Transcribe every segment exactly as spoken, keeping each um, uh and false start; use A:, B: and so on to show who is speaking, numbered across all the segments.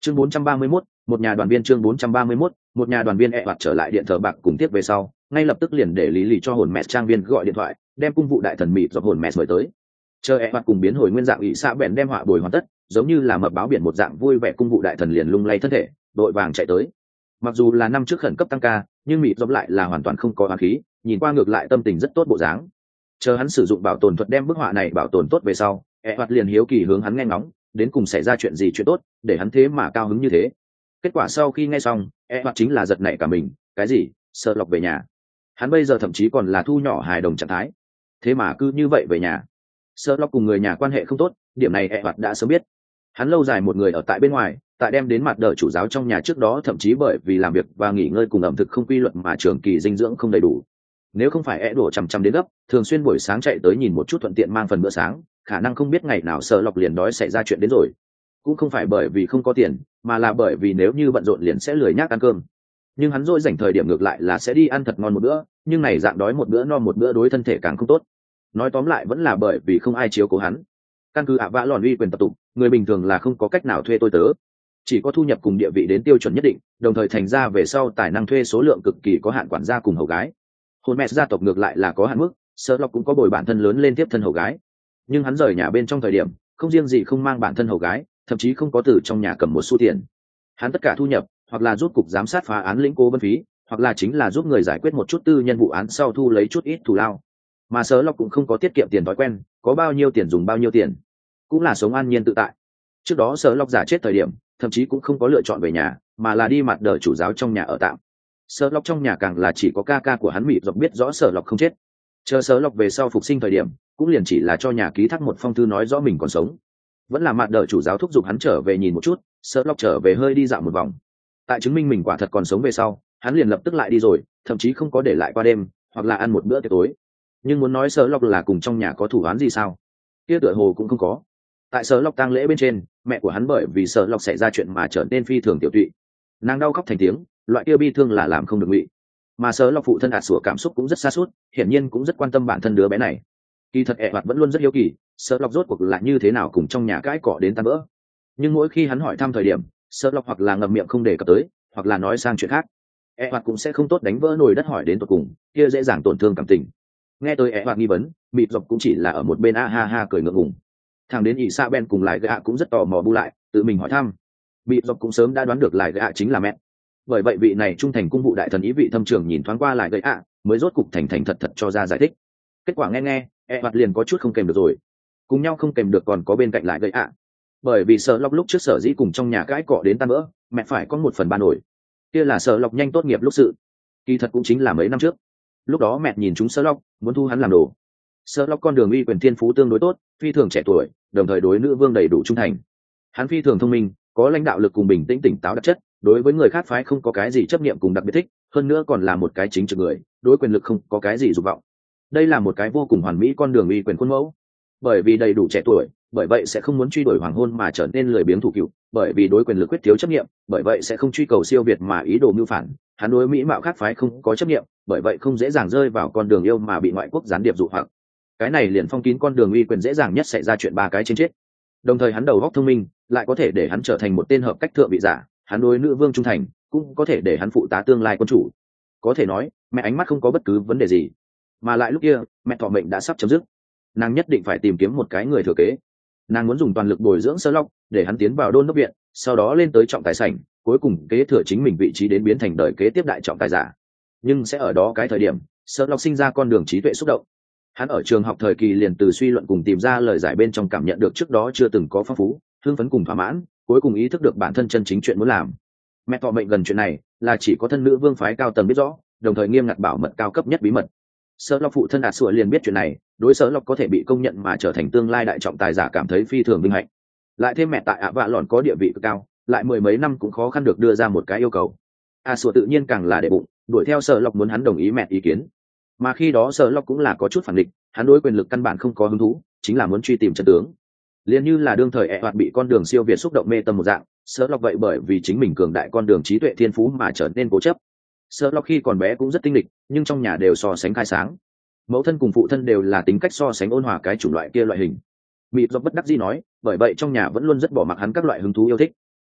A: chương bốn trăm ba mươi mốt, một nhà đoàn viên chương bốn trăm ba mươi mốt, một nhà đoàn viên ẹ hoạt trở lại điện thờ bạc cùng tiếp về sau, ngay lập tức liền để lý lì cho hồn mẹ trang viên gọi điện thoại, đem cung vụ đại thần mịt dọc hồn mẹ mời tới. Chờ ẹ hoạt cùng biến hồi nguyên dạng ỷ xạ bèn đem họa bồi hoàn tất, giống như là mập báo biển một dạng vui vẻ cung vụ đại thần liền lung lay thân thể, đội vàng chạy tới. Mặc dù là năm trước khẩn cấp tăng ca, nhưng mịt dọc lại là hoàn toàn không có oán khí, nhìn qua ngược lại tâm tình rất tốt bộ dáng. Chờ hắn sử dụng bảo tồn thuật đem bức họa này bảo tồn tốt về sau, ẹ hoạt liền hiếu kỳ hướng hắn nghe ngóng, đến cùng xảy ra chuyện gì chuyện tốt để hắn thế mà cao hứng như thế. Kết quả sau khi nghe xong, e hoặc chính là giật nảy cả mình. Cái gì? Sợ lọc về nhà? Hắn bây giờ thậm chí còn là thu nhỏ hài đồng trạng thái, thế mà cứ như vậy về nhà. Sợ lọc cùng người nhà quan hệ không tốt, điểm này e hoặc đã sớm biết. Hắn lâu dài một người ở tại bên ngoài, tại đem đến mặt đỡ chủ giáo trong nhà trước đó, thậm chí bởi vì làm việc và nghỉ ngơi cùng ẩm thực không quy luật mà trường kỳ dinh dưỡng không đầy đủ. Nếu không phải e đổ chằm chằm đến gấp, thường xuyên buổi sáng chạy tới nhìn một chút thuận tiện mang phần bữa sáng, khả năng không biết ngày nào Sợ lọc liền đói xảy ra chuyện đến rồi. Cũng không phải bởi vì không có tiền, mà là bởi vì nếu như bận rộn liền sẽ lười nhác ăn cơm. Nhưng hắn dỗi dành thời điểm ngược lại là sẽ đi ăn thật ngon một bữa, nhưng này dạng đói một bữa no một bữa đối thân thể càng không tốt. Nói tóm lại vẫn là bởi vì không ai chiếu cố hắn. Căn cứ ạ vã lòn uy quyền tập tụng, người bình thường là không có cách nào thuê tôi tớ, chỉ có thu nhập cùng địa vị đến tiêu chuẩn nhất định, đồng thời thành ra về sau tài năng thuê số lượng cực kỳ có hạn quản gia cùng hầu gái. Hồn mẹ gia tộc ngược lại là có hạn mức, Sợ lọc cũng có bồi bản thân lớn lên tiếp thân hầu gái, nhưng hắn rời nhà bên trong thời điểm không riêng gì không mang bản thân hầu gái, thậm chí không có từ trong nhà cầm một xu tiền. Hắn tất cả thu nhập hoặc là giúp cục giám sát phá án lĩnh cố vân phí, hoặc là chính là giúp người giải quyết một chút tư nhân vụ án sau thu lấy chút ít thù lao. Mà Sợ lọc cũng không có tiết kiệm tiền thói quen, có bao nhiêu tiền dùng bao nhiêu tiền, cũng là sống an nhiên tự tại. Trước đó Sợ lọc giả chết thời điểm thậm chí cũng không có lựa chọn về nhà, mà là đi mặt đỡ chủ giáo trong nhà ở tạm. Sợ lọc trong nhà càng là chỉ có ca ca của hắn mịt dọc biết rõ Sợ lọc không chết. Chờ Sợ lọc về sau phục sinh thời điểm cũng liền chỉ là cho nhà ký thác một phong thư nói rõ mình còn sống. Vẫn là mặt đỡ chủ giáo thúc giục hắn trở về nhìn một chút. Sợ lọc trở về hơi đi dạo một vòng, tại chứng minh mình quả thật còn sống về sau, hắn liền lập tức lại đi rồi, thậm chí không có để lại qua đêm hoặc là ăn một bữa tiệc tối. Nhưng muốn nói Sợ lọc là cùng trong nhà có thủ án gì sao, kia tựa hồ cũng không có. Tại Sợ lọc tang lễ bên trên, mẹ của hắn bởi vì Sợ lọc xảy ra chuyện mà trở nên phi thường tiểu tụy, nàng đau khóc thành tiếng, loại kia bi thương là làm không được ngụy. Mà Sợ lọc phụ thân ạt sủa cảm xúc cũng rất xa suốt, hiển nhiên cũng rất quan tâm bản thân đứa bé này. Kỳ thật ẹ hoạt vẫn luôn rất hiếu kỳ, Sợ lọc rốt cuộc là như thế nào cùng trong nhà cãi cọ đến tan vỡ. Nhưng mỗi khi hắn hỏi thăm thời điểm, Sợ lọc hoặc là ngậm miệng không đề cập tới, hoặc là nói sang chuyện khác. ẹ hoạt cũng sẽ không tốt đánh vỡ nồi đất hỏi đến tột cùng, kia dễ dàng tổn thương cảm tình. Nghe tới ẹ hoạt nghi vấn, mịt dọc cũng chỉ là ở một bên a ha ha cười ngượng ngùng. Thằng đến ỷ sa ben cùng lại gạ cũng rất tò mò bu lại, tự mình hỏi thăm. Mịt dọc cũng sớm đã đoán được lại gạ chính là mẹ. Bởi vậy vị này trung thành cung vụ đại thần ý vị thâm trường nhìn thoáng qua lại gạ ạ, mới rốt cục thành thành thật thật cho ra giải thích. Kết quả nghe nghe, ẹ hoạt liền có chút không kèm được rồi. Cùng nhau không kèm được còn có bên cạnh lại gạ ạ. Bởi vì Sợ lọc lúc trước sở dĩ cùng trong nhà cãi cọ đến tan vỡ, mẹ phải có một phần ba nổi. Kia là Sợ lọc nhanh tốt nghiệp lúc sự, kỳ thật cũng chính là mấy năm trước. Lúc đó mẹ nhìn chúng Sợ lọc, muốn thu hắn làm đồ. Sợ lọc con đường uy quyền thiên phú tương đối tốt, phi thường trẻ tuổi, đồng thời đối nữ vương đầy đủ trung thành. Hắn phi thường thông minh, có lãnh đạo lực cùng bình tĩnh tỉnh táo đặc chất, đối với người khác phái không có cái gì chấp niệm cùng đặc biệt thích, hơn nữa còn là một cái chính trực người, đối quyền lực không có cái gì dục vọng. Đây là một cái vô cùng hoàn mỹ con đường uy quyền khuôn mẫu. Bởi vì đầy đủ trẻ tuổi, bởi vậy sẽ không muốn truy đuổi hoàng hôn mà trở nên lười biếng thủ cựu, bởi vì đối quyền lực quyết thiếu chấp niệm, bởi vậy sẽ không truy cầu siêu việt mà ý đồ mưu phản. Hắn đối mỹ mạo khác phái không có chấp niệm, bởi vậy không dễ dàng rơi vào con đường yêu mà bị ngoại quốc gián điệp dụ hoặc. Cái này liền phong kín con đường uy quyền dễ dàng nhất xảy ra chuyện ba cái trên chết. Đồng thời hắn đầu óc thông minh, lại có thể để hắn trở thành một tên hợp cách thượng vị giả, hắn đối nữ vương trung thành, cũng có thể để hắn phụ tá tương lai quân chủ. Có thể nói, mẹ ánh mắt không có bất cứ vấn đề gì. Mà lại lúc kia, mẹ thọ mệnh đã sắp chấm dứt, nàng nhất định phải tìm kiếm một cái người thừa kế. Nàng muốn dùng toàn lực bồi dưỡng Sợ lọc, để hắn tiến vào đôn đốc viện, sau đó lên tới trọng tài sảnh, cuối cùng kế thừa chính mình vị trí đến biến thành đời kế tiếp đại trọng tài giả. Nhưng sẽ ở đó cái thời điểm, Sợ lọc sinh ra con đường trí tuệ xúc động. Hắn ở trường học thời kỳ liền từ suy luận cùng tìm ra lời giải bên trong cảm nhận được trước đó chưa từng có phong phú, hưng phấn cùng thỏa mãn, cuối cùng ý thức được bản thân chân chính chuyện muốn làm. Mẹ thọ mệnh gần chuyện này là chỉ có thân nữ vương phái cao tầng biết rõ, đồng thời nghiêm ngặt bảo mật cao cấp nhất bí mật. Sợ lọc phụ thân ạt sủa liền biết chuyện này, đối Sợ lọc có thể bị công nhận mà trở thành tương lai đại trọng tài giả cảm thấy phi thường vinh hạnh. Lại thêm mẹ tại ạ vạ lòn có địa vị cực cao, lại mười mấy năm cũng khó khăn được đưa ra một cái yêu cầu. ạt sủa tự nhiên càng là để bụng, đuổi theo Sợ lọc muốn hắn đồng ý mẹ ý kiến. Mà khi đó Sợ lọc cũng là có chút phản định, hắn đối quyền lực căn bản không có hứng thú, chính là muốn truy tìm chân tướng. Liên như là đương thời ẹ hoạt bị con đường siêu việt xúc động mê tâm một dạng, Sợ lọc vậy bởi vì chính mình cường đại con đường trí tuệ thiên phú mà trở nên cố chấp. Sợ lọc khi còn bé cũng rất tinh lịch, nhưng trong nhà đều so sánh khai sáng. Mẫu thân cùng phụ thân đều là tính cách so sánh ôn hòa cái chủng loại kia loại hình. Mịt do bất đắc dĩ nói, bởi vậy trong nhà vẫn luôn rất bỏ mặc hắn các loại hứng thú yêu thích.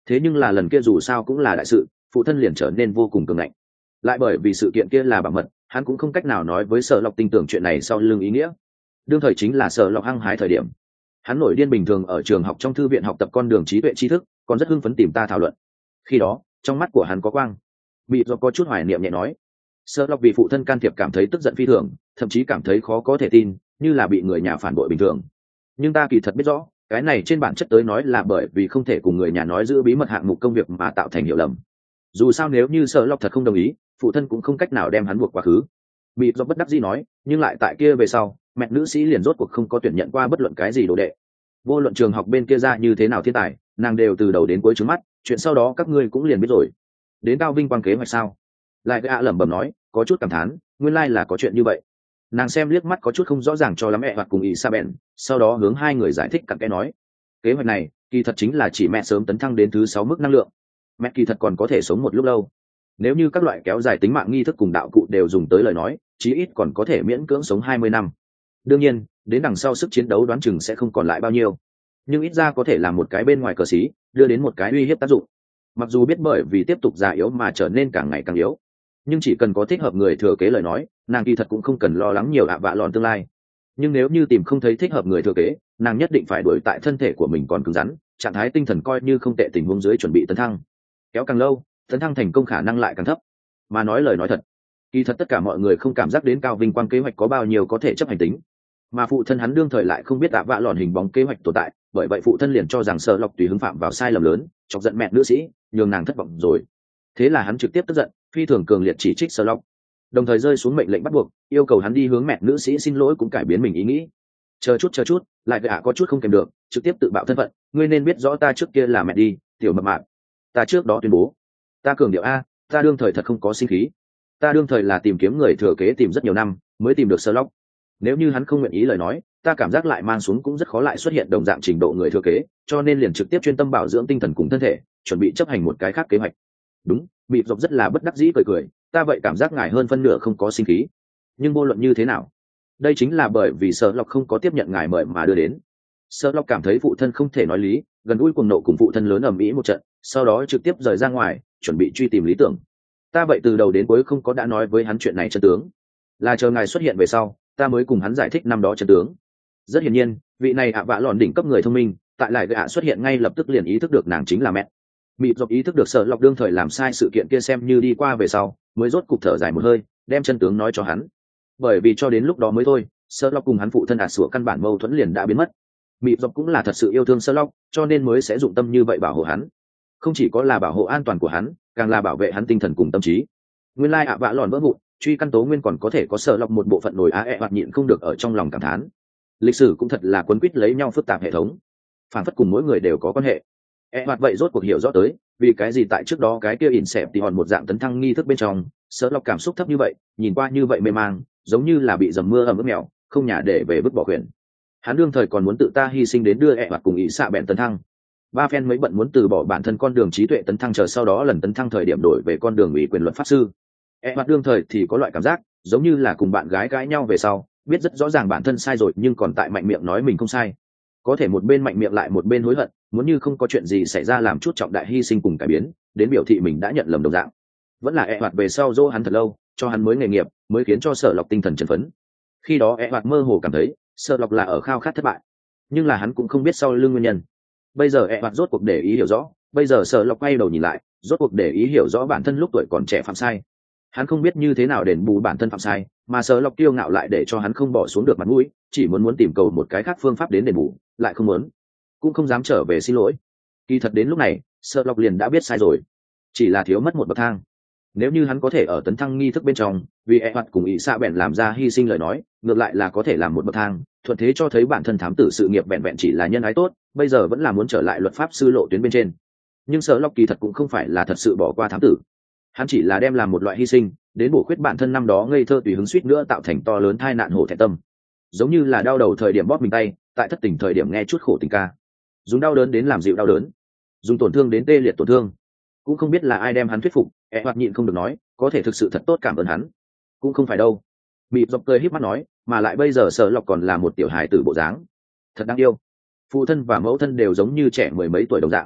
A: thế nhưng là lần kia dù sao cũng là đại sự, phụ thân liền trở nên vô cùng cường ngạnh. Lại bởi vì sự kiện kia là bảo mật, hắn cũng không cách nào nói với Sở Lộc tin tưởng chuyện này sau lưng ý nghĩa. Đương thời chính là Sở Lộc hăng hái thời điểm, hắn nổi điên bình thường ở trường học trong thư viện học tập con đường trí tuệ tri thức, còn rất hưng phấn tìm ta thảo luận. Khi đó trong mắt của hắn có quang. Bị do có chút hoài niệm nhẹ nói, Sở Lộc vì phụ thân can thiệp cảm thấy tức giận phi thường, thậm chí cảm thấy khó có thể tin, như là bị người nhà phản bội bình thường. Nhưng ta kỳ thật biết rõ, cái này trên bản chất tới nói là bởi vì không thể cùng người nhà nói giữ bí mật hạng mục công việc mà tạo thành hiểu lầm. Dù sao nếu như Sở Lộc thật không đồng ý, phụ thân cũng không cách nào đem hắn buộc quá khứ. Bị do bất đắc dĩ nói, nhưng lại tại kia về sau, mẹ nữ sĩ liền rốt cuộc không có tuyển nhận qua bất luận cái gì đồ đệ. Vô luận trường học bên kia ra như thế nào thiên tài, nàng đều từ đầu đến cuối trứng mắt, chuyện sau đó các ngươi cũng liền biết rồi. Đến cao vinh quang kế hoạch sao? Lại gã lẩm bẩm nói, có chút cảm thán, nguyên lai là có chuyện như vậy. Nàng xem liếc mắt có chút không rõ ràng cho lắm mẹ hoặc cùng Isabel, sau đó hướng hai người giải thích cặn kẽ nói, kế hoạch này kỳ thật chính là chỉ mẹ sớm tấn thăng đến thứ sáu mức năng lượng. Mẹ kỳ thật còn có thể sống một lúc lâu. Nếu như các loại kéo dài tính mạng nghi thức cùng đạo cụ đều dùng tới lời nói, chí ít còn có thể miễn cưỡng sống hai mươi năm. Đương nhiên, đến đằng sau sức chiến đấu đoán chừng sẽ không còn lại bao nhiêu, nhưng ít ra có thể làm một cái bên ngoài cờ xí, đưa đến một cái uy hiếp tác dụng. Mặc dù biết bởi vì tiếp tục già yếu mà trở nên càng ngày càng yếu, nhưng chỉ cần có thích hợp người thừa kế lời nói, nàng kỳ thật cũng không cần lo lắng nhiều ạ vạ lòn tương lai. Nhưng nếu như tìm không thấy thích hợp người thừa kế, nàng nhất định phải đuổi tại thân thể của mình còn cứng rắn, trạng thái tinh thần coi như không tệ tình huống dưới chuẩn bị tấn thăng. Kéo càng lâu, tấn thăng thành công khả năng lại càng thấp. Mà nói lời nói thật, kỳ thật tất cả mọi người không cảm giác đến cao vinh quang kế hoạch có bao nhiêu có thể chấp hành tính, mà phụ thân hắn đương thời lại không biết ạ vạ lòn hình bóng kế hoạch tồn tại, bởi vậy phụ thân liền cho rằng Sở Lộc tùy hứng phạm vào sai lầm lớn, chọc giận mẹ nữ sĩ, nhường nàng thất vọng rồi. Thế là hắn trực tiếp tức giận, phi thường cường liệt chỉ trích Sở Lộc, đồng thời rơi xuống mệnh lệnh bắt buộc, yêu cầu hắn đi hướng mẹ nữ sĩ xin lỗi cũng cải biến mình ý nghĩ. Chờ chút chờ chút, lại gã có chút không kèm được, trực tiếp tự bạo thân phận, ngươi nên biết rõ ta trước kia là mẹ đi, tiểu mập mạp. Ta trước đó tuyên bố, ta cường điệu a, ta đương thời thật không có sinh khí. Ta đương thời là tìm kiếm người thừa kế tìm rất nhiều năm, mới tìm được Sở Lộc. Nếu như hắn không nguyện ý lời nói, ta cảm giác lại mang xuống cũng rất khó lại xuất hiện đồng dạng trình độ người thừa kế, cho nên liền trực tiếp chuyên tâm bảo dưỡng tinh thần cùng thân thể, chuẩn bị chấp hành một cái khác kế hoạch. Đúng, Mịp Dọc rất là bất đắc dĩ cười cười, ta vậy cảm giác ngài hơn phân nửa không có sinh khí. Nhưng vô luận như thế nào, đây chính là bởi vì Sở Lộc không có tiếp nhận ngài mời mà đưa đến. Sở Lộc cảm thấy phụ thân không thể nói lý, gần gũi cuồng nộ cùng phụ thân lớn ầm ĩ một trận, sau đó trực tiếp rời ra ngoài, chuẩn bị truy tìm lý tưởng. Ta vậy từ đầu đến cuối không có đã nói với hắn chuyện này chân tướng, là chờ ngài xuất hiện về sau, ta mới cùng hắn giải thích năm đó chân tướng. Rất hiển nhiên, vị này ạ vạ lòn đỉnh cấp người thông minh, tại lại gã xuất hiện ngay lập tức liền ý thức được nàng chính là mẹ. Mịp Dọc ý thức được Sở Lộc đương thời làm sai sự kiện kia xem như đi qua về sau, mới rốt cục thở dài một hơi, đem chân tướng nói cho hắn. Bởi vì cho đến lúc đó mới thôi, Sở Lộc cùng hắn phụ thân ạt sủa căn bản mâu thuẫn liền đã biến mất. Mịp Dọc cũng là thật sự yêu thương Sở Lộc, cho nên mới sẽ dụng tâm như vậy bảo hộ hắn. Không chỉ có là bảo hộ an toàn của hắn, càng là bảo vệ hắn tinh thần cùng tâm trí. Nguyên lai ạ vạ lòn vỡ vụn, truy căn tố nguyên còn có thể có Sở Lộc một bộ phận nổi á ẹ hoặc nhịn không được ở trong lòng cảm thán. Lịch sử cũng thật là quấn quýt lấy nhau phức tạp hệ thống, phản phất cùng mỗi người đều có quan hệ. E hoạt vậy rốt cuộc hiểu rõ tới, vì cái gì tại trước đó cái kia ỉn xẹp thì hòn một dạng tấn thăng nghi thức bên trong, Sở Lộc cảm xúc thấp như vậy, nhìn qua như vậy mê mang, giống như là bị dầm mưa ẩm ướt mèo, không nhà để về vứt bỏ quyền. Hắn đương thời còn muốn tự ta hy sinh đến đưa E hoạt cùng ý xạ bèn tấn thăng. Ba phen mới bận muốn từ bỏ bản thân con đường trí tuệ tấn thăng chờ sau đó lần tấn thăng thời điểm đổi về con đường ủy quyền luật pháp sư. E hoạt đương thời thì có loại cảm giác, giống như là cùng bạn gái cãi nhau về sau, biết rất rõ ràng bản thân sai rồi nhưng còn tại mạnh miệng nói mình không sai. Có thể một bên mạnh miệng lại một bên hối hận, muốn như không có chuyện gì xảy ra làm chút trọng đại hy sinh cùng cải biến, đến biểu thị mình đã nhận lầm đồng dạng. Vẫn là E hoạt về sau dỗ hắn thật lâu, cho hắn mới nghề nghiệp, mới khiến cho Sở Lộc tinh thần chấn phấn. Khi đó E hoạt mơ hồ cảm thấy, Sở Lộc là ở khao khát thất bại, nhưng là hắn cũng không biết sau lưng nguyên nhân. Bây giờ E hoạt rốt cuộc để ý hiểu rõ, bây giờ Sở Lộc quay đầu nhìn lại, rốt cuộc để ý hiểu rõ bản thân lúc tuổi còn trẻ phạm sai. Hắn không biết như thế nào đền bù bản thân phạm sai, mà Sở Lộc kiêu ngạo lại để cho hắn không bỏ xuống được mặt mũi, chỉ muốn muốn tìm cầu một cái khác phương pháp đến đền bù, lại không muốn, cũng không dám trở về xin lỗi. Kỳ thật đến lúc này, Sở Lộc liền đã biết sai rồi, chỉ là thiếu mất một bậc thang. Nếu như hắn có thể ở tấn thăng nghi thức bên trong, vì E hoạt cùng ý xạ bèn làm ra hy sinh lời nói, ngược lại là có thể làm một bậc thang, thuận thế cho thấy bản thân thám tử sự nghiệp vẹn vẹn chỉ là nhân ái tốt, bây giờ vẫn là muốn trở lại luật pháp sư lộ tuyến bên trên. Nhưng Sở Lộc kỳ thật cũng không phải là thật sự bỏ qua thám tử, hắn chỉ là đem làm một loại hy sinh, đến bổ khuyết bản thân năm đó ngây thơ tùy hứng suýt nữa tạo thành to lớn tai nạn hổ thẹn tâm. Giống như là đau đầu thời điểm bóp mình tay, tại thất tình thời điểm nghe chút khổ tình ca, dùng đau đớn đến làm dịu đau đớn, dùng tổn thương đến tê liệt tổn thương. Cũng không biết là ai đem hắn thuyết phục, E hoạt nhịn không được nói, có thể thực sự thật tốt cảm ơn hắn. Cũng không phải đâu. Mịp Dọc cười híp mắt nói, mà lại bây giờ Sở Lộc còn là một tiểu hài tử bộ dáng, thật đáng yêu. Phụ thân và mẫu thân đều giống như trẻ mười mấy tuổi đồng dạng.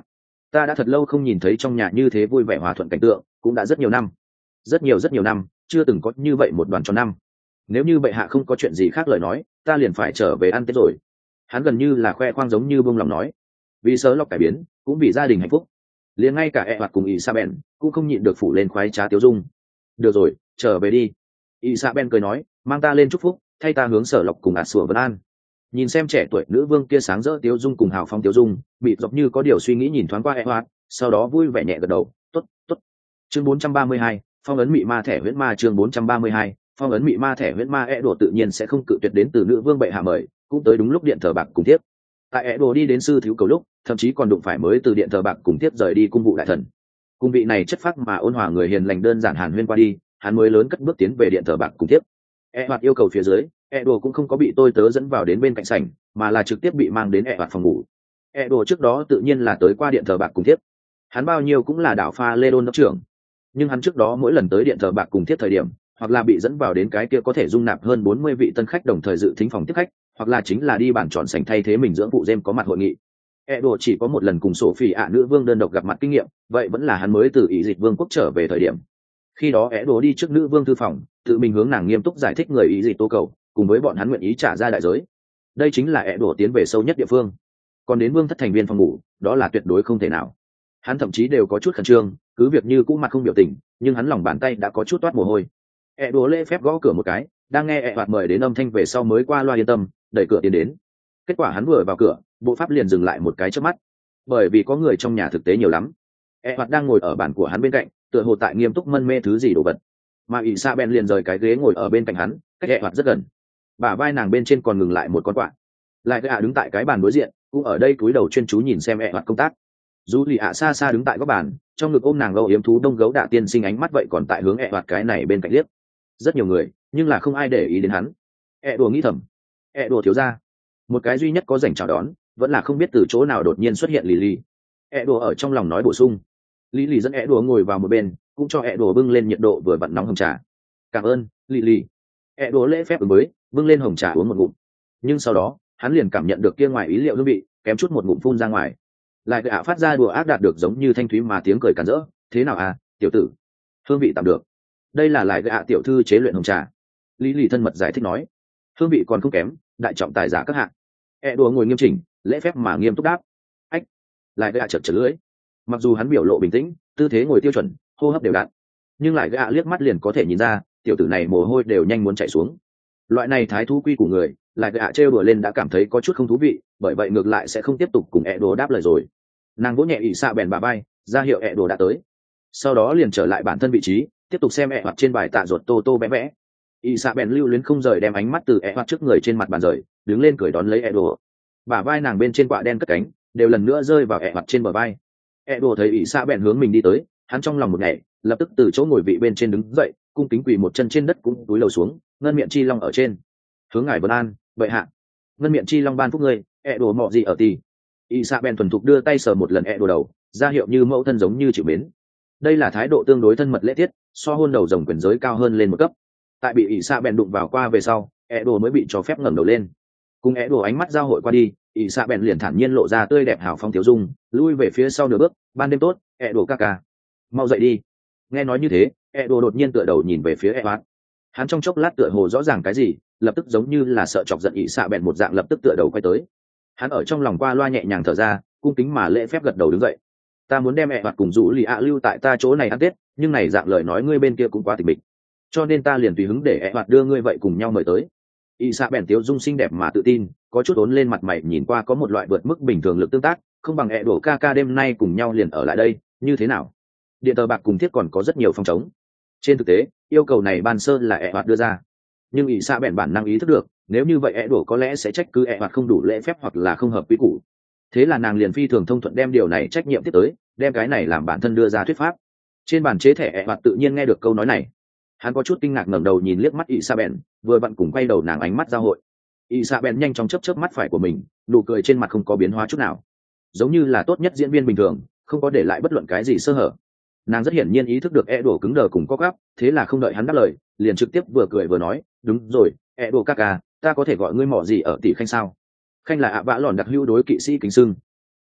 A: ta đã thật lâu không nhìn thấy trong nhà như thế vui vẻ hòa thuận cảnh tượng, cũng đã rất nhiều năm, rất nhiều rất nhiều năm chưa từng có như vậy một đoàn tròn năm. Nếu như bệ hạ không có chuyện gì khác lời nói, ta liền phải trở về ăn tết rồi. Hắn gần như là khoe khoang giống như buông lòng nói, vì sớ lọc cải biến cũng vì gia đình hạnh phúc. Liền ngay cả e hoạt cùng Isabel cũng không nhịn được phủ lên khoái trá tiêu dung. Được rồi, trở về đi. Isabel cười nói, mang ta lên chúc phúc, thay ta hướng sở lọc cùng ạt sủa vân an. Nhìn xem trẻ tuổi nữ vương kia sáng rỡ tiêu dung cùng hào phong tiêu dung, bị dọc như có điều suy nghĩ nhìn thoáng qua e hoạt, sau đó vui vẻ nhẹ gật đầu, tốt tốt. Chương bốn trăm ba mươi hai, phong ấn mị ma thẻ huyễn ma. Chương bốn trăm ba mươi hai, phong ấn mị ma thẻ huyễn ma. E đồ tự nhiên sẽ không cự tuyệt đến từ nữ vương bệ hạ mời, cũng tới đúng lúc điện thờ bạc cùng tiếp. Tại E đồ đi đến sư thiếu cầu lúc, thậm chí còn đụng phải mới từ điện thờ bạc cùng tiếp rời đi cung vụ đại thần. Cung vị này chất phác mà ôn hòa người hiền lành đơn giản hàn huyên qua đi, hắn mới lớn cất bước tiến về điện thờ bạc cùng tiếp. E hoạt yêu cầu phía dưới, E đồ cũng không có bị tôi tớ dẫn vào đến bên cạnh sảnh, mà là trực tiếp bị mang đến E hoạt phòng ngủ. E đồ trước đó tự nhiên là tới qua điện thờ bạc cùng tiếp. Hắn bao nhiêu cũng là đảo pha lê đôn đốc trưởng, nhưng hắn trước đó mỗi lần tới điện thờ bạc cùng tiếp thời điểm, hoặc là bị dẫn vào đến cái kia có thể dung nạp hơn bốn mươi vị tân khách đồng thời dự thính phòng tiếp khách, hoặc là chính là đi bàn tròn sảnh thay thế mình dưỡng phụ Gem có mặt hội nghị. Edo chỉ có một lần cùng Sophie ạ nữ vương đơn độc gặp mặt kinh nghiệm, vậy vẫn là hắn mới từ Ý Dịch Vương quốc trở về thời điểm. Khi đó Edo đi trước nữ vương thư phòng, tự mình hướng nàng nghiêm túc giải thích người Ý Dịch tố cầu, cùng với bọn hắn nguyện ý trả ra đại giới. Đây chính là Edo tiến về sâu nhất địa phương. Còn đến vương thất thành viên phòng ngủ, đó là tuyệt đối không thể nào. Hắn thậm chí đều có chút khẩn trương, cứ việc như cũ mặt không biểu tình, nhưng hắn lòng bàn tay đã có chút toát mồ hôi. Edo lễ phép gõ cửa một cái, đang nghe ẹ hoạt mời đến âm thanh về sau mới qua loa yên tâm, đẩy cửa tiến đến. Kết quả hắn vừa vào cửa, bộ pháp liền dừng lại một cái trước mắt, bởi vì có người trong nhà thực tế nhiều lắm. ẹ hoạt đang ngồi ở bàn của hắn bên cạnh, tựa hồ tại nghiêm túc mân mê thứ gì đồ vật, mà Isabel liền rời cái ghế ngồi ở bên cạnh hắn, cách ẹ hoạt rất gần. Bả vai nàng bên trên còn ngừng lại một con quạ. Lại cái ạ đứng tại cái bàn đối diện, cũng ở đây cúi đầu chuyên chú nhìn xem ẹ hoạt công tác. Dù lì ạ xa xa đứng tại góc bàn, trong ngực ôm nàng âu yếm thú đông gấu đạ tiên sinh ánh mắt vậy còn tại hướng ẹ hoạt cái này bên cạnh liếc. Rất nhiều người, nhưng là không ai để ý đến hắn. ẹ đùa nghĩ thầm, ẹ đùa thiếu ra, một cái duy nhất có dành chào đón, vẫn là không biết từ chỗ nào đột nhiên xuất hiện lì lì. ẹ đùa ở trong lòng nói bổ sung. Lì lì dẫn ẹ đùa ngồi vào một bên, cũng cho ẹ đùa bưng lên nhiệt độ vừa vặn nóng hồng trà. Cảm ơn lì lì. ẹ đùa lễ phép ứng mới bưng lên hồng trà uống một ngụm, nhưng sau đó hắn liền cảm nhận được kia ngoài ý liệu hương vị, kém chút một ngụm phun ra ngoài. Lại cái ạ phát ra đùa ác đạt được giống như thanh thúy mà tiếng cười cản rỡ. Thế nào à tiểu tử, hương vị tạm được. Đây là lại cái ạ tiểu thư chế luyện hồng trà. Lý lì thân mật giải thích nói, hương vị còn không kém, đại trọng tài giả các hạng. E đùa ngồi nghiêm chỉnh, lễ phép mà nghiêm túc đáp. Ách. Lại cái ạ chật chật lưỡi. Mặc dù hắn biểu lộ bình tĩnh, tư thế ngồi tiêu chuẩn, hô hấp đều đặn, nhưng lại cái ạ liếc mắt liền có thể nhìn ra, tiểu tử này mồ hôi đều nhanh muốn chảy xuống. Loại này thái thú quy của người, lại cái ạ trêu đùa lên đã cảm thấy có chút không thú vị, bởi vậy ngược lại sẽ không tiếp tục cùng E đùa đáp lời rồi. Nàng vỗ nhẹ ỉ xạ bèn bà bay, ra hiệu E đùa đã tới. Sau đó liền trở lại bản thân vị trí, tiếp tục xem ẹ hoạt trên bài tạ ruột tô tô vẽ vẽ. Y xạ bèn lưu luyến không rời đem ánh mắt từ ẹ hoạt trước người trên mặt bàn rời, đứng lên cười đón lấy ẹ đồ. Bả vai nàng bên trên quạ đen cất cánh, đều lần nữa rơi vào ẹ hoạt trên bờ vai. Ẹ đồ thấy Y xạ bèn hướng mình đi tới, hắn trong lòng một ngày, lập tức từ chỗ ngồi vị bên trên đứng dậy, cung kính quỳ một chân trên đất cũng túi lầu xuống, ngân miệng chi long ở trên. Hướng ngài vân an, bệ hạ. Ngân miệng chi long ban phúc ngươi, ẹ đồ mọ gì ở tì. Y xạ bèn thuần thục đưa tay sờ một lần ẹ đồ đầu, ra hiệu như mẫu thân giống như chịu mến. Đây là thái độ tương đối thân mật lễ tiết, so hôn đầu rồng quyền giới cao hơn lên một cấp. Tại bị ỷ xạ bèn đụng vào qua về sau, ẹ đồ mới bị cho phép ngẩng đầu lên. Cùng ẹ đồ ánh mắt giao hội qua đi, ỷ xạ bèn liền thản nhiên lộ ra tươi đẹp hào phong thiếu dung, lui về phía sau nửa bước. Ban đêm tốt, ẹ đồ ca ca, mau dậy đi. Nghe nói như thế, ẹ đồ đột nhiên tựa đầu nhìn về phía ẹ hoạt. Hắn trong chốc lát tựa hồ rõ ràng cái gì, lập tức giống như là sợ chọc giận ỷ xạ bèn một dạng, lập tức tựa đầu quay tới. Hắn ở trong lòng qua loa nhẹ nhàng thở ra, cung kính mà lễ phép gật đầu đứng dậy. Ta muốn đem ẹ hoạt cùng rủ lì ạ lưu tại ta chỗ này ăn tết, nhưng này dạng lời nói ngươi bên kia cũng quá tịch mịch, cho nên ta liền tùy hứng để ẹ hoạt đưa ngươi vậy cùng nhau mời tới. Y xạ bèn tiếu dung xinh đẹp mà tự tin, có chút ốn lên mặt mày, nhìn qua có một loại vượt mức bình thường lực tương tác, không bằng ẹ đổ ca ca đêm nay cùng nhau liền ở lại đây, như thế nào? Điện tờ bạc cùng thiết còn có rất nhiều phong trống. Trên thực tế, yêu cầu này ban sơ là ẹ hoạt đưa ra, nhưng Y xạ bèn bản năng ý thức được, nếu như vậy ẹ đổ có lẽ sẽ trách cứ ẹ hoạt không đủ lễ phép hoặc là không hợp quy củ. Thế là nàng liền phi thường thông thuận đem điều này trách nhiệm tiếp tới, đem cái này làm bản thân đưa ra thuyết pháp. Trên bàn chế thẻ ẹ hoạt tự nhiên nghe được câu nói này, hắn có chút kinh ngạc ngẩng đầu nhìn liếc mắt Isabel, vừa vặn cùng quay đầu nàng ánh mắt giao hội. Isabel nhanh chóng chớp chớp mắt phải của mình, nụ cười trên mặt không có biến hóa chút nào, giống như là tốt nhất diễn viên bình thường, không có để lại bất luận cái gì sơ hở. Nàng rất hiển nhiên ý thức được e đổ cứng đờ cùng có gắp, thế là không đợi hắn đáp lời, liền trực tiếp vừa cười vừa nói, đúng rồi, e đổ ca ca, ta có thể gọi ngươi mỏ gì ở tỷ khanh sao? Khanh là ạ vã lòn đặc hữu đối kỵ sĩ kính sưng.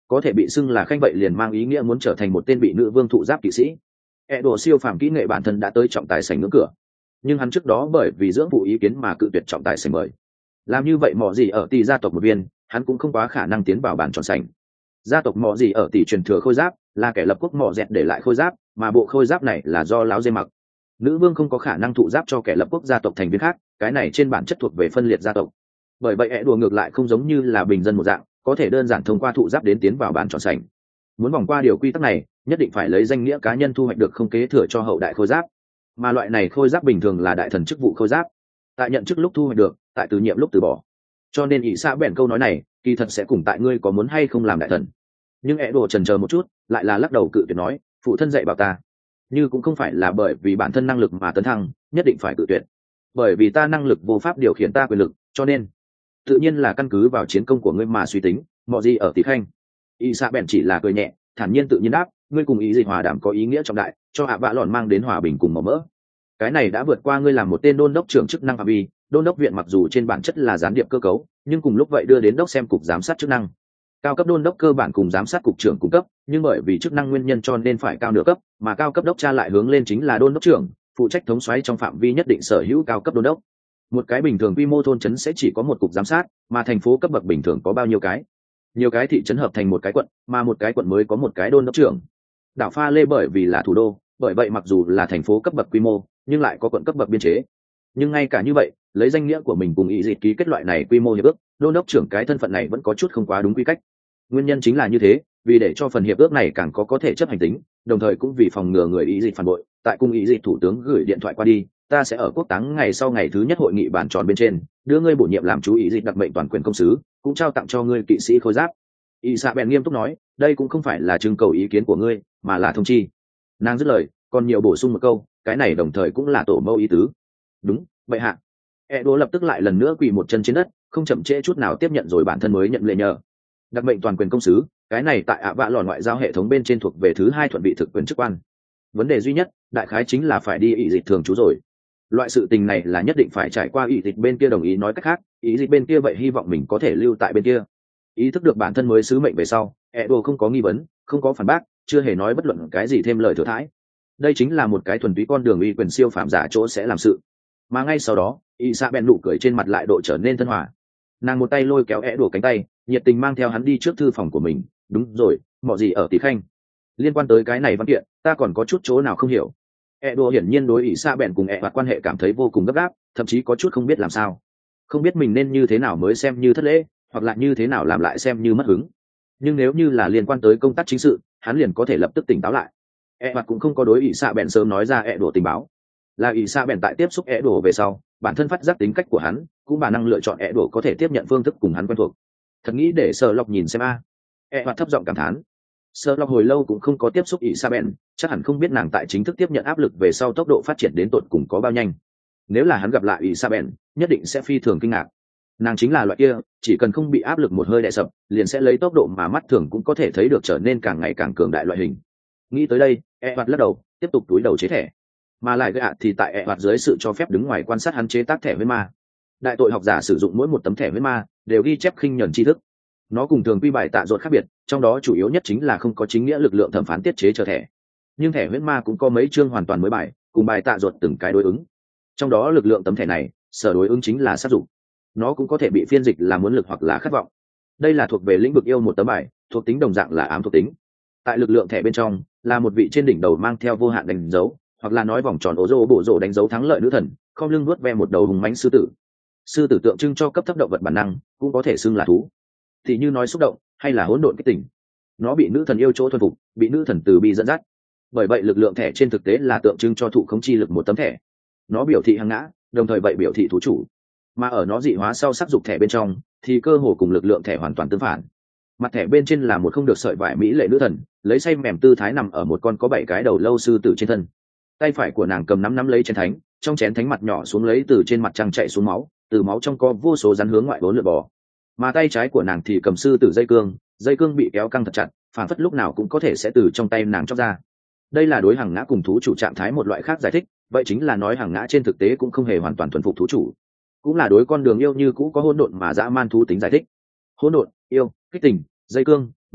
A: có thể bị xưng là khanh vậy liền mang ý nghĩa muốn trở thành một tên bị nữ vương thụ giáp kỵ sĩ. E đồ siêu phàm kỹ nghệ bản thân đã tới trọng tài sảnh ngưỡng cửa, nhưng hắn trước đó bởi vì dưỡng phụ ý kiến mà cự tuyệt trọng tài sảnh mời. Làm như vậy mọ gì ở tỷ gia tộc một viên, hắn cũng không quá khả năng tiến vào bàn tròn sảnh. Gia tộc mọ gì ở tỷ truyền thừa khôi giáp, là kẻ lập quốc mọ dẹt để lại khôi giáp, mà bộ khôi giáp này là do láo dê mặc. Nữ vương không có khả năng thụ giáp cho kẻ lập quốc gia tộc thành viên khác, cái này trên bản chất thuộc về phân liệt gia tộc. Bởi vậy E đùa ngược lại không giống như là bình dân một dạng, có thể đơn giản thông qua thụ giáp đến tiến vào bàn tròn sảnh. Muốn vòng qua điều quy tắc này, nhất định phải lấy danh nghĩa cá nhân thu hoạch được không kế thừa cho hậu đại khôi giáp, mà loại này khôi giáp bình thường là đại thần chức vụ khôi giáp, tại nhận chức lúc thu hoạch được, tại từ nhiệm lúc từ bỏ. Cho nên ỷ xã bèn câu nói này kỳ thật sẽ cùng tại ngươi có muốn hay không làm đại thần. Nhưng E đồ chần chờ một chút, lại là lắc đầu cự tuyệt nói, phụ thân dạy bảo ta, như cũng không phải là bởi vì bản thân năng lực mà tấn thăng, nhất định phải cự tuyệt, bởi vì ta năng lực vô pháp điều khiển ta quyền lực, cho nên tự nhiên là căn cứ vào chiến công của ngươi mà suy tính. Mọi gì ở tỷ khanh, y sa bèn chỉ là cười nhẹ, thản nhiên tự nhiên đáp, ngươi cùng ý gì hòa đàm có ý nghĩa trọng đại, cho hạ vạ lòn mang đến hòa bình cùng màu mỡ. Cái này đã vượt qua ngươi làm một tên đôn đốc trưởng chức năng phạm vi. Đôn đốc viện mặc dù trên bản chất là gián điệp cơ cấu, nhưng cùng lúc vậy đưa đến đốc xem cục giám sát chức năng. Cao cấp đôn đốc cơ bản cùng giám sát cục trưởng cung cấp, nhưng bởi vì chức năng nguyên nhân cho nên phải cao nửa cấp, mà cao cấp đốc tra lại hướng lên chính là đôn đốc trưởng, phụ trách thống soái trong phạm vi nhất định sở hữu cao cấp đôn đốc. Một cái bình thường quy mô thôn trấn sẽ chỉ có một cục giám sát, mà thành phố cấp bậc bình thường có bao nhiêu cái? Nhiều cái thị trấn hợp thành một cái quận, mà một cái quận mới có một cái đôn đốc trưởng. Đảo Pha Lê bởi vì là thủ đô, bởi vậy mặc dù là thành phố cấp bậc quy mô, nhưng lại có quận cấp bậc biên chế. Nhưng ngay cả như vậy, lấy danh nghĩa của mình cùng ý dịch ký kết loại này quy mô hiệp ước, đôn đốc trưởng cái thân phận này vẫn có chút không quá đúng quy cách. Nguyên nhân chính là như thế, vì để cho phần hiệp ước này càng có có thể chấp hành tính, đồng thời cũng vì phòng ngừa người ý dịch phản bội, tại cung ý dịch thủ tướng gửi điện thoại qua đi, ta sẽ ở quốc táng ngày sau ngày thứ nhất hội nghị bàn tròn bên trên đưa ngươi bổ nhiệm làm chú ý dịch đặc mệnh toàn quyền công sứ, cũng trao tặng cho ngươi kỵ sĩ khôi giáp. Y xạ bèn nghiêm túc nói, đây cũng không phải là trưng cầu ý kiến của ngươi, mà là thông chi. Nàng dứt lời, còn nhiều bổ sung một câu, cái này đồng thời cũng là tổ mẫu ý tứ. Đúng, bệ hạ. E đố lập tức lại lần nữa quỳ một chân trên đất, không chậm trễ chút nào tiếp nhận rồi bản thân mới nhận lệ nhờ. Đặc mệnh toàn quyền công sứ, cái này tại ạ vạ lòn ngoại giao hệ thống bên trên thuộc về thứ hai thuận vị thực quyền chức quan. Vấn đề duy nhất, đại khái chính là phải đi ý dịch thường trú rồi. Loại sự tình này là nhất định phải trải qua ý dịch bên kia đồng ý, nói cách khác, ý dịch bên kia vậy hy vọng mình có thể lưu tại bên kia. Ý thức được bản thân mới sứ mệnh về sau, Edo không có nghi vấn, không có phản bác, chưa hề nói bất luận cái gì thêm lời thừa thãi. Đây chính là một cái thuần túy con đường uy quyền siêu phàm giả chỗ sẽ làm sự. Mà ngay sau đó, Isabel nụ cười trên mặt lại độ trở nên thân hòa. Nàng một tay lôi kéo Edo cánh tay, nhiệt tình mang theo hắn đi trước thư phòng của mình. Đúng rồi, mọi gì ở tỷ khanh. Liên quan tới cái này văn kiện, ta còn có chút chỗ nào không hiểu. Edo hiển nhiên đối Isabel cùng Edo quan hệ cảm thấy vô cùng gấp gáp, thậm chí có chút không biết làm sao, không biết mình nên như thế nào mới xem như thất lễ, hoặc là như thế nào làm lại xem như mất hứng. Nhưng nếu như là liên quan tới công tác chính sự, hắn liền có thể lập tức tỉnh táo lại. E mặt cũng không có đối ỷ xạ bèn sớm nói ra e đổ tình báo, là ỷ xạ bèn tại tiếp xúc e đổ về sau, bản thân phát giác tính cách của hắn, cũng bản năng lựa chọn e đổ có thể tiếp nhận phương thức cùng hắn quen thuộc. Thật nghĩ để Sở Lộc nhìn xem a. E mặt thấp giọng cảm thán. Sở Lộc hồi lâu cũng không có tiếp xúc ỷ xạ bèn, chắc hẳn không biết nàng tại chính thức tiếp nhận áp lực về sau tốc độ phát triển đến tột cùng có bao nhanh. Nếu là hắn gặp lại ỷ xạ bèn, nhất định sẽ phi thường kinh ngạc. Nàng chính là loại kia, chỉ cần không bị áp lực một hơi đè sập, liền sẽ lấy tốc độ mà mắt thường cũng có thể thấy được trở nên càng ngày càng cường đại loại hình. Nghĩ tới đây, E hoạt lắc đầu, tiếp tục túi đầu chế thẻ. Mà lại gạ thì tại E hoạt dưới sự cho phép đứng ngoài quan sát hắn chế tác thẻ huyết ma. Đại tội học giả sử dụng mỗi một tấm thẻ huyết ma đều ghi chép khinh nhẫn tri thức. Nó cùng thường quy bài tạ ruột khác biệt, trong đó chủ yếu nhất chính là không có chính nghĩa lực lượng thẩm phán tiết chế chờ thẻ. Nhưng thẻ huyết ma cũng có mấy chương hoàn toàn mới bài, cùng bài tạ ruột từng cái đối ứng. Trong đó lực lượng tấm thẻ này, sở đối ứng chính là sát dụng. Nó cũng có thể bị phiên dịch là muốn lực hoặc là khát vọng. Đây là thuộc về lĩnh vực yêu một tấm bài, thuộc tính đồng dạng là ám thuộc tính. Tại lực lượng thẻ bên trong là một vị trên đỉnh đầu mang theo vô hạn đánh dấu, hoặc là nói vòng tròn ố rô bổ rổ đánh dấu thắng lợi nữ thần, không lưng nuốt ve một đầu hùng mãnh sư tử. Sư tử tượng trưng cho cấp thấp động vật bản năng, cũng có thể xưng là thú. Thì như nói xúc động, hay là hỗn độn kích tỉnh. Nó bị nữ thần yêu chỗ thuần phục, bị nữ thần từ bi dẫn dắt. Bởi vậy lực lượng thẻ trên thực tế là tượng trưng cho thụ không chi lực một tấm thẻ. Nó biểu thị hàng ngã, đồng thời vậy biểu thị thú chủ. Mà ở nó dị hóa sau sắc dục thẻ bên trong thì cơ hồ cùng lực lượng thẻ hoàn toàn tương phản. Mặt thẻ bên trên là một không được sợi vải mỹ lệ nữ thần, lấy say mềm tư thái nằm ở một con có bảy cái đầu lâu sư tử trên thân. Tay phải của nàng cầm nắm nắm lấy chén thánh, trong chén thánh mặt nhỏ xuống lấy từ trên mặt trăng chạy xuống máu, từ máu trong có vô số rắn hướng ngoại bốn lượt bò. Mà tay trái của nàng thì cầm sư tử dây cương, dây cương bị kéo căng thật chặt, phản phất lúc nào cũng có thể sẽ từ trong tay nàng chóc ra. Đây là đối hàng ngã cùng thú chủ trạng thái một loại khác giải thích, vậy chính là nói hàng ngã trên thực tế cũng không hề hoàn toàn thuần phục thú chủ, cũng là đối con đường yêu như cũ có hỗn độn mà dã man thú tính giải thích. Hỗn độn, yêu, kích tình, dây cương, muốn,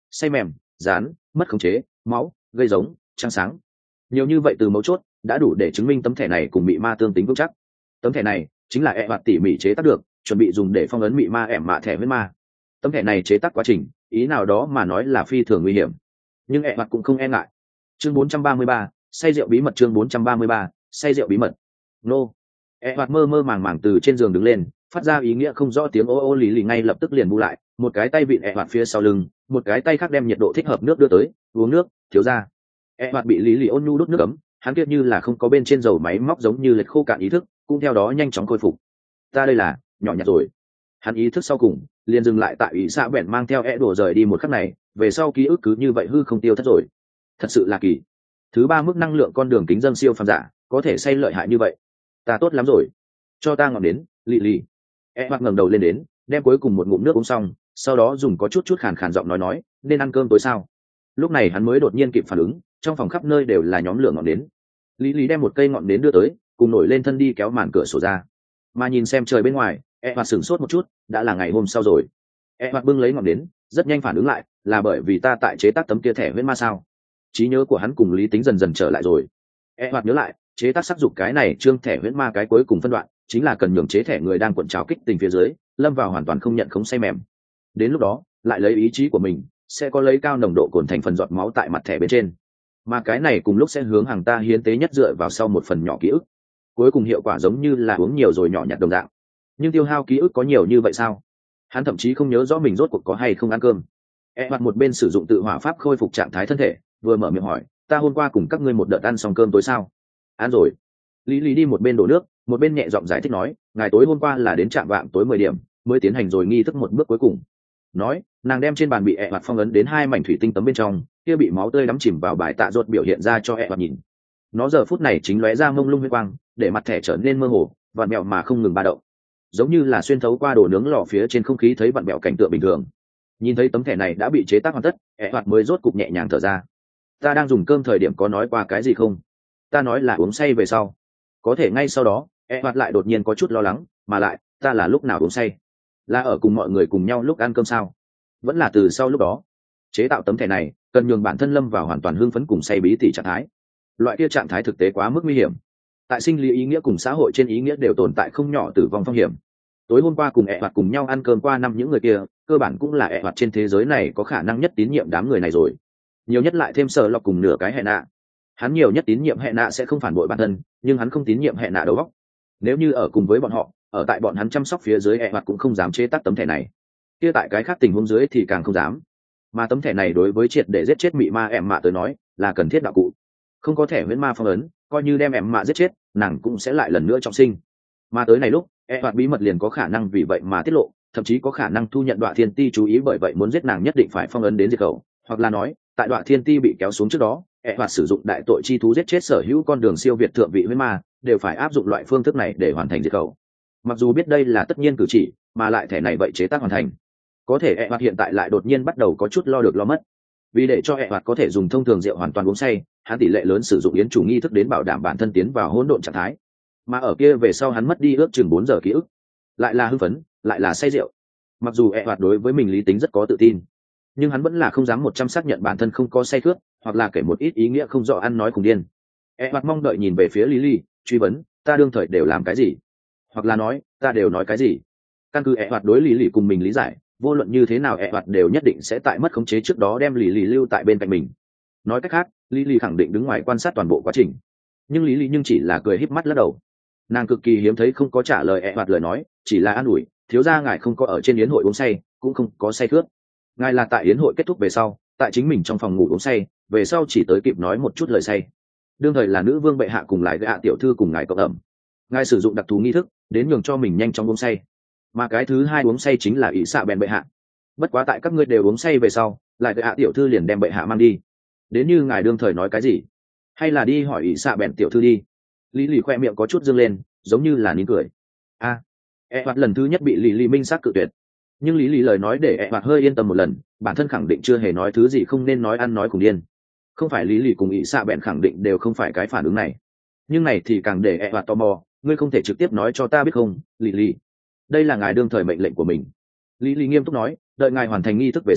A: say mềm, dán, mất khống chế, máu, gây giống, trăng sáng, nhiều như vậy từ mấu chốt đã đủ để chứng minh tấm thẻ này cùng mị ma tương tính vững chắc. Tấm thẻ này chính là e hoạt tỉ mỉ chế tác được, chuẩn bị dùng để phong ấn mị ma ẻm mạ thẻ huyết ma. Tấm thẻ này chế tác quá trình ý nào đó mà nói là phi thường nguy hiểm, nhưng e hoạt cũng không e ngại. Chương bốn trăm ba mươi ba, say rượu bí mật. Chương bốn trăm ba mươi ba, say rượu bí mật. Nô. E hoạt mơ mơ màng màng từ trên giường đứng lên, phát ra ý nghĩa không rõ tiếng ô ô lì lì, ngay lập tức liền bu lại, một cái tay vịn e hoạt phía sau lưng, một cái tay khác đem nhiệt độ thích hợp nước đưa tới. Uống nước, thiếu ra. E hoạt bị lý lì ôn nhu đút nước ấm, hắn kiệt như là không có bên trên dầu máy móc, giống như lệch khô cạn ý thức, cũng theo đó nhanh chóng khôi phục. Ta đây là nhỏ nhặt rồi. Hắn ý thức sau cùng liền dừng lại tại ủy xã bèn mang theo e đổ rời đi một khắc này, về sau ký ức cứ như vậy hư không tiêu thất rồi. Thật sự là kỳ. Thứ ba mức năng lượng con đường kính dâng siêu phàm giả có thể say lợi hại như vậy. Ta tốt lắm rồi, cho ta ngọn đến, lì lì. E hoặc ngẩng đầu lên đến, đem cuối cùng một ngụm nước uống xong, sau đó dùng có chút chút khàn khàn giọng nói nói, nên ăn cơm tối sao. Lúc này hắn mới đột nhiên kịp phản ứng, trong phòng khắp nơi đều là nhóm lửa ngọn nến. Lý Lý đem một cây ngọn nến đưa tới, cùng nổi lên thân đi kéo màn cửa sổ ra, mà nhìn xem trời bên ngoài. E hoặc sửng sốt một chút, đã là ngày hôm sau rồi. E hoặc bưng lấy ngọn nến, rất nhanh phản ứng lại, là bởi vì ta tại chế tác tấm kia thẻ huyết ma sao. Trí nhớ của hắn cùng lý tính dần dần trở lại rồi. E hoặc nhớ lại, chế tác sắc dục cái này trương thẻ huyết ma cái cuối cùng phân đoạn chính là cần nhường chế thẻ người đang cuộn trào kích tình phía dưới lâm vào hoàn toàn không nhận khống say mềm. Đến lúc đó lại lấy ý chí của mình sẽ có lấy cao nồng độ cồn thành phần giọt máu tại mặt thẻ bên trên, mà cái này cùng lúc sẽ hướng hàng ta hiến tế nhất dựa vào sau một phần nhỏ ký ức. Cuối cùng hiệu quả giống như là uống nhiều rồi nhỏ nhặt đồng dạng, nhưng tiêu hao ký ức có nhiều như vậy sao? Hắn thậm chí không nhớ rõ mình rốt cuộc có hay không ăn cơm. E hoặc một bên sử dụng tự hỏa pháp khôi phục trạng thái thân thể, vừa mở miệng hỏi, ta hôm qua cùng các ngươi một đợt ăn xong cơm tối sao? Ăn rồi. Lý Lý đi một bên đổ nước, một bên nhẹ giọng giải thích nói, ngày tối hôm qua là đến trạm vạng tối mười điểm mới tiến hành rồi nghi thức một bước cuối cùng. Nói, nàng đem trên bàn bị ẹ hoạt phong ấn đến hai mảnh thủy tinh tấm bên trong, kia bị máu tươi đắm chìm vào bài tạ ruột biểu hiện ra cho ẹ hoạt nhìn. Nó giờ phút này chính lóe ra mông lung huyết quang, để mặt thẻ trở nên mơ hồ, vặn mèo mà không ngừng ba động, giống như là xuyên thấu qua đồ nướng lò phía trên không khí thấy vặn mèo cảnh tượng bình thường. Nhìn thấy tấm thẻ này đã bị chế tác hoàn tất, ẹ hoạt mới rốt cục nhẹ nhàng thở ra. Ta đang dùng cơm thời điểm có nói qua cái gì không? Ta nói là uống say về sau. Có thể ngay sau đó e hoạt lại đột nhiên có chút lo lắng, mà lại ta là lúc nào uống say? Là ở cùng mọi người cùng nhau lúc ăn cơm sao? Vẫn là từ sau lúc đó? Chế tạo tấm thẻ này cần nhường bản thân lâm vào hoàn toàn hưng phấn cùng say bí tỉ trạng thái. Loại kia trạng thái thực tế quá mức nguy hiểm, tại sinh lý ý nghĩa cùng xã hội trên ý nghĩa đều tồn tại không nhỏ tử vong phong hiểm. Tối hôm qua cùng e hoạt cùng nhau ăn cơm qua năm những người kia cơ bản cũng là e hoạt trên thế giới này có khả năng nhất tín nhiệm đám người này rồi, nhiều nhất lại thêm sợ lọc cùng nửa cái hệ nạ. Hắn nhiều nhất tín nhiệm hệ nạ sẽ không phản bội bản thân, nhưng hắn không tín nhiệm hệ nạ đầu óc. Nếu như ở cùng với bọn họ, ở tại bọn hắn chăm sóc phía dưới, e hoạt cũng không dám chế tác tấm thẻ này. Kia tại cái khác tình huống dưới thì càng không dám. Mà tấm thẻ này đối với triệt để giết chết mị ma em mạ tới nói là cần thiết đạo cụ. Không có thẻ huyễn ma phong ấn, coi như đem em mạ giết chết, nàng cũng sẽ lại lần nữa trọng sinh. Mà tới này lúc, e hoạt bí mật liền có khả năng vì vậy mà tiết lộ, thậm chí có khả năng thu nhận Đoạ Thiên Ti chú ý, bởi vậy muốn giết nàng nhất định phải phong ấn đến diệt khẩu, hoặc là nói, tại Đoạ Thiên Ti bị kéo xuống trước đó, e hoạt sử dụng đại tội chi thú giết chết sở hữu con đường siêu việt thượng vị huyễn ma, đều phải áp dụng loại phương thức này để hoàn thành diệt khẩu. Mặc dù biết đây là tất nhiên cử chỉ, mà lại thẻ này vậy chế tác hoàn thành, có thể e hoạt hiện tại lại đột nhiên bắt đầu có chút lo được lo mất. Vì để cho e hoạt có thể dùng thông thường rượu hoàn toàn uống say, hắn tỷ lệ lớn sử dụng yến chủ nghi thức đến bảo đảm bản thân tiến vào hỗn độn trạng thái. Mà ở kia về sau hắn mất đi ước chừng bốn giờ ký ức, lại là hưng phấn, lại là say rượu. Mặc dù e hoạt đối với mình lý tính rất có tự tin, nhưng hắn vẫn là không dám một trăm xác nhận bản thân không có say khướt, hoặc là kể một ít ý nghĩa không rõ ăn nói cùng điên. E hoạt mong đợi nhìn về phía Lily, truy vấn, ta đương thời đều làm cái gì, hoặc là nói ta đều nói cái gì. Căn cứ e hoạt đối Lily cùng mình lý giải, vô luận như thế nào e hoạt đều nhất định sẽ tại mất khống chế trước đó đem Lily lưu tại bên cạnh mình. Nói cách khác, Lily khẳng định đứng ngoài quan sát toàn bộ quá trình. Nhưng Lily nhưng chỉ là cười híp mắt lắc đầu. Nàng cực kỳ hiếm thấy không có trả lời e hoạt lời nói, chỉ là an ủi, thiếu gia ngài không có ở trên yến hội uống say, cũng không có say khướt. Ngài là tại yến hội kết thúc về sau, tại chính mình trong phòng ngủ uống say, về sau chỉ tới kịp nói một chút lời say. Đương thời là nữ vương bệ hạ cùng lại gạ tiểu thư cùng ngài cộng ẩm. Ngài sử dụng đặc thù nghi thức đến nhường cho mình nhanh chóng uống say, mà cái thứ hai uống say chính là ỷ xạ bèn bệ hạ. Bất quá tại các ngươi đều uống say về sau, lại gạ tiểu thư liền đem bệ hạ mang đi. Đến như ngài đương thời nói cái gì, hay là đi hỏi ỷ xạ bèn tiểu thư đi. Lý lì khoe miệng có chút dương lên, giống như là nín cười. A, à, e hoạt lần thứ nhất bị lý lì minh xác cự tuyệt, nhưng lý lì lời nói để e hoạt hơi yên tâm một lần, bản thân khẳng định chưa hề nói thứ gì không nên nói, ăn nói cùng điên. Không phải lý lì cùng ỷ xạ bèn khẳng định đều không phải cái phản ứng này, nhưng này thì càng để e hoạt tò mò. Ngươi không thể trực tiếp nói cho ta biết không, lý lì? Đây là ngài đương thời mệnh lệnh của mình. Lý lì nghiêm túc nói, đợi ngài hoàn thành nghi thức về sau,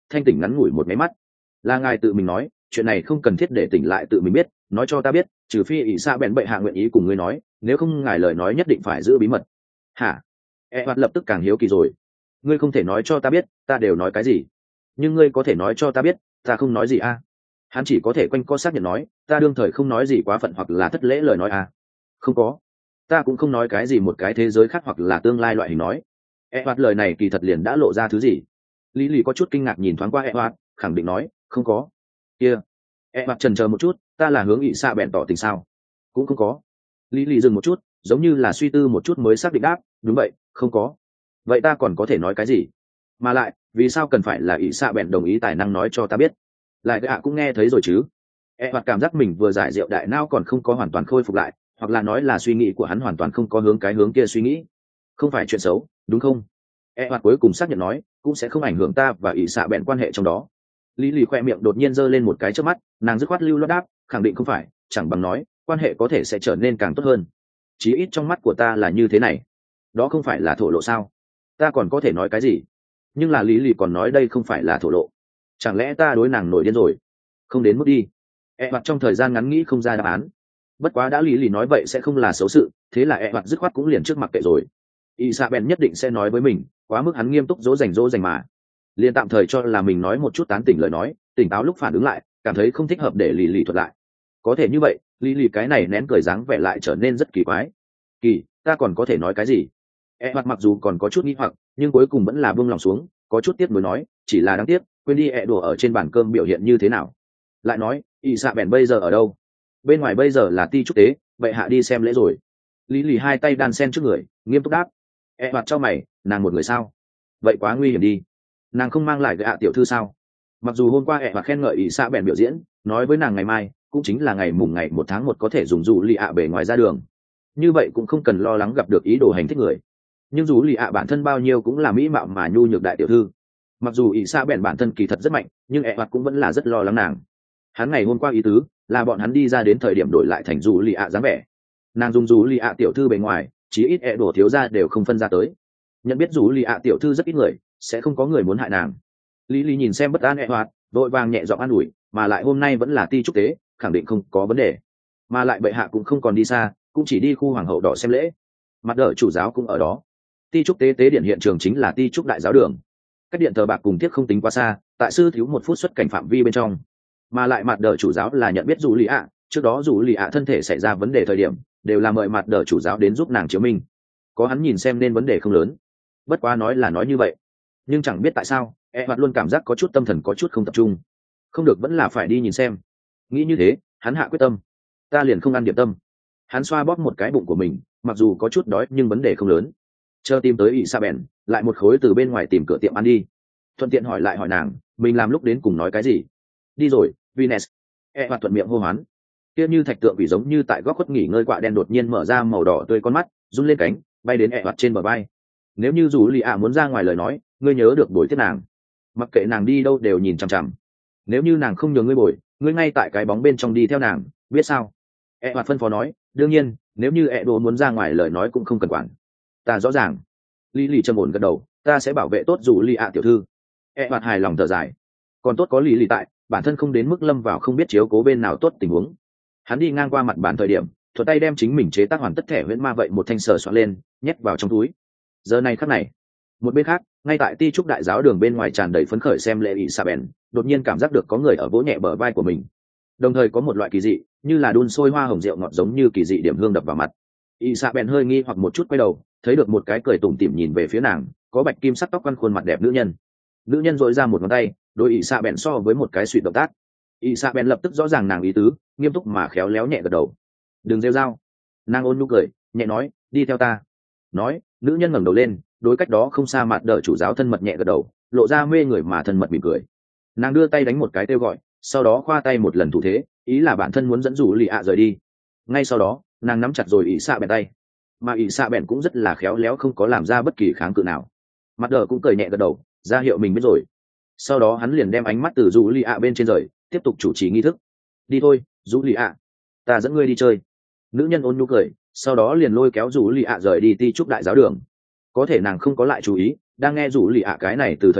A: thanh tỉnh ngắn ngủi một máy mắt. Là ngài tự mình nói, chuyện này không cần thiết để tỉnh lại tự mình biết, nói cho ta biết, trừ phi ỷ xạ bèn bệ hạ nguyện ý cùng ngươi nói, nếu không ngài lời nói nhất định phải giữ bí mật. Hả? E hoạt lập tức càng hiếu kỳ rồi. Ngươi không thể nói cho ta biết, ta đều nói cái gì? Nhưng ngươi có thể nói cho ta biết, ta không nói gì a? À? Hắn chỉ có thể quanh co xác nhận nói, ta đương thời không nói gì quá phận hoặc là thất lễ lời nói à? Không có, ta cũng không nói cái gì một cái thế giới khác hoặc là tương lai loại hình nói. E hoạt lời này kỳ thật liền đã lộ ra thứ gì? Lý Lì có chút kinh ngạc nhìn thoáng qua E hoạt, khẳng định nói, không có. Kia, E hoạt chần chờ một chút, ta là hướng ỷ xạ bèn tỏ tình sao? Cũng không có. Lý Lì dừng một chút, giống như là suy tư một chút mới xác định đáp, đúng vậy, không có. Vậy ta còn có thể nói cái gì? Mà lại, vì sao cần phải là ỷ xạ bèn đồng ý tài năng nói cho ta biết? Lại gạ cũng nghe thấy rồi chứ? E hoạt cảm giác mình vừa giải rượu đại não còn không có hoàn toàn khôi phục lại, hoặc là nói là suy nghĩ của hắn hoàn toàn không có hướng cái hướng kia suy nghĩ. Không phải chuyện xấu, đúng không? E hoạt cuối cùng xác nhận nói, cũng sẽ không ảnh hưởng ta và ỷ xạ bèn quan hệ trong đó. Lý Lì khoe miệng đột nhiên giơ lên một cái trước mắt, nàng dứt khoát lưu loát đáp, khẳng định không phải, chẳng bằng nói, quan hệ có thể sẽ trở nên càng tốt hơn. Chí ít trong mắt của ta là như thế này. Đó không phải là thổ lộ sao? Ta còn có thể nói cái gì? Nhưng là Lý Lì còn nói đây không phải là thổ lộ. Chẳng lẽ ta đối nàng nổi điên rồi? Không đến mức đi. E hoạt trong thời gian ngắn nghĩ không ra đáp án. Bất quá đã Lý Lì nói vậy sẽ không là xấu sự, thế là E hoạt dứt khoát cũng liền trước mặt kệ rồi. Isabel nhất định sẽ nói với mình, quá mức hắn nghiêm túc dỗ dành dỗ dành mà. Liền tạm thời cho là mình nói một chút tán tỉnh lời nói, tỉnh táo lúc phản ứng lại, cảm thấy không thích hợp để Lý Lì thuật lại. Có thể như vậy, Lý Lì cái này nén cười dáng vẻ lại trở nên rất kỳ quái. Kỳ, ta còn có thể nói cái gì? E hoạt mặc dù còn có chút nghi hoặc, nhưng cuối cùng vẫn là buông lòng xuống, có chút tiếc nuối nói, chỉ là đáng tiếc, quên đi E đùa ở trên bàn cơm biểu hiện như thế nào. Lại nói, Isabel bây giờ ở đâu? Bên ngoài bây giờ là ti trúc tế, vậy hạ đi xem lễ rồi. Lý Lì hai tay đan sen trước người, nghiêm túc đáp. E hoạt cho mày, nàng một người sao? Vậy quá nguy hiểm đi. Nàng không mang lại gạ tiểu thư sao? Mặc dù hôm qua E hoạt khen ngợi Isabel biểu diễn, nói với nàng ngày mai cũng chính là ngày mùng ngày một tháng một có thể dùng dù lì ạ bề ngoài ra đường, như vậy cũng không cần lo lắng gặp được ý đồ hành thích người. Nhưng dù lì ạ bản thân bao nhiêu cũng là mỹ mạo mà nhu nhược đại tiểu thư, mặc dù Isabel bản thân kỳ thật rất mạnh, nhưng E hoạt cũng vẫn là rất lo lắng nàng. Hắn ngày hôm qua ý tứ là bọn hắn đi ra đến thời điểm đổi lại thành dù lì ạ dáng vẻ, nàng dùng dù lì ạ tiểu thư bề ngoài chí ít E đổ thiếu ra đều không phân ra tới. Nhận biết dù lì ạ tiểu thư rất ít người, sẽ không có người muốn hại nàng. Lý Lý nhìn xem bất an E hoạt, vội vàng nhẹ giọng an ủi, mà lại hôm nay vẫn là ti trúc tế, khẳng định không có vấn đề. Mà lại bệ hạ cũng không còn đi xa, cũng chỉ đi khu hoàng hậu đỏ xem lễ. Mặt đỡ chủ giáo cũng ở đó. Ti trúc tế tế điện hiện trường chính là ti trúc đại giáo đường. Cách điện thờ bạc cùng tiếc không tính quá xa, tại sư thiếu một phút xuất cảnh phạm vi bên trong. Mà lại mặt đỡ chủ giáo là nhận biết dù lì ạ, trước đó dù lì ạ thân thể xảy ra vấn đề thời điểm, đều là mời mặt đỡ chủ giáo đến giúp nàng chiếu minh. Có hắn nhìn xem nên vấn đề không lớn. Bất quá nói là nói như vậy, nhưng chẳng biết tại sao E hoạt luôn cảm giác có chút tâm thần có chút không tập trung. Không được, vẫn là phải đi nhìn xem. Nghĩ như thế, hắn hạ quyết tâm, ta liền không ăn điểm tâm. Hắn xoa bóp một cái bụng của mình, mặc dù có chút đói nhưng vấn đề không lớn. Chờ tìm tới Isabel, lại một khối từ bên ngoài tìm cửa tiệm ăn đi. Thuận tiện hỏi lại hỏi nàng, mình làm lúc đến cùng nói cái gì. Đi rồi, Venus. E hoạt thuận miệng hô hoán. Kia như thạch tượng bị giống như tại góc khuất nghỉ ngơi quạ đen đột nhiên mở ra màu đỏ tươi con mắt, run lên cánh, bay đến E hoạt trên bờ vai. Nếu như dù lì ạ muốn ra ngoài lời nói, ngươi nhớ được bồi tiếp nàng, mặc kệ nàng đi đâu đều nhìn chằm chằm. Nếu như nàng không nhờ ngươi bồi, ngươi ngay tại cái bóng bên trong đi theo nàng, biết sao? E hoạt phân phó nói, đương nhiên, nếu như E đồ muốn ra ngoài lời nói cũng không cần quản. Ta rõ ràng. Lý Lì trầm ổn gật đầu, ta sẽ bảo vệ tốt dù lì ạ tiểu thư. E hoạt hài lòng thở dài. Còn tốt có Lý Lì tại, bản thân không đến mức lâm vào không biết chiếu cố bên nào tốt tình huống. Hắn đi ngang qua mặt bàn thời điểm, thuận tay đem chính mình chế tác hoàn tất thẻ huyễn ma vậy một thanh sờ soạn lên, nhét vào trong túi. Giờ này khắc này, một bên khác, ngay tại ti trúc đại giáo đường bên ngoài tràn đầy phấn khởi xem lễ Isabel, đột nhiên cảm giác được có người ở vỗ nhẹ bờ vai của mình. Đồng thời có một loại kỳ dị, như là đun sôi hoa hồng rượu ngọt giống như kỳ dị điểm hương đập vào mặt. Isabel hơi nghi hoặc một chút quay đầu, thấy được một cái cười tủm tỉm nhìn về phía nàng, có bạch kim sắc tóc quăn khuôn mặt đẹp nữ nhân. Nữ nhân dội ra một ngón tay, đối Isabel so với một cái suy động tác. Isabel lập tức rõ ràng nàng ý tứ, nghiêm túc mà khéo léo nhẹ gật đầu. Đừng rêu rao. Nàng ôn nhu cười, nhẹ nói, đi theo ta. Nói, nữ nhân ngẩng đầu lên, đối cách đó không xa mặt đỡ chủ giáo thân mật nhẹ gật đầu, lộ ra mê người mà thân mật mỉm cười. Nàng đưa tay đánh một cái kêu gọi, sau đó khoa tay một lần thủ thế, ý là bản thân muốn dẫn dụ lì ạ rời đi. Ngay sau đó, nàng nắm chặt rồi ỷ xạ bèn tay, mà ỷ xạ bèn cũng rất là khéo léo không có làm ra bất kỳ kháng cự nào. Mặt đỡ cũng cười nhẹ gật đầu, ra hiệu mình biết rồi. Sau đó hắn liền đem ánh mắt từ dụ lì ạ bên trên rời, tiếp tục chủ trì nghi thức. Đi thôi, dụ lì ạ, ta dẫn ngươi đi chơi. Nữ nhân ôn nhu cười, sau đó liền lôi kéo dụ lì ạ rời đi ti trúc đại giáo đường. Có thể nàng không có lại chú ý, đang nghe dụ lì ạ cái này từ thời điểm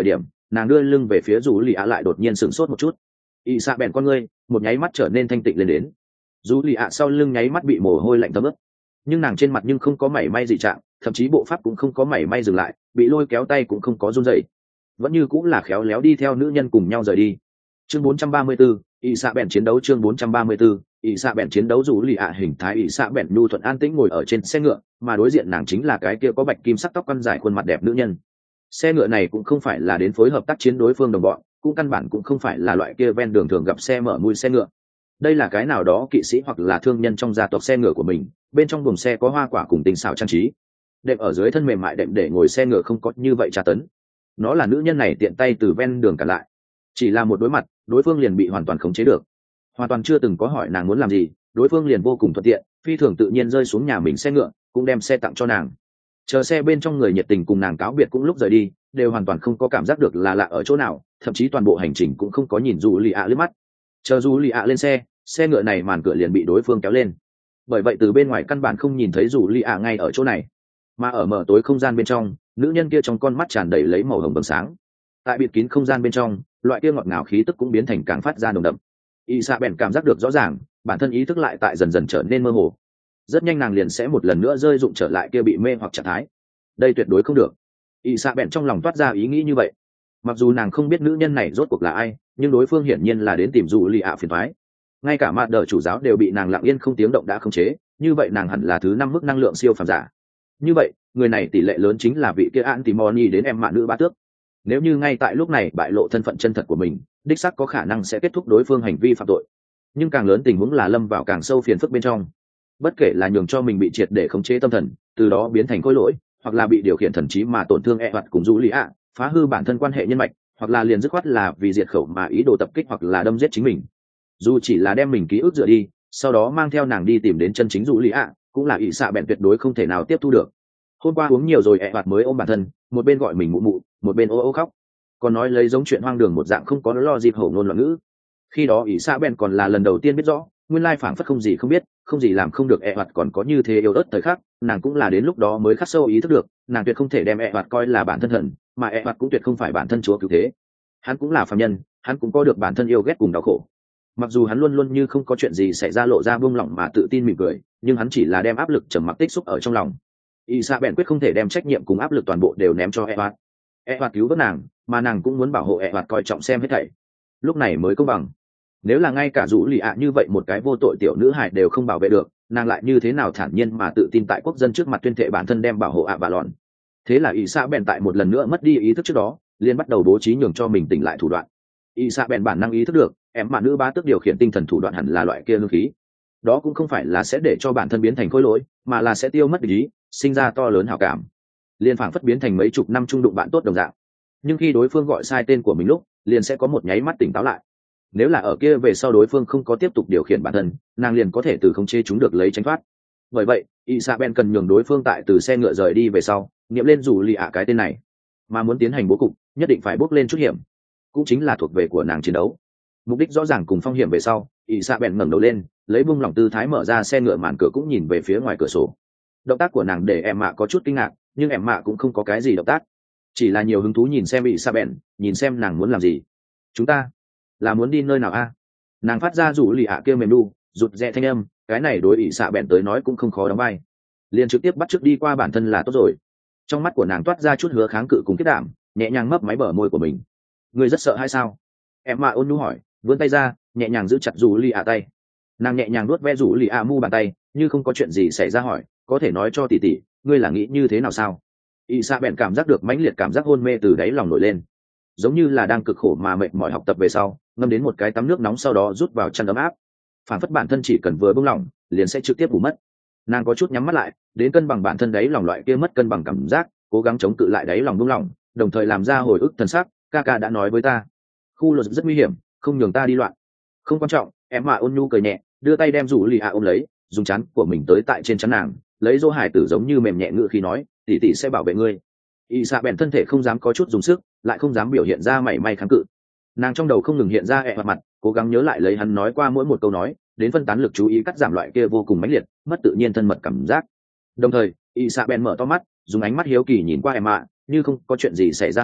A: nàng đưa lưng về phía dù lì ạ lại đột nhiên sửng sốt một chút. ỵ xạ bèn con ngươi một nháy mắt trở nên thanh tịnh lên đến. Dù lì ạ sau lưng nháy mắt bị mồ hôi lạnh thấm ướt, nhưng nàng trên mặt nhưng không có mảy may dị trạng, thậm chí bộ pháp cũng không có mảy may dừng lại, bị lôi kéo tay cũng không có run rẩy, vẫn như cũng là khéo léo đi theo nữ nhân cùng nhau rời đi. Chương bốn trăm ba mươi tư, ỵ xạ bèn chiến đấu. Chương bốn trăm ba mươi tư, ỵ xạ bèn chiến đấu. Dù lì ạ hình thái ỵ xạ bèn nhu thuận an tĩnh ngồi ở trên xe ngựa, mà đối diện nàng chính là cái kia có bạch kim sắc tóc quăn dài khuôn mặt đẹp nữ nhân. Xe ngựa này cũng không phải là đến phối hợp tác chiến đối phương đồng bọn, cũng căn bản cũng không phải là loại kia ven đường thường gặp xe mở mui xe ngựa. Đây là cái nào đó kỵ sĩ hoặc là thương nhân trong gia tộc xe ngựa của mình, bên trong buồng xe có hoa quả cùng tinh xảo trang trí, đệm ở dưới thân mềm mại đệm để ngồi xe ngựa không có như vậy tra tấn. Nó là nữ nhân này tiện tay từ ven đường cản lại, chỉ là một đối mặt, đối phương liền bị hoàn toàn khống chế được, hoàn toàn chưa từng có hỏi nàng muốn làm gì, đối phương liền vô cùng thuận tiện, phi thường tự nhiên rơi xuống nhà mình xe ngựa, cũng đem xe tặng cho nàng. Chờ xe bên trong người nhiệt tình cùng nàng cáo biệt cũng lúc rời đi, đều hoàn toàn không có cảm giác được là lạ ở chỗ nào, thậm chí toàn bộ hành trình cũng không có nhìn dù lì ạ liếc mắt. Chờ dù lì ạ lên xe, xe ngựa này màn cửa liền bị đối phương kéo lên, bởi vậy từ bên ngoài căn bản không nhìn thấy dù lì ạ ngay ở chỗ này, mà ở mở tối không gian bên trong, nữ nhân kia trong con mắt tràn đầy lấy màu hồng vầng sáng. Tại bịt kín không gian bên trong, loại kia ngọt ngào khí tức cũng biến thành càng phát ra nồng đậm. Y Sa bèn cảm giác được rõ ràng, bản thân ý thức lại tại dần dần trở nên mơ hồ. Rất nhanh nàng liền sẽ một lần nữa rơi dụng trở lại kia bị mê hoặc trạng thái. Đây tuyệt đối không được. Y Sa bèn trong lòng toát ra ý nghĩ như vậy. Mặc dù nàng không biết nữ nhân này rốt cuộc là ai, nhưng đối phương hiển nhiên là đến tìm dù lì ạ phiền toái. Ngay cả mặt đờ chủ giáo đều bị nàng lặng yên không tiếng động đã khống chế, như vậy nàng hẳn là thứ năm mức năng lượng siêu phàm giả. Như vậy, người này tỷ lệ lớn chính là vị kia Antimony đến em mạn nữ bá tước. Nếu như ngay tại lúc này bại lộ thân phận chân thật của mình, đích xác có khả năng sẽ kết thúc đối phương hành vi phạm tội. Nhưng càng lớn tình huống là lâm vào càng sâu phiền phức bên trong. Bất kể là nhường cho mình bị triệt để khống chế tâm thần, từ đó biến thành khối lỗi, hoặc là bị điều khiển thần trí mà tổn thương e hoạt cùng du lý ạ, phá hư bản thân quan hệ nhân mạch, hoặc là liền dứt khoát là vì diệt khẩu mà ý đồ tập kích hoặc là đâm giết chính mình. Dù chỉ là đem mình ký ức rửa đi, sau đó mang theo nàng đi tìm đến chân chính du lý ạ, cũng là ỷ xạ bèn tuyệt đối không thể nào tiếp thu được. Hôm qua uống nhiều rồi e hoạt mới ôm bản thân, một bên gọi mình mụ mụ, một bên ô ô khóc, còn nói lấy giống chuyện hoang đường một dạng không có lo dịp hổ ngôn loạn ngữ. Khi đó ỷ xạ bèn còn là lần đầu tiên biết rõ, nguyên lai phảng phất không gì không biết, không gì làm không được e hoạt còn có như thế yêu ớt thời khắc, nàng cũng là đến lúc đó mới khắc sâu ý thức được, nàng tuyệt không thể đem e hoạt coi là bản thân thần, mà e hoạt cũng tuyệt không phải bản thân chúa cứu thế. Hắn cũng là phàm nhân, hắn cũng có được bản thân yêu ghét cùng đau khổ. Mặc dù hắn luôn luôn như không có chuyện gì xảy ra lộ ra buông lỏng mà tự tin mỉm cười, nhưng hắn chỉ là đem áp lực trầm mặc tích xúc ở trong lòng. Y Sa bèn quyết không thể đem trách nhiệm cùng áp lực toàn bộ đều ném cho e hoạt. E hoạt cứu vớt nàng, mà nàng cũng muốn bảo hộ e hoạt coi trọng xem hết thảy. Lúc này mới công bằng. Nếu là ngay cả rủ lì ạ như vậy một cái vô tội tiểu nữ hài đều không bảo vệ được, nàng lại như thế nào thản nhiên mà tự tin tại quốc dân trước mặt tuyên thệ bản thân đem bảo hộ ạ bà lòn. Thế là Y Sa bèn tại một lần nữa mất đi ý thức trước đó, liền bắt đầu bố trí nhường cho mình tỉnh lại thủ đoạn. Y Sa bèn bản năng ý thức được, em mà nữ bá tước điều khiển tinh thần thủ đoạn hẳn là loại kia lưu khí. Đó cũng không phải là sẽ để cho bản thân biến thành khối lỗi, mà là sẽ tiêu mất ý, sinh ra to lớn hảo cảm, liền phảng phất biến thành mấy chục năm trung đụng bạn tốt đồng dạng. Nhưng khi đối phương gọi sai tên của mình lúc, liền sẽ có một nháy mắt tỉnh táo lại. Nếu là ở kia về sau đối phương không có tiếp tục điều khiển bản thân, nàng liền có thể từ khống chế chúng được lấy tránh thoát. Bởi vậy, Isabel cần nhường đối phương tại từ xe ngựa rời đi về sau, niệm lên rủ lì ạ cái tên này, mà muốn tiến hành bố cục, nhất định phải bước lên chút hiểm, cũng chính là thuộc về của nàng chiến đấu. Mục đích rõ ràng cùng phong hiểm về sau, Isabel ngẩng đầu lên, lấy buông lỏng tư thái mở ra xe ngựa màn cửa cũng nhìn về phía ngoài cửa sổ. Động tác của nàng để em mạ có chút kinh ngạc, nhưng em mạ cũng không có cái gì động tác, chỉ là nhiều hứng thú nhìn xem Isabel, nhìn xem nàng muốn làm gì. Chúng ta là muốn đi nơi nào a? Nàng phát ra rủ lì ạ kia mềm đu, rụt rè thanh âm, cái này đối Isabel tới nói cũng không khó đóng vai, liền trực tiếp bắt chước đi qua bản thân là tốt rồi. Trong mắt của nàng toát ra chút hứa kháng cự cùng kết đảm, nhẹ nhàng mấp máy bờ môi của mình. Ngươi rất sợ hay sao? Em mạ ôn nhu hỏi, vươn tay ra, nhẹ nhàng giữ chặt rủ lì ạ tay. Nàng nhẹ nhàng nuốt ve rủ lì ạ mu bàn tay, như không có chuyện gì xảy ra hỏi, có thể nói cho tỷ tỷ, ngươi là nghĩ như thế nào sao? Isabel cảm giác được mãnh liệt cảm giác hôn mê từ đáy lòng nổi lên, giống như là đang cực khổ mà mệt mỏi học tập về sau, ngâm đến một cái tắm nước nóng sau đó rút vào chăn ấm áp, phản phất bản thân chỉ cần vừa buông lỏng, liền sẽ trực tiếp ngủ mất. Nàng có chút nhắm mắt lại, đến cân bằng bản thân đáy lòng loại kia mất cân bằng cảm giác, cố gắng chống cự lại đáy lòng buông lỏng, đồng thời làm ra hồi ức thần sắc. Ca ca đã nói với ta, khu luật rất nguy hiểm, không nhường ta đi loạn. Không quan trọng, em mà ôn nhu cười nhẹ, đưa tay đem rủ lì ạ ôm lấy, dùng chán của mình tới tại trên chắn nàng, lấy dỗ hải tử giống như mềm nhẹ ngự khi nói, tỷ tỷ sẽ bảo vệ ngươi. Isabel thân thể không dám có chút dùng sức, lại không dám biểu hiện ra mảy may kháng cự. Nàng trong đầu không ngừng hiện ra ẹ mặt mặt, cố gắng nhớ lại lấy hắn nói qua mỗi một câu nói, đến phân tán lực chú ý cắt giảm loại kia vô cùng mãnh liệt, mất tự nhiên thân mật cảm giác. Đồng thời, Isabel mở to mắt, dùng ánh mắt hiếu kỳ nhìn qua Emma, như không có chuyện gì xảy ra hỏi,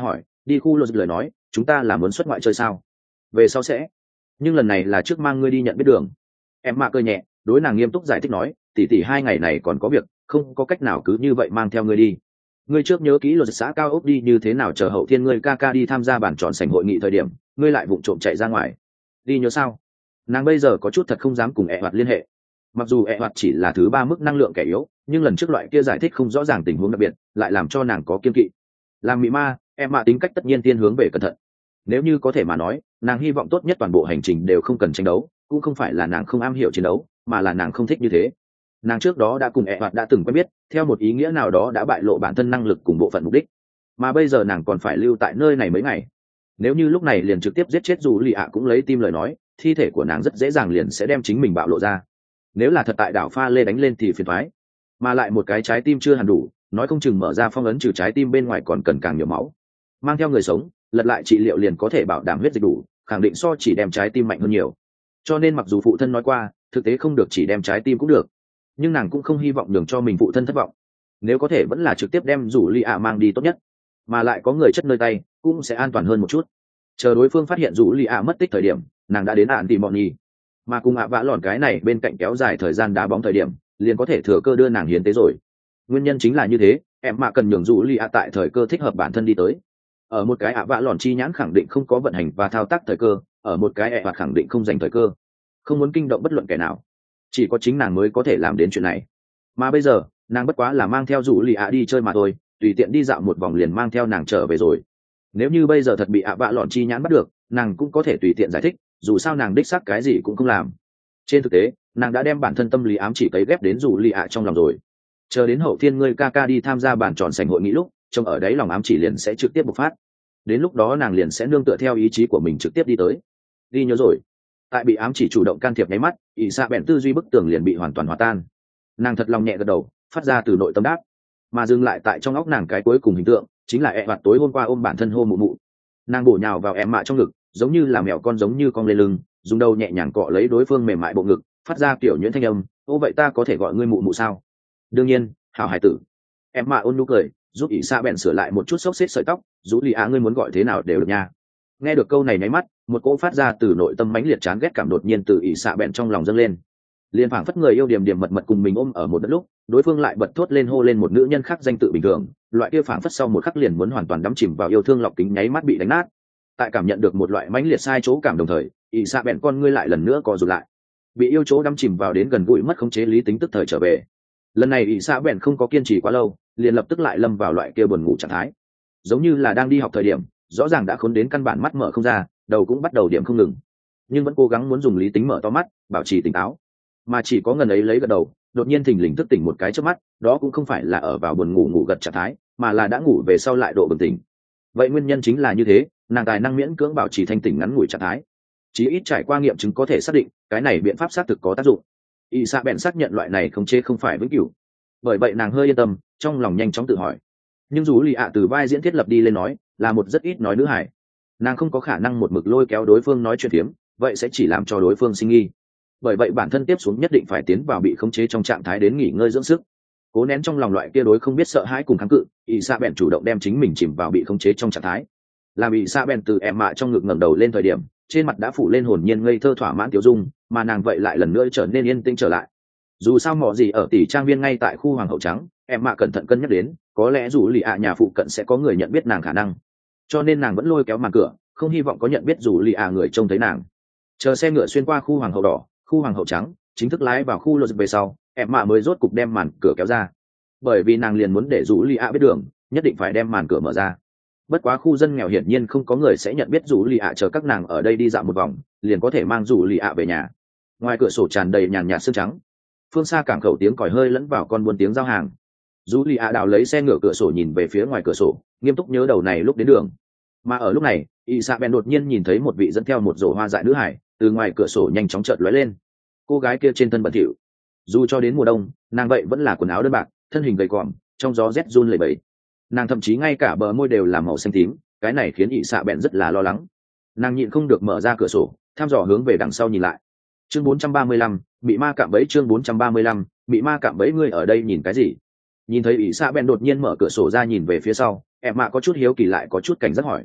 A: đi khu lô lời nói chúng ta là muốn xuất ngoại chơi sao? Về sau sẽ, nhưng lần này là trước mang ngươi đi nhận biết đường. Em mạ cười nhẹ đối nàng nghiêm túc giải thích nói, tỷ tỷ hai ngày này còn có việc, không có cách nào cứ như vậy mang theo ngươi đi. Ngươi trước nhớ kỹ luật xã cao ốc đi như thế nào, chờ hậu thiên ngươi ca ca đi tham gia bản tròn sảnh hội nghị thời điểm ngươi lại vụng trộm chạy ra ngoài đi, nhớ sao? Nàng bây giờ có chút thật không dám cùng ẹ hoạt liên hệ, mặc dù ẹ hoạt chỉ là thứ ba mức năng lượng kẻ yếu, nhưng lần trước loại kia giải thích không rõ ràng tình huống đặc biệt lại làm cho nàng có kiên kỵ. Làm mị ma em mạ tính cách tất nhiên tiên hướng về cẩn thận, nếu như có thể mà nói nàng hy vọng tốt nhất toàn bộ hành trình đều không cần tranh đấu, cũng không phải là nàng không am hiểu chiến đấu, mà là nàng không thích như thế. Nàng trước đó đã cùng ẹ hoạt đã từng quen biết, theo một ý nghĩa nào đó đã bại lộ bản thân năng lực cùng bộ phận mục đích, mà bây giờ nàng còn phải lưu tại nơi này mấy ngày. Nếu như lúc này liền trực tiếp giết chết dù lì ạ cũng lấy tim lời nói, thi thể của nàng rất dễ dàng liền sẽ đem chính mình bạo lộ ra. Nếu là thật tại đảo pha lê đánh lên thì phiền thoái, mà lại một cái trái tim chưa hẳn đủ, nói không chừng mở ra phong ấn trừ trái tim bên ngoài còn cần càng nhiều máu. Mang theo người sống lật lại trị liệu liền có thể bảo đảm huyết dịch đủ, khẳng định so chỉ đem trái tim mạnh hơn nhiều. Cho nên mặc dù phụ thân nói qua thực tế không được chỉ đem trái tim cũng được, nhưng nàng cũng không hy vọng nhường cho mình phụ thân thất vọng. Nếu có thể vẫn là trực tiếp đem rủ lì ạ mang đi tốt nhất, mà lại có người chất nơi tay cũng sẽ an toàn hơn một chút. Chờ đối phương phát hiện rủ lì ạ mất tích thời điểm nàng đã đến ạn tìm bọn nhi, mà cùng ạ vã lòn cái này bên cạnh kéo dài thời gian đá bóng thời điểm liền có thể thừa cơ đưa nàng hiến tế rồi. Nguyên nhân chính là như thế, em mạ cần nhường rủ lì ạ tại thời cơ thích hợp bản thân đi tới. Ở một cái ạ vã lòn chi nhãn khẳng định không có vận hành và thao tác thời cơ, ở một cái ẹ và khẳng định không dành thời cơ, không muốn kinh động bất luận kẻ nào, chỉ có chính nàng mới có thể làm đến chuyện này. Mà bây giờ nàng bất quá là mang theo rủ lì ạ đi chơi mà thôi, tùy tiện đi dạo một vòng liền mang theo nàng trở về rồi. Nếu như bây giờ thật bị ạ vạ lọn chi nhãn bắt được, nàng cũng có thể tùy tiện giải thích, dù sao nàng đích xác cái gì cũng không làm. Trên thực tế nàng đã đem bản thân tâm lý ám chỉ cấy ghép đến rủ lì ạ trong lòng rồi. Chờ đến hậu thiên ngươi ca ca đi tham gia bản tròn sảnh hội nghị lúc, trong ở đấy lòng ám chỉ liền sẽ trực tiếp bộc phát. Đến lúc đó nàng liền sẽ nương tựa theo ý chí của mình trực tiếp đi tới. Đi nhớ rồi, tại bị ám chỉ chủ động can thiệp nháy mắt, ỷ xạ bèn tư duy bức tường liền bị hoàn toàn hòa tan. Nàng thật lòng nhẹ gật đầu, phát ra từ nội tâm đáp, mà dừng lại tại trong óc nàng cái cuối cùng hình tượng chính là ẹ vặt tối hôm qua ôm bản thân hô mụ mụ. Nàng bổ nhào vào em mạ trong ngực, giống như là mèo con giống như con lên lưng, dùng đầu nhẹ nhàng cọ lấy đối phương mềm mại bộ ngực, phát ra kiểu nhuyễn thanh âm, ô vậy ta có thể gọi ngươi mụ mụ sao? Đương nhiên, hảo hải tử. Em mạ ôn nụ cười, giúp ỷ xạ bèn sửa lại một chút xốc xếp sợi tóc, rủ lì á ngươi muốn gọi thế nào đều được nha. Nghe được câu này nháy mắt, một cỗ phát ra từ nội tâm mãnh liệt chán ghét cảm đột nhiên từ ỷ xạ bèn trong lòng dâng lên. Liên phảng phất người yêu điểm điểm mật mật cùng mình ôm ở một đất lúc, đối phương lại bật thốt lên hô lên một nữ nhân khác danh tự bình thường, loại kia phảng phất sau một khắc liền muốn hoàn toàn đắm chìm vào yêu thương lọc kính nháy mắt bị đánh nát. Tại cảm nhận được một loại mãnh liệt sai chỗ cảm đồng thời, ỷ xạ bèn con ngươi lại lần nữa co rụt lại, bị yêu chỗ đắm chìm vào đến gần gũi mất khống chế lý tính tức thời trở về. Lần này ỷ xạ bèn không có kiên trì quá lâu, liền lập tức lại lâm vào loại kia buồn ngủ trạng thái, giống như là đang đi học thời điểm, rõ ràng đã khốn đến căn bản mắt mở không ra, đầu cũng bắt đầu điểm không ngừng, nhưng vẫn cố gắng muốn dùng lý tính mở to mắt, bảo trì tỉnh táo. Mà chỉ có ngần ấy lấy gật đầu, đột nhiên thình lình thức tỉnh một cái trước mắt, đó cũng không phải là ở vào buồn ngủ ngủ gật trạng thái, mà là đã ngủ về sau lại độ bừng tỉnh. Vậy nguyên nhân chính là như thế, nàng tài năng miễn cưỡng bảo trì thanh tỉnh ngắn ngủi trạng thái. Chí ít trải qua nghiệm chứng có thể xác định, cái này biện pháp xác thực có tác dụng. Y Sa bèn xác nhận loại này khống chế không phải vĩnh cửu. Bởi vậy nàng hơi yên tâm, trong lòng nhanh chóng tự hỏi. Nhưng dù lì ạ từ vai diễn thiết lập đi lên nói, là một rất ít nói nữ hải. Nàng không có khả năng một mực lôi kéo đối phương nói chuyện phiếm, vậy sẽ chỉ làm cho đối phương sinh nghi. Bởi vậy bản thân tiếp xuống nhất định phải tiến vào bị khống chế trong trạng thái đến nghỉ ngơi dưỡng sức, cố nén trong lòng loại kia đối không biết sợ hãi cùng kháng cự. Y Sa bèn chủ động đem chính mình chìm vào bị khống chế trong trạng thái. Làm Y Sa bèn từ em mạ trong ngực ngẩng đầu lên thời điểm, trên mặt đã phủ lên hồn nhiên ngây thơ thỏa mãn tiêu dung, mà nàng vậy lại lần nữa trở nên yên tĩnh trở lại. Dù sao mọ gì ở tỷ trang viên ngay tại khu hoàng hậu trắng, em mạ cẩn thận cân nhắc đến, có lẽ dù lì ạ nhà phụ cận sẽ có người nhận biết nàng khả năng, cho nên nàng vẫn lôi kéo màn cửa, không hy vọng có nhận biết dù lì ạ người trông thấy nàng. Chờ xe ngựa xuyên qua khu hoàng hậu đỏ, khu hoàng hậu trắng, chính thức lái vào khu lô về sau, em mạ mới rốt cục đem màn cửa kéo ra, bởi vì nàng liền muốn để dù lì ạ biết đường, nhất định phải đem màn cửa mở ra. Bất quá khu dân nghèo hiển nhiên không có người sẽ nhận biết dù lì ạ, chờ các nàng ở đây đi dạo một vòng liền có thể mang dù lì ạ về nhà. Ngoài cửa sổ tràn đầy nhàn nhạt sương trắng, phương xa cảng khẩu tiếng còi hơi lẫn vào con buôn tiếng giao hàng. Dù lì ạ đào lấy xe ngựa cửa sổ nhìn về phía ngoài cửa sổ, nghiêm túc nhớ đầu này lúc đến đường. Mà ở lúc này Y Sa bèn đột nhiên nhìn thấy một vị dẫn theo một rổ hoa dại nữ hải từ ngoài cửa sổ nhanh chóng chợt lóe lên. Cô gái kia trên thân bẩn thỉu, dù cho đến mùa đông nàng vậy vẫn là quần áo đơn bạc, thân hình gầy còm, trong gió rét run lẩy bẩy. Nàng thậm chí ngay cả bờ môi đều là màu xanh tím, cái này khiến Y Sa bèn rất là lo lắng. Nàng nhịn không được mở ra cửa sổ, thăm dò hướng về đằng sau nhìn lại. Chương bốn trăm ba mươi lăm, bị ma cạm bẫy. Chương bốn trăm ba mươi lăm, bị ma cạm bẫy. Ngươi ở đây nhìn cái gì? Nhìn thấy Y Sa bèn đột nhiên mở cửa sổ ra nhìn về phía sau, em mạ có chút hiếu kỳ lại có chút cảnh giác hỏi.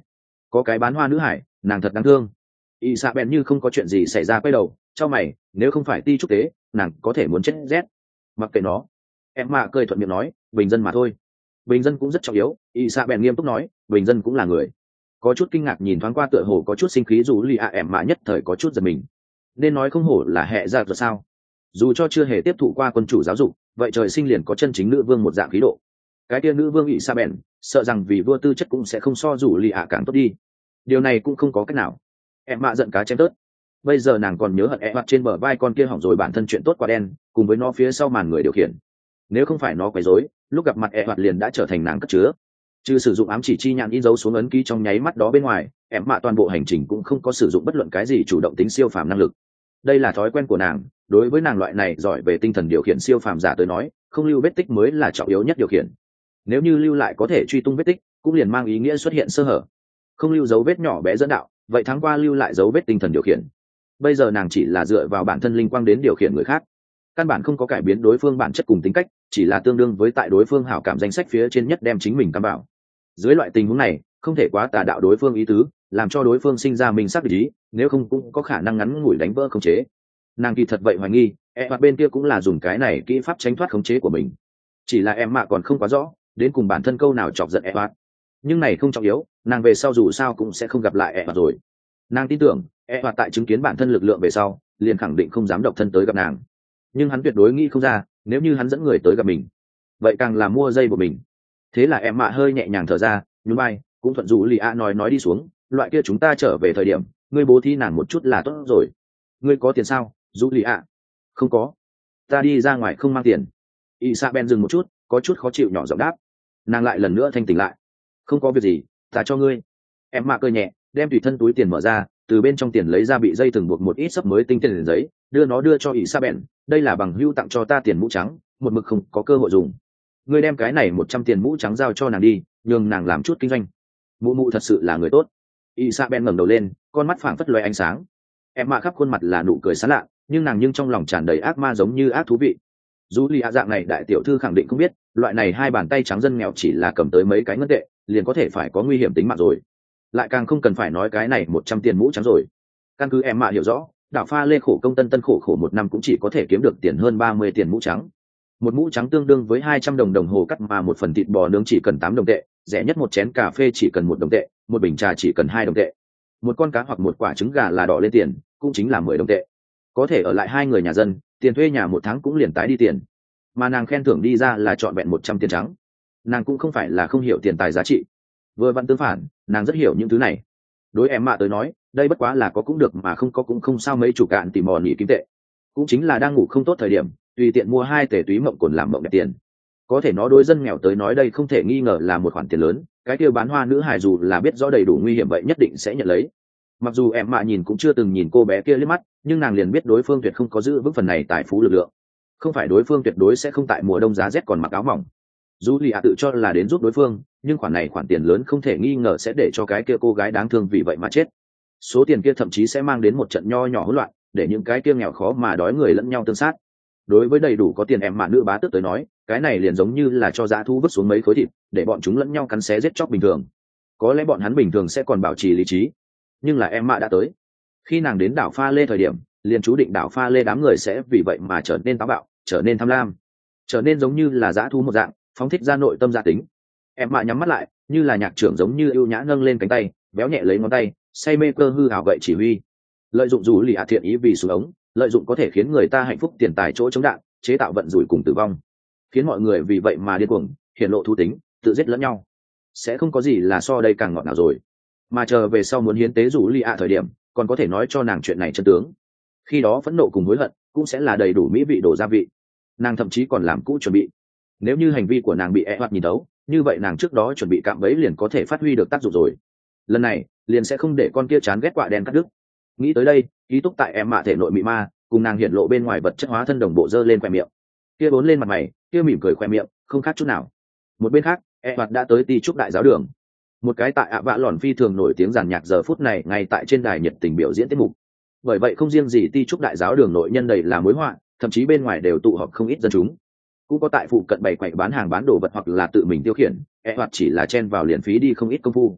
A: có cái bán hoa nữ hải, nàng thật đáng thương. Y xạ bèn như không có chuyện gì xảy ra quay đầu cho mày, nếu không phải ti trúc tế nàng có thể muốn chết rét. Mặc kệ nó, em mạ cười thuận miệng nói, bình dân mà thôi. Bình dân cũng rất trọng yếu. Y xạ bèn nghiêm túc nói, bình dân cũng là người. Có chút kinh ngạc nhìn thoáng qua tựa hồ có chút sinh khí dù lì ạ em mạ nhất thời có chút giật mình. Nên nói không hổ là hệ ra rồi sao, dù cho chưa hề tiếp thụ qua quân chủ giáo dục, vậy trời sinh liền có chân chính nữ vương một dạng khí độ. Cái tia nữ vương ỵ sa bèn sợ rằng vì vua tư chất cũng sẽ không so rủ lì ạ càng tốt đi. Điều này cũng không có cách nào. Em mạ giận cá chém tớt. Bây giờ nàng còn nhớ hận e mặt trên bờ vai con kia hỏng rồi bản thân chuyện tốt quá đen, cùng với nó phía sau màn người điều khiển. Nếu không phải nó quấy rối, lúc gặp mặt e mặt liền đã trở thành nàng cất chứa. Chứ sử dụng ám chỉ chi nhãn in dấu xuống ấn ký trong nháy mắt đó bên ngoài, em mạ toàn bộ hành trình cũng không có sử dụng bất luận cái gì chủ động tính siêu phàm năng lực. Đây là thói quen của nàng, đối với nàng loại này giỏi về tinh thần điều khiển siêu phàm giả tới nói, không lưu vết tích mới là trọng yếu nhất điều khiển. Nếu như lưu lại có thể truy tung vết tích, cũng liền mang ý nghĩa xuất hiện sơ hở. Không lưu dấu vết nhỏ bé dẫn đạo, vậy tháng qua lưu lại dấu vết tinh thần điều khiển. Bây giờ nàng chỉ là dựa vào bản thân linh quang đến điều khiển người khác, căn bản không có cải biến đối phương bản chất cùng tính cách, chỉ là tương đương với tại đối phương hảo cảm danh sách phía trên nhất đem chính mình cắm vào. Dưới loại tình huống này, không thể quá tà đạo đối phương ý tứ, làm cho đối phương sinh ra mình sắc ý, nếu không cũng có khả năng ngắn ngủi đánh vỡ khống chế. Nàng kỳ thật vậy hoài nghi, e hoặc bên kia cũng là dùng cái này kỹ pháp tránh thoát khống chế của mình. Chỉ là em mạ còn không quá rõ, đến cùng bản thân câu nào chọc giận e hoặc. Nhưng này không trọng yếu, nàng về sau dù sao cũng sẽ không gặp lại e hoặc rồi. Nàng tin tưởng, e hoặc tại chứng kiến bản thân lực lượng về sau, liền khẳng định không dám độc thân tới gặp nàng. Nhưng hắn tuyệt đối nghĩ không ra, nếu như hắn dẫn người tới gặp mình, vậy càng là mua dây của mình. Thế là em mạ hơi nhẹ nhàng thở ra, nhún vai, cũng thuận dụ lì a nói nói đi xuống, loại kia chúng ta trở về thời điểm, ngươi bố thí nàng một chút là tốt rồi. Ngươi có tiền sao, dụ lì a? Không có. Ta đi ra ngoài không mang tiền. Y sa ben dừng một chút, có chút khó chịu nhỏ giọng đáp. Nàng lại lần nữa thanh tỉnh lại. Không có việc gì, ta cho ngươi. Em mạ cười nhẹ, đem tùy thân túi tiền mở ra, từ bên trong tiền lấy ra bị dây thừng buộc một ít sấp mới tinh tiền giấy, đưa nó đưa cho Y sa ben. Đây là bằng hữu tặng cho ta tiền mũ trắng, một mực không có cơ hội dùng. Ngươi đem cái này một trăm tiền mũ trắng giao cho nàng đi, nhường nàng làm chút kinh doanh. Mụ mụ thật sự là người tốt. Isabel ngẩng đầu lên, con mắt phảng phất loé ánh sáng. Em mạ khắp khuôn mặt là nụ cười sán lạ, nhưng nàng nhưng trong lòng tràn đầy ác ma giống như ác thú vị. Dù lì ạ dạng này đại tiểu thư khẳng định không biết, loại này hai bàn tay trắng dân nghèo chỉ là cầm tới mấy cái ngân tệ, liền có thể phải có nguy hiểm tính mạng rồi. Lại càng không cần phải nói cái này một trăm tiền mũ trắng rồi. Căn cứ em mạ hiểu rõ, đảo pha lê khổ công tân tân khổ khổ một năm cũng chỉ có thể kiếm được tiền hơn ba mươi tiền mũ trắng. Một mũ trắng tương đương với hai trăm đồng đồng hồ cắt, mà một phần thịt bò nướng chỉ cần tám đồng tệ, rẻ nhất một chén cà phê chỉ cần một đồng tệ, một bình trà chỉ cần hai đồng tệ. Một con cá hoặc một quả trứng gà là đỏ lên tiền, cũng chính là mười đồng tệ. Có thể ở lại hai người nhà dân, tiền thuê nhà một tháng cũng liền tái đi tiền. Mà nàng khen thưởng đi ra là trọn vẹn một trăm tiền trắng. Nàng cũng không phải là không hiểu tiền tài giá trị. Vừa vặn tương phản, nàng rất hiểu những thứ này. Đối em mạ tới nói, đây bất quá là có cũng được mà không có cũng không sao, mấy chủ cạn tìm mò nghỉ kim tệ. Cũng chính là đang ngủ không tốt thời điểm, tùy tiện mua hai tể túy mộng cồn làm mộng đẹp tiền. Có thể nó đối dân nghèo tới nói đây không thể nghi ngờ là một khoản tiền lớn, cái kia bán hoa nữ hài dù là biết rõ đầy đủ nguy hiểm vậy nhất định sẽ nhận lấy. Mặc dù em mạ nhìn cũng chưa từng nhìn cô bé kia liếc mắt, nhưng nàng liền biết đối phương tuyệt không có giữ vững phần này tài phú lực lượng. Không phải đối phương tuyệt đối sẽ không tại mùa đông giá rét còn mặc áo mỏng. Dù lì ạ tự cho là đến giúp đối phương, nhưng khoản này khoản tiền lớn không thể nghi ngờ sẽ để cho cái kia cô gái đáng thương vì vậy mà chết. Số tiền kia thậm chí sẽ mang đến một trận nho nhỏ hỗn loạn, để những cái kia nghèo khó mà đói người lẫn nhau tương sát. Đối với đầy đủ có tiền em mạ nữ bá tước tới nói, cái này liền giống như là cho dã thú vứt xuống mấy khối thịt, để bọn chúng lẫn nhau cắn xé giết chóc bình thường. Có lẽ bọn hắn bình thường sẽ còn bảo trì lý trí, nhưng là em mạ đã tới. Khi nàng đến đảo pha lê thời điểm, liền chú định đảo pha lê đám người sẽ vì vậy mà trở nên táo bạo, trở nên tham lam, trở nên giống như là dã thú một dạng, phóng thích ra nội tâm gia tính. Em mạ nhắm mắt lại, như là nhạc trưởng giống như ưu nhã nâng lên cánh tay, béo nhẹ lấy ngón tay, say mê cơ hư hào gậy chỉ huy, lợi dụng dù lì ạ thiện ý vì xuống ống, lợi dụng có thể khiến người ta hạnh phúc tiền tài chỗ chống đạn, chế tạo vận rủi cùng tử vong, khiến mọi người vì vậy mà điên cuồng, hiển lộ thú tính, tự giết lẫn nhau. Sẽ không có gì là so đây càng ngọt nào rồi. Mà chờ về sau muốn hiến tế rủ lì ạ thời điểm, còn có thể nói cho nàng chuyện này chân tướng. Khi đó phẫn nộ cùng hối hận cũng sẽ là đầy đủ mỹ vị đổ gia vị. Nàng thậm chí còn làm cũ chuẩn bị. Nếu như hành vi của nàng bị e hoặc nhìn thấu, như vậy nàng trước đó chuẩn bị cạm bẫy liền có thể phát huy được tác dụng rồi. Lần này liền sẽ không để con kia chán ghét quạ đen cắt đứt. Nghĩ tới đây, ký túc tại em mạ thể nội mị ma cùng nàng hiện lộ bên ngoài vật chất hóa thân đồng bộ dơ lên khoe miệng, kia bốn lên mặt mày, kia mỉm cười khoe miệng không khác chút nào. Một bên khác, e hoạt đã tới ti trúc đại giáo đường, một cái tại ạ vạ lòn phi thường nổi tiếng giàn nhạc giờ phút này ngay tại trên đài nhiệt tình biểu diễn tiết mục. Bởi vậy không riêng gì ti trúc đại giáo đường nội nhân đầy là mối họa, thậm chí bên ngoài đều tụ họp không ít dân chúng, cũng có tại phụ cận bày quậy bán hàng bán đồ vật hoặc là tự mình tiêu khiển, e hoạt chỉ là chen vào liền phí đi không ít công phu.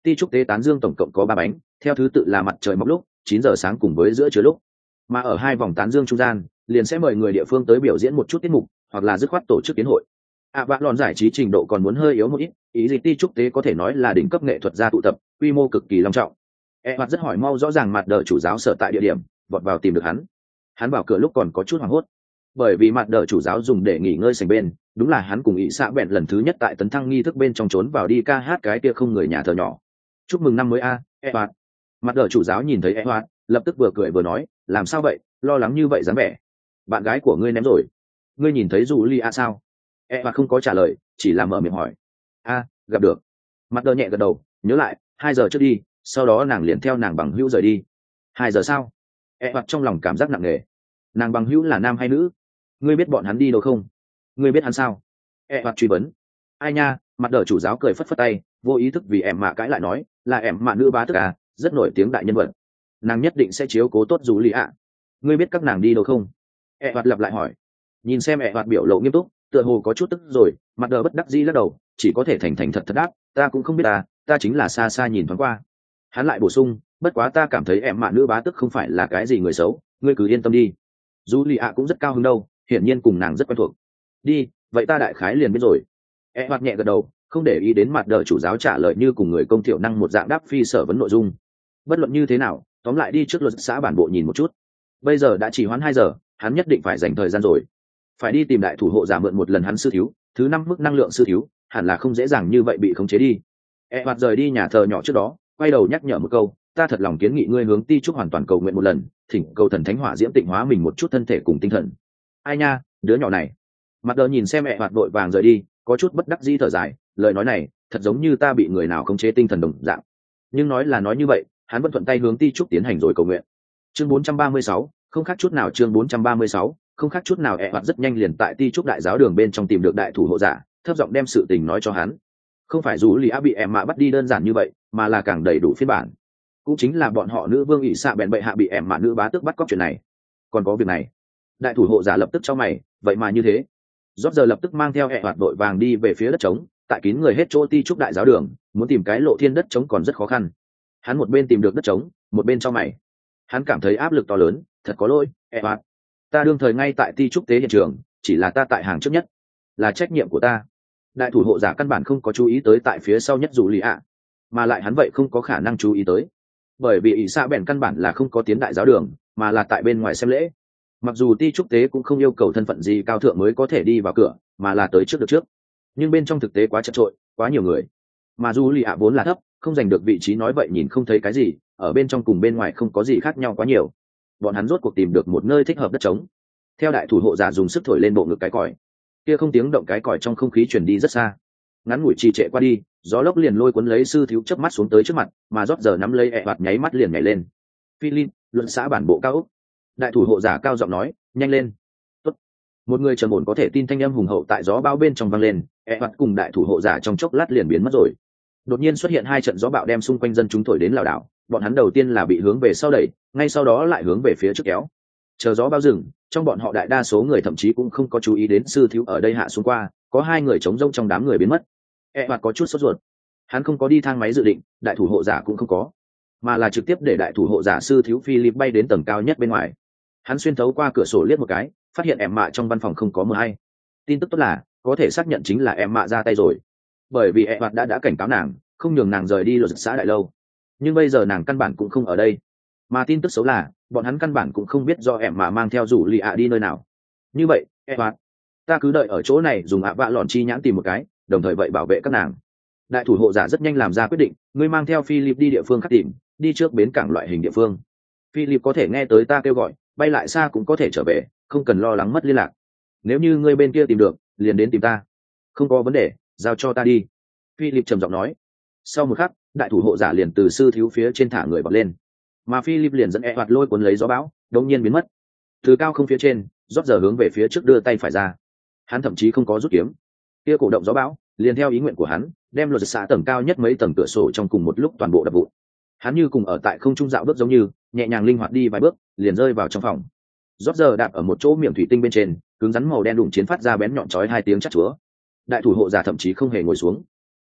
A: Ti trúc tế tán dương tổng cộng có ba bánh, theo thứ tự là mặt trời mọc lúc, chín giờ sáng cùng với giữa trưa lúc. Mà ở hai vòng tán dương trung gian, liền sẽ mời người địa phương tới biểu diễn một chút tiết mục, hoặc là dứt khoát tổ chức kiến hội. À vạ lòn giải trí trình độ còn muốn hơi yếu một ít, ý gì ti trúc tế có thể nói là đỉnh cấp nghệ thuật gia tụ tập, quy mô cực kỳ long trọng. E hoạt rất hỏi mau rõ ràng mặt đờ chủ giáo sở tại địa điểm, vọt vào tìm được hắn. Hắn vào cửa lúc còn có chút hoảng hốt, bởi vì mặt đờ chủ giáo dùng để nghỉ ngơi sành bên, đúng là hắn cùng ý xạ bẹn lần thứ nhất tại tấn thăng nghi thức bên trong trốn vào đi ca hát cái kia không người nhà thờ nhỏ. Chúc mừng năm mới a, E hoạt. Mặt đờ chủ giáo nhìn thấy E hoạt, lập tức vừa cười vừa nói, làm sao vậy, lo lắng như vậy dáng vẻ. Bạn gái của ngươi ném rồi. Ngươi nhìn thấy dù li a sao? E hoạt không có trả lời, chỉ là mở miệng hỏi. A, gặp được. Mặt đờ nhẹ gật đầu, nhớ lại, hai giờ trước đi, sau đó nàng liền theo nàng bằng hữu rời đi. Hai giờ sao? E hoạt trong lòng cảm giác nặng nề. Nàng bằng hữu là nam hay nữ? Ngươi biết bọn hắn đi đâu không? Ngươi biết hắn sao? E hoạt truy vấn. Ai nha? Mặt đờ chủ giáo cười phất phất tay, vô ý thức vì em mạ cãi lại nói, là em mạ nữ bá tức à, rất nổi tiếng đại nhân vật. Nàng nhất định sẽ chiếu cố tốt dù lì ạ. Ngươi biết các nàng đi đâu không? E hoạt lặp lại hỏi. Nhìn xem E hoạt biểu lộ nghiêm túc, tựa hồ có chút tức rồi, mặt đờ bất đắc dĩ lắc đầu, chỉ có thể thành thành thật thật đáp, ta cũng không biết ta, ta chính là xa xa nhìn thoáng qua. Hắn lại bổ sung, bất quá ta cảm thấy em mạ nữ bá tức không phải là cái gì người xấu, ngươi cứ yên tâm đi. Dù lì ạ cũng rất cao hứng đâu, hiển nhiên cùng nàng rất quen thuộc. Đi, vậy ta đại khái liền biết rồi. E hoạt nhẹ gật đầu, không để ý đến mặt đờ chủ giáo trả lời như cùng người công thiệu năng một dạng đáp phi sở vấn nội dung. Bất luận như thế nào, tóm lại đi trước luật xã bản bộ nhìn một chút. Bây giờ đã chỉ hoãn hai giờ, hắn nhất định phải dành thời gian rồi. Phải đi tìm đại thủ hộ giả mượn một lần hắn sư thiếu, thứ năm mức năng lượng sư thiếu, hẳn là không dễ dàng như vậy bị khống chế đi. E hoạt rời đi nhà thờ nhỏ trước đó, quay đầu nhắc nhở một câu, ta thật lòng kiến nghị ngươi hướng ti trúc hoàn toàn cầu nguyện một lần, thỉnh cầu thần thánh hỏa diễm tịnh hóa mình một chút thân thể cùng tinh thần. Ai nha, đứa nhỏ này. Mặt đờ nhìn xem E hoạt đội vàng rời đi, có chút bất đắc dĩ thở dài, lời nói này thật giống như ta bị người nào khống chế tinh thần đồng dạng. Nhưng nói là nói như vậy, hắn vẫn thuận tay hướng ti trúc tiến hành rồi cầu nguyện. Chương bốn trăm ba mươi sáu, không khác chút nào. Chương bốn trăm ba mươi sáu, không khác chút nào. E hoạt rất nhanh liền tại ti trúc đại giáo đường bên trong tìm được đại thủ hộ giả, thấp giọng đem sự tình nói cho hắn. Không phải dù lì a bị em mạ bắt đi đơn giản như vậy, mà là càng đầy đủ phiên bản. Cũng chính là bọn họ nữ vương ỷ xạ bèn bệ hạ bị em mạ nữ bá tước bắt cóc chuyện này. Còn có việc này. Đại thủ hộ giả lập tức cho mày, vậy mà như thế. Rốt giờ lập tức mang theo E hoạt đội vàng đi về phía đất trống, tại kín người hết chỗ ti trúc đại giáo đường, muốn tìm cái lộ thiên đất trống còn rất khó khăn. Hắn một bên tìm được đất trống, một bên cho mày. Hắn cảm thấy áp lực to lớn, thật có lỗi, E hoạt. Ta đương thời ngay tại ti trúc tế hiện trường, chỉ là ta tại hàng trước nhất, là trách nhiệm của ta. Đại thủ hộ giả căn bản không có chú ý tới tại phía sau nhất dù lì ạ, mà lại hắn vậy không có khả năng chú ý tới, bởi vì ỷ xạ bèn căn bản là không có tiến đại giáo đường, mà là tại bên ngoài xem lễ. Mặc dù ti trúc tế cũng không yêu cầu thân phận gì cao thượng mới có thể đi vào cửa, mà là tới trước được trước, nhưng bên trong thực tế quá chật trội, quá nhiều người, mà dù lì ạ vốn là thấp, không giành được vị trí, nói vậy nhìn không thấy cái gì, ở bên trong cùng bên ngoài không có gì khác nhau quá nhiều. Bọn hắn rốt cuộc tìm được một nơi thích hợp đất trống. Theo đại thủ hộ giả dùng sức thổi lên bộ ngực cái còi, kia không tiếng động cái còi trong không khí truyền đi rất xa. Ngắn ngủi trì trệ qua đi, gió lốc liền lôi cuốn lấy sư thiếu chớp mắt xuống tới trước mặt, mà rót giờ nắm lấy E hoạt nháy mắt liền nhảy lên. Philip, luận xã bản bộ cao ốc. Đại thủ hộ giả cao giọng nói, nhanh lên. Tốt. Một người trầm ổn có thể tin thanh âm hùng hậu tại gió bão bên trong vang lên, E hoạt cùng đại thủ hộ giả trong chốc lát liền biến mất rồi. Đột nhiên xuất hiện hai trận gió bão đem xung quanh dân chúng thổi đến lảo đảo, bọn hắn đầu tiên là bị hướng về sau đẩy, ngay sau đó lại hướng về phía trước kéo. Chờ gió bão dừng, trong bọn họ đại đa số người thậm chí cũng không có chú ý đến sư thiếu ở đây hạ xuống qua, có hai người trống rỗng trong đám người biến mất. E hoạt có chút sốt ruột. Hắn không có đi thang máy dự định, đại thủ hộ giả cũng không có, mà là trực tiếp để đại thủ hộ giả sư thiếu Philip bay đến tầng cao nhất bên ngoài. Hắn xuyên thấu qua cửa sổ liếc một cái, phát hiện em mạ trong văn phòng không có mờ hay. Tin tức tốt là có thể xác nhận chính là em mạ ra tay rồi, bởi vì E hoạt đã đã cảnh cáo nàng không nhường nàng rời đi luật xã đại lâu, nhưng bây giờ nàng căn bản cũng không ở đây. Mà tin tức xấu là bọn hắn căn bản cũng không biết do em mạ mang theo rủ lì ạ đi nơi nào. Như vậy E hoạt, ta cứ đợi ở chỗ này dùng ạ vạ lọn chi nhãn tìm một cái, đồng thời vậy bảo vệ các nàng. Đại thủ hộ giả rất nhanh làm ra quyết định, ngươi mang theo Philip đi địa phương khác tìm, đi trước bến cảng loại hình địa phương. Philip có thể nghe tới ta kêu gọi, bay lại xa cũng có thể trở về, không cần lo lắng mất liên lạc. Nếu như ngươi bên kia tìm được, liền đến tìm ta. Không có vấn đề, giao cho ta đi. Philip trầm giọng nói. Sau một khắc, đại thủ hộ giả liền từ sư thiếu phía trên thả người bật lên, mà Philip liền dẫn E hoạt lôi cuốn lấy gió bão, đột nhiên biến mất. Từ cao không phía trên, rót giờ hướng về phía trước đưa tay phải ra. Hắn thậm chí không có rút kiếm. Kia cổ động gió bão, liền theo ý nguyện của hắn, đem luật xạ tầng cao nhất mấy tầng cửa sổ trong cùng một lúc toàn bộ đập vụn. Hắn như cùng ở tại không trung dạo bước giống như, nhẹ nhàng linh hoạt đi vài bước, liền rơi vào trong phòng. Rót giờ đạp ở một chỗ miệng thủy tinh bên trên, cứng rắn màu đen đụng chiến phát ra bén nhọn chói hai tiếng chát chúa. Đại thủ hộ giả thậm chí không hề ngồi xuống.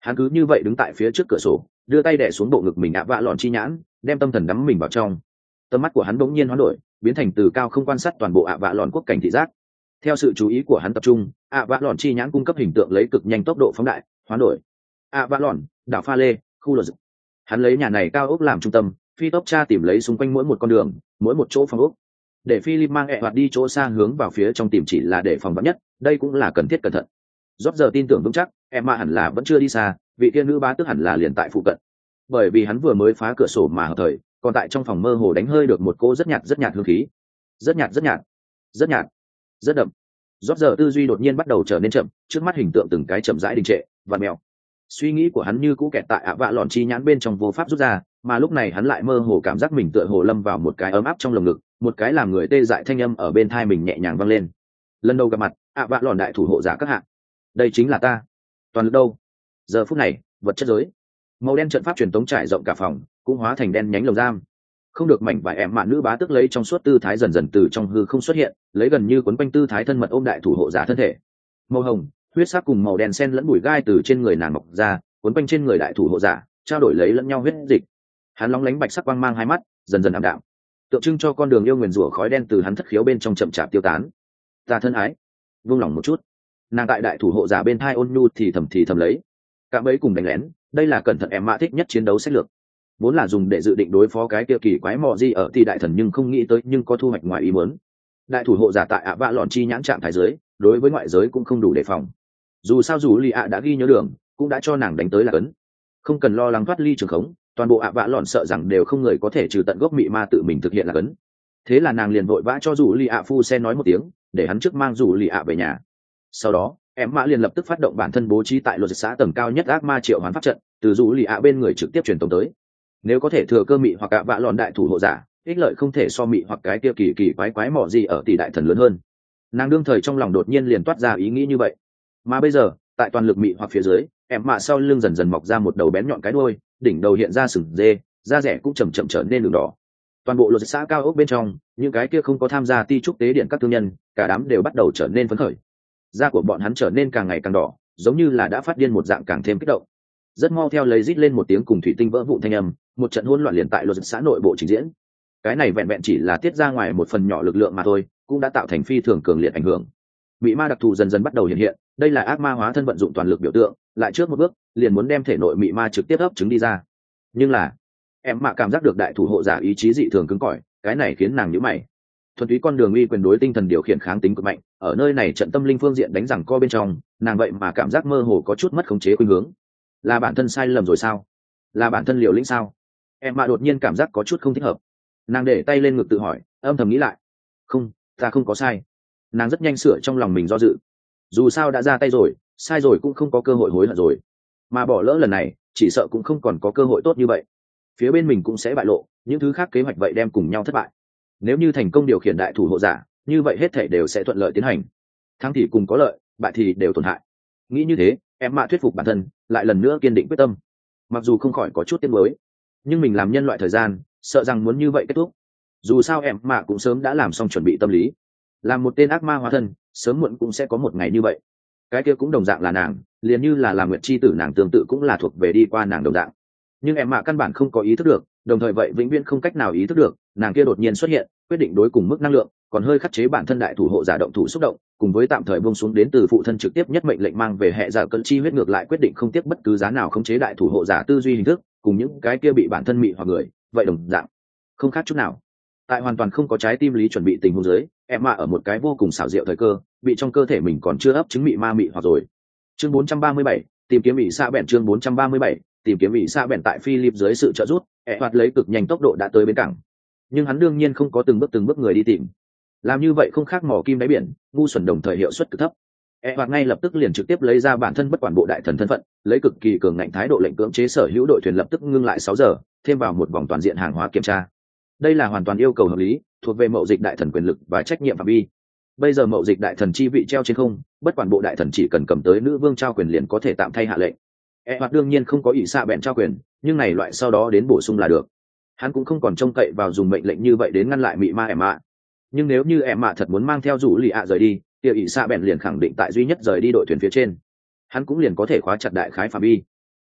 A: Hắn cứ như vậy đứng tại phía trước cửa sổ, đưa tay đè xuống bộ ngực mình ạ vạ lòn chi nhãn, đem tâm thần đắm mình vào trong. Tầm mắt của hắn bỗng nhiên hoán đổi, biến thành từ cao không quan sát toàn bộ ạ vạ lòn quốc cảnh thị giác. Theo sự chú ý của hắn tập trung, ạ vạ lòn chi nhãn cung cấp hình tượng lấy cực nhanh tốc độ phóng đại, hoán đổi. ạ vạ lòn, đảo pha lê, khu lò dựng. Hắn lấy nhà này cao ốc làm trung tâm, phi tốc tra tìm lấy xung quanh mỗi một con đường, mỗi một chỗ phòng ốc. Để Philip mang ẹ hoạt đi chỗ xa hướng vào phía trong tìm chỉ là để phòng vắn nhất, đây cũng là cần thiết cẩn thận. Rốt giờ tin tưởng vững chắc, Emma hẳn là vẫn chưa đi xa, vị tiên nữ bá tức hẳn là liền tại phụ cận. Bởi vì hắn vừa mới phá cửa sổ mà hợp thời, còn tại trong phòng mơ hồ đánh hơi được một cô rất nhạt rất nhạt hương khí. Rất nhạt rất nhạt, rất nhạt, rất đậm. Rốt giờ tư duy đột nhiên bắt đầu trở nên chậm, trước mắt hình tượng từng cái chậm rãi đình trệ, vặn mèo. Suy nghĩ của hắn như cũ kẹt tại ạ vạ lòn chi nhãn bên trong vô pháp rút ra, mà lúc này hắn lại mơ hồ cảm giác mình tựa hồ lâm vào một cái ấm áp trong lồng ngực, một cái làm người tê dại thanh âm ở bên tai mình nhẹ nhàng vang lên. Lần đầu gặp mặt, ạ vạ lòn đại thủ hộ giả các hạng. Đây chính là ta. Toàn lực đâu? Giờ phút này, vật chất giới, màu đen trận pháp truyền tống trải rộng cả phòng, cũng hóa thành đen nhánh lồng giam. Không được mảnh vải em mạn nữ bá tức lấy trong suốt tư thái dần dần từ trong hư không xuất hiện, lấy gần như quấn quanh tư thái thân mật ôm đại thủ hộ giả thân thể. Màu hồng, huyết sắc cùng màu đen xen lẫn bụi gai từ trên người nàng mọc ra, quấn quanh trên người đại thủ hộ giả, trao đổi lấy lẫn nhau huyết dịch. Hắn lóng lánh bạch sắc quang mang hai mắt, dần dần ảm đạm, tượng trưng cho con đường yêu nguyền rủa khói đen từ hắn thất khiếu bên trong chậm chạp tiêu tán. Ta thân ái, vung lòng một chút. Nàng tại đại thủ hộ giả bên thai ôn nhu thì thầm thì thầm lấy. Cả mấy cùng đánh lén, đây là cẩn thận em mạ thích nhất chiến đấu sách lược. Vốn là dùng để dự định đối phó cái kia kỳ quái mò gì ở tỷ đại thần nhưng không nghĩ tới nhưng có thu hoạch ngoài ý muốn. Đại thủ hộ giả tại ạ vạ lọn chi nhãn trạng thái giới, đối với ngoại giới cũng không đủ đề phòng. Dù sao dù lì ạ đã ghi nhớ đường, cũng đã cho nàng đánh tới là cấn. Không cần lo lắng thoát ly trường khống, toàn bộ ạ vạ lọn sợ rằng đều không người có thể trừ tận gốc mị ma tự mình thực hiện là cấn. Thế là nàng liền vội vã cho dù lì ạ phu xe nói một tiếng, để hắn trước mang dù lì ạ về nhà. Sau đó em mã liền lập tức phát động bản thân bố trí tại luật xã tầng cao nhất ác ma triệu hoán pháp trận, từ dù lì ạ bên người trực tiếp truyền tống tới. Nếu có thể thừa cơ mị hoặc ạ vạ lọn đại thủ hộ giả, ích lợi không thể so mị hoặc cái kia kỳ kỳ quái quái mỏ gì ở tỷ đại thần lớn hơn. Nàng đương thời trong lòng đột nhiên liền toát ra ý nghĩ như vậy. Mà bây giờ tại toàn lực mị hoặc phía dưới, em mạ sau lưng dần dần mọc ra một đầu bén nhọn cái đuôi, đỉnh đầu hiện ra sừng dê, da rẻ cũng chầm chậm trở nên đường đỏ. Toàn bộ luật xã cao ốc bên trong, những cái kia không có tham gia ti trúc tế điện các thương nhân, cả đám đều bắt đầu trở nên phấn khởi. Da của bọn hắn trở nên càng ngày càng đỏ, giống như là đã phát điên một dạng càng thêm kích động. Rất mau theo lấy rít lên một tiếng cùng thủy tinh vỡ vụn thanh âm, một trận hỗn loạn liền tại luật xã nội bộ trình diễn. Cái này vẹn vẹn chỉ là tiết ra ngoài một phần nhỏ lực lượng mà thôi, cũng đã tạo thành phi thường cường liệt ảnh hưởng. Bị ma đặc thù dần dần bắt đầu hiện hiện, đây là ác ma hóa thân vận dụng toàn lực biểu tượng, lại trước một bước, liền muốn đem thể nội mị ma trực tiếp ấp trứng đi ra. Nhưng là, em mạ cảm giác được đại thủ hộ giả ý chí dị thường cứng cỏi, cái này khiến nàng nhíu mày. Thuần túy con đường uy quyền đối tinh thần điều khiển kháng tính cực mạnh, ở nơi này trận tâm linh phương diện đánh rằng co bên trong, nàng vậy mà cảm giác mơ hồ có chút mất khống chế khuynh hướng. Là bản thân sai lầm rồi sao? Là bản thân liều lĩnh sao? Em mạ đột nhiên cảm giác có chút không thích hợp. Nàng để tay lên ngực tự hỏi, âm thầm nghĩ lại. Không, ta không có sai. Nàng rất nhanh sửa trong lòng mình do dự. Dù sao đã ra tay rồi, sai rồi cũng không có cơ hội hối hận rồi. Mà bỏ lỡ lần này, chỉ sợ cũng không còn có cơ hội tốt như vậy. Phía bên mình cũng sẽ bại lộ, những thứ khác kế hoạch vậy đem cùng nhau thất bại. Nếu như thành công điều khiển đại thủ hộ giả, như vậy hết thảy đều sẽ thuận lợi tiến hành. Thắng thì cùng có lợi, bại thì đều tổn hại. Nghĩ như thế, em mạ thuyết phục bản thân, lại lần nữa kiên định quyết tâm. Mặc dù không khỏi có chút tiếc nuối, nhưng mình làm nhân loại thời gian, sợ rằng muốn như vậy kết thúc. Dù sao em mạ cũng sớm đã làm xong chuẩn bị tâm lý. Làm một tên ác ma hóa thân, sớm muộn cũng sẽ có một ngày như vậy. Cái kia cũng đồng dạng là nàng, liền như là làm nguyệt chi tử nàng tương tự cũng là thuộc về đi qua nàng đồng dạng. Nhưng em mạ căn bản không có ý thức được, đồng thời vậy vĩnh viễn không cách nào ý thức được, nàng kia đột nhiên xuất hiện, quyết định đối cùng mức năng lượng, còn hơi khắc chế bản thân đại thủ hộ giả động thủ xúc động, cùng với tạm thời buông xuống đến từ phụ thân trực tiếp nhất mệnh lệnh mang về hệ giả cận chi huyết ngược lại quyết định không tiếp bất cứ giá nào khống chế đại thủ hộ giả tư duy hình thức, cùng những cái kia bị bản thân mị hoặc người, vậy đồng dạng, không khác chút nào. Tại hoàn toàn không có trái tim lý chuẩn bị tình huống dưới, em mạ ở một cái vô cùng xảo diệu thời cơ, bị trong cơ thể mình còn chưa ấp trứng mị ma mị hoặc rồi. Chương bốn trăm ba mươi bảy, tìm kiếm ỷ xạ bèn chương bốn trăm ba mươi bảy, tìm kiếm ỷ xạ bèn tại Philip dưới sự trợ giúp, ẹ hoạt lấy cực nhanh tốc độ đã tới bến cảng. Nhưng hắn đương nhiên không có từng bước từng bước người đi tìm. Làm như vậy không khác mò kim đáy biển, ngu xuẩn đồng thời hiệu suất cực thấp. ẹ hoạt ngay lập tức liền trực tiếp lấy ra bản thân bất quản bộ đại thần thân phận, lấy cực kỳ cường ngạnh thái độ lệnh cưỡng chế sở hữu đội thuyền lập tức ngưng lại sáu giờ, thêm vào một vòng toàn diện hàng hóa kiểm tra. Đây là hoàn toàn yêu cầu hợp lý, thuộc về mậu dịch đại thần quyền lực và trách nhiệm phạm vi. Bây giờ mậu dịch đại thần chi vị treo trên không, bất quản bộ đại thần chỉ cần cầm tới nữ vương trao quyền liền có thể tạm thay hạ lệnh. E hoạt đương nhiên không có ỷ xạ bèn trao quyền, nhưng này loại sau đó đến bổ sung là được. Hắn cũng không còn trông cậy vào dùng mệnh lệnh như vậy đến ngăn lại mị ma em mạ. Nhưng nếu như em mạ thật muốn mang theo rủ lì ạ rời đi, thì ỷ xạ bèn liền khẳng định tại duy nhất rời đi đội thuyền phía trên. Hắn cũng liền có thể khóa chặt đại khái phạm vi.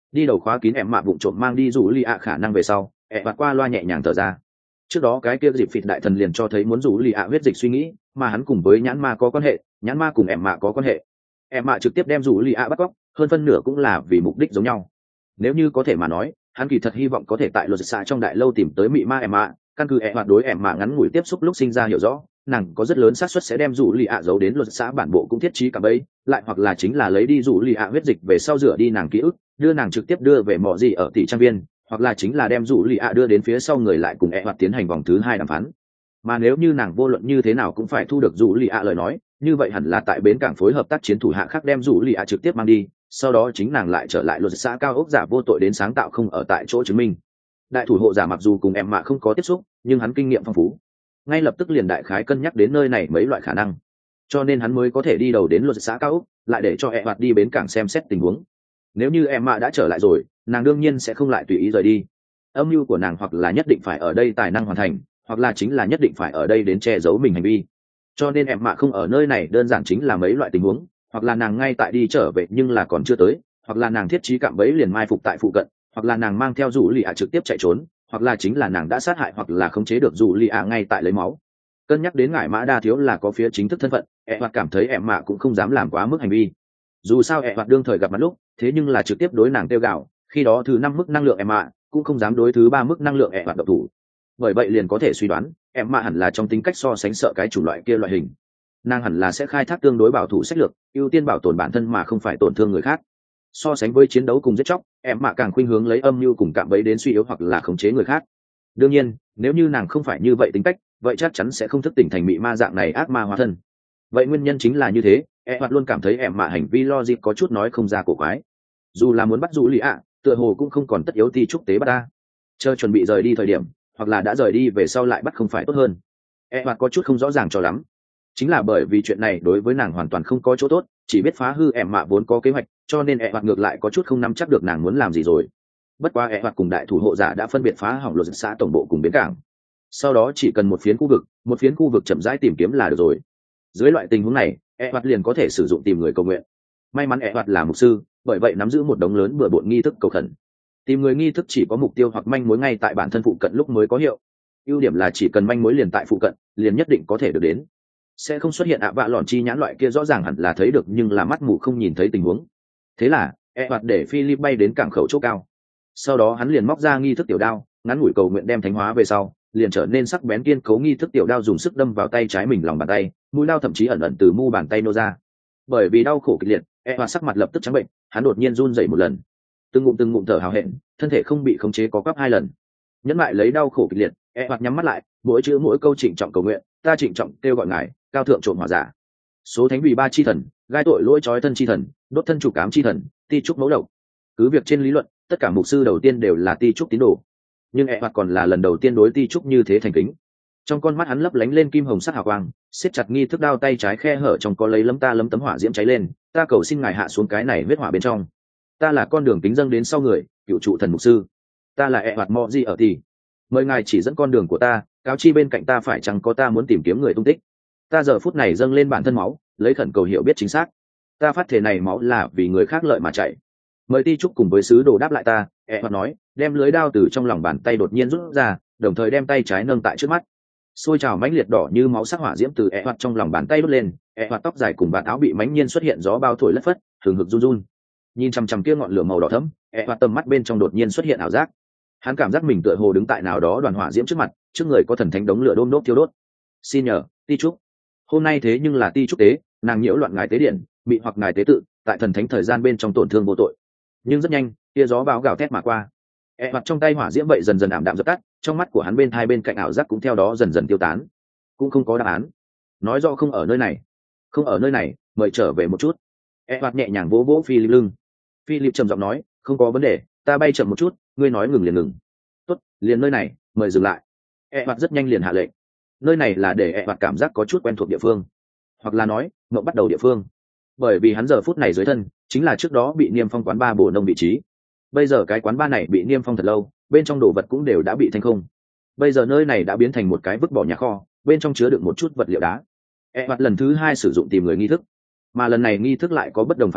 A: đi đầu khóa kín em mạ vụng trộm mang đi rủ lì ạ khả năng về sau ẹ vặt qua loa nhẹ nhàng thở ra. Trước đó cái kia dịp phịt đại thần liền cho thấy muốn rủ lì ạ huyết dịch suy nghĩ, mà hắn cùng với nhãn ma có quan hệ, nhãn ma cùng em mạ có quan hệ. Em mạ trực tiếp đem rủ lì ạ bắt cóc, hơn phân nửa cũng là vì mục đích giống nhau. Nếu như có thể mà nói, hắn kỳ thật hy vọng có thể tại luật xạ trong đại lâu tìm tới mị ma em mạ, căn cứ em mạ đối em mạ ngắn ngủi tiếp xúc lúc sinh ra hiểu rõ, nàng có rất lớn xác suất sẽ đem rủ lì ạ giấu đến luật xã bản bộ cũng thiết trí cả bấy, lại hoặc là chính là lấy đi rủ lì ạ huyết dịch về sau rửa đi nàng ký ức, đưa nàng trực tiếp đưa về mỏ gì ở tỷ trang viên, hoặc là chính là đem rủ lì ạ đưa đến phía sau người lại cùng e hoặc tiến hành vòng thứ hai đàm phán. Mà nếu như nàng vô luận như thế nào cũng phải thu được rủ lì ạ lời nói, như vậy hẳn là tại bến cảng phối hợp tác chiến thủ hạ khác đem rủ lì ạ trực tiếp mang đi, sau đó chính nàng lại trở lại luật xã cao ốc giả vô tội đến sáng tạo không ở tại chỗ chứng minh. Đại thủ hộ giả mặc dù cùng em mạ không có tiếp xúc, nhưng hắn kinh nghiệm phong phú, ngay lập tức liền đại khái cân nhắc đến nơi này mấy loại khả năng, cho nên hắn mới có thể đi đầu đến luật xã cao ốc, lại để cho e hoặc đi bến cảng xem xét tình huống. Nếu như em mạ đã trở lại rồi, nàng đương nhiên sẽ không lại tùy ý rời đi. Âm mưu của nàng hoặc là nhất định phải ở đây tài năng hoàn thành, hoặc là chính là nhất định phải ở đây đến che giấu mình hành vi. Cho nên em mạ không ở nơi này đơn giản chính là mấy loại tình huống, hoặc là nàng ngay tại đi trở về nhưng là còn chưa tới, hoặc là nàng thiết trí cạm bẫy liền mai phục tại phụ cận, hoặc là nàng mang theo rủ lì ạ trực tiếp chạy trốn, hoặc là chính là nàng đã sát hại hoặc là khống chế được rủ lì ạ ngay tại lấy máu. Cân nhắc đến ngải mã đa thiếu là có phía chính thức thân phận, e hoặc cảm thấy em mạ cũng không dám làm quá mức hành vi. Dù sao e hoặc đương thời gặp mặt lúc, thế nhưng là trực tiếp đối nàng tiêu gạo, khi đó thứ năm mức năng lượng em mạ cũng không dám đối thứ ba mức năng lượng e hoặc độc thủ. Bởi vậy liền có thể suy đoán, em mạ hẳn là trong tính cách so sánh sợ cái chủng loại kia loại hình. Nàng hẳn là sẽ khai thác tương đối bảo thủ sách lược, ưu tiên bảo tồn bản thân mà không phải tổn thương người khác. So sánh với chiến đấu cùng giết chóc, em mạ càng khuynh hướng lấy âm mưu cùng cạm bẫy đến suy yếu hoặc là khống chế người khác. Đương nhiên, nếu như nàng không phải như vậy tính cách, vậy chắc chắn sẽ không thức tỉnh thành mị ma dạng này ác ma hóa thân. Vậy nguyên nhân chính là như thế, e hoạt luôn cảm thấy em mạ hành vi logic có chút nói không ra cổ quái. Dù là muốn bắt rủ lì ạ, tựa hồ cũng không còn tất yếu ti trúc tế bắt ta. Chờ chuẩn bị rời đi thời điểm, hoặc là đã rời đi về sau lại bắt không phải tốt hơn. E hoạt có chút không rõ ràng cho lắm. Chính là bởi vì chuyện này đối với nàng hoàn toàn không có chỗ tốt, chỉ biết phá hư em mạ vốn có kế hoạch, cho nên e hoạt ngược lại có chút không nắm chắc được nàng muốn làm gì rồi. Bất quá e hoạt cùng đại thủ hộ giả đã phân biệt phá hỏng luật xã tổng bộ cùng bến cảng. Sau đó chỉ cần một phiến khu vực, một phiến khu vực chậm rãi tìm kiếm là được rồi. Dưới loại tình huống này, e hoạt liền có thể sử dụng tìm người cầu nguyện. May mắn e hoạt là mục sư, bởi vậy nắm giữ một đống lớn bừa bộn nghi thức cầu khẩn. Tìm người nghi thức chỉ có mục tiêu hoặc manh mối ngay tại bản thân phụ cận lúc mới có hiệu. Ưu điểm là chỉ cần manh mối liền tại phụ cận, liền nhất định có thể được đến. Sẽ không xuất hiện ạ vạ lòn chi nhãn loại kia rõ ràng hẳn là thấy được nhưng là mắt mù không nhìn thấy tình huống. Thế là e hoạt để Philip bay đến cảng khẩu chỗ cao. Sau đó hắn liền móc ra nghi thức tiểu đao, ngắn ngủi cầu nguyện đem thánh hóa về sau, liền trở nên sắc bén kiên cố nghi thức tiểu đao dùng sức đâm vào tay trái mình lòng bàn tay, mũi đao thậm chí ẩn ẩn từ mu bàn tay nô ra. Bởi vì đau khổ kịch liệt, e hoạt sắc mặt lập tức trắng bệnh, hắn đột nhiên run rẩy một lần, từng ngụm từng ngụm thở hào hẹn, thân thể không bị khống chế có quắp hai lần. Nhẫn lại lấy đau khổ kịch liệt, e hoạt nhắm mắt lại, mỗi chữ mỗi câu trịnh trọng cầu nguyện, ta trịnh trọng kêu gọi ngài, cao thượng trộm hỏa giả, số thánh vì ba chi thần, gai tội lỗi trói thân chi thần, đốt thân chủ cám chi thần, ti trúc mẫu độc. Cứ việc trên lý luận, tất cả mục sư đầu tiên đều là ti trúc tín đồ, nhưng e hoạt còn là lần đầu tiên đối ti trúc như thế thành kính. Trong con mắt hắn lấp lánh lên kim hồng sắc hào quang, siết chặt nghi thức đao tay trái khe hở trong có lấy lấm ta lấm tấm hỏa diễm cháy lên, ta cầu xin ngài hạ xuống cái này huyết hỏa bên trong. Ta là con đường kính dâng đến sau người, cựu trụ thần mục sư. Ta là e hoạt mọ gì ở thì, mời ngài chỉ dẫn con đường của ta, cáo chi bên cạnh ta phải chăng có ta muốn tìm kiếm người tung tích. Ta giờ phút này dâng lên bản thân máu, lấy khẩn cầu hiểu biết chính xác. Ta phát thể này máu là vì người khác lợi mà chạy. Mời ti trúc cùng với sứ đồ đáp lại ta, e hoạt nói, đem lưới đao từ trong lòng bàn tay đột nhiên rút ra, đồng thời đem tay trái nâng tại trước mắt. Xôi trào mãnh liệt đỏ như máu sắc hỏa diễm từ e hoạt trong lòng bàn tay đốt lên, e hoạt tóc dài cùng bạt áo bị mãnh nhiên xuất hiện gió bao thổi lất phất, thường hực run run. Nhìn chằm chằm kia ngọn lửa màu đỏ thẫm, e hoạt tầm mắt bên trong đột nhiên xuất hiện ảo giác. Hắn cảm giác mình tựa hồ đứng tại nào đó đoàn hỏa diễm trước mặt, trước người có thần thánh đống lửa đôm đốt thiêu đốt. Xin nhờ, ti trúc. Hôm nay thế nhưng là ti trúc tế, nàng nhiễu loạn ngài tế điện, bị hoặc ngài tế tự, tại thần thánh thời gian bên trong tổn thương vô tội. Nhưng rất nhanh, tia gió bão gào thét mà qua. E mặt trong tay hỏa diễm vậy dần dần ảm đạm dập tắt, trong mắt của hắn bên hai bên cạnh ảo giác cũng theo đó dần dần tiêu tán. Cũng không có đáp án. Nói rõ không ở nơi này. Không ở nơi này, mời trở về một chút. E mặt nhẹ nhàng vỗ vỗ Philip lưng. Philip trầm giọng nói, không có vấn đề, ta bay chậm một chút, ngươi nói ngừng liền ngừng. Tốt, liền nơi này, mời dừng lại. E mặt rất nhanh liền hạ lệnh. Nơi này là để E mặt cảm giác có chút quen thuộc địa phương, hoặc là nói, ngậm bắt đầu địa phương. Bởi vì hắn giờ phút này dưới thân chính là trước đó bị niêm phong quán ba bổ nông vị trí. Bây giờ cái quán ba này bị niêm phong thật lâu, bên trong đồ vật cũng đều đã bị thanh không. Bây giờ nơi này đã biến thành một cái vứt bỏ nhà kho, bên trong chứa đựng một chút vật liệu đá. E mặt lần thứ hai sử dụng tìm người nghi thức, mà lần này nghi thức lại có bất đồng phản ứng.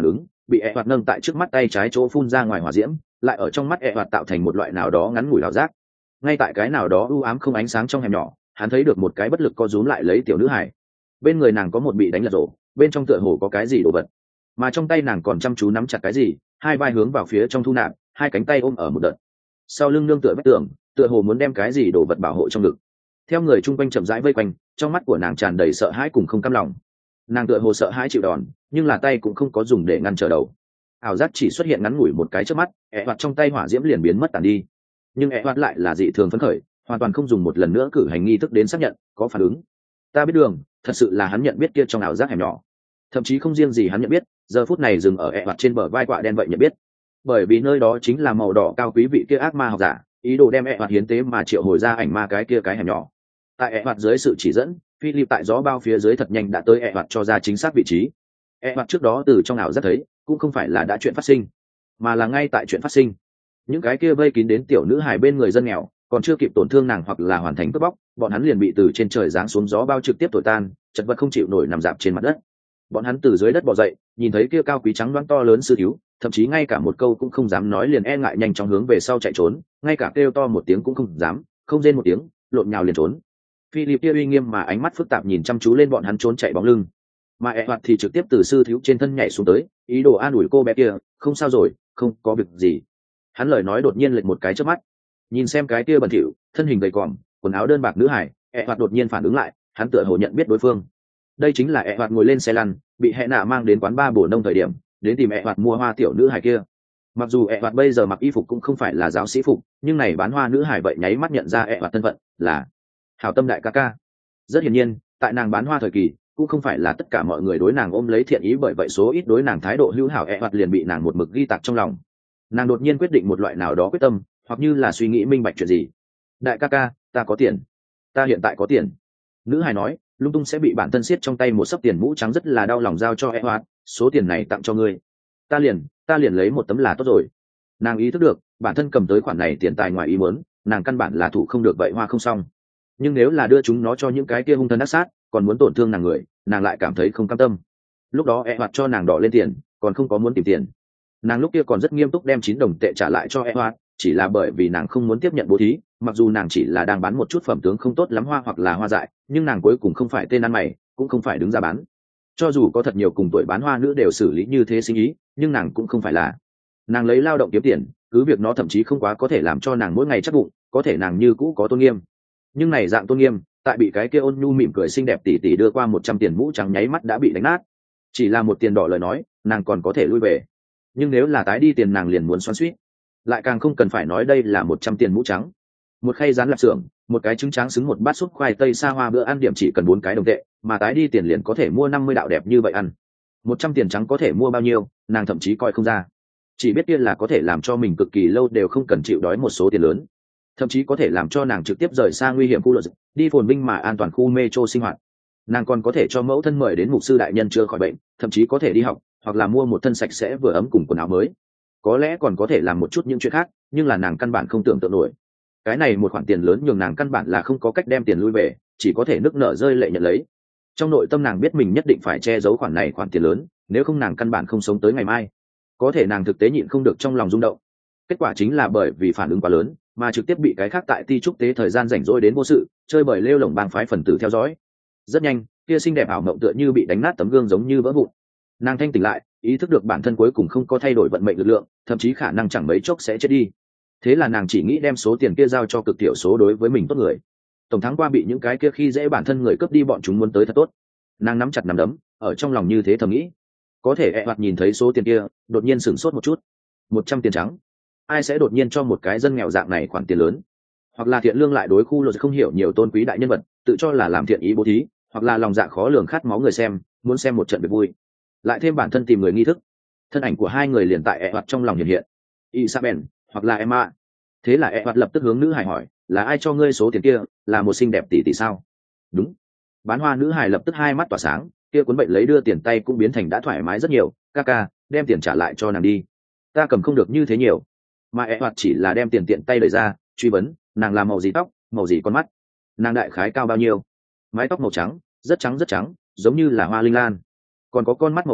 A: bị ẹ hoạt nâng tại trước mắt tay trái chỗ phun ra ngoài hỏa diễm lại ở trong mắt ẹ hoạt tạo thành một loại nào đó ngắn ngủi ảo giác. Ngay tại cái nào đó u ám không ánh sáng trong hẻm nhỏ, hắn thấy được một cái bất lực co rúm lại lấy tiểu nữ hải. Bên người nàng có một bị đánh lật rổ, bên trong tựa hồ có cái gì đồ vật, mà trong tay nàng còn chăm chú nắm chặt cái gì, hai vai hướng vào phía trong thu nạp, hai cánh tay ôm ở một đợt, sau lưng nương tựa vách tường, tựa hồ muốn đem cái gì đồ vật bảo hộ trong ngực. Theo người chung quanh chậm rãi vây quanh, trong mắt của nàng tràn đầy sợ hãi cùng không cam lòng. Nàng tựa hồ sợ hãi chịu đòn, nhưng là tay cũng không có dùng để ngăn trở đầu. Ảo giác chỉ xuất hiện ngắn ngủi một cái trước mắt, ẹ hoạt trong tay hỏa diễm liền biến mất tàn đi. Nhưng ẹ hoạt lại là dị thường phấn khởi, hoàn toàn không dùng một lần nữa cử hành nghi thức đến xác nhận có phản ứng. Ta biết đường, thật sự là hắn nhận biết kia trong ảo giác hẻm nhỏ. Thậm chí không riêng gì hắn nhận biết, giờ phút này dừng ở ẹ hoạt trên bờ vai quạ đen vậy nhận biết, bởi vì nơi đó chính là màu đỏ cao quý vị kia ác ma học giả, ý đồ đem ẹ hoạt hiến tế mà triệu hồi ra ảnh ma cái kia cái hẻm nhỏ. Tại ẹ hoạt dưới sự chỉ dẫn, Philip tại gió bao phía dưới thật nhanh đã tới ẹ hoạt cho ra chính xác vị trí. ẹ hoạt trước đó từ trong ảo giác thấy, cũng không phải là đã chuyện phát sinh, mà là ngay tại chuyện phát sinh. Những cái kia vây kín đến tiểu nữ hài bên người dân nghèo, còn chưa kịp tổn thương nàng hoặc là hoàn thành cướp bóc, bọn hắn liền bị từ trên trời giáng xuống gió bao trực tiếp thổi tan, chật vật không chịu nổi nằm dạp trên mặt đất. Bọn hắn từ dưới đất bò dậy, nhìn thấy kia cao quý trắng đoán to lớn sư thiếu, thậm chí ngay cả một câu cũng không dám nói, liền e ngại nhanh chóng hướng về sau chạy trốn, ngay cả kêu to một tiếng cũng không dám, không rên một tiếng, lộn nhào liền trốn. Philip kia uy nghiêm mà ánh mắt phức tạp nhìn chăm chú lên bọn hắn trốn chạy bóng lưng, mà ẹ hoạt thì trực tiếp từ sư thiếu trên thân nhảy xuống tới, ý đồ an ủi cô bé kia, không sao rồi, không có việc gì. Hắn lời nói đột nhiên lệch một cái trước mắt, nhìn xem cái kia bẩn thỉu, thân hình gầy còm, quần áo đơn bạc nữ hải, ẹ hoạt đột nhiên phản ứng lại, hắn tựa hồ nhận biết đối phương. Đây chính là ẹ hoạt ngồi lên xe lăn, bị hẹ nạ mang đến quán ba bổ nông thời điểm, đến tìm ẹ hoạt mua hoa tiểu nữ hải kia. Mặc dù ẹ hoạt bây giờ mặc y phục cũng không phải là giáo sĩ phục, nhưng này bán hoa nữ hải vậy nháy mắt nhận ra ẹ hoạt thân phận là hảo tâm đại ca ca. Rất hiển nhiên, tại nàng bán hoa thời kỳ, cũng không phải là tất cả mọi người đối nàng ôm lấy thiện ý, bởi vậy số ít đối nàng thái độ hữu hảo ẹ hoạt liền bị nàng một mực ghi tạc trong lòng. Nàng đột nhiên quyết định một loại nào đó quyết tâm, hoặc như là suy nghĩ minh bạch chuyện gì. Đại ca ca, ta có tiền, ta hiện tại có tiền. Nữ hài nói, lung tung sẽ bị bản thân siết trong tay một sấp tiền mũ trắng rất là đau lòng giao cho ẹ hoạt, số tiền này tặng cho ngươi. Ta liền, ta liền lấy một tấm là tốt rồi. Nàng ý thức được, bản thân cầm tới khoản này tiền tài ngoài ý muốn, nàng căn bản là thủ không được, vậy hoa không xong. Nhưng nếu là đưa chúng nó cho những cái kia hung thần ác sát, còn muốn tổn thương nàng người, nàng lại cảm thấy không cam tâm. Lúc đó ẹ hoạt cho nàng đỏ lên tiền, còn không có muốn tìm tiền. Nàng lúc kia còn rất nghiêm túc đem chín đồng tệ trả lại cho ẹ hoạt, chỉ là bởi vì nàng không muốn tiếp nhận bố thí, mặc dù nàng chỉ là đang bán một chút phẩm tướng không tốt lắm hoa hoặc là hoa dại, nhưng nàng cuối cùng không phải tên ăn mày, cũng không phải đứng ra bán. Cho dù có thật nhiều cùng tuổi bán hoa nữ đều xử lý như thế sinh ý, nhưng nàng cũng không phải là. Nàng lấy lao động kiếm tiền, cứ việc nó thậm chí không quá có thể làm cho nàng mỗi ngày chắc bụng, có thể nàng như cũ có tôn nghiêm. Nhưng này dạng tôn nghiêm, tại bị cái kia ôn nhu mỉm cười xinh đẹp tỉ tỉ đưa qua một trăm tiền mũ trắng nháy mắt đã bị đánh nát. Chỉ là một tiền đỏ lời nói, nàng còn có thể lui về, nhưng nếu là tái đi tiền nàng liền muốn xoắn xuýt. Lại càng không cần phải nói đây là một trăm tiền mũ trắng. Một khay rán lạp xưởng, một cái trứng trắng xứng một bát súp khoai tây xa hoa bữa ăn điểm chỉ cần bốn cái đồng tệ, mà tái đi tiền liền có thể mua năm mươi đạo đẹp như vậy ăn. Một trăm tiền trắng có thể mua bao nhiêu, nàng thậm chí coi không ra. Chỉ biết kia là có thể làm cho mình cực kỳ lâu đều không cần chịu đói một số tiền lớn, thậm chí có thể làm cho nàng trực tiếp rời xa nguy hiểm khu luật, đi phồn vinh mà an toàn khu metro sinh hoạt. Nàng còn có thể cho mẫu thân mời đến mục sư đại nhân chưa khỏi bệnh, thậm chí có thể đi học, hoặc là mua một thân sạch sẽ vừa ấm cùng quần áo mới. Có lẽ còn có thể làm một chút những chuyện khác, nhưng là nàng căn bản không tưởng tượng nổi. Cái này một khoản tiền lớn nhường nàng căn bản là không có cách đem tiền lui về, chỉ có thể nức nở rơi lệ nhận lấy. Trong nội tâm nàng biết mình nhất định phải che giấu khoản này khoản tiền lớn, nếu không nàng căn bản không sống tới ngày mai. Có thể nàng thực tế nhịn không được trong lòng rung động. Kết quả chính là bởi vì phản ứng quá lớn, mà trực tiếp bị cái khác tại ti trúc tế thời gian rảnh rỗi đến vô sự, chơi bời lêu lổng bang phái phần tử theo dõi. Rất nhanh, kia xinh đẹp ảo mộng tựa như bị đánh nát tấm gương giống như vỡ vụn. Nàng thanh tỉnh lại, ý thức được bản thân cuối cùng không có thay đổi vận mệnh lực lượng, thậm chí khả năng chẳng mấy chốc sẽ chết đi. Thế là nàng chỉ nghĩ đem số tiền kia giao cho cực thiểu số đối với mình tốt người. Tổng thắng qua bị những cái kia khi dễ bản thân người cướp đi, bọn chúng muốn tới thật tốt. Nàng nắm chặt nắm đấm, ở trong lòng như thế thầm nghĩ. Có thể ẹ hoạt nhìn thấy số tiền kia, đột nhiên sửng sốt một chút. Một trăm tiền trắng. Ai sẽ đột nhiên cho một cái dân nghèo dạng này khoản tiền lớn? Hoặc là thiện lương lại đối khu luật không hiểu nhiều tôn quý đại nhân vật, tự cho là làm thiện ý bố thí, hoặc là lòng dạ khó lường khát máu người xem, muốn xem một trận việc vui. Lại thêm bản thân tìm người nghi thức, thân ảnh của hai người liền tại ẹ hoạt trong lòng hiện hiện. Isabel hoặc là Emma. Thế là ẹ hoạt lập tức hướng nữ hài hỏi, là ai cho ngươi số tiền kia, là một xinh đẹp tỷ tỷ sao? Đúng. Bán hoa nữ hài lập tức hai mắt tỏa sáng, kia cuốn bệnh lấy đưa tiền tay cũng biến thành đã thoải mái rất nhiều. Ca ca, đem tiền trả lại cho nàng đi, ta cầm không được như thế nhiều. Mà ẹ hoạt chỉ là đem tiền tiện tay đẩy ra, truy vấn, nàng làm màu gì tóc, màu gì con mắt, nàng đại khái cao bao nhiêu? Mái tóc màu trắng, rất trắng rất trắng, giống như là hoa linh lan, còn có con mắt màu đỏ,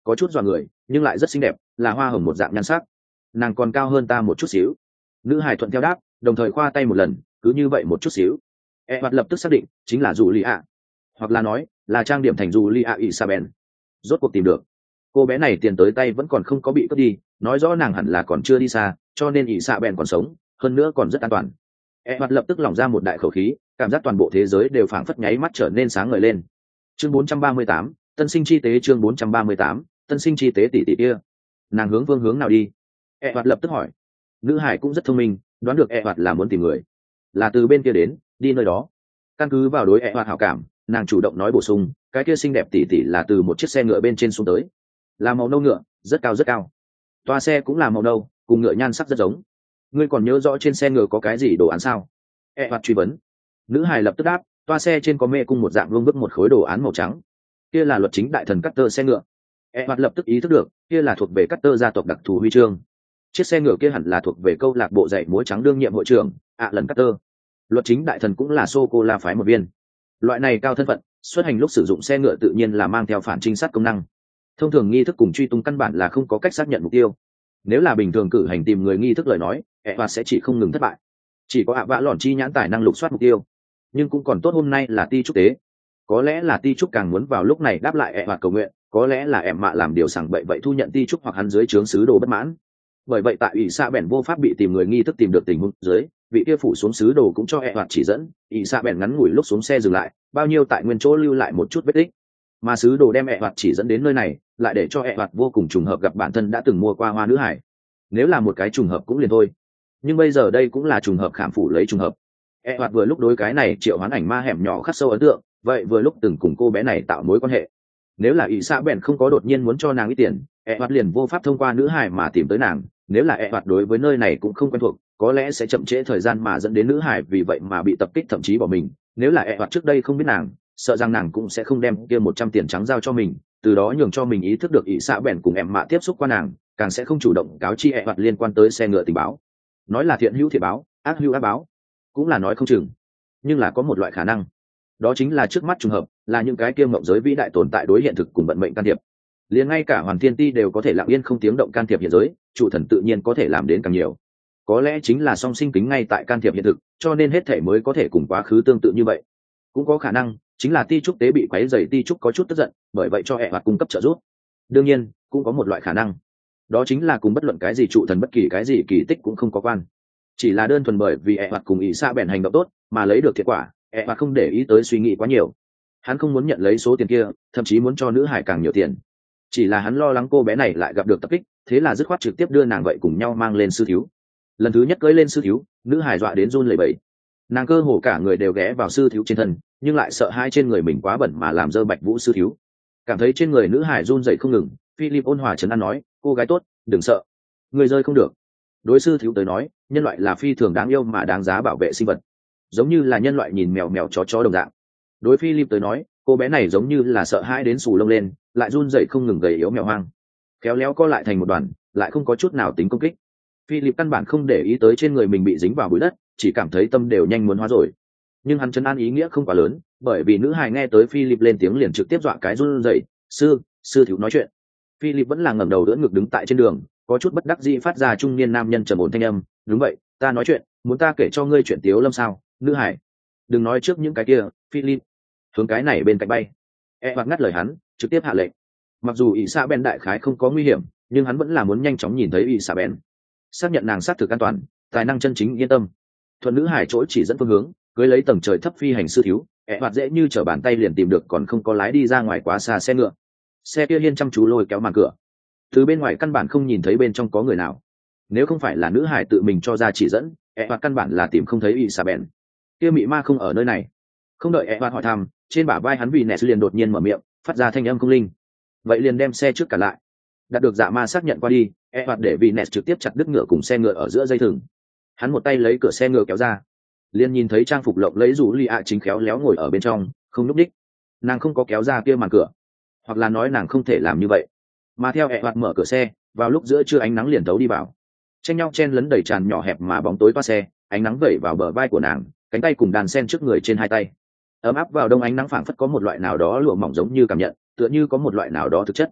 A: có chút dọa người nhưng lại rất xinh đẹp, là hoa hồng một dạng nhan sắc. Nàng còn cao hơn ta một chút xíu. Nữ hài thuận theo đáp, đồng thời khoa tay một lần, cứ như vậy một chút xíu. E hoạt lập tức xác định chính là dù lì ạ, hoặc là nói là trang điểm thành dù lì ạ Isabel. Rốt cuộc tìm được. Cô bé này tiền tới tay vẫn còn không có bị cướp đi, nói rõ nàng hẳn là còn chưa đi xa, cho nên Isabel còn sống, hơn nữa còn rất an toàn. E hoạt lập tức lỏng ra một đại khẩu khí, cảm giác toàn bộ thế giới đều phảng phất nháy mắt trở nên sáng ngời lên. Chương bốn trăm ba mươi tám, tân sinh chi tế. Chương bốn trăm ba mươi tám, tân sinh chi tế tỷ tỷ kia. Nàng hướng phương hướng nào đi? E hoạt lập tức hỏi. Nữ hải cũng rất thông minh, đoán được E hoạt là muốn tìm người, là từ bên kia đến, đi nơi đó. Căn cứ vào đối E hoạt hảo cảm, nàng chủ động nói bổ sung, cái kia xinh đẹp tỷ tỷ là từ một chiếc xe ngựa bên trên xuống tới, là màu nâu ngựa, rất cao rất cao. Toa xe cũng là màu nâu, cùng ngựa nhan sắc rất giống. Ngươi còn nhớ rõ trên xe ngựa có cái gì đồ án sao? E hoạt truy vấn. Nữ hải lập tức đáp, toa xe trên có mê cung một dạng vương bức một khối đồ án màu trắng, kia là luật chính đại thần Carter xe ngựa. E hoạt lập tức ý thức được, kia là thuộc về Carter gia tộc đặc thù huy chương. Chiếc xe ngựa kia hẳn là thuộc về câu lạc bộ dạy múa trắng đương nhiệm hội trưởng ạ lần Carter. Luật chính đại thần cũng là sô cô la phái một viên. Loại này cao thân phận, xuất hành lúc sử dụng xe ngựa tự nhiên là mang theo phản trinh sát công năng. Thông thường nghi thức cùng truy tung căn bản là không có cách xác nhận mục tiêu. Nếu là bình thường cử hành tìm người nghi thức lời nói, E hoạt sẽ chỉ không ngừng thất bại. Chỉ có ạ vã lòn chi nhãn tài năng lục soát mục tiêu. Nhưng cũng còn tốt hôm nay là ti trúc tế. Có lẽ là ti trúc càng muốn vào lúc này đáp lại E hoạt cầu nguyện, có lẽ là em mạ làm điều sằng bậy vậy thu nhận ti trúc hoặc hắn dưới trướng sứ đồ bất mãn. Bởi vậy tại ủy xạ bèn vô pháp bị tìm người nghi thức tìm được tình huống dưới, vị kia phủ xuống sứ đồ cũng cho E hoạt chỉ dẫn, ủy xạ bèn ngắn ngủi lúc xuống xe dừng lại, bao nhiêu tại nguyên chỗ lưu lại một chút vết tích. Mà sứ đồ đem E hoạt chỉ dẫn đến nơi này, lại để cho E hoạt vô cùng trùng hợp gặp bản thân đã từng mua qua hoa nữ hải. Nếu là một cái trùng hợp cũng liền thôi, nhưng bây giờ đây cũng là trùng hợp khảm phủ lấy trùng hợp. E hoạt vừa lúc đối cái này triệu hoán ảnh ma hẻm nhỏ khắc sâu ấn tượng, vậy vừa lúc từng cùng cô bé này tạo mối quan hệ. Nếu là ủy xạ bèn không có đột nhiên muốn cho nàng ít tiền, E hoạt liền vô pháp thông qua nữ hải mà tìm tới nàng. Nếu là E hoạt đối với nơi này cũng không quen thuộc, có lẽ sẽ chậm trễ thời gian mà dẫn đến nữ hải vì vậy mà bị tập kích thậm chí bỏ mình. Nếu là E hoạt trước đây không biết nàng, sợ rằng nàng cũng sẽ không đem kia một trăm tiền trắng giao cho mình, từ đó nhường cho mình ý thức được ỷ xạ bèn cùng em mạ tiếp xúc qua nàng, càng sẽ không chủ động cáo chi E hoạt liên quan tới xe ngựa tình báo. Nói là thiện hữu thiện báo, ác hữu ác báo, cũng là nói không chừng. Nhưng là có một loại khả năng, đó chính là trước mắt trùng hợp, là những cái kia mộng giới vĩ đại tồn tại đối hiện thực cùng vận mệnh can thiệp. Liền ngay cả Hoàn Thiên Ti đều có thể lặng yên không tiếng động can thiệp hiện giới, chủ thần tự nhiên có thể làm đến càng nhiều. Có lẽ chính là song sinh kính ngay tại can thiệp hiện thực, cho nên hết thể mới có thể cùng quá khứ tương tự như vậy. Cũng có khả năng chính là ti trúc tế bị quấy rầy, ti trúc có chút tức giận, bởi vậy cho E hoạt cung cấp trợ giúp. Đương nhiên cũng có một loại khả năng, đó chính là cùng bất luận cái gì trụ thần bất kỳ cái gì kỳ tích cũng không có quan, chỉ là đơn thuần bởi vì E hoạt cùng ỷ xạ bèn hành động tốt mà lấy được thiệt quả. E hoạt không để ý tới suy nghĩ quá nhiều, hắn không muốn nhận lấy số tiền kia, thậm chí muốn cho nữ hải càng nhiều tiền. Chỉ là hắn lo lắng cô bé này lại gặp được tập kích, thế là dứt khoát trực tiếp đưa nàng vậy cùng nhau mang lên sư thiếu. Lần thứ nhất cưỡi lên sư thiếu, nữ hải dọa đến run lẩy bẩy, nàng cơ hồ cả người đều ghé vào sư thiếu trên thân, nhưng lại sợ hai trên người mình quá bẩn mà làm dơ bạch vũ sư thiếu. Cảm thấy trên người nữ hải run dậy không ngừng, Philip ôn hòa trấn an nói, cô gái tốt, đừng sợ, người rơi không được. Đối sư thiếu tới nói, nhân loại là phi thường đáng yêu mà đáng giá bảo vệ sinh vật, giống như là nhân loại nhìn mèo mèo chó chó đồng dạng. Đối Philip tới nói, cô bé này giống như là sợ hãi đến xù lông lên, lại run dậy không ngừng gầy yếu mèo hoang, khéo léo co lại thành một đoàn, lại không có chút nào tính công kích. Philip căn bản không để ý tới trên người mình bị dính vào bụi đất, chỉ cảm thấy tâm đều nhanh muốn hóa rồi. Nhưng hắn trấn an ý nghĩa không quá lớn, bởi vì nữ hài nghe tới Philip lên tiếng liền trực tiếp dọa cái run rẩy. Sư, sư thiếu nói chuyện. Philip vẫn là ngẩng đầu đỡ ngực đứng tại trên đường, có chút bất đắc dĩ phát ra trung niên nam nhân trầm ổn thanh âm. Đúng vậy, ta nói chuyện, muốn ta kể cho ngươi chuyện tiếu lâm sao? Nữ hải, đừng nói trước những cái kia. Philip hướng cái này bên cạnh bay. E hoặc ngắt lời hắn, trực tiếp hạ lệnh. Mặc dù ỷ xạ bèn đại khái không có nguy hiểm, nhưng hắn vẫn là muốn nhanh chóng nhìn thấy ỷ xạ bèn, xác nhận nàng xác thực an toàn, tài năng chân chính yên tâm. Thuận nữ hải chỗ chỉ dẫn phương hướng, cưới lấy tầng trời thấp phi hành sư thiếu, ẹ hoạt dễ như trở bàn tay liền tìm được còn không có lái đi ra ngoài quá xa xe ngựa. Xe kia hiên chăm chú lôi kéo màn cửa, từ bên ngoài căn bản không nhìn thấy bên trong có người nào. Nếu không phải là nữ hải tự mình cho ra chỉ dẫn, ẹ hoạt căn bản là tìm không thấy Isabel. Kia mị ma không ở nơi này. Không đợi ẹ hoạt hỏi thăm, trên bả vai hắn vì nẹt liền đột nhiên mở miệng, phát ra thanh âm không linh. Vậy liền đem xe trước cả lại. Đạt được dạ ma xác nhận qua đi, ẹ hoạt để vì nẹt trực tiếp chặt đứt ngựa cùng xe ngựa ở giữa dây thừng. Hắn một tay lấy cửa xe ngựa kéo ra, liền nhìn thấy trang phục lộng lấy rủ lì ạ chính khéo léo ngồi ở bên trong, không núp đích. Nàng không có kéo ra kia màn cửa, hoặc là nói nàng không thể làm như vậy, mà theo ẹ hoạt mở cửa xe, vào lúc giữa trưa ánh nắng liền thấu đi vào, tranh nhau chen lấn đầy tràn nhỏ hẹp mà bóng tối toa xe, ánh nắng vẩy vào bờ vai của nàng, cánh tay cùng đàn sen trước người trên hai tay, ấm áp vào đông ánh nắng phảng phất có một loại nào đó lụa mỏng giống như cảm nhận, tựa như có một loại nào đó thực chất.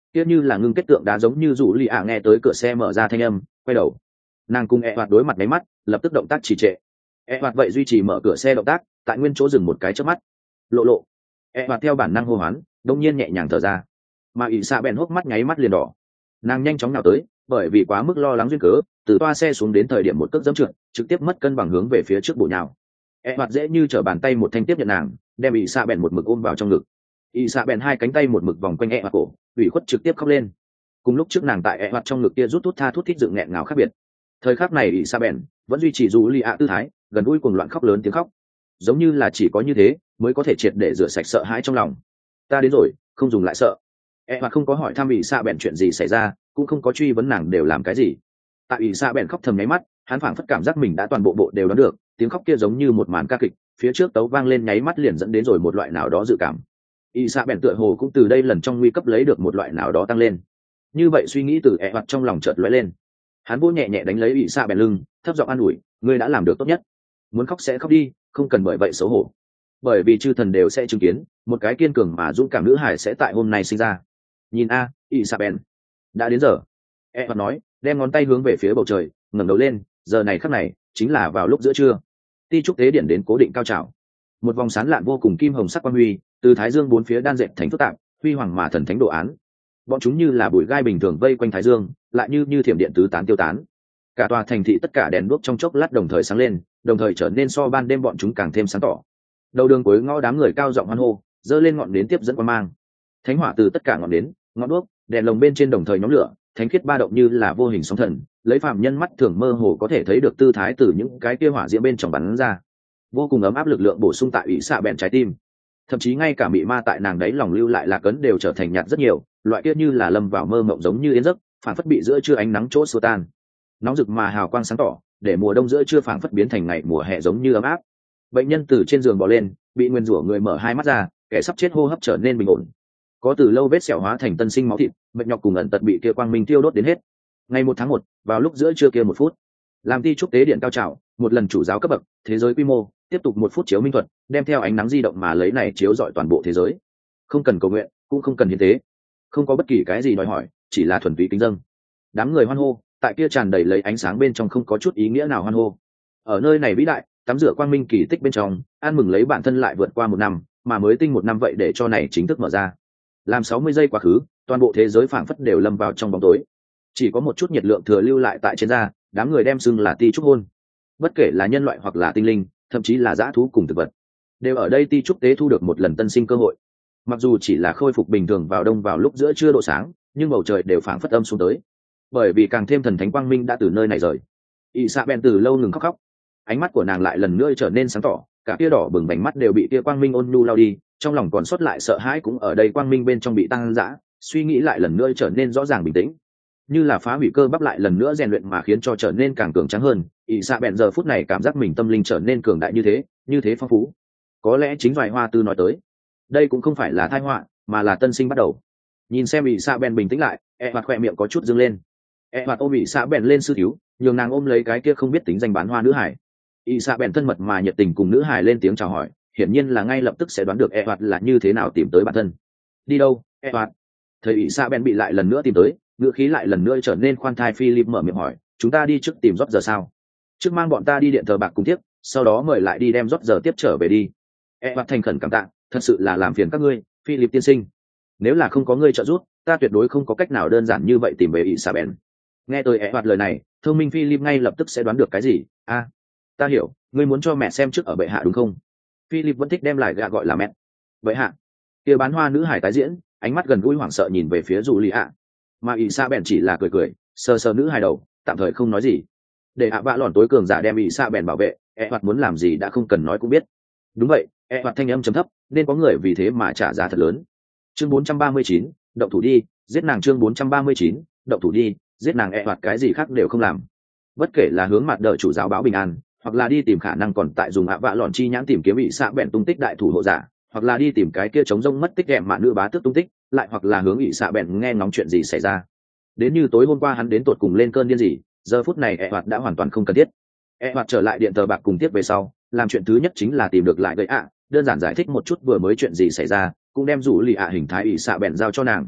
A: kia như là ngưng kết tượng đá giống như rủ lì ạ nghe tới cửa xe mở ra thanh âm, quay đầu. Nàng cùng e hoạt đối mặt máy mắt, lập tức động tác trì trệ. E hoạt vậy duy trì mở cửa xe động tác, tại nguyên chỗ dừng một cái chớp mắt. Lộ lộ. E hoạt theo bản năng hô hoán, đông nhiên nhẹ nhàng thở ra. Mà ỷ xạ bèn hốc mắt nháy mắt liền đỏ. Nàng nhanh chóng nào tới, bởi vì quá mức lo lắng duyên cớ, từ toa xe xuống đến thời điểm một cước dẫm trượt, trực tiếp mất cân bằng hướng về phía trước bổ nhào. E hoạt dễ như trở bàn tay một thanh tiếp nhận nàng, đem ỷ xạ bèn một mực ôm vào trong ngực. ỷ xạ bèn hai cánh tay một mực vòng quanh e hoạt cổ, ủy khuất trực tiếp khóc lên. Cùng lúc trước nàng tại e hoạt trong ngực kia rút thút tha thút thít dựng nghẹn ngào khác biệt. Thời khắc này ỷ xạ bèn vẫn duy trì dù lì ạ tư thái, gần gũi cuồng loạn khóc lớn tiếng khóc, giống như là chỉ có như thế mới có thể triệt để rửa sạch sợ hãi trong lòng. Ta đến rồi, không dùng lại sợ. E hoạt không có hỏi thăm ỷ xạ bèn chuyện gì xảy ra, cũng không có truy vấn nàng đều làm cái gì. Tại ỷ xạ bèn khóc thầm nháy mắt, hắn phảng phất cảm giác mình đã toàn bộ bộ đều đoán được, tiếng khóc kia giống như một màn ca kịch, phía trước tấu vang lên nháy mắt liền dẫn đến rồi một loại nào đó dự cảm. ỷ xạ bèn tựa hồ cũng từ đây lần trong nguy cấp lấy được một loại nào đó tăng lên. Như vậy suy nghĩ từ E hoạt trong lòng chợt lóe lên. Hắn vỗ nhẹ nhẹ đánh lấy ỷ xạ bèn lưng, thấp giọng an ủi, ngươi đã làm được tốt nhất, muốn khóc sẽ khóc đi, không cần bởi vậy xấu hổ, bởi vì chư thần đều sẽ chứng kiến một cái kiên cường mà dũng cảm nữ hải sẽ tại hôm nay sinh ra. Nhìn a, ỷ xạ bèn, đã đến giờ. E hoạt nói, đem ngón tay hướng về phía bầu trời, ngẩng đầu lên, giờ này khắc này chính là vào lúc giữa trưa. Ti trúc tế điện đến cố định cao trào, một vòng sán lạn vô cùng kim hồng sắc quang huy từ thái dương bốn phía đan dệt thành phức tạp huy hoàng mà thần thánh đồ án. Bọn chúng như là bụi gai bình thường vây quanh thái dương, lại như như thiểm điện tứ tán tiêu tán. Cả tòa thành thị tất cả đèn đuốc trong chốc lát đồng thời sáng lên, đồng thời trở nên so ban đêm bọn chúng càng thêm sáng tỏ. Đầu đường cuối ngõ đám người cao giọng hoan hô, giơ lên ngọn nến tiếp dẫn quan mang. Thánh hỏa từ tất cả ngọn nến, ngọn đuốc, đèn lồng bên trên đồng thời nhóm lửa, thánh khiết ba động như là vô hình sóng thần, lấy phàm nhân mắt thường mơ hồ có thể thấy được tư thái từ những cái kia hỏa diễm bên trong bắn ra, vô cùng ấm áp lực lượng bổ sung tại ỷ xạ bèn trái tim. Thậm chí ngay cả mị ma tại nàng đấy lòng lưu lại là cấn đều trở thành nhạt rất nhiều, loại kia như là lâm vào mơ mộng giống như yên giấc, phản phất bị giữa trưa ánh nắng chỗ xua tan. Nóng rực mà hào quang sáng tỏ, để mùa đông giữa trưa phản phất biến thành ngày mùa hè giống như ấm áp. Bệnh nhân từ trên giường bò lên, bị nguyên rủa người mở hai mắt ra, kẻ sắp chết hô hấp trở nên bình ổn. Có từ lâu vết sẹo hóa thành tân sinh máu thịt, mệt nhọc cùng ẩn tật bị kia quang minh tiêu đốt đến hết. Ngày một tháng một, vào lúc giữa trưa kia một phút, làm ti trúc tế điện cao trào, một lần chủ giáo cấp bậc, thế giới quy mô, tiếp tục một phút chiếu minh thuật, đem theo ánh nắng di động mà lấy này chiếu rọi toàn bộ thế giới. Không cần cầu nguyện, cũng không cần hiến tế, không có bất kỳ cái gì đòi hỏi, chỉ là thuần túy kính dâng. Đám người hoan hô, tại kia tràn đầy lấy ánh sáng bên trong không có chút ý nghĩa nào hoan hô. Ở nơi này vĩ đại, tắm rửa quang minh kỳ tích bên trong, an mừng lấy bản thân lại vượt qua một năm, mà mới tinh một năm vậy để cho này chính thức mở ra. Làm sáu mươi giây quá khứ, toàn bộ thế giới phảng phất đều lâm vào trong bóng tối. Chỉ có một chút nhiệt lượng thừa lưu lại tại trên da, đám người đem xưng là ti trúc hôn. Bất kể là nhân loại hoặc là tinh linh, thậm chí là dã thú cùng thực vật, đều ở đây ti trúc tế thu được một lần tân sinh cơ hội. Mặc dù chỉ là khôi phục bình thường vào đông vào lúc giữa trưa độ sáng, nhưng bầu trời đều phảng phất âm xuống tới, bởi vì càng thêm thần thánh quang minh đã từ nơi này rời. ỷ xạ bèn từ lâu ngừng khóc khóc, ánh mắt của nàng lại lần nữa trở nên sáng tỏ, cả kia đỏ bừng vành mắt đều bị kia quang minh ôn nhu lao đi, trong lòng còn sót lại sợ hãi cũng ở đây quang minh bên trong bị tăng dã, suy nghĩ lại lần nữa trở nên rõ ràng bình tĩnh, như là phá hủy cơ bắp lại lần nữa rèn luyện mà khiến cho trở nên càng cường tráng hơn. ỷ xạ bèn giờ phút này cảm giác mình tâm linh trở nên cường đại như thế, như thế phong phú. Có lẽ chính vài hoa tư nói tới, đây cũng không phải là tai họa, mà là tân sinh bắt đầu. Nhìn xem ỷ xạ bèn bình tĩnh lại, e hoạt khỏe miệng có chút dương lên. E hoạt ôm ỷ xạ bèn lên sư thiếu, nhường nàng ôm lấy cái kia không biết tính danh bán hoa nữ hải. ỷ xạ bèn thân mật mà nhiệt tình cùng nữ hải lên tiếng chào hỏi, hiển nhiên là ngay lập tức sẽ đoán được e hoạt là như thế nào tìm tới bản thân. Đi đâu, e hoạt? Thời ỷ xạ bèn bị lại lần nữa tìm tới, ngữ khí lại lần nữa trở nên khoan thai. Philip mở miệng hỏi, chúng ta đi trước tìm rót giờ sao? Trước mang bọn ta đi điện thờ bạc cùng tiếp, sau đó mời lại đi đem rót giờ tiếp trở về đi. E hoạt thành khẩn cảm tạ, thật sự là làm phiền các ngươi, Philip tiên sinh. Nếu là không có ngươi trợ giúp, ta tuyệt đối không có cách nào đơn giản như vậy tìm về ỷ xạ bèn. Nghe tôi e hoạt lời này, thông minh Philip ngay lập tức sẽ đoán được cái gì. A, à, ta hiểu, ngươi muốn cho mẹ xem trước ở bệ hạ đúng không? Philip vẫn thích đem lại gạ gọi là mẹ. Bệ hạ? Kia bán hoa nữ hải tái diễn, ánh mắt gần gũi hoảng sợ nhìn về phía dù lì ạ, mà ỷ xạ bèn chỉ là cười cười, sờ sờ nữ hài đầu, tạm thời không nói gì. Để ạ vạ lòn tối cường giả đem ỷ xạ bèn bảo vệ, e hoạt muốn làm gì đã không cần nói cũng biết. Đúng vậy, e hoạt thanh âm trầm thấp, nên có người vì thế mà trả giá thật lớn. Chương bốn trăm ba mươi chín, động thủ đi, giết nàng. Chương bốn trăm ba mươi chín, động thủ đi, giết nàng. E hoạt cái gì khác đều không làm, bất kể là hướng mặt đợi chủ giáo báo bình an, hoặc là đi tìm khả năng còn tại dùng ạ vạ lòn chi nhãn tìm kiếm ỷ xạ bèn tung tích đại thủ hộ giả, hoặc là đi tìm cái kia chống rông mất tích em mạ nữ bá tước tung tích, lại hoặc là hướng ỷ xạ bèn nghe ngóng chuyện gì xảy ra. Đến như tối hôm qua hắn đến tột cùng lên cơn điên gì, giờ phút này e hoạt đã hoàn toàn không cần thiết. E hoạt trở lại điện thờ bạc cùng tiếp về sau, làm chuyện thứ nhất chính là tìm được lại gậy ạ, đơn giản giải thích một chút vừa mới chuyện gì xảy ra, cũng đem rủ lì ạ hình thái ỷ xạ bèn giao cho nàng.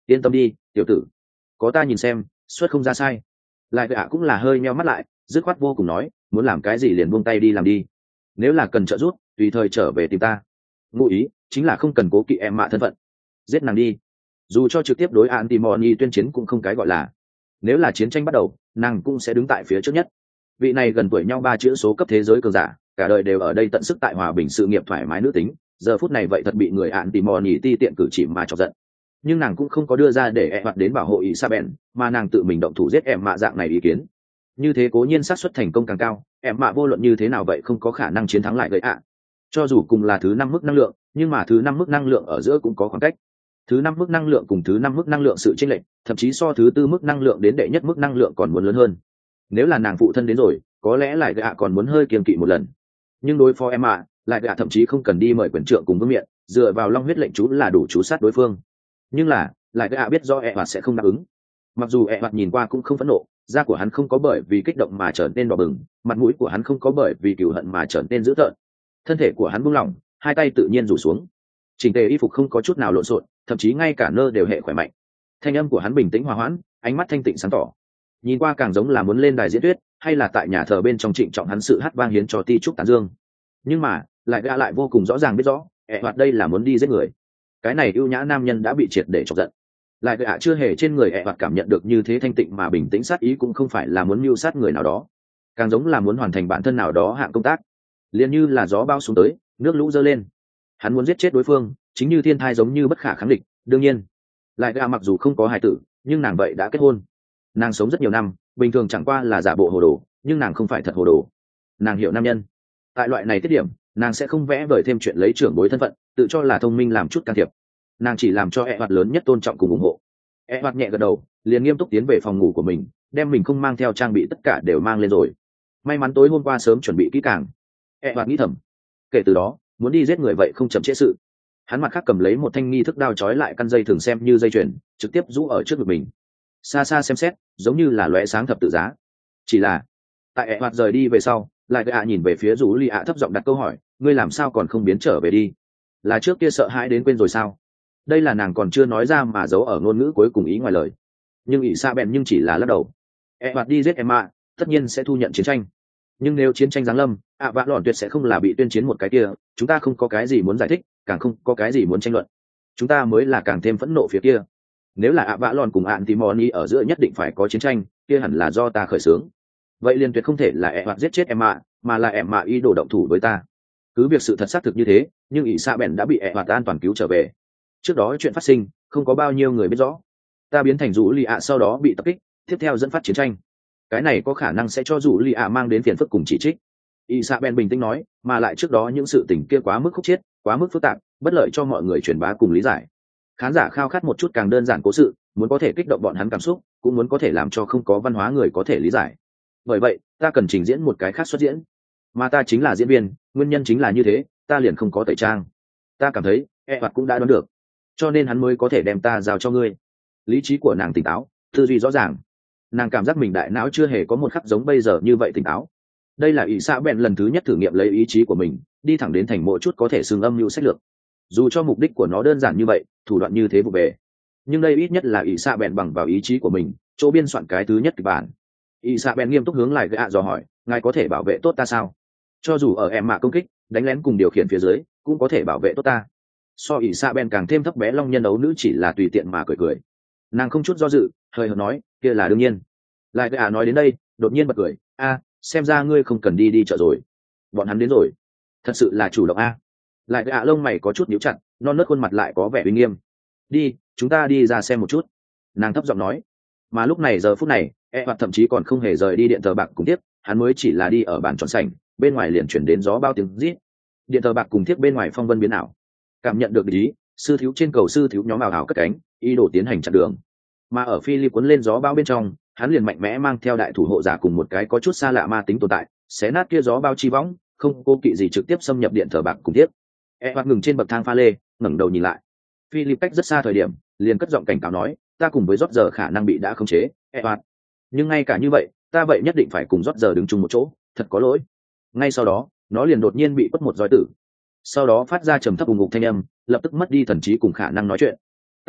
A: yên tâm đi tiểu tử, có ta nhìn xem suất không ra sai. Lại gạ cũng là hơi meo mắt lại, dứt khoát vô cùng nói, muốn làm cái gì liền buông tay đi làm đi, nếu là cần trợ giúp tùy thời trở về tìm ta. Ngụ ý chính là không cần cố kỵ em mạ thân phận, giết nàng đi, dù cho trực tiếp đối Antimony tuyên chiến cũng không cái gọi là, nếu là chiến tranh bắt đầu nàng cũng sẽ đứng tại phía trước nhất. Vị này gần tuổi nhau ba chữ số cấp thế giới cường giả, cả đời đều ở đây tận sức tại hòa bình sự nghiệp thoải mái nữ tính, giờ phút này vậy thật bị người Antimony ti tiện cử chỉ mà chọc giận. Nhưng nàng cũng không có đưa ra để e hoạt đến bảo hộ Isabel, mà nàng tự mình động thủ giết em mạ dạng này ý kiến. Như thế cố nhiên xác suất thành công càng cao, em mạ vô luận như thế nào vậy không có khả năng chiến thắng lại gợi ạ. Cho dù cùng là thứ năm mức năng lượng, nhưng mà thứ năm mức năng lượng ở giữa cũng có khoảng cách. Thứ năm mức năng lượng cùng thứ năm mức năng lượng sự chênh lệch, thậm chí so thứ tư mức năng lượng đến đệ nhất mức năng lượng còn muốn lớn hơn. Nếu là nàng phụ thân đến rồi, có lẽ lại gợi ạ còn muốn hơi kiêng kỵ một lần. Nhưng đối phó em mạ, lại gợi ạ thậm chí không cần đi mời quyền trượng cùng vương miện, dựa vào long huyết lệnh chú là đủ chú sát đối phương. Nhưng là lại gợi ạ biết do e hoạt sẽ không đáp ứng. Mặc dù e hoạt nhìn qua cũng không phẫn nộ, da của hắn không có bởi vì kích động mà trở nên đỏ bừng, mặt mũi của hắn không có bởi vì cừu hận mà trở nên dữ tợn. Thân thể của hắn buông lỏng, hai tay tự nhiên rủ xuống, chỉnh tề y phục không có chút nào lộn xộn, thậm chí ngay cả nơ đều hệ khỏe mạnh. Thanh âm của hắn bình tĩnh hòa hoãn, ánh mắt thanh tịnh sáng tỏ, nhìn qua càng giống là muốn lên đài diễn thuyết, hay là tại nhà thờ bên trong trịnh trọng hắn sự hát vang hiến cho ti trúc tán dương. Nhưng mà lại gã lại vô cùng rõ ràng biết rõ, e hoạt đây là muốn đi giết người. Cái này ưu nhã nam nhân đã bị triệt để chọc giận. Lại gã chưa hề trên người e hoạt cảm nhận được như thế thanh tịnh mà bình tĩnh, sát ý cũng không phải là muốn mưu sát người nào đó, càng giống là muốn hoàn thành bản thân nào đó hạng công tác. Liền như là gió bao xuống tới, nước lũ dâng lên, hắn muốn giết chết đối phương, chính như thiên thai giống như bất khả kháng địch. Đương nhiên lại gã mặc dù không có hài tử, nhưng nàng vậy đã kết hôn, nàng sống rất nhiều năm, bình thường chẳng qua là giả bộ hồ đồ, nhưng nàng không phải thật hồ đồ, nàng hiểu nam nhân. Tại loại này tiết điểm, nàng sẽ không vẽ vời thêm chuyện lấy trưởng bối thân phận, tự cho là thông minh làm chút can thiệp. Nàng chỉ làm cho e hoạt lớn nhất tôn trọng cùng ủng hộ. E hoạt nhẹ gật đầu, liền nghiêm túc tiến về phòng ngủ của mình, đem mình không mang theo trang bị tất cả đều mang lên rồi. May mắn tối hôm qua sớm chuẩn bị kỹ càng. E hoạt nghĩ thầm, kể từ đó muốn đi giết người vậy không chậm trễ sự. Hắn mặt khác cầm lấy một thanh nghi thức đao trói lại căn dây thường xem như dây chuyền, trực tiếp rũ ở trước ngực mình. Xa xa xem xét, giống như là lóe sáng thập tự giá. Chỉ là tại E hoạt rời đi về sau, lại gạ nhìn về phía rủ lì ạ thấp giọng đặt câu hỏi, ngươi làm sao còn không biến trở về đi? Là trước kia sợ hãi đến quên rồi sao? Đây là nàng còn chưa nói ra mà giấu ở ngôn ngữ cuối cùng ý ngoài lời. Nhưng ỷ xa bèn nhưng chỉ là lắc đầu. E hoạt đi giết Emma, tất nhiên sẽ thu nhận chiến tranh. Nhưng nếu chiến tranh giáng lâm, ạ vạ lòn tuyệt sẽ không là bị tuyên chiến một cái kia. Chúng ta không có cái gì muốn giải thích, càng không có cái gì muốn tranh luận. Chúng ta mới là càng thêm phẫn nộ phía kia. Nếu là ạ vạ lòn cùng ạn timoni ở giữa nhất định phải có chiến tranh, kia hẳn là do ta khởi xướng. Vậy liền tuyệt không thể là E hoạt giết chết Emma, mà là Emma ý đồ động thủ với ta. Cứ việc sự thật xác thực như thế, nhưng ỷ xa bèn đã bị E hoạt an toàn cứu trở về. Trước đó chuyện phát sinh không có bao nhiêu người biết rõ. Ta biến thành rủ lì ạ sau đó bị tập kích, tiếp theo dẫn phát chiến tranh, cái này có khả năng sẽ cho rủ lì ạ mang đến phiền phức cùng chỉ trích. Isabel bình tĩnh nói, mà lại trước đó những sự tình kia quá mức khúc chiết, quá mức phức tạp, bất lợi cho mọi người truyền bá cùng lý giải. Khán giả khao khát một chút càng đơn giản cố sự, muốn có thể kích động bọn hắn cảm xúc, cũng muốn có thể làm cho không có văn hóa người có thể lý giải. Bởi vậy ta cần trình diễn một cái khác xuất diễn, mà ta chính là diễn viên, nguyên nhân chính là như thế, ta liền không có tẩy trang. Ta cảm thấy E hoạt cũng đã đoán được, cho nên hắn mới có thể đem ta giao cho ngươi. Lý trí của nàng tỉnh táo, tư duy rõ ràng, nàng cảm giác mình đại não chưa hề có một khắc giống bây giờ như vậy tỉnh táo. Đây là ỷ xạ bèn lần thứ nhất thử nghiệm lấy ý chí của mình đi thẳng đến thành mỗi chút có thể xưng âm mưu sách lược, dù cho mục đích của nó đơn giản như vậy, thủ đoạn như thế vụ bề, nhưng đây ít nhất là ỷ xạ bèn bằng vào ý chí của mình chỗ biên soạn cái thứ nhất kịch bản. ỷ xạ bèn nghiêm túc hướng lại gạ dò hỏi, ngài có thể bảo vệ tốt ta sao? Cho dù ở em mạ công kích đánh lén cùng điều khiển phía dưới cũng có thể bảo vệ tốt ta. So ỷ xạ bèn càng thêm thấp bé long nhân ấu nữ chỉ là tùy tiện mà cười cười, nàng không chút do dự hơi hợt nói, kia là đương nhiên. Lại gạ nói đến đây đột nhiên bật cười, a xem ra ngươi không cần đi đi chợ rồi, bọn hắn đến rồi, thật sự là chủ động a. Lại gạ lông mày có chút nhíu chặt, non nớt khuôn mặt lại có vẻ uy nghiêm. Đi, chúng ta đi ra xem một chút, nàng thấp giọng nói. Mà lúc này giờ phút này E hoạt thậm chí còn không hề rời đi điện thờ bạc cùng tiếp, hắn mới chỉ là đi ở bàn tròn sảnh, bên ngoài liền chuyển đến gió bao tiếng rít. Điện thờ bạc cùng tiếp bên ngoài phong vân biến ảo, cảm nhận được ý sư thiếu trên cầu sư thiếu nhóm ảo ảo cất cánh, ý đồ tiến hành chặn đường. Mà ở Philip cuốn lên gió bao bên trong, hắn liền mạnh mẽ mang theo đại thủ hộ giả cùng một cái có chút xa lạ ma tính tồn tại, xé nát kia gió bao chi võng, không cố kỵ gì trực tiếp xâm nhập điện thờ bạc cùng tiếp. E hoạt ngừng trên bậc thang pha lê, ngẩng đầu nhìn lại. Philip cách rất xa thời điểm, liền cất giọng cảnh cáo nói, ta cùng với rót giờ khả năng bị đã khống chế, E hoạt. Nhưng ngay cả như vậy, ta vậy nhất định phải cùng rót giờ đứng chung một chỗ, thật có lỗi. Ngay sau đó, nó liền đột nhiên bị quất một roi tử. Sau đó phát ra trầm thấp ùng ục thanh âm, lập tức mất đi thần trí cùng khả năng nói chuyện. Ta biết,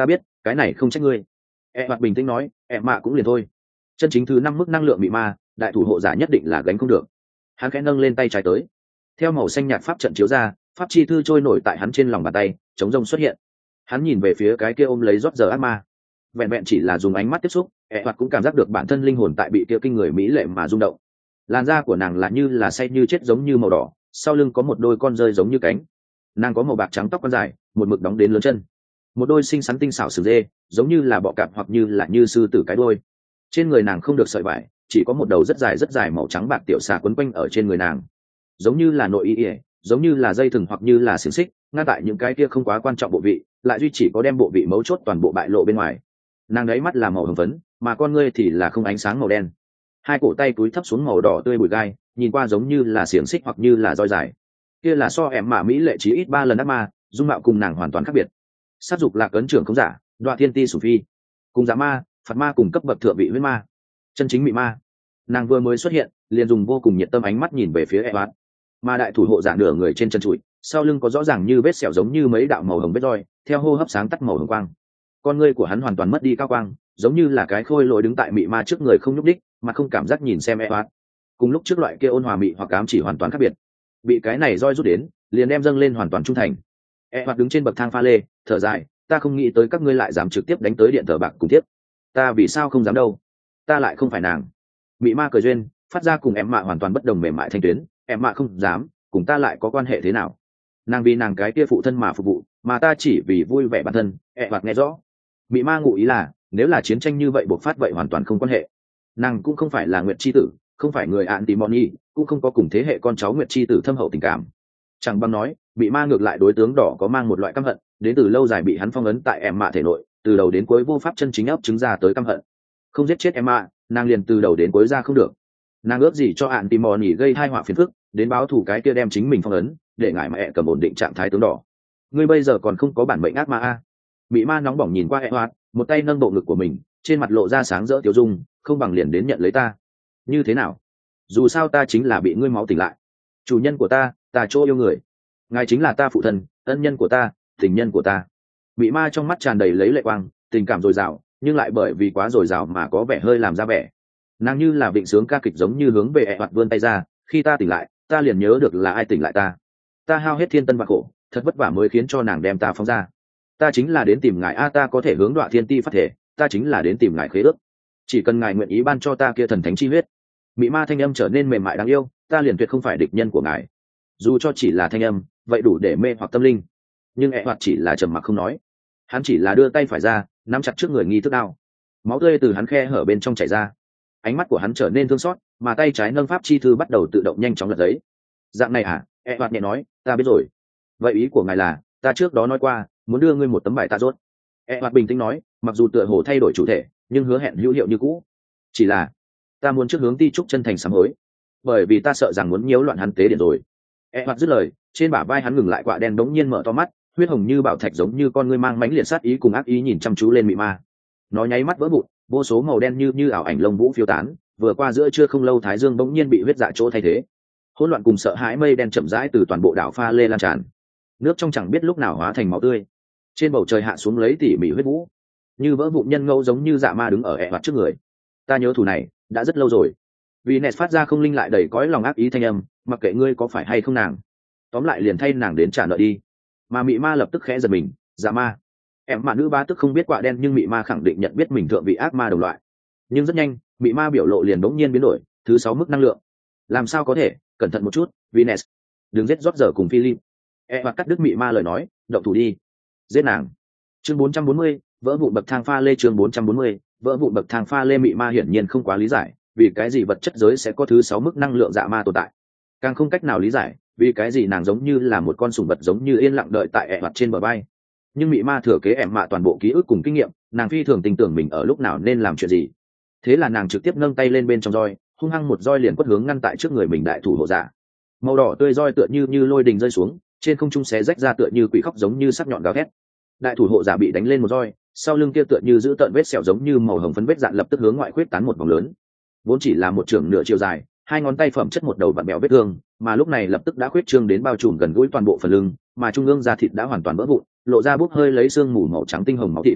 A: cái này không trách ngươi. E mặt bình tĩnh nói, em mạ cũng liền thôi. Chân chính thứ năm mức năng lượng bị ma, đại thủ hộ giả nhất định là gánh không được. Hắn khẽ nâng lên tay trái tới, theo màu xanh nhạt pháp trận chiếu ra, pháp chi thư trôi nổi tại hắn trên lòng bàn tay, chống rông xuất hiện. Hắn nhìn về phía cái kia ôm lấy rót giờ ác ma, vẹn vẹn chỉ là dùng ánh mắt tiếp xúc, E mặt cũng cảm giác được bản thân linh hồn tại bị kia kinh người mỹ lệ mà rung động. Làn da của nàng là như là say như chết giống như màu đỏ, sau lưng có một đôi con rơi giống như cánh. Nàng có màu bạc trắng tóc con dài, một mực đóng đến lớn chân, một đôi xinh xắn tinh xảo sừng dê, giống như là bọ cạp hoặc như là như sư tử cái đôi. Trên người nàng không được sợi vải, chỉ có một đầu rất dài rất dài màu trắng bạc tiểu xà quấn quanh ở trên người nàng, giống như là nội y ỉa, giống như là dây thừng hoặc như là xiềng xích, ngăn tại những cái kia không quá quan trọng bộ vị, lại duy chỉ có đem bộ vị mấu chốt toàn bộ bại lộ bên ngoài. Nàng đấy mắt là màu hồng phấn, mà con ngươi thì là không ánh sáng màu đen. Hai cổ tay túi thấp xuống màu đỏ tươi bụi gai, nhìn qua giống như là xiềng xích hoặc như là roi dài. Kia là so em mà mỹ lệ chí ít ba lần ác ma, dung mạo cùng nàng hoàn toàn khác biệt. Sát dục lạc ấn trưởng không giả, đoạ thiên ti sủ phi, cùng giả ma, phạt ma cùng cấp bậc thượng vị huyết ma, chân chính mị ma. Nàng vừa mới xuất hiện, liền dùng vô cùng nhiệt tâm ánh mắt nhìn về phía Edward, mà đại thủ hộ giả nửa người trên chân trụi, sau lưng có rõ ràng như vết sẹo giống như mấy đạo màu hồng vết roi, theo hô hấp sáng tắt màu hồng quang. Con ngươi của hắn hoàn toàn mất đi cao quang, giống như là cái khôi lỗi đứng tại mị ma trước người không nhúc đích, mà không cảm giác nhìn xem Edward. Cùng lúc trước loại kia ôn hòa mị hoặc ám chỉ hoàn toàn khác biệt. Bị cái này roi rút đến, liền đem dâng lên hoàn toàn trung thành. Edward đứng trên bậc thang pha lê, thở dài, ta không nghĩ tới các ngươi lại dám trực tiếp đánh tới điện thờ bạc cùng tiếp. Ta vì sao không dám đâu? Ta lại không phải nàng. Mị ma cười duyên, phát ra cùng em mạ hoàn toàn bất đồng mềm mại thanh tuyến, em mạ không dám, cùng ta lại có quan hệ thế nào? Nàng vì nàng cái kia phụ thân mà phục vụ, mà ta chỉ vì vui vẻ bản thân. Edward nghe rõ. Mị ma ngụ ý là, nếu là chiến tranh như vậy bộc phát vậy hoàn toàn không quan hệ. Nàng cũng không phải là Nguyệt chi tử, không phải người Antimony, cũng không có cùng thế hệ con cháu Nguyệt chi tử thâm hậu tình cảm. Chẳng bằng nói, bị ma ngược lại đối tướng đỏ có mang một loại căm hận, đến từ lâu dài bị hắn phong ấn tại em mạ thể nội, từ đầu đến cuối vô pháp chân chính ấp chứng ra tới căm hận. Không giết chết em mạ, nàng liền từ đầu đến cuối ra không được. Nàng ước gì cho Antimony gây tai họa phiền phức, đến báo thù cái kia đem chính mình phong ấn, để ngại mà ẹ cầm ổn định trạng thái tướng đỏ. Ngươi bây giờ còn không có bản mệnh ác ma a? Bị ma nóng bỏng nhìn qua Edward, một tay nâng bộ ngực của mình, trên mặt lộ ra sáng rỡ tiêu dung, không bằng liền đến nhận lấy ta. Như thế nào? Dù sao ta chính là bị ngươi máu tỉnh lại, chủ nhân của ta, ta chỗ yêu người, ngài chính là ta phụ thân, ân nhân của ta, tình nhân của ta. Bị ma trong mắt tràn đầy lấy lệ quang, tình cảm dồi dào, nhưng lại bởi vì quá dồi dào mà có vẻ hơi làm ra vẻ. Nàng như là vịnh sướng ca kịch giống như hướng về Edward vươn tay ra, khi ta tỉnh lại, ta liền nhớ được là ai tỉnh lại ta. Ta hao hết thiên tân và khổ, thật vất vả mới khiến cho nàng đem ta phóng ra. Ta chính là đến tìm ngài a, ta có thể hướng đoạ thiên ti phát thể, ta chính là đến tìm ngài khế ước. Chỉ cần ngài nguyện ý ban cho ta kia thần thánh chi huyết. Mị ma thanh âm trở nên mềm mại đáng yêu, ta liền tuyệt không phải địch nhân của ngài. Dù cho chỉ là thanh âm, vậy đủ để mê hoặc tâm linh. Nhưng ẹ hoạt chỉ là trầm mặc không nói. Hắn chỉ là đưa tay phải ra, nắm chặt trước người nghi thức đao. Máu tươi từ hắn khe hở bên trong chảy ra. Ánh mắt của hắn trở nên thương xót, mà tay trái nâng pháp chi thư bắt đầu tự động nhanh chóng lật giấy. Dạng này à? ẹ hoạt nhẹ nói, ta biết rồi. Vậy ý của ngài là, ta trước đó nói qua, muốn đưa ngươi một tấm bài tạ rốt. ẹ hoạt bình tĩnh nói, mặc dù tựa hồ thay đổi chủ thể, nhưng hứa hẹn hữu hiệu như cũ. Chỉ là, ta muốn trước hướng ti trúc chân thành sám hối, bởi vì ta sợ rằng muốn nhiễu loạn hắn tế điện rồi. E hoạt dứt lời, trên bả vai hắn ngừng lại, quạ đen đống nhiên mở to mắt, huyết hồng như bảo thạch giống như con ngươi mang mãnh liệt sát ý cùng ác ý nhìn chăm chú lên mị ma. Nó nháy mắt vỡ vụn, vô số màu đen như như ảo ảnh lông vũ phiêu tán, vừa qua giữa trưa không lâu thái dương bỗng nhiên bị huyết dạ chỗ thay thế. Hỗn loạn cùng sợ hãi mây đen chậm rãi từ toàn bộ đảo pha lê lan tràn. Nước trong chẳng biết lúc nào hóa thành máu tươi. Trên bầu trời hạ xuống lấy tỉ mỉ huyết vũ. Như vỡ vụn nhân ngẫu giống như dạ ma đứng ở E hoạt trước người. Ta nhớ thù này, đã rất lâu rồi. Vì nẹt phát ra không linh lại đầy cõi lòng ác ý thanh âm, mặc kệ ngươi có phải hay không nàng, tóm lại liền thay nàng đến trả nợ đi. Mà mị ma lập tức khẽ giật mình, dạ ma. Em mà nữ ba tức không biết quạ đen, nhưng mị ma khẳng định nhận biết mình thượng vị ác ma đồng loại. Nhưng rất nhanh, mị ma biểu lộ liền bỗng nhiên biến đổi, thứ sáu mức năng lượng. Làm sao có thể, cẩn thận một chút, Venus. Đừng giết rót giờ cùng Philip. E hoặc cắt đứt mị ma lời nói, động thủ đi. Giết nàng. Chương bốn trăm bốn mươi, vỡ vụn bậc thang pha lê. Chương bốn trăm bốn mươi, vỡ vụn bậc thang pha lê. Mị ma hiển nhiên không quá lý giải, vì cái gì vật chất giới sẽ có thứ sáu mức năng lượng dạ ma tồn tại. Càng không cách nào lý giải, vì cái gì nàng giống như là một con sủng vật giống như yên lặng đợi tại ẹ mặt trên bờ bay. Nhưng mị ma thừa kế ẻm mạ toàn bộ ký ức cùng kinh nghiệm, nàng phi thường tin tưởng mình ở lúc nào nên làm chuyện gì. Thế là nàng trực tiếp nâng tay lên bên trong roi, hung hăng một roi liền quất hướng ngăn tại trước người mình đại thủ hộ giả. Màu đỏ tươi roi tựa như như lôi đình rơi xuống, trên không trung xé rách ra tựa như quỷ khóc giống như sắc nhọn gào thét. Đại thủ hộ giả bị đánh lên một roi, sau lưng kia tựa như giữ tợn vết sẹo giống như màu hồng phấn vết dạn lập tức hướng ngoại khuyết tán một vòng lớn. Vốn chỉ là một trường nửa chiều dài, hai ngón tay phẩm chất một đầu vặn bèo vết thương, mà lúc này lập tức đã khuyết trương đến bao trùm gần gũi toàn bộ phần lưng, mà trung ương da thịt đã hoàn toàn vỡ vụn, lộ ra bốc hơi lấy xương mù màu trắng tinh hồng máu thịt.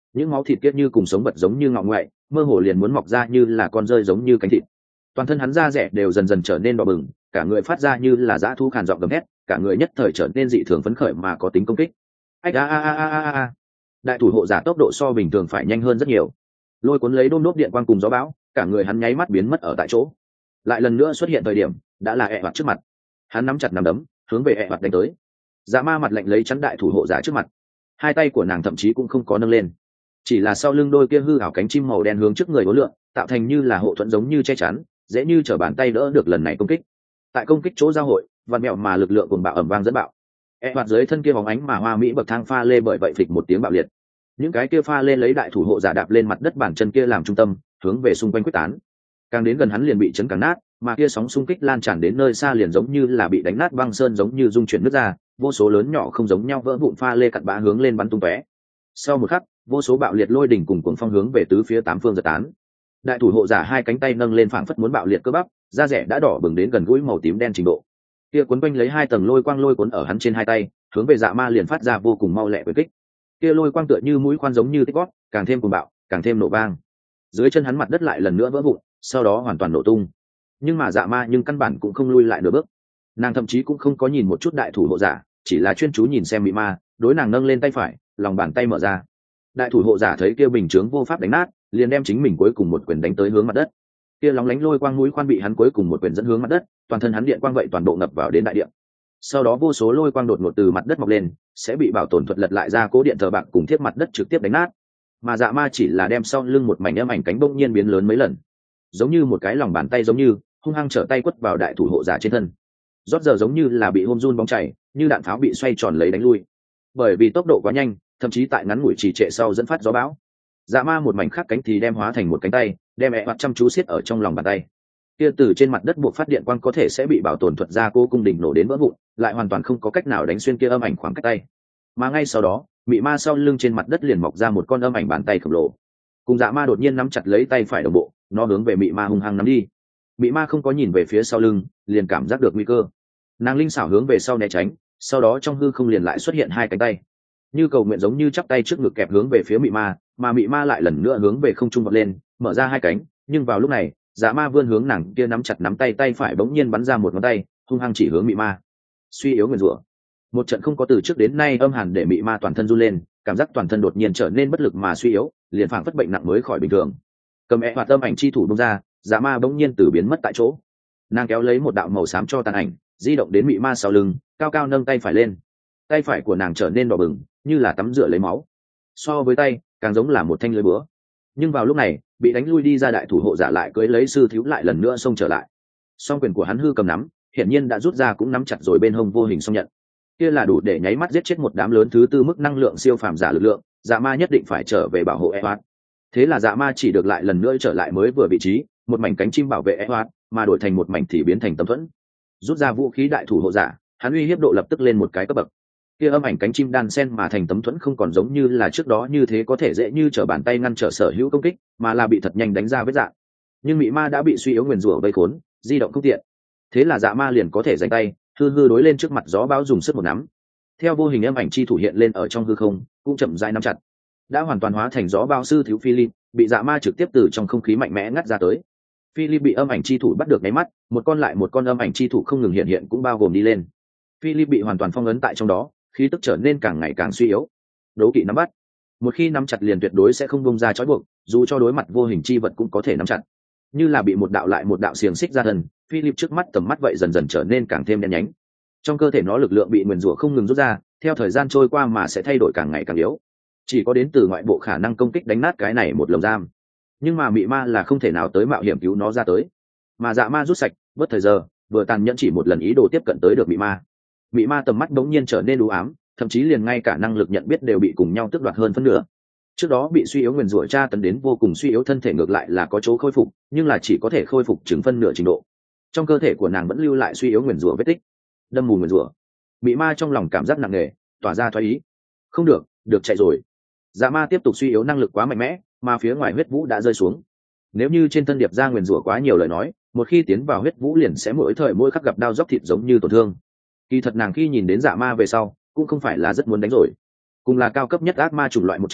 A: những máu thịt kiết như cùng sống vật giống như ngọ ngoại, mơ hồ liền muốn mọc ra như là con rơi giống như cánh thịt. Toàn thân hắn da rẻ đều dần dần trở nên đỏ bừng, cả người phát ra như là dã thú khàn giọng gầm hét, cả người nhất thời trở nên dị thường phấn khởi mà có tính công kích. Ách a a a a a a. Đại thủ hộ giả tốc độ so bình thường phải nhanh hơn rất nhiều. Lôi cuốn lấy đôm đốp điện quang cùng gió bão, cả người hắn nháy mắt biến mất ở tại chỗ. Lại lần nữa xuất hiện thời điểm, đã là ẹ vặt trước mặt. Hắn nắm chặt nắm đấm, hướng về ẹ vặt đánh tới. Dạ ma mặt lạnh lấy chắn đại thủ hộ giả trước mặt. Hai tay của nàng thậm chí cũng không có nâng lên, chỉ là sau lưng đôi kia hư ảo cánh chim màu đen hướng trước người hối lượng, tạo thành như là hộ thuẫn giống như che chắn, dễ như trở bàn tay đỡ được lần này công kích. Tại công kích chỗ giao hội, vạn mẹo mà lực lượng cuồng bạo ầm vang dẫn bạo. E hoạt dưới thân kia bóng ánh mà hoa mỹ bậc thang pha lê bởi vậy phịch một tiếng bạo liệt. Những cái kia pha lê lấy đại thủ hộ giả đạp lên mặt đất bản chân kia làm trung tâm, hướng về xung quanh quyết tán. Càng đến gần hắn liền bị chấn càng nát, mà kia sóng xung kích lan tràn đến nơi xa liền giống như là bị đánh nát băng sơn giống như dung chuyển nước ra, vô số lớn nhỏ không giống nhau vỡ vụn pha lê cặn bã hướng lên bắn tung tóe. Sau một khắc, vô số bạo liệt lôi đỉnh cùng cuồng phong hướng về tứ phía tám phương giật tán. Đại thủ hộ giả hai cánh tay nâng lên phảng phất muốn bạo liệt cơ bắp, da rẻ đã đỏ bừng đến gần gũi màu tím đen trình độ. Kia cuốn quanh lấy hai tầng lôi quang lôi cuốn ở hắn trên hai tay, hướng về Dạ Ma liền phát ra vô cùng mau lẹ quyền kích. Kia lôi quang tựa như mũi khoan giống như tích gót, càng thêm cuồng bạo, càng thêm nổ vang. Dưới chân hắn mặt đất lại lần nữa vỡ vụn, sau đó hoàn toàn nổ tung. Nhưng mà Dạ Ma nhưng căn bản cũng không lui lại nửa bước. Nàng thậm chí cũng không có nhìn một chút đại thủ hộ giả, chỉ là chuyên chú nhìn xem Mị Ma, đối nàng nâng lên tay phải, lòng bàn tay mở ra. Đại thủ hộ giả thấy kia bình chướng vô pháp đánh nát, liền đem chính mình cuối cùng một quyền đánh tới hướng mặt đất. Kia lóng lánh lôi quang mũi khoan bị hắn cuối cùng một quyền dẫn hướng mặt đất, toàn thân hắn điện quang vậy toàn bộ ngập vào đến đại điện. Sau đó vô số lôi quang đột ngột từ mặt đất mọc lên, sẽ bị bảo tồn thuật lật lại ra cố điện thờ bạc cùng thiết mặt đất trực tiếp đánh nát. Mà Dạ Ma chỉ là đem sau lưng một mảnh âm ảnh cánh bỗng nhiên biến lớn mấy lần, giống như một cái lòng bàn tay giống như hung hăng trở tay quất vào đại thủ hộ giả trên thân. Rót giờ giống như là bị hôm run bóng chảy, như đạn pháo bị xoay tròn lấy đánh lui. Bởi vì tốc độ quá nhanh, thậm chí tại ngắn ngủi trì trệ sau dẫn phát gió bão. Dạ Ma một mảnh khác cánh thì đem hóa thành một cánh tay, đem ẹ hoạt chăm chú siết ở trong lòng bàn tay. Kia từ trên mặt đất buộc phát điện quang có thể sẽ bị bảo tồn thuật ra cô cung đỉnh nổ đến vỡ vụn, lại hoàn toàn không có cách nào đánh xuyên kia âm ảnh khoảng cách tay. Mà ngay sau đó, Mị Ma sau lưng trên mặt đất liền mọc ra một con âm ảnh bàn tay khổng lồ. Cùng Dạ Ma đột nhiên nắm chặt lấy tay phải đồng bộ, nó hướng về Mị Ma hung hăng nắm đi. Mị Ma không có nhìn về phía sau lưng, liền cảm giác được nguy cơ. Nàng linh xảo hướng về sau né tránh, sau đó trong hư không liền lại xuất hiện hai cánh tay, như cầu nguyện giống như chắp tay trước ngực kẹp hướng về phía Mị Ma, mà Mị Ma lại lần nữa hướng về không trung vọt lên, mở ra hai cánh. Nhưng vào lúc này, Dạ Ma vươn hướng nàng kia nắm chặt nắm tay tay phải bỗng nhiên bắn ra một ngón tay, hung hăng chỉ hướng Mị Ma. Suy yếu nguyền rủa. Một trận không có từ trước đến nay âm hàn để Mị Ma toàn thân run lên, cảm giác toàn thân đột nhiên trở nên bất lực mà suy yếu, liền phảng phất bệnh nặng mới khỏi bình thường. Cầm ẹ hoạt âm ảnh chi thủ bung ra, Dạ Ma bỗng nhiên từ biến mất tại chỗ. Nàng kéo lấy một đạo màu xám cho tàn ảnh, di động đến Mị Ma sau lưng, cao cao nâng tay phải lên. Tay phải của nàng trở nên đỏ bừng, như là tắm rửa lấy máu. So với tay, càng giống là một thanh lưới búa. Nhưng vào lúc này, bị đánh lui đi ra đại thủ hộ giả lại cưỡi lấy sư thiếu lại lần nữa xông trở lại. Song quyền của hắn hư cầm nắm, hiển nhiên đã rút ra cũng nắm chặt rồi bên hông vô hình song nhận. Kia là đủ để nháy mắt giết chết một đám lớn thứ tư mức năng lượng siêu phàm giả lực lượng, Dạ Ma nhất định phải trở về bảo hộ Edward. Thế là Dạ Ma chỉ được lại lần nữa trở lại mới vừa vị trí, một mảnh cánh chim bảo vệ Edward, mà đổi thành một mảnh thì biến thành tấm thuẫn. Rút ra vũ khí đại thủ hộ giả, hắn uy hiếp độ lập tức lên một cái cấp bậc. Kia âm ảnh cánh chim đan sen mà thành tấm thuẫn không còn giống như là trước đó như thế có thể dễ như trở bàn tay ngăn trở sở hữu công kích, mà là bị thật nhanh đánh ra vết dạn. Nhưng Mị Ma đã bị suy yếu nguyền rủa vây khốn, di động không tiện. Thế là Dạ Ma liền có thể giành tay, hư hư đối lên trước mặt gió bão dùng sức một nắm. Theo vô hình âm ảnh chi thủ hiện lên ở trong hư không, cũng chậm rãi nắm chặt. Đã hoàn toàn hóa thành gió bão sư thiếu Philip, bị Dạ Ma trực tiếp từ trong không khí mạnh mẽ ngắt ra tới. Philip bị âm ảnh chi thủ bắt được nháy mắt, một con lại một con âm ảnh chi thủ không ngừng hiện hiện cũng bao gồm đi lên. Philip bị hoàn toàn phong ấn tại trong đó, khí tức trở nên càng ngày càng suy yếu. Đấu kỵ nắm bắt, một khi nắm chặt liền tuyệt đối sẽ không bung ra trói buộc, dù cho đối mặt vô hình chi vật cũng có thể nắm chặt. Như là bị một đạo lại một đạo xiềng xích ra thân, Philip trước mắt tầm mắt vậy dần dần trở nên càng thêm đen nhánh. Trong cơ thể nó lực lượng bị nguyền rủa không ngừng rút ra, theo thời gian trôi qua mà sẽ thay đổi càng ngày càng yếu. Chỉ có đến từ ngoại bộ khả năng công kích đánh nát cái này một lồng giam. Nhưng mà Mị Ma là không thể nào tới mạo hiểm cứu nó ra tới. Mà Dạ Ma rút sạch, bất thời giờ, vừa tàn nhẫn chỉ một lần ý đồ tiếp cận tới được Mị Ma. Mị Ma tầm mắt bỗng nhiên trở nên u ám, thậm chí liền ngay cả năng lực nhận biết đều bị cùng nhau tước đoạt hơn phân nửa. Trước đó bị suy yếu nguyền rủa tra tấn đến vô cùng suy yếu thân thể ngược lại là có chỗ khôi phục, nhưng là chỉ có thể khôi phục chừng phân nửa trình độ. Trong cơ thể của nàng vẫn lưu lại suy yếu nguyền rủa vết tích. Đâm mù nguyền rủa. Mị Ma trong lòng cảm giác nặng nề, tỏa ra thoái ý. Không được, được chạy rồi. Dạ Ma tiếp tục suy yếu năng lực quá mạnh mẽ, mà phía ngoài huyết vũ đã rơi xuống. Nếu như trên thân điệp ra nguyền rủa quá nhiều lời nói, một khi tiến vào huyết vũ liền sẽ mỗi thời mỗi khắc gặp đau dốc thịt giống như tổn thương. Kỳ thật nàng khi nhìn đến Dạ Ma về sau, cũng không phải là rất muốn đánh rồi. Cùng là cao cấp nhất ác ma chủng loại một trong,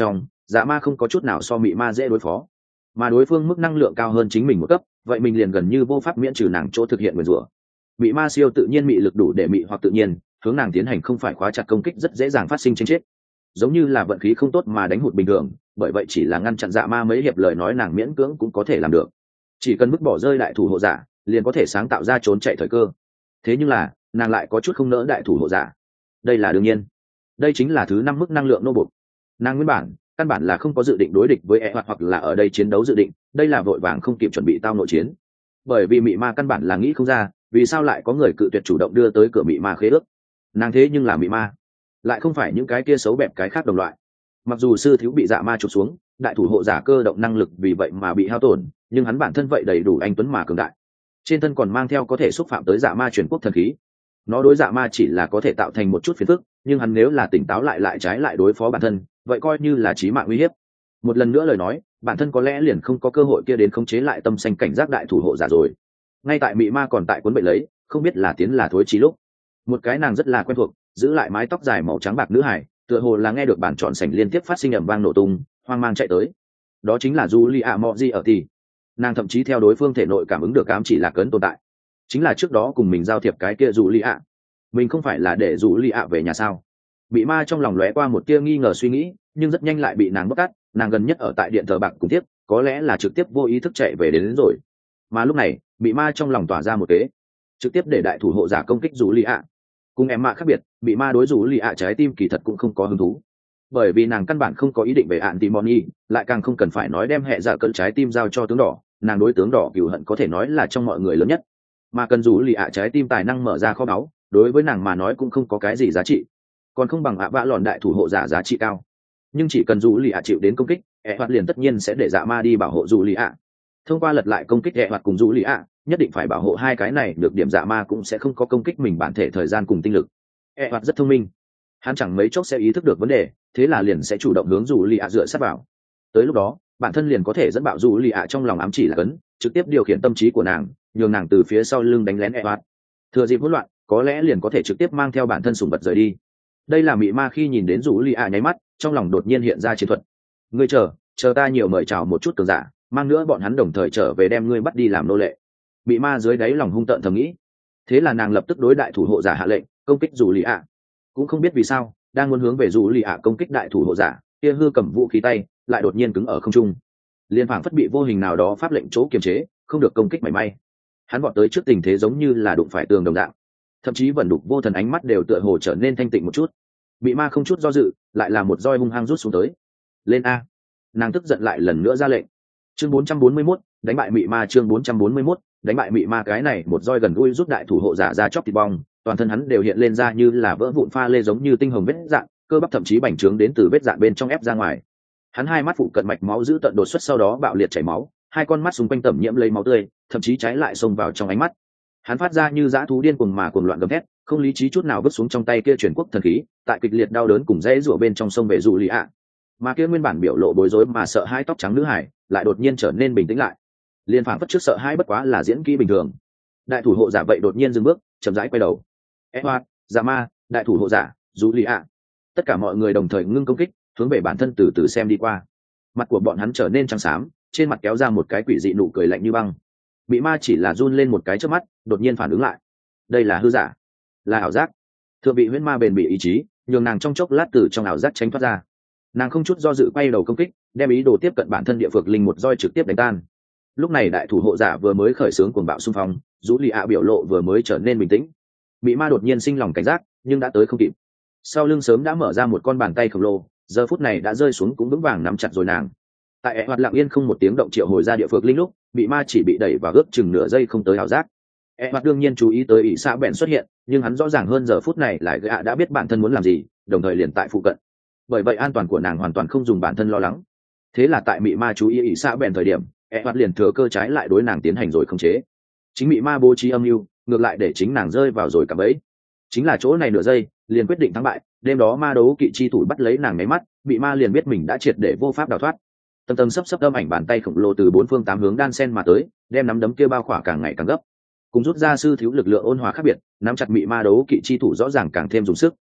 A: dạ ma không có chút nào so mị ma dễ đối phó, mà đối phương mức năng lượng cao hơn chính mình một cấp, vậy mình liền gần như vô pháp miễn trừ nàng chỗ thực hiện nguyền rủa. Mị ma siêu tự nhiên mị lực đủ để mị hoặc tự nhiên hướng nàng tiến hành không phải khóa chặt công kích, rất dễ dàng phát sinh tranh chết, giống như là vận khí không tốt mà đánh hụt bình thường. Bởi vậy chỉ là ngăn chặn dạ ma mấy hiệp lời nói nàng miễn cưỡng cũng có thể làm được, chỉ cần vứt bỏ rơi đại thủ hộ giả liền có thể sáng tạo ra trốn chạy thời cơ. Thế nhưng là nàng lại có chút không nỡ đại thủ hộ giả, đây là đương nhiên, đây chính là thứ năm mức năng lượng nô bục. Nàng nguyên bản căn bản là không có dự định đối địch với e hoặc hoặc là ở đây chiến đấu dự định, đây là vội vàng không kịp chuẩn bị tao nội chiến. Bởi vì mị ma căn bản là nghĩ không ra vì sao lại có người cự tuyệt chủ động đưa tới cửa mị ma khế ước. Nàng thế nhưng là mị ma, lại không phải những cái kia xấu bẹp cái khác đồng loại. Mặc dù sư thiếu bị dạ ma chụp xuống, đại thủ hộ giả cơ động năng lực vì vậy mà bị hao tổn, nhưng hắn bản thân vậy đầy đủ anh tuấn mà cường đại, trên thân còn mang theo có thể xúc phạm tới dạ ma truyền quốc thần khí. Nó đối dạ ma chỉ là có thể tạo thành một chút phiền phức, nhưng hắn nếu là tỉnh táo lại lại trái lại đối phó bản thân, vậy coi như là chí mạng uy hiếp. Một lần nữa lời nói, bản thân có lẽ liền không có cơ hội kia đến khống chế lại tâm xanh cảnh giác đại thủ hộ giả rồi. Ngay tại mị ma còn tại cuốn bậy lấy không biết là tiến là thối trí lúc, một cái nàng rất là quen thuộc giữ lại mái tóc dài màu trắng bạc nữ hải tựa hồ là nghe được bản trọn sảnh liên tiếp phát sinh ầm vang nổ tung, hoang mang chạy tới. Đó chính là Julia Moji ở thì nàng thậm chí theo đối phương thể nội cảm ứng được ám chỉ lạc ấn tồn tại, chính là trước đó cùng mình giao thiệp cái kia Julia. Mình không phải là để Julia về nhà sao? Bị ma trong lòng lóe qua một tia nghi ngờ suy nghĩ, nhưng rất nhanh lại bị nàng bóc tát. Nàng gần nhất ở tại điện thờ bạc cùng tiếp, có lẽ là trực tiếp vô ý thức chạy về đến, đến rồi. Mà lúc này bị ma trong lòng tỏa ra một kế, trực tiếp để đại thủ hộ giả công kích Julia. Cùng em mạ khác biệt, bị ma đối Julia trái tim kỳ thật cũng không có hứng thú, bởi vì nàng căn bản không có ý định về Antimony, lại càng không cần phải nói đem hệ giả cận trái tim giao cho tướng đỏ. Nàng đối tướng đỏ cừu hận có thể nói là trong mọi người lớn nhất, mà cần Julia trái tim tài năng mở ra kho báu, đối với nàng mà nói cũng không có cái gì giá trị, còn không bằng ạ vạ lòn đại thủ hộ giả giá trị cao. Nhưng chỉ cần dù lì ạ chịu đến công kích, ẹ hoạt liền tất nhiên sẽ để dạ ma đi bảo hộ dù lì ạ. Thông qua lật lại công kích ẹ hoạt cùng dù lì ạ, nhất định phải bảo hộ hai cái này được điểm, dạ ma cũng sẽ không có công kích mình bản thể thời gian cùng tinh lực. ẹ hoạt rất thông minh, hắn chẳng mấy chốc sẽ ý thức được vấn đề, thế là liền sẽ chủ động hướng dù lì ạ dựa sát vào. Tới lúc đó bản thân liền có thể dẫn bạo dù lì ạ trong lòng ám chỉ là cấn, trực tiếp điều khiển tâm trí của nàng, nhường nàng từ phía sau lưng đánh lén ẹ hoạt. Thừa dịp hỗn loạn, có lẽ liền có thể trực tiếp mang theo bản thân sùng vật rời đi. Đây là mị ma khi nhìn đến rủ lì ạ nháy mắt trong lòng đột nhiên hiện ra chiến thuật. Ngươi chờ chờ ta nhiều mời chào một chút cường giả, mang nữa bọn hắn đồng thời trở về đem ngươi bắt đi làm nô lệ. Mị ma dưới đáy lòng hung tợn thầm nghĩ. Thế là nàng lập tức đối đại thủ hộ giả hạ lệnh công kích rủ lì ạ. Cũng không biết vì sao đang muốn hướng về rủ lì ạ công kích đại thủ hộ giả, kia hư cầm vũ khí tay lại đột nhiên cứng ở không trung, liên phảng phất bị vô hình nào đó pháp lệnh chỗ kiềm chế, không được công kích mảy may. Hắn vọt tới trước tình thế giống như là đụng phải tường đồng dạng, thậm chí vẩn đục vô thần ánh mắt đều tựa hồ trở nên thanh tịnh một chút. Bị ma không chút do dự lại là một roi hung hăng rút xuống tới. Lên a! Nàng tức giận lại lần nữa ra lệnh. Chương bốn trăm bốn mươi mốt, đánh bại mị ma. Chương bốn trăm bốn mươi mốt, đánh bại mị ma. Cái này một roi gần gũi rút đại thủ hộ giả ra chóc thịt bong, toàn thân hắn đều hiện lên ra như là vỡ vụn pha lê, giống như tinh hồng vết dạn, cơ bắp thậm chí bành trướng đến từ vết dạn bên trong ép ra ngoài. Hắn hai mắt phụ cận mạch máu giữ tận đột xuất, sau đó bạo liệt chảy máu, hai con mắt xung quanh tẩm nhiễm lấy máu tươi, thậm chí trái lại xông vào trong ánh mắt. Hắn phát ra như dã thú điên cuồng mà cuồng loạn gầm thét, không lý trí chút nào vứt xuống trong tay kia truyền quốc thần khí, tại kịch liệt đau đớn cùng rẽ rủa bên trong sông về dù lì ạ. Mà kia nguyên bản biểu lộ bối rối mà sợ hai tóc trắng nữ hải lại đột nhiên trở nên bình tĩnh lại, liên phảng phất trước sợ hai bất quá là diễn kỹ bình thường. Đại thủ hộ giả vậy đột nhiên dừng bước, chậm rãi quay đầu. Edward, dạ ma, đại thủ hộ giả, dù lì ạ, tất cả mọi người đồng thời ngưng công kích, hướng về bản thân từ từ xem đi qua. Mặt của bọn hắn trở nên trắng xám, trên mặt kéo ra một cái quỷ dị nụ cười lạnh như băng. Bị ma chỉ là run lên một cái trước mắt, đột nhiên phản ứng lại. Đây là hư giả, là ảo giác. Thượng vị huyễn ma bền bỉ ý chí, nhường nàng trong chốc lát từ trong ảo giác tránh thoát ra. Nàng không chút do dự quay đầu công kích, đem ý đồ tiếp cận bản thân địa phược linh một roi trực tiếp đánh tan. Lúc này đại thủ hộ giả vừa mới khởi xướng cuồng bạo xung phong, Dũ Lì ạ biểu lộ vừa mới trở nên bình tĩnh. Bị ma đột nhiên sinh lòng cảnh giác, nhưng đã tới không kịp. Sau lưng sớm đã mở ra một con bàn tay khổng lồ, giờ phút này đã rơi xuống cũng vững vàng nắm chặt rồi nàng. Tại hoạt lặng yên không một tiếng động triệu hồi ra địa phược linh lúc, bị ma chỉ bị đẩy vào ước chừng nửa giây không tới ảo giác. E hoạt đương nhiên chú ý tới ỷ xã bèn xuất hiện, nhưng hắn rõ ràng hơn giờ phút này lại gã đã biết bản thân muốn làm gì, đồng thời liền tại phụ cận. Bởi vậy an toàn của nàng hoàn toàn không dùng bản thân lo lắng. Thế là tại mị ma chú ý ỷ xã bèn thời điểm, E hoạt liền thừa cơ trái lại đối nàng tiến hành rồi khống chế. Chính mị ma bố trí âm mưu, ngược lại để chính nàng rơi vào rồi cả bẫy. Chính là chỗ này nửa giây, liền quyết định thắng bại. Đêm đó ma đấu kỵ chi thủ bắt lấy nàng mấy mắt, bị ma liền biết mình đã triệt để vô pháp đào thoát. Tầng tầng sấp sấp âm ảnh bàn tay khổng lồ từ bốn phương tám hướng đan sen mà tới, đem nắm đấm kia bao khỏa càng ngày càng gấp. Cùng rút ra sư thiếu lực lượng ôn hòa khác biệt, nắm chặt mị ma đấu kỵ chi thủ rõ ràng càng thêm dùng sức.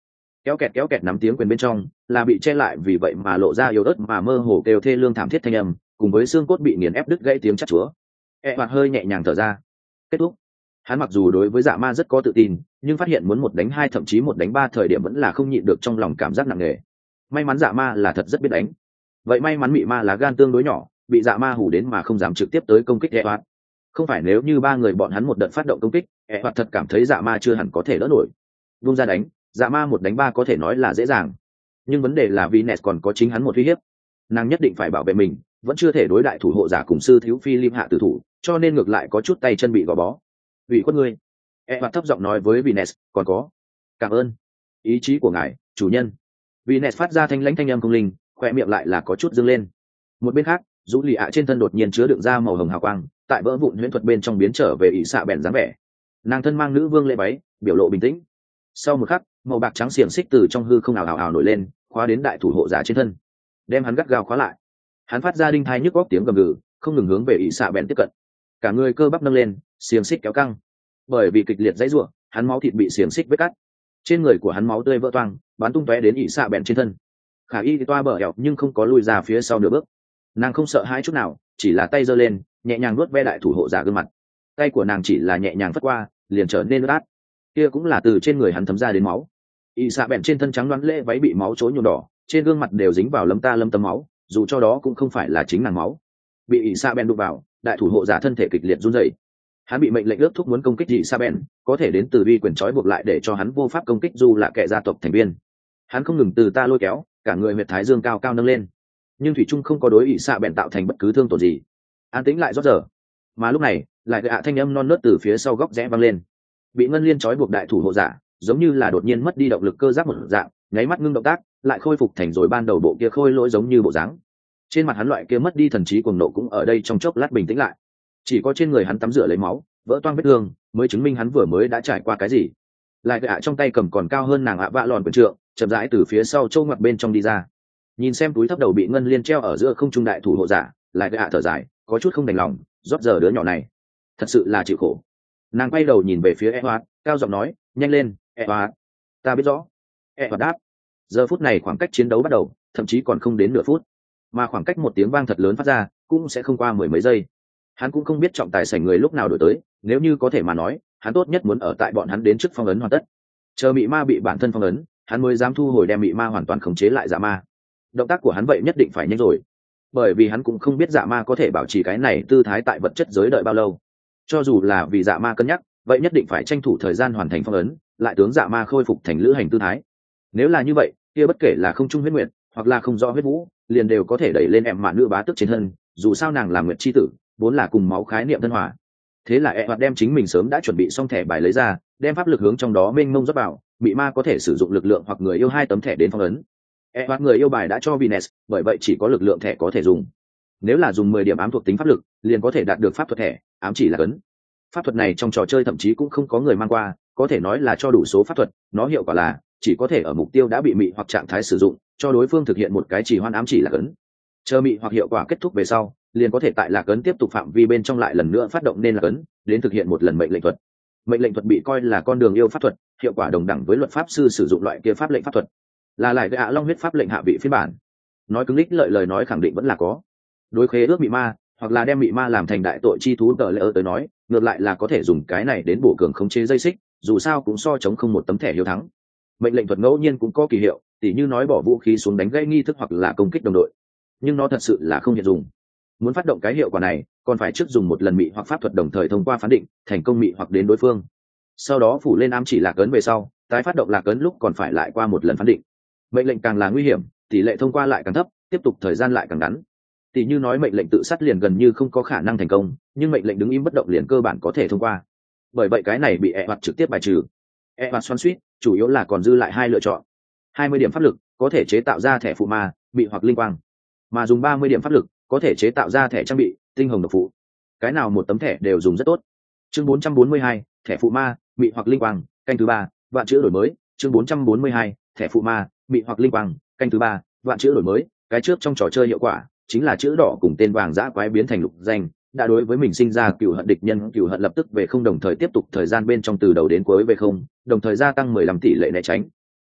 A: kéo kẹt kéo kẹt nắm tiếng quyền bên trong là bị che lại, vì vậy mà lộ ra yếu ớt mà mơ hồ kêu thê lương thảm thiết thanh âm, cùng với xương cốt bị nghiền ép đứt gãy tiếng chát chúa. E hoạt hơi nhẹ nhàng thở ra. Kết thúc. Hắn mặc dù đối với dạ ma rất có tự tin, nhưng phát hiện muốn một đánh hai thậm chí một đánh ba thời điểm vẫn là không nhịn được trong lòng cảm giác nặng nề. May mắn dạ ma là thật rất biết đánh. Vậy may mắn mị ma là gan tương đối nhỏ, bị dạ ma hù đến mà không dám trực tiếp tới công kích E hoạt. Không phải nếu như ba người bọn hắn một đợt phát động công kích, E hoạt thật cảm thấy dạ ma chưa hẳn có thể đỡ nổi. Vung ra đánh, dạ ma một đánh ba có thể nói là dễ dàng. Nhưng vấn đề là Venus còn có chính hắn một uy hiếp. Nàng nhất định phải bảo vệ mình, vẫn chưa thể đối đại thủ hộ giả cùng sư thiếu Philip hạ tử thủ, cho nên ngược lại có chút tay chân bị gò bó. Ủy khuất ngươi. E hoạt thấp giọng nói với Venus, còn có. Cảm ơn. Ý chí của ngài, chủ nhân. Venus phát ra thanh lãnh thanh âm không linh, khỏe miệng lại là có chút dương lên. Một bên khác, rũ lì ạ trên thân đột nhiên chứa đựng ra màu hồng hào quang, tại vỡ vụn huyễn thuật bên trong biến trở về ỷ xạ bèn dáng vẻ. Nàng thân mang nữ vương lễ váy, biểu lộ bình tĩnh. Sau một khắc, màu bạc trắng xiềng xích từ trong hư không ảo ảo ảo nổi lên, khóa đến đại thủ hộ giả trên thân, đem hắn gắt gao khóa lại. Hắn phát ra đinh thai nhức góc tiếng gầm gừ, không ngừng hướng về ỷ xạ bèn tiếp cận. Cả người cơ bắp nâng lên, xiềng xích kéo căng. Bởi vì kịch liệt dãy rủa, hắn máu thịt bị xiềng xích vết cắt. Trên người của hắn máu tươi vỡ toang, bắn tung tóe đến ỷ xạ bèn trên thân. Khả y thì toa bờ ẻo nhưng không có lùi ra phía sau nửa bước. Nàng không sợ hãi chút nào, chỉ là tay giơ lên, nhẹ nhàng vuốt ve đại thủ hộ giả gương mặt. Tay của nàng chỉ là nhẹ nhàng phất qua, liền trở nên ướt át. Kia cũng là từ trên người hắn thấm ra đến máu. Y xạ bèn trên thân trắng đoán lễ váy bị máu chối nhuộm đỏ, trên gương mặt đều dính vào lấm ta lấm tấm máu, dù cho đó cũng không phải là chính nàng máu. Bị Y xạ bèn đụng vào, đại thủ hộ giả thân thể kịch liệt run rẩy. Hắn bị mệnh lệnh ước thúc muốn công kích Y xạ bèn, có thể đến từ uy quyền trói buộc lại để cho hắn vô pháp công kích dù là kẻ gia tộc thành viên. Hắn không ngừng từ ta lôi kéo, cả người huyệt thái dương cao cao nâng lên, nhưng thủy trung không có đối ỷ xạ bèn tạo thành bất cứ thương tổn gì. An tĩnh lại rót giờ. Mà lúc này lại gạ thanh âm non nớt từ phía sau góc rẽ vang lên. Bị ngân liên trói buộc đại thủ hộ giả giống như là đột nhiên mất đi động lực cơ giáp một dạng, nháy mắt ngưng động tác, lại khôi phục thành rồi ban đầu bộ kia khôi lỗi giống như bộ dáng. Trên mặt hắn loại kia mất đi thần trí cuồng nộ cũng ở đây trong chốc lát bình tĩnh lại. Chỉ có trên người hắn tắm rửa lấy máu, vỡ toang vết thương mới chứng minh hắn vừa mới đã trải qua cái gì. Lại gạ trong tay cầm còn cao hơn nàng ạ vạ lòn quyền trượng, chậm rãi từ phía sau châu ngoặt bên trong đi ra. Nhìn xem túi thấp đầu bị ngân liên treo ở giữa không trung đại thủ hộ giả, lại gạ thở dài, có chút không đành lòng, rót giờ đứa nhỏ này thật sự là chịu khổ. Nàng quay đầu nhìn về phía Edward, cao giọng nói, nhanh lên Edward. Ta biết rõ. Edward đáp. Giờ phút này khoảng cách chiến đấu bắt đầu, thậm chí còn không đến nửa phút, mà khoảng cách một tiếng vang thật lớn phát ra cũng sẽ không qua mười mấy giây. Hắn cũng không biết trọng tài sảnh người lúc nào đổi tới, nếu như có thể mà nói, hắn tốt nhất muốn ở tại bọn hắn đến trước phong ấn hoàn tất, chờ mị ma bị bản thân phong ấn, hắn mới dám thu hồi đem mị ma hoàn toàn khống chế lại dạ ma. Động tác của hắn vậy nhất định phải nhanh rồi, bởi vì hắn cũng không biết dạ ma có thể bảo trì cái này tư thái tại vật chất giới đợi bao lâu. Cho dù là vì dạ ma cân nhắc, vậy nhất định phải tranh thủ thời gian hoàn thành phong ấn, lại tướng dạ ma khôi phục thành lữ hành tư thái. Nếu là như vậy, kia bất kể là không trung huyết nguyện hoặc là không rõ huyết vũ, liền đều có thể đẩy lên em mạn nữ bá tức trên thân, dù sao nàng là nguyệt chi tử, vốn là cùng máu khái niệm thân hòa. Thế là e hoạt đem chính mình sớm đã chuẩn bị xong thẻ bài lấy ra, đem pháp lực hướng trong đó mênh mông rót vào, bị ma có thể sử dụng lực lượng hoặc người yêu hai tấm thẻ đến phong ấn. E hoạt người yêu bài đã cho Venus, bởi vậy chỉ có lực lượng thẻ có thể dùng. Nếu là dùng mười điểm ám thuộc tính pháp lực, liền có thể đạt được pháp thuật thẻ, ám chỉ là cấn. Pháp thuật này trong trò chơi thậm chí cũng không có người mang qua, có thể nói là cho đủ số pháp thuật, nó hiệu quả là chỉ có thể ở mục tiêu đã bị mị hoặc trạng thái sử dụng, cho đối phương thực hiện một cái chỉ hoan ám chỉ là cấn. Chờ mị hoặc hiệu quả kết thúc về sau, liền có thể tại lạc ấn tiếp tục phạm vi bên trong lại lần nữa phát động nên lạc ấn, đến thực hiện một lần mệnh lệnh thuật. Mệnh lệnh thuật bị coi là con đường yêu pháp thuật, hiệu quả đồng đẳng với luật pháp sư sử dụng loại kia pháp lệnh pháp thuật, là lại gạ long huyết pháp lệnh hạ vị phiên bản. Nói cứng lích lợi lời nói khẳng định vẫn là có. Đối khế ước mị ma, hoặc là đem mị ma làm thành đại tội chi thú tờ lỡ tới nói, ngược lại là có thể dùng cái này đến bổ cường khống chế dây xích, dù sao cũng so chống không một tấm thẻ hiếu thắng. Mệnh lệnh thuật ngẫu nhiên cũng có kỳ hiệu, tỉ như nói bỏ vũ khí xuống đánh gây nghi thức hoặc là công kích đồng đội, nhưng nó thật sự là không hiện dùng. Muốn phát động cái hiệu quả này, còn phải trước dùng một lần mị hoặc pháp thuật đồng thời thông qua phán định thành công mị hoặc đến đối phương, sau đó phủ lên ám chỉ lạc ấn về sau, tái phát động lạc ấn lúc còn phải lại qua một lần phán định. Mệnh lệnh càng là nguy hiểm, tỷ lệ thông qua lại càng thấp, tiếp tục thời gian lại càng ngắn. Tỷ như nói mệnh lệnh tự sát liền gần như không có khả năng thành công, nhưng mệnh lệnh đứng im bất động liền cơ bản có thể thông qua. Bởi vậy cái này bị e hoạt trực tiếp bài trừ. E hoạt xoắn suýt, chủ yếu là còn dư lại hai lựa chọn. hai mươi điểm pháp lực có thể chế tạo ra thẻ phụ ma, bị hoặc linh quang, mà dùng ba mươi điểm pháp lực có thể chế tạo ra thẻ trang bị, tinh hồng độc phụ. Cái nào một tấm thẻ đều dùng rất tốt. Chương bốn trăm bốn mươi hai, thẻ phụ ma, bị hoặc linh quang, canh thứ ba, vạn chữ đổi mới. Chương bốn trăm bốn mươi hai, thẻ phụ ma, bị hoặc linh quang, canh thứ ba, vạn chữ đổi mới. Cái trước trong trò chơi hiệu quả chính là chữ đỏ cùng tên vàng dã quái biến thành lục danh, đã đối với mình sinh ra cừu hận địch nhân, cừu hận lập tức về không, đồng thời tiếp tục thời gian bên trong từ đầu đến cuối về không, đồng thời gia tăng mười lăm tỷ lệ né tránh.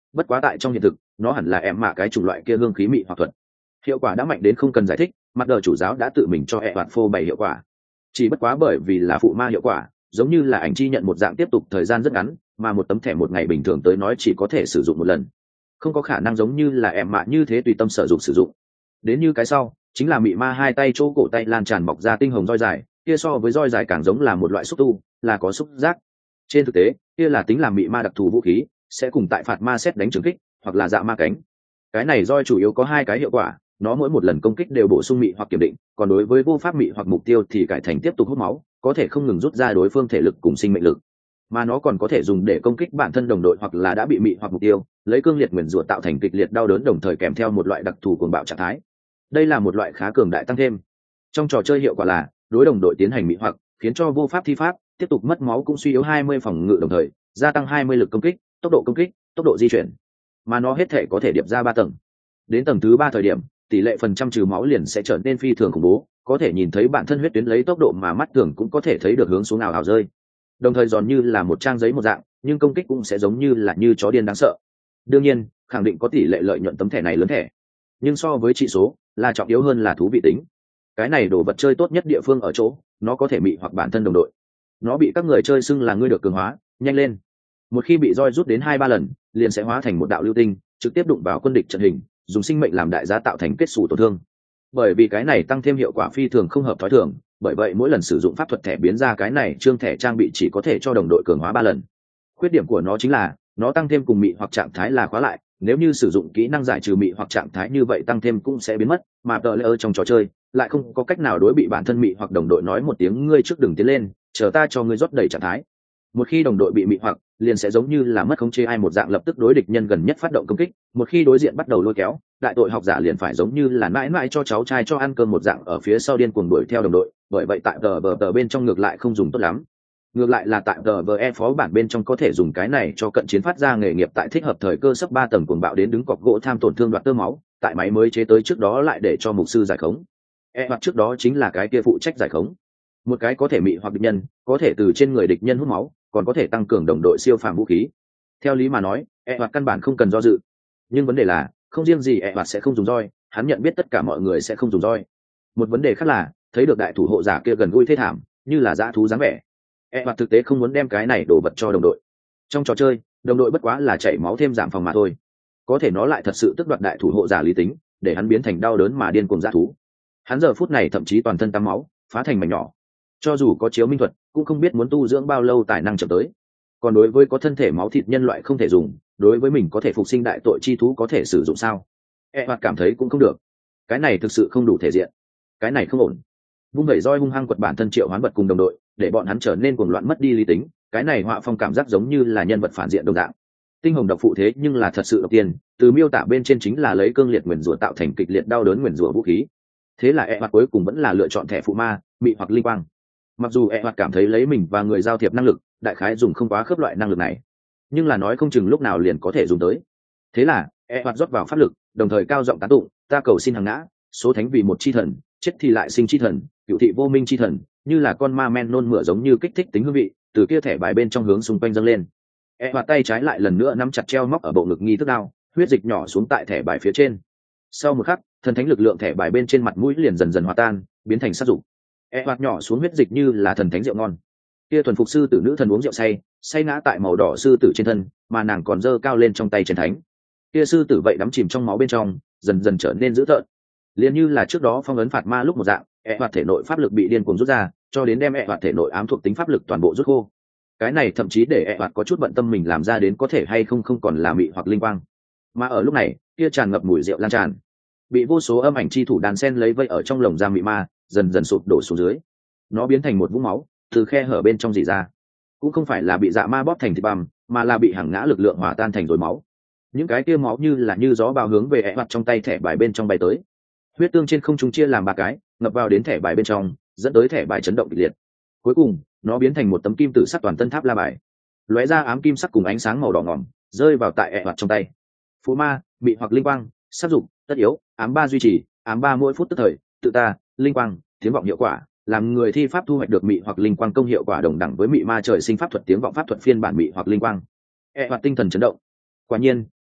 A: bất quá tại trong hiện thực nó hẳn là em mạ cái chủng loại kia hương khí mị hoặc thuật. Hiệu quả đã mạnh đến không cần giải thích, mặt đờ chủ giáo đã tự mình cho ẹ hoạt phô bày hiệu quả. Chỉ bất quá bởi vì là phụ ma hiệu quả, giống như là ảnh chi nhận một dạng tiếp tục thời gian rất ngắn, mà một tấm thẻ một ngày bình thường tới nói chỉ có thể sử dụng một lần, không có khả năng giống như là em mạ như thế tùy tâm sử dụng sử dụng. Đến như cái sau chính là mị ma hai tay chỗ cổ tay lan tràn mọc ra tinh hồng roi dài, kia so với roi dài càng giống là một loại xúc tu, là có xúc giác. Trên thực tế kia là tính làm mị ma đặc thù vũ khí, sẽ cùng tại phạt ma xét đánh trường kích hoặc là dạ ma cánh. Cái này roi chủ yếu có hai cái hiệu quả, nó mỗi một lần công kích đều bổ sung mị hoặc kiểm định, còn đối với vô pháp mị hoặc mục tiêu thì cải thành tiếp tục hút máu, có thể không ngừng rút ra đối phương thể lực cùng sinh mệnh lực. Mà nó còn có thể dùng để công kích bản thân đồng đội hoặc là đã bị mị hoặc mục tiêu, lấy cương liệt nguyền rủa tạo thành kịch liệt đau đớn, đồng thời kèm theo một loại đặc thù cuồng bạo trạng thái. Đây là một loại khá cường đại tăng thêm. Trong trò chơi hiệu quả là đối đồng đội tiến hành mị hoặc, khiến cho vô pháp thi pháp, tiếp tục mất máu cũng suy yếu hai mươi phòng ngự, đồng thời gia tăng hai mươi lực công kích, tốc độ công kích, tốc độ di chuyển. Mà nó hết thể có thể điệp ra ba tầng. Đến tầng thứ ba thời điểm, tỷ lệ phần trăm trừ máu liền sẽ trở nên phi thường khủng bố, có thể nhìn thấy bản thân huyết tuyến lấy tốc độ mà mắt thường cũng có thể thấy được hướng xuống nào ảo rơi. Đồng thời giòn như là một trang giấy một dạng, nhưng công kích cũng sẽ giống như là như chó điên đáng sợ. Đương nhiên, khẳng định có tỷ lệ lợi nhuận tấm thẻ này lớn thẻ, nhưng so với trị số, là trọng yếu hơn là thú vị tính. Cái này đồ vật chơi tốt nhất địa phương ở chỗ, nó có thể mị hoặc bản thân đồng đội. Nó bị các người chơi xưng là ngươi được cường hóa, nhanh lên. Một khi bị roi rút đến hai ba lần, liền sẽ hóa thành một đạo lưu tinh, trực tiếp đụng vào quân địch trận hình, dùng sinh mệnh làm đại giá tạo thành kết xù tổn thương. Bởi vì cái này tăng thêm hiệu quả phi thường không hợp thói thường, bởi vậy mỗi lần sử dụng pháp thuật thẻ biến ra cái này trương thẻ trang bị chỉ có thể cho đồng đội cường hóa ba lần. Khuyết điểm của nó chính là nó tăng thêm cùng mị hoặc trạng thái là khóa lại, nếu như sử dụng kỹ năng giải trừ mị hoặc trạng thái như vậy tăng thêm cũng sẽ biến mất, mà tờ lỡ trong trò chơi lại không có cách nào đối bị bản thân mị hoặc đồng đội nói một tiếng ngươi trước đừng tiến lên, chờ ta cho ngươi rót đầy trạng thái. Một khi đồng đội bị mị hoặc, liền sẽ giống như là mất khống chế ai một dạng, lập tức đối địch nhân gần nhất phát động công kích. Một khi đối diện bắt đầu lôi kéo, đại tội học giả liền phải giống như là mãi mãi cho cháu trai cho ăn cơm một dạng ở phía sau điên cuồng đuổi theo đồng đội. Bởi vậy tại tờ vờ tờ bên trong ngược lại không dùng tốt lắm. Ngược lại là tại tờ vờ e phó bản bên trong có thể dùng cái này cho cận chiến phát ra nghề nghiệp tại thích hợp thời cơ sấp ba tầng cuồng bạo đến đứng cọc gỗ tham tổn thương đoạt tơ máu, tại máy mới chế tới trước đó lại để cho mục sư giải khống. E hoặc trước đó chính là cái kia phụ trách giải khống. Một cái có thể mị hoặc địch nhân, có thể từ trên người địch nhân hút máu, còn có thể tăng cường đồng đội siêu phàm vũ khí. Theo lý mà nói, E hoặc căn bản không cần do dự. Nhưng vấn đề là, không riêng gì E hoặc sẽ không dùng roi, hắn nhận biết tất cả mọi người sẽ không dùng roi. Một vấn đề khác là, thấy được đại thủ hộ giả kia gần gũi thê thảm, như là dã thú dáng vẻ. E hoặc thực tế không muốn đem cái này đổ vật cho đồng đội. Trong trò chơi, đồng đội bất quá là chảy máu thêm giảm phòng mà thôi. Có thể nó lại thật sự tức đoạt đại thủ hộ giả lý tính, để hắn biến thành đau đớn mà điên cuồng dã thú. Hắn giờ phút này thậm chí toàn thân tắm máu, phá thành mảnh nhỏ. Cho dù có chiếu minh thuật, cũng không biết muốn tu dưỡng bao lâu tài năng chậm tới. Còn đối với có thân thể máu thịt nhân loại không thể dùng, đối với mình có thể phục sinh đại tội chi thú có thể sử dụng sao? E hoặc cảm thấy cũng không được. Cái này thực sự không đủ thể diện. Cái này không ổn. Vung vẩy roi hung hăng quật bản thân triệu hoán vật cùng đồng đội, để bọn hắn trở nên cuồng loạn mất đi lý tính. Cái này họa phong cảm giác giống như là nhân vật phản diện đồng dạng. Tinh hồng độc phụ thế nhưng là thật sự độc tiền, từ miêu tả bên trên chính là lấy cương liệt nguyền rủa tạo thành kịch liệt đau đớn nguyền rủa vũ khí. Thế là E hoặc cuối cùng vẫn là lựa chọn thẻ phụ ma, mị hoặc linh quang. Mặc dù E hoặc cảm thấy lấy mình và người giao thiệp năng lực, đại khái dùng không quá khớp loại năng lực này, nhưng là nói không chừng lúc nào liền có thể dùng tới. Thế là E hoặc rót vào pháp lực, đồng thời cao giọng tán tụng, ta cầu xin hàng ngã, số thánh vì một chi thần, chết thì lại sinh chi thần, cựu thị vô minh chi thần, như là con ma men nôn mửa giống như kích thích tính hương vị, từ kia thẻ bài bên trong hướng xung quanh dâng lên. E hoặc tay trái lại lần nữa nắm chặt treo móc ở bộ ngực nghi thức đao, huyết dịch nhỏ xuống tại thẻ bài phía trên. Sau một khắc, thần thánh lực lượng thẻ bài bên trên mặt mũi liền dần dần hòa tan, biến thành sát dục. E hoặc nhỏ xuống huyết dịch như là thần thánh rượu ngon. Kia thuần phục sư tử nữ thần uống rượu say, say ngã tại màu đỏ sư tử trên thân, mà nàng còn giơ cao lên trong tay chiến thánh. Kia sư tử vậy đắm chìm trong máu bên trong, dần dần trở nên dữ tợn. Liền như là trước đó phong ấn phạt ma lúc một dạng, E hoặc thể nội pháp lực bị điên cuồng rút ra, cho đến đem E hoặc thể nội ám thuộc tính pháp lực toàn bộ rút khô. Cái này thậm chí để E hoặc có chút bận tâm mình làm ra đến có thể hay không không còn là mị hoặc linh quang. Mà ở lúc này, kia tràn ngập mùi rượu lan tràn, bị vô số âm ảnh chi thủ đàn sen lấy vây ở trong lồng giam mị ma, dần dần sụp đổ xuống dưới. Nó biến thành một vũng máu, từ khe hở bên trong rỉ ra. Cũng không phải là bị dạ ma bóp thành thịt băm, mà là bị hàng ngã lực lượng hòa tan thành rồi máu. Những cái kia máu như là như gió bao hướng về E hoặc trong tay thẻ bài bên trong bay tới. Huyết tương trên không trung chia làm ba cái, ngập vào đến thẻ bài bên trong, dẫn tới thẻ bài chấn động kịch liệt. Cuối cùng, nó biến thành một tấm kim tự sắc toàn tân tháp la bài. Lóe ra ám kim sắc cùng ánh sáng màu đỏ ngòm, rơi vào tại E hoặc trong tay. Phù ma, mị hoặc linh quang, sát dụng, tất yếu, ám ba duy trì, ám ba mỗi phút tức thời, tự ta, linh quang, tiếng vọng hiệu quả, làm người thi pháp thu hoạch được mị hoặc linh quang công hiệu quả đồng đẳng với mị ma trời sinh pháp thuật tiếng vọng pháp thuật phiên bản mị hoặc linh quang. E hoặc tinh thần chấn động. Quả nhiên,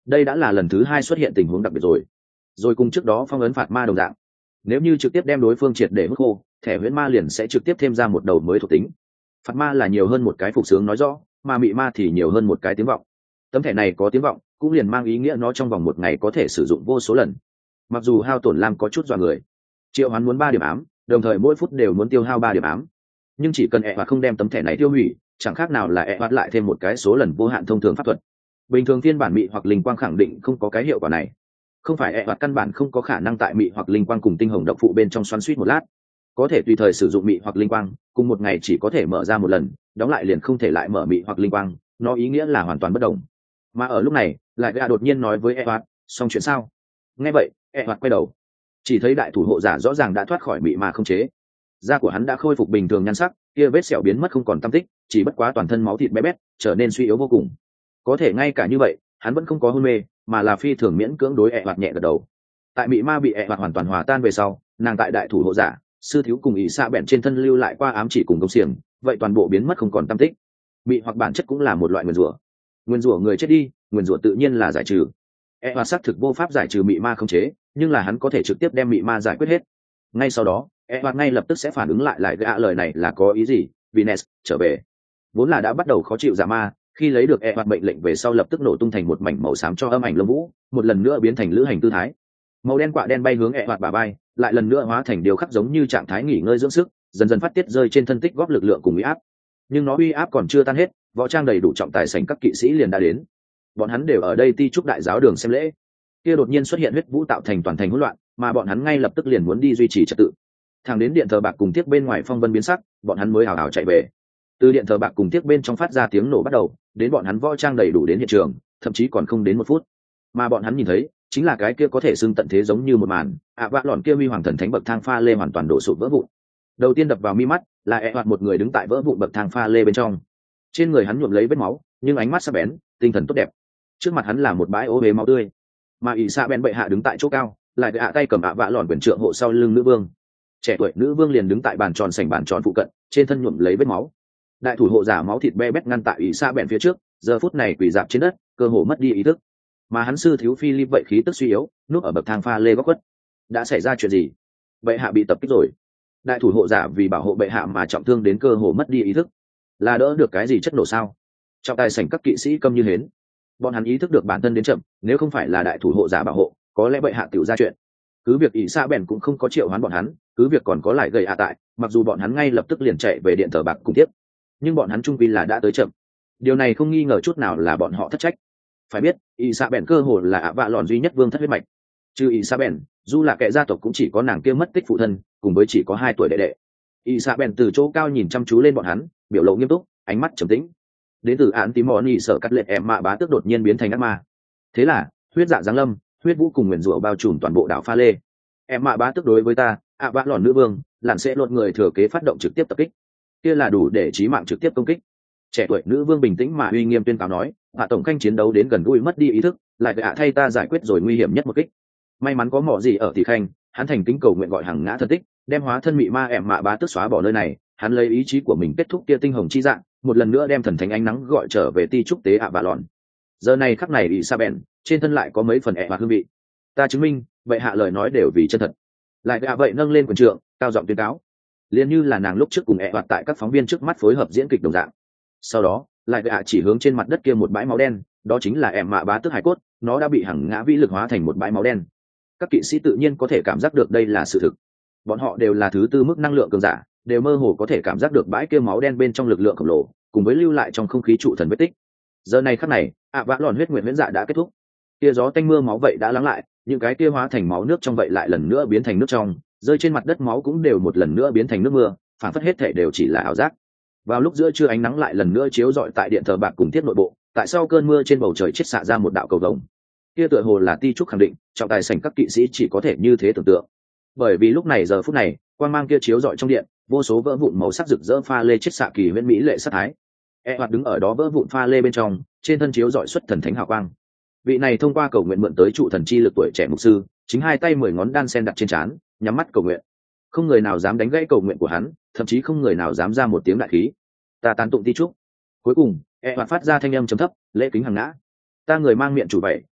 A: đây đã là lần thứ hai xuất hiện tình huống đặc biệt rồi rồi cùng trước đó phong ấn phạt ma đồng dạng. Nếu như trực tiếp đem đối phương triệt để hút khô, thẻ huyễn ma liền sẽ trực tiếp thêm ra một đầu mới thuộc tính. Phạt ma là nhiều hơn một cái phục sướng nói rõ, mà mị ma thì nhiều hơn một cái tiếng vọng. Tấm thẻ này có tiếng vọng cũng liền mang ý nghĩa nó trong vòng một ngày có thể sử dụng vô số lần. Mặc dù hao tổn lam có chút dọa người, triệu hoán muốn ba điểm ám, đồng thời mỗi phút đều muốn tiêu hao ba điểm ám, nhưng chỉ cần ẹ hoạt không đem tấm thẻ này tiêu hủy, chẳng khác nào là ẹ hoạt lại thêm một cái số lần vô hạn thông thường pháp thuật. Bình thường phiên bản mị hoặc linh quang khẳng định không có cái hiệu quả này, không phải ẹ hoạt căn bản không có khả năng tại mị hoặc linh quang cùng tinh hồng độc phụ bên trong xoắn suýt một lát, có thể tùy thời sử dụng mị hoặc linh quang, cùng một ngày chỉ có thể mở ra một lần, đóng lại liền không thể lại mở mị hoặc linh quang, nó ý nghĩa là hoàn toàn bất đồng. Mà ở lúc này lại gà đột nhiên nói với ẹ hoạt, xong chuyện sao? Nghe vậy ẹ hoạt quay đầu, chỉ thấy đại thủ hộ giả rõ ràng đã thoát khỏi mị ma không chế, da của hắn đã khôi phục bình thường nhan sắc, kia vết sẹo biến mất không còn tăm tích, chỉ bất quá toàn thân máu thịt bé bét, trở nên suy yếu vô cùng. Có thể ngay cả như vậy hắn vẫn không có hôn mê, mà là phi thường miễn cưỡng đối ẹ hoạt nhẹ gật đầu. Tại mị ma bị ẹ hoạt hoàn toàn hòa tan về sau, nàng tại đại thủ hộ giả sư thiếu cùng ỷ xạ bẹn trên thân lưu lại qua ám chỉ cùng công xiềng, vậy toàn bộ biến mất không còn tăm tích. Mị hoặc bản chất cũng là một loại nguyên rủa, nguyên rủa người chết đi, nguyên rủa tự nhiên là giải trừ. ẹ hoạt xác thực vô pháp giải trừ mị ma không chế, nhưng là hắn có thể trực tiếp đem mị ma giải quyết hết. Ngay sau đó ẹ hoạt ngay lập tức sẽ phản ứng lại lại gã lời này là có ý gì. Vines trở về, vốn là đã bắt đầu khó chịu giả ma, khi lấy được ẹ hoạt mệnh lệnh về sau lập tức nổ tung thành một mảnh màu xám cho âm ảnh lông vũ, một lần nữa biến thành lữ hành tư thái. Màu đen quạ đen bay hướng ẹ hoạt bả bay, lại lần nữa hóa thành điều khắc giống như trạng thái nghỉ ngơi dưỡng sức, dần dần phát tiết rơi trên thân tích góp lực lượng cùng uy áp. Nhưng nó uy áp còn chưa tan hết, võ trang đầy đủ trọng tài sảnh các kỵ sĩ liền đã đến. Bọn hắn đều ở đây ti trúc đại giáo đường xem lễ. Kia đột nhiên xuất hiện huyết vũ tạo thành toàn thành hỗn loạn, mà bọn hắn ngay lập tức liền muốn đi duy trì trật tự. Thẳng đến điện thờ bạc cùng tiếc bên ngoài phong vân biến sắc, bọn hắn mới hào hào chạy về. Từ điện thờ bạc cùng tiếc bên trong phát ra tiếng nổ bắt đầu, đến bọn hắn võ trang đầy đủ đến hiện trường, thậm chí còn không đến một phút. Mà bọn hắn nhìn thấy chính là cái kia có thể xưng tận thế giống như một màn, ạ vạ lọn kia huy hoàng thần thánh bậc thang pha lê hoàn toàn đổ sụp vỡ vụn. Đầu tiên đập vào mi mắt là ẹ hoạt một người đứng tại vỡ vụn bậc thang pha lê bên trong, trên người hắn nhuộm lấy vết máu, nhưng ánh mắt sắc bén, tinh thần tốt đẹp. Trước mặt hắn là một bãi ố huế máu tươi, mà ỷ xạ bèn bệ hạ đứng tại chỗ cao, lại ạ tay cầm ạ vạ lọn quyền trượng hộ sau lưng nữ vương. Trẻ tuổi nữ vương liền đứng tại bàn tròn sảnh bàn tròn phụ cận, trên thân nhuộm lấy vết máu. Đại thủ hộ giả máu thịt be bét ngăn tại ỷ xạ bèn phía trước, giờ phút này quỳ dạp trên đất, cơ hồ mất đi ý thức. Mà hắn sư thiếu Philip vậy khí tức suy yếu, núp ở bậc thang pha lê góc khuất. Đã xảy ra chuyện gì? Bệ hạ bị tập kích rồi. Đại thủ hộ giả vì bảo hộ bệ hạ mà trọng thương đến cơ hồ mất đi ý thức. Là đỡ được cái gì chất nổ sao? Trọng tài sảnh các kỵ sĩ câm như hến. Bọn hắn ý thức được bản thân đến chậm, nếu không phải là đại thủ hộ giả bảo hộ, có lẽ bệ hạ tiểu ra chuyện. Cứ việc ỷ xạ bèn cũng không có triệu hoán bọn hắn, cứ việc còn có lại gây hạ tại, mặc dù bọn hắn ngay lập tức liền chạy về điện thờ bạc cùng tiếp, nhưng bọn hắn trung quy là đã tới chậm. Điều này không nghi ngờ chút nào là bọn họ thất trách. Phải biết ỷ xạ bèn cơ hồ là ạ vạ lòn duy nhất vương thất huyết mạch, trừ ỷ xạ bèn dù là kẻ gia tộc cũng chỉ có nàng kia mất tích phụ thân cùng với chỉ có hai tuổi đệ đệ. ỷ xạ bèn từ chỗ cao nhìn chăm chú lên bọn hắn, biểu lộ nghiêm túc, ánh mắt trầm tĩnh. Đến từ án tím mòn nhị sợ cắt lệ em mạ bá tước đột nhiên biến thành ác ma. Thế là huyết dạ giáng lâm, huyết vũ cùng nguyền rủa bao trùm toàn bộ đảo pha lê. Em mạ bá tước đối với ta ạ vạ lòn nữ vương lặn sẽ lột người thừa kế phát động trực tiếp tập kích, kia là đủ để chí mạng trực tiếp công kích. Trẻ tuổi nữ vương bình tĩnh mà uy nghiêm tuyên cáo nói, hạ tổng khanh chiến đấu đến gần gũi mất đi ý thức, lại ạ thay ta giải quyết rồi nguy hiểm nhất một kích. May mắn có mỏ gì ở tỷ khanh, hắn thành kính cầu nguyện gọi hàng ngã thân tích, đem hóa thân mị ma em mạ bá tước xóa bỏ nơi này. Hắn lấy ý chí của mình kết thúc kia tinh hồng chi dạng, một lần nữa đem thần thánh ánh nắng gọi trở về ti trúc tế ạ vạ lòn. Giờ này khắc này ỷ sa bèn trên thân lại có mấy phần ẹ và hương vị. Ta chứng minh vậy hạ lời nói đều vì chân thật. Lại ạ vậy nâng lên quần trượng, cao giọng tuyên cáo, liền như là nàng lúc trước cùng ẹ hoạt tại các phóng viên trước mắt phối hợp diễn kịch đồng dạng. Sau đó lại ạ chỉ hướng trên mặt đất kia một bãi máu đen, đó chính là em mạ bá tước hải cốt, nó đã bị hằng ngã vĩ lực hóa thành một bãi máu đen. Các kỵ sĩ tự nhiên có thể cảm giác được đây là sự thực. Bọn họ đều là thứ tư mức năng lượng cường giả, đều mơ hồ có thể cảm giác được bãi kia máu đen bên trong lực lượng khổng lồ, cùng với lưu lại trong không khí trụ thần vết tích. Giờ này khắc này ạ vã lòn huyết nguyện huyễn dạ đã kết thúc, kia gió tanh mưa máu vậy đã lắng lại, những cái kia hóa thành máu nước trong vậy lại lần nữa biến thành nước trong, rơi trên mặt đất máu cũng đều một lần nữa biến thành nước mưa, phản phất hết thể đều chỉ là ảo giác. Vào lúc giữa trưa ánh nắng lại lần nữa chiếu rọi tại điện thờ bạc cùng thiết nội bộ, tại sau cơn mưa trên bầu trời chết xạ ra một đạo cầu vồng. Kia tựa hồ là ti trúc khẳng định, trọng tài sảnh các kỵ sĩ chỉ có thể như thế tưởng tượng. Bởi vì lúc này giờ phút này, quang mang kia chiếu rọi trong điện, vô số vỡ vụn màu sắc rực rỡ pha lê chết xạ kỳ huyễn mỹ lệ sát thái. E hoạt đứng ở đó vỡ vụn pha lê bên trong, trên thân chiếu rọi xuất thần thánh hào quang. Vị này thông qua cầu nguyện mượn tới trụ thần chi lực tuổi trẻ mục sư, chính hai tay mười ngón đan sen đặt trên trán, nhắm mắt cầu nguyện. Không người nào dám đánh gãy cầu nguyện của hắn, thậm chí không người nào dám ra một tiếng đại khí. Ta tán tụng ti trúc. Cuối cùng, E hoạt phát ra thanh âm trầm thấp, lễ kính hàng ngã. Ta người mang miệng chủ vậy,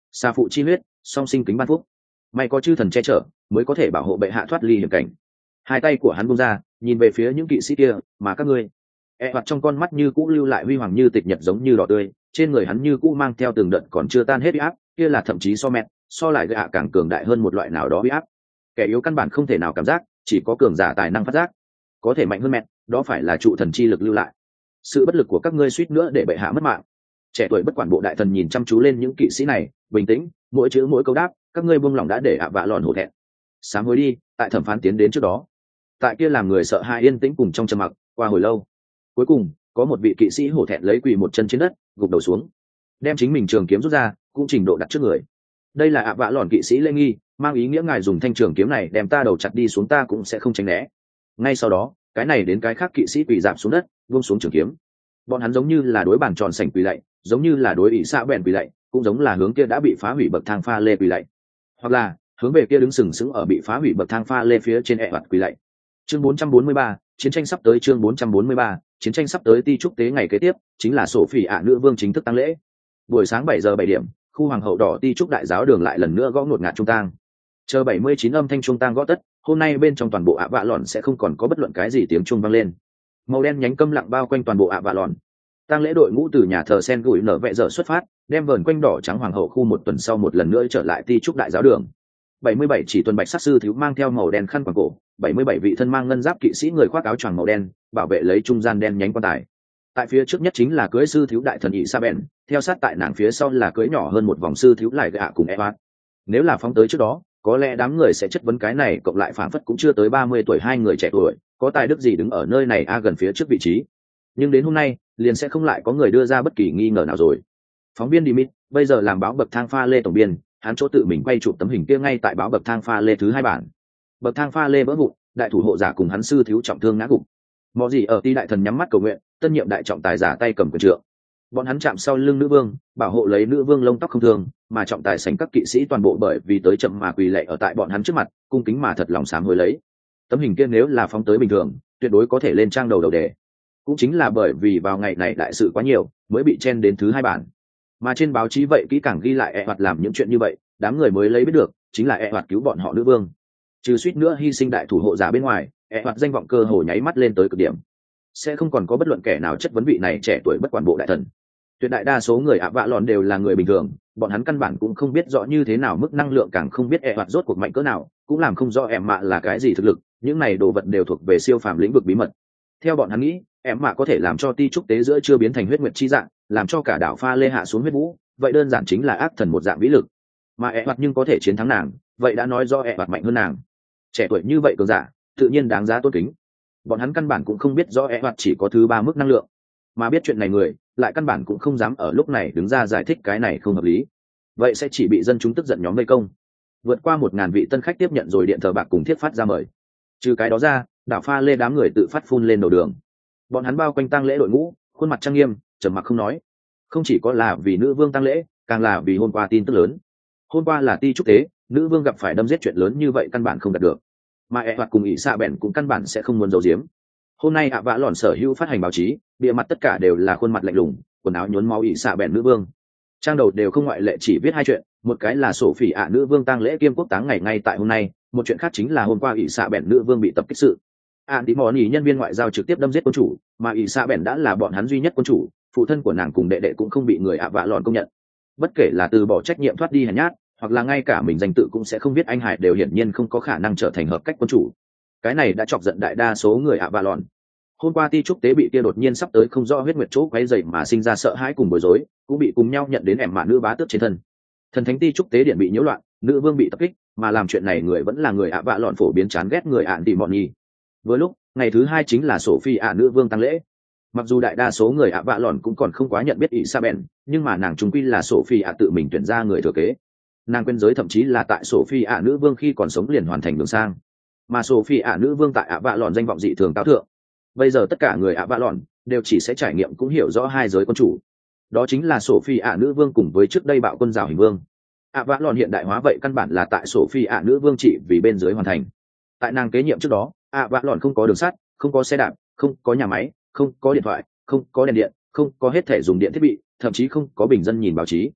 A: xa phụ chi huyết, song sinh kính ban phúc. May có chư thần che chở, mới có thể bảo hộ bệ hạ thoát ly hiểm cảnh. Hai tay của hắn buông ra, nhìn về phía những kỵ sĩ kia, mà các ngươi. E hoặc trong con mắt như cũ lưu lại huy hoàng như tịch nhật giống như đỏ tươi, trên người hắn như cũ mang theo từng đợt còn chưa tan hết uy áp, kia là thậm chí so mẹ, so lại gạ càng cường đại hơn một loại nào đó uy áp. Kẻ yếu căn bản không thể nào cảm giác, chỉ có cường giả tài năng phát giác. Có thể mạnh hơn mẹ, đó phải là trụ thần chi lực lưu lại. Sự bất lực của các ngươi suýt nữa để bệ hạ mất mạng. Trẻ tuổi bất quản bộ đại thần nhìn chăm chú lên những kỵ sĩ này, bình tĩnh, mỗi chữ mỗi câu đáp, các ngươi buông lòng đã để ạ vạ lòn hổ thẹn. Sám hối đi, tại thẩm phán tiến đến trước đó. Tại kia làm người sợ hãi yên tĩnh cùng trong trầm mặc, qua hồi lâu. Cuối cùng, có một vị kỵ sĩ hổ thẹn lấy quỳ một chân trên đất, gục đầu xuống, đem chính mình trường kiếm rút ra, cũng trình độ đặt trước người. Đây là ạ vạ lòn kỵ sĩ lễ nghi, mang ý nghĩa ngài dùng thanh trường kiếm này đem ta đầu chặt đi xuống ta cũng sẽ không tránh né. Ngay sau đó, cái này đến cái khác kỵ sĩ quỳ giảm xuống đất, buông xuống trường kiếm. Bọn hắn giống như là đối bàn tròn sảnh quỳ lạy, giống như là đối ỷ xạ bèn quỳ lạy, cũng giống là hướng kia đã bị phá hủy bậc thang pha lê quỳ lạy, hoặc là hướng về kia đứng sừng sững ở bị phá hủy bậc thang pha lê phía trên ẹ vặt quỳ lạy. Chương bốn trăm bốn mươi ba, chiến tranh sắp tới. Chương bốn trăm bốn mươi ba, chiến tranh sắp tới. Ti trúc tế ngày kế tiếp chính là sổ phỉ ạ nữ vương chính thức tang lễ. Buổi sáng bảy giờ bảy điểm, khu hoàng hậu đỏ ti trúc đại giáo đường lại lần nữa gõ ngột ngạt trung tang. Chờ bảy mươi chín âm thanh trung tang gõ tất, hôm nay bên trong toàn bộ ạ vạ lòn sẽ không còn có bất luận cái gì tiếng chuông vang lên. Màu đen nhánh câm lặng bao quanh toàn bộ ạ vạ lòn. Tang lễ đội ngũ từ nhà thờ sen gửi nở vẹ giờ xuất phát, đem vờn quanh đỏ trắng hoàng hậu khu một tuần sau một lần nữa trở lại ti trúc đại giáo đường. bảy mươi bảy chỉ tuần bạch sát sư thiếu mang theo màu đen khăn quàng cổ, bảy mươi bảy vị thân mang ngân giáp kỵ sĩ người khoác áo choàng màu đen, bảo vệ lấy trung gian đen nhánh quan tài. Tại phía trước nhất chính là cưới sư thiếu đại thần ỷ sa bèn, theo sát tại nàng phía sau là cưới nhỏ hơn một vòng sư thiếu lại gạ cùng Evat. Nếu là phóng tới trước đó, có lẽ đám người sẽ chất vấn cái này cộng lại phảng phất cũng chưa tới ba mươi tuổi hai người trẻ tuổi, có tài đức gì đứng ở nơi này a gần phía trước vị trí. Nhưng đến hôm nay, liền sẽ không lại có người đưa ra bất kỳ nghi ngờ nào rồi. Phóng viên Dimit, bây giờ làm báo bậc thang pha lê tổng biên, hắn chỗ tự mình quay chụp tấm hình kia ngay tại báo bậc thang pha lê thứ hai bản. Bậc thang pha lê vỡ vụn, đại thủ hộ giả cùng hắn sư thiếu trọng thương ngã gục. Mọ gì ở ti đại thần nhắm mắt cầu nguyện, tân nhiệm đại trọng tài giả tay cầm quyền trượng. Bọn hắn chạm sau lưng nữ vương, bảo hộ lấy nữ vương lông tóc không thương, mà trọng tài sảnh các kỵ sĩ toàn bộ bởi vì tới chậm mà quỳ lạy ở tại bọn hắn trước mặt, cung kính mà thật lòng sám hối lấy. Tấm hình kia nếu là phóng tới bình thường, tuyệt đối có thể lên trang đầu đầu đề. Cũng chính là bởi vì vào ngày này đại sự quá nhiều, mới bị chen đến thứ hai bản. Mà trên báo chí vậy kỹ càng ghi lại e hoạt làm những chuyện như vậy, đám người mới lấy biết được, chính là e hoạt cứu bọn họ nữ vương. Trừ suýt nữa hy sinh đại thủ hộ giả bên ngoài, e hoạt danh vọng cơ hồ nháy mắt lên tới cực điểm. Sẽ không còn có bất luận kẻ nào chất vấn vị này trẻ tuổi bất quản bộ đại thần. Tuyệt đại đa số người ạ vạ lòn đều là người bình thường, bọn hắn căn bản cũng không biết rõ như thế nào mức năng lượng, càng không biết e hoạt rốt cuộc mạnh cỡ nào, cũng làm không rõ em mạ là cái gì thực lực, những này đồ vật đều thuộc về siêu phàm lĩnh vực bí mật. Theo bọn hắn nghĩ, em mạ có thể làm cho ti trúc tế giữa chưa biến thành huyết nguyệt chi dạng, làm cho cả đảo pha lê hạ xuống huyết vũ, vậy đơn giản chính là ác thần một dạng vĩ lực. Mà e hoạt nhưng có thể chiến thắng nàng, vậy đã nói do e hoạt mạnh hơn nàng. Trẻ tuổi như vậy cường giả, tự nhiên đáng giá tôn kính. Bọn hắn căn bản cũng không biết rõ e hoạt chỉ có thứ ba mức năng lượng, mà biết chuyện này người lại căn bản cũng không dám ở lúc này đứng ra giải thích cái này không hợp lý, vậy sẽ chỉ bị dân chúng tức giận nhóm vây công. Vượt qua một ngàn vị tân khách tiếp nhận rồi điện thờ bạc cùng thiết phát ra mời. Trừ cái đó ra, đảo pha lê đám người tự phát phun lên đầu đường. Bọn hắn bao quanh tang lễ đội ngũ, khuôn mặt trang nghiêm, trầm mặc không nói. Không chỉ có là vì nữ vương tang lễ, càng là vì hôm qua tin tức lớn. Hôm qua là ti trúc tế, nữ vương gặp phải đâm giết chuyện lớn như vậy căn bản không đạt được, mà e hoạt cùng ỷ xạ bèn cũng căn bản sẽ không muốn giấu giếm. Hôm nay ạ vã lòn sở hữu phát hành báo chí, bìa mặt tất cả đều là khuôn mặt lạnh lùng, quần áo nhuốm máu ỷ xạ bèn nữ vương. Trang đầu đều không ngoại lệ chỉ viết hai chuyện, một cái là sổ phỉ ạ nữ vương tang lễ kiêm quốc táng ngày ngay tại hôm nay, một chuyện khác chính là hôm qua ỷ xạ bèn nữ vương bị tập kích sự. Ạn tí mòn ý nhân viên ngoại giao trực tiếp đâm giết quân chủ, mà ỷ xạ bèn đã là bọn hắn duy nhất quân chủ, phụ thân của nàng cùng đệ đệ cũng không bị người ạ vã lòn công nhận. Bất kể là từ bỏ trách nhiệm thoát đi hèn nhát, hoặc là ngay cả mình danh tự cũng sẽ không biết anh hải, đều hiển nhiên không có khả năng trở thành hợp cách quân chủ. Cái này đã chọc giận đại đa số người ạ vã lòn. Hôm qua ti trúc tế bị kia đột nhiên sắp tới không rõ huyết nguyệt chỗ quấy dày mà sinh ra sợ hãi cùng bối rối, cũng bị cùng nhau nhận đến ẻm mạ nữ bá tước trên thân. Thần thánh ti trúc tế điện bị nhiễu loạn, nữ vương bị tập kích, mà làm chuyện này người vẫn là người ạ vạ lọn phổ biến chán ghét người ạn tỉ mọn nhi. Với lúc ngày thứ hai chính là Sophie ạ nữ vương tăng lễ. Mặc dù đại đa số người ạ vạ lọn cũng còn không quá nhận biết Isabel, nhưng mà nàng trung quy là Sophie ạ tự mình tuyển ra người thừa kế. Nàng quên giới thậm chí là tại Sophie ạ nữ vương khi còn sống liền hoàn thành đường sang, mà Sophie ạ nữ vương tại ạ vạ lọn danh vọng dị thường cao thượng. Bây giờ tất cả người ạ vạ lọn đều chỉ sẽ trải nghiệm cũng hiểu rõ hai giới quân chủ, đó chính là Sophie ạ nữ vương cùng với trước đây bạo quân rào hình vương. ạ vạ lọn hiện đại hóa vậy căn bản là tại Sophie ạ nữ vương trị vì bên dưới hoàn thành. Tại nàng kế nhiệm trước đó, ạ vạ lọn không có đường sắt, không có xe đạp, không có nhà máy, không có điện thoại, không có đèn điện, không có hết thể dùng điện thiết bị, thậm chí không có bình dân nhìn báo chí.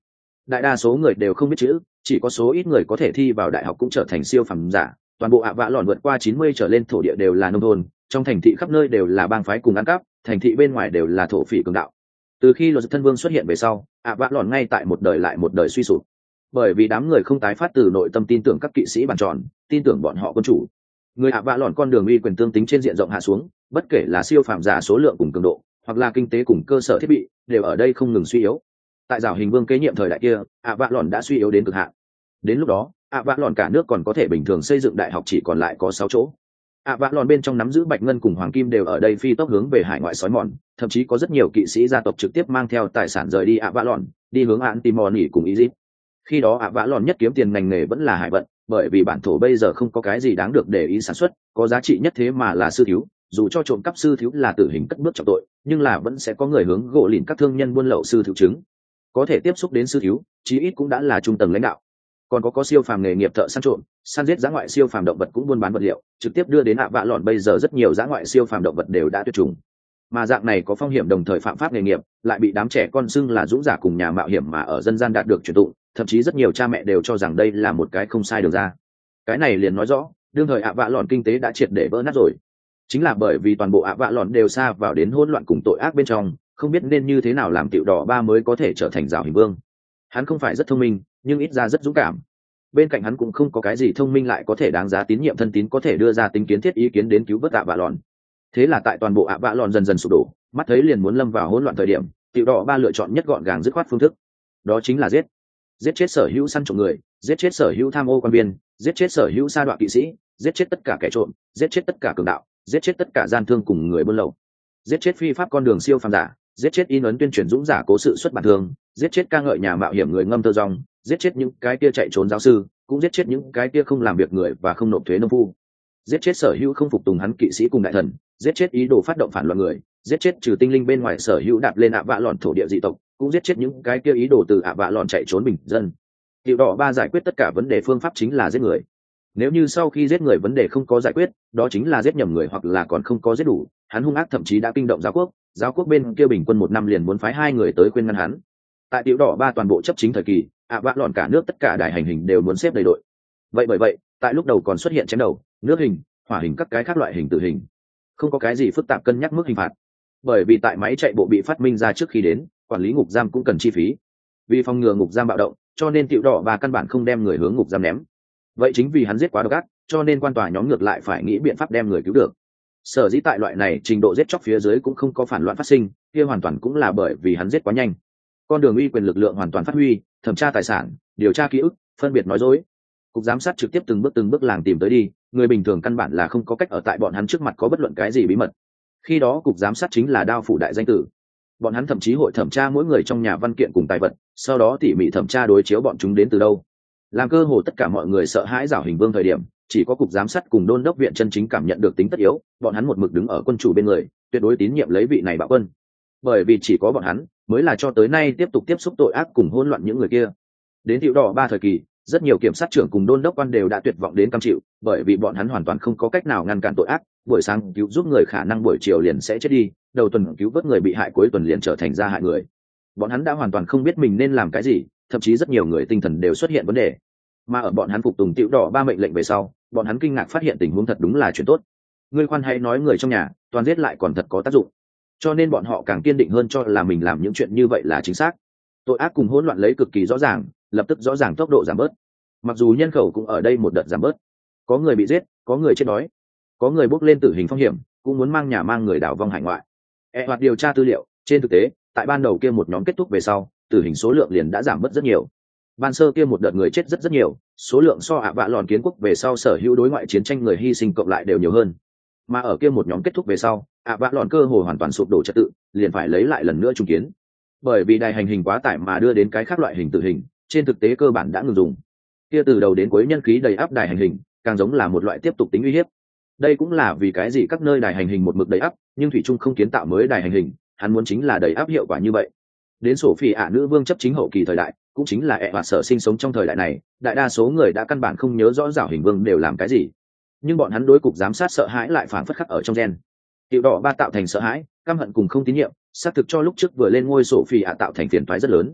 A: đại đa số người đều không biết chữ, chỉ có số ít người có thể thi vào đại học cũng trở thành siêu phẩm giả. Toàn bộ ạ vạ lòn vượt qua chín mươi trở lên thổ địa đều là nông thôn, trong thành thị khắp nơi đều là bang phái cùng ăn cắp, thành thị bên ngoài đều là thổ phỉ cường đạo. Từ khi luật thân vương xuất hiện về sau, ạ vạ lòn ngay tại một đời lại một đời suy sụp, bởi vì đám người không tái phát từ nội tâm tin tưởng các kỵ sĩ bàn tròn, tin tưởng bọn họ quân chủ. Người ạ vạ lòn con đường uy quyền tương tính trên diện rộng hạ xuống, bất kể là siêu phàm giả số lượng cùng cường độ, hoặc là kinh tế cùng cơ sở thiết bị, đều ở đây không ngừng suy yếu. Tại giảo hình vương kế nhiệm thời đại kia, ạ vạ lòn đã suy yếu đến cực hạn. Đến lúc đó, ạ vạ lòn cả nước còn có thể bình thường xây dựng đại học chỉ còn lại có sáu chỗ. ạ vạ lòn bên trong nắm giữ bạch ngân cùng hoàng kim đều ở đây phi tốc hướng về hải ngoại sói mòn, thậm chí có rất nhiều kỵ sĩ gia tộc trực tiếp mang theo tài sản rời đi ạ vạ lòn, đi hướng án timor nghỉ cùng Egypt. Khi đó ạ vạ lòn nhất kiếm tiền ngành nghề vẫn là hải vận, bởi vì bản thổ bây giờ không có cái gì đáng được để ý sản xuất, có giá trị nhất thế mà là sư thiếu, dù cho trộm cắp sư thiếu là tử hình cất bước trọng tội, nhưng là vẫn sẽ có người hướng gỗ lìn các thương nhân buôn lậu sư thiếu chứng. Có thể tiếp xúc đến sư thiếu, chí ít cũng đã là trung tầng lãnh đạo. Còn có có siêu phàm nghề nghiệp thợ săn trộm, săn giết dã ngoại siêu phàm động vật cũng buôn bán vật liệu, trực tiếp đưa đến ạ vạ lòn bây giờ rất nhiều dã ngoại siêu phàm động vật đều đã tuyệt chủng. Mà dạng này có phong hiểm đồng thời phạm pháp nghề nghiệp, lại bị đám trẻ con xưng là dũng giả cùng nhà mạo hiểm mà ở dân gian đạt được truyền tụng, thậm chí rất nhiều cha mẹ đều cho rằng đây là một cái không sai được ra. Cái này liền nói rõ, đương thời ạ vạ lòn kinh tế đã triệt để vỡ nát rồi. Chính là bởi vì toàn bộ ạ vạ lòn đều sa vào đến hỗn loạn cùng tội ác bên trong, không biết nên như thế nào làm tiểu đỏ ba mới có thể trở thành giảo hình vương. Hắn không phải rất thông minh, nhưng ít ra rất dũng cảm. Bên cạnh hắn cũng không có cái gì thông minh lại có thể đáng giá tín nhiệm thân tín có thể đưa ra tính kiến thiết ý kiến đến cứu vớt ạ vạ lòn. Thế là tại toàn bộ ạ vạ lòn dần dần sụp đổ, mắt thấy liền muốn lâm vào hỗn loạn thời điểm, tiểu đỏ ba lựa chọn nhất gọn gàng dứt khoát phương thức, đó chính là giết. Giết chết sở hữu săn trộm người, giết chết sở hữu tham ô quan viên, giết chết sở hữu sa đoạn kỵ sĩ, giết chết tất cả kẻ trộm, giết chết tất cả cường đạo, giết chết tất cả gian thương cùng người buôn lậu, giết chết phi pháp con đường siêu phàm giả, giết chết in ấn tuyên truyền dũng giả cố sự xuất bản thường, giết chết ca ngợi nhà mạo hiểm người ngâm thơ rong, giết chết những cái kia chạy trốn giáo sư, cũng giết chết những cái kia không làm việc người và không nộp thuế nông phu, giết chết sở hữu không phục tùng hắn kỵ sĩ cùng đại thần, giết chết ý đồ phát động phản loạn người, giết chết trừ tinh linh bên ngoài sở hữu đạp lên ạ vạ lòn thổ địa dị tộc, cũng giết chết những cái kia ý đồ từ ạ vạ lòn chạy trốn bình dân. Tiểu đỏ ba giải quyết tất cả vấn đề phương pháp chính là giết người. Nếu như sau khi giết người vấn đề không có giải quyết, đó chính là giết nhầm người hoặc là còn không có giết đủ, hắn hung ác thậm chí đã kinh động giáo quốc, giáo quốc bên kia bình quân một năm liền muốn phái hai người tới khuyên ngăn hắn. Tại tiểu đỏ ba toàn bộ chấp chính thời kỳ, ạ vạ lòn cả nước tất cả đài hành hình đều muốn xếp đầy đội. Vậy bởi vậy, tại lúc đầu còn xuất hiện chém đầu, nước hình, hỏa hình các cái khác loại hình tử hình. Không có cái gì phức tạp cân nhắc mức hình phạt. Bởi vì tại máy chạy bộ bị phát minh ra trước khi đến, quản lý ngục giam cũng cần chi phí. Vì phòng ngừa ngục giam bạo động, cho nên tiểu đỏ ba căn bản không đem người hướng ngục giam ném. Vậy chính vì hắn giết quá độc ác, cho nên quan tòa nhóm ngược lại phải nghĩ biện pháp đem người cứu được. Sở dĩ tại loại này trình độ giết chóc phía dưới cũng không có phản loạn phát sinh, kia hoàn toàn cũng là bởi vì hắn giết quá nhanh. Con đường uy quyền lực lượng hoàn toàn phát huy, thẩm tra tài sản, điều tra ký ức, phân biệt nói dối. Cục giám sát trực tiếp từng bước từng bước làng tìm tới đi, người bình thường căn bản là không có cách ở tại bọn hắn trước mặt có bất luận cái gì bí mật. Khi đó cục giám sát chính là đao phủ đại danh tử. Bọn hắn thậm chí hội thẩm tra mỗi người trong nhà văn kiện cùng tài vật, sau đó tỉ mỉ thẩm tra đối chiếu bọn chúng đến từ đâu. Làm cơ hồ tất cả mọi người sợ hãi giảo hình vương thời điểm, chỉ có cục giám sát cùng đôn đốc viện chân chính cảm nhận được tính tất yếu, bọn hắn một mực đứng ở quân chủ bên người, tuyệt đối tín nhiệm lấy vị này bạo quân. Bởi vì chỉ có bọn hắn mới là cho tới nay tiếp tục tiếp xúc tội ác cùng hỗn loạn những người kia. Đến tiểu đỏ ba thời kỳ, rất nhiều kiểm sát trưởng cùng đôn đốc quan đều đã tuyệt vọng đến cam chịu, bởi vì bọn hắn hoàn toàn không có cách nào ngăn cản tội ác, buổi sáng cứu giúp người khả năng buổi chiều liền sẽ chết đi, đầu tuần cứu vớt người bị hại cuối tuần liền trở thành gia hại người. Bọn hắn đã hoàn toàn không biết mình nên làm cái gì, thậm chí rất nhiều người tinh thần đều xuất hiện vấn đề. Mà ở bọn hắn phục tùng tiểu đỏ ba mệnh lệnh về sau, bọn hắn kinh ngạc phát hiện tình huống thật đúng là chuyện tốt. Ngươi khoan hãy nói người trong nhà, toàn giết lại còn thật có tác dụng. Cho nên bọn họ càng kiên định hơn cho là mình làm những chuyện như vậy là chính xác. Tội ác cùng hỗn loạn lấy cực kỳ rõ ràng, lập tức rõ ràng tốc độ giảm bớt. Mặc dù nhân khẩu cũng ở đây một đợt giảm bớt, có người bị giết, có người chết đói, có người bước lên tử hình phong hiểm, cũng muốn mang nhà mang người đảo vong hải ngoại. E hoặc điều tra tư liệu, trên thực tế, tại ban đầu kia một nhóm kết thúc về sau, tử hình số lượng liền đã giảm bớt rất nhiều. Ban sơ kia một đợt người chết rất rất nhiều, số lượng so ạ vạ lòn kiến quốc về sau sở hữu đối ngoại chiến tranh người hy sinh cộng lại đều nhiều hơn. Mà ở kia một nhóm kết thúc về sau, ạ vạ lòn cơ hồ hoàn toàn sụp đổ trật tự, liền phải lấy lại lần nữa trung kiến. Bởi vì đài hành hình quá tải mà đưa đến cái khác loại hình tử hình, trên thực tế cơ bản đã ngừng dùng. Kia từ đầu đến cuối nhân khí đầy áp đài hành hình, càng giống là một loại tiếp tục tính uy hiếp. Đây cũng là vì cái gì các nơi đài hành hình một mực đầy áp, nhưng thủy trung không kiến tạo mới đài hành hình, hắn muốn chính là đầy áp hiệu quả như vậy. Đến sổ phi ạ nữ vương chấp chính hậu kỳ thời đại, cũng chính là ẹ và sở sinh sống trong thời đại này, đại đa số người đã căn bản không nhớ rõ giảo hình vương đều làm cái gì, nhưng bọn hắn đối cục giám sát sợ hãi lại phảng phất khắc ở trong gen. Tiểu đỏ ba tạo thành sợ hãi, căm hận cùng không tín nhiệm, xác thực cho lúc trước vừa lên ngôi sổ phi ạ tạo thành phiền toái rất lớn.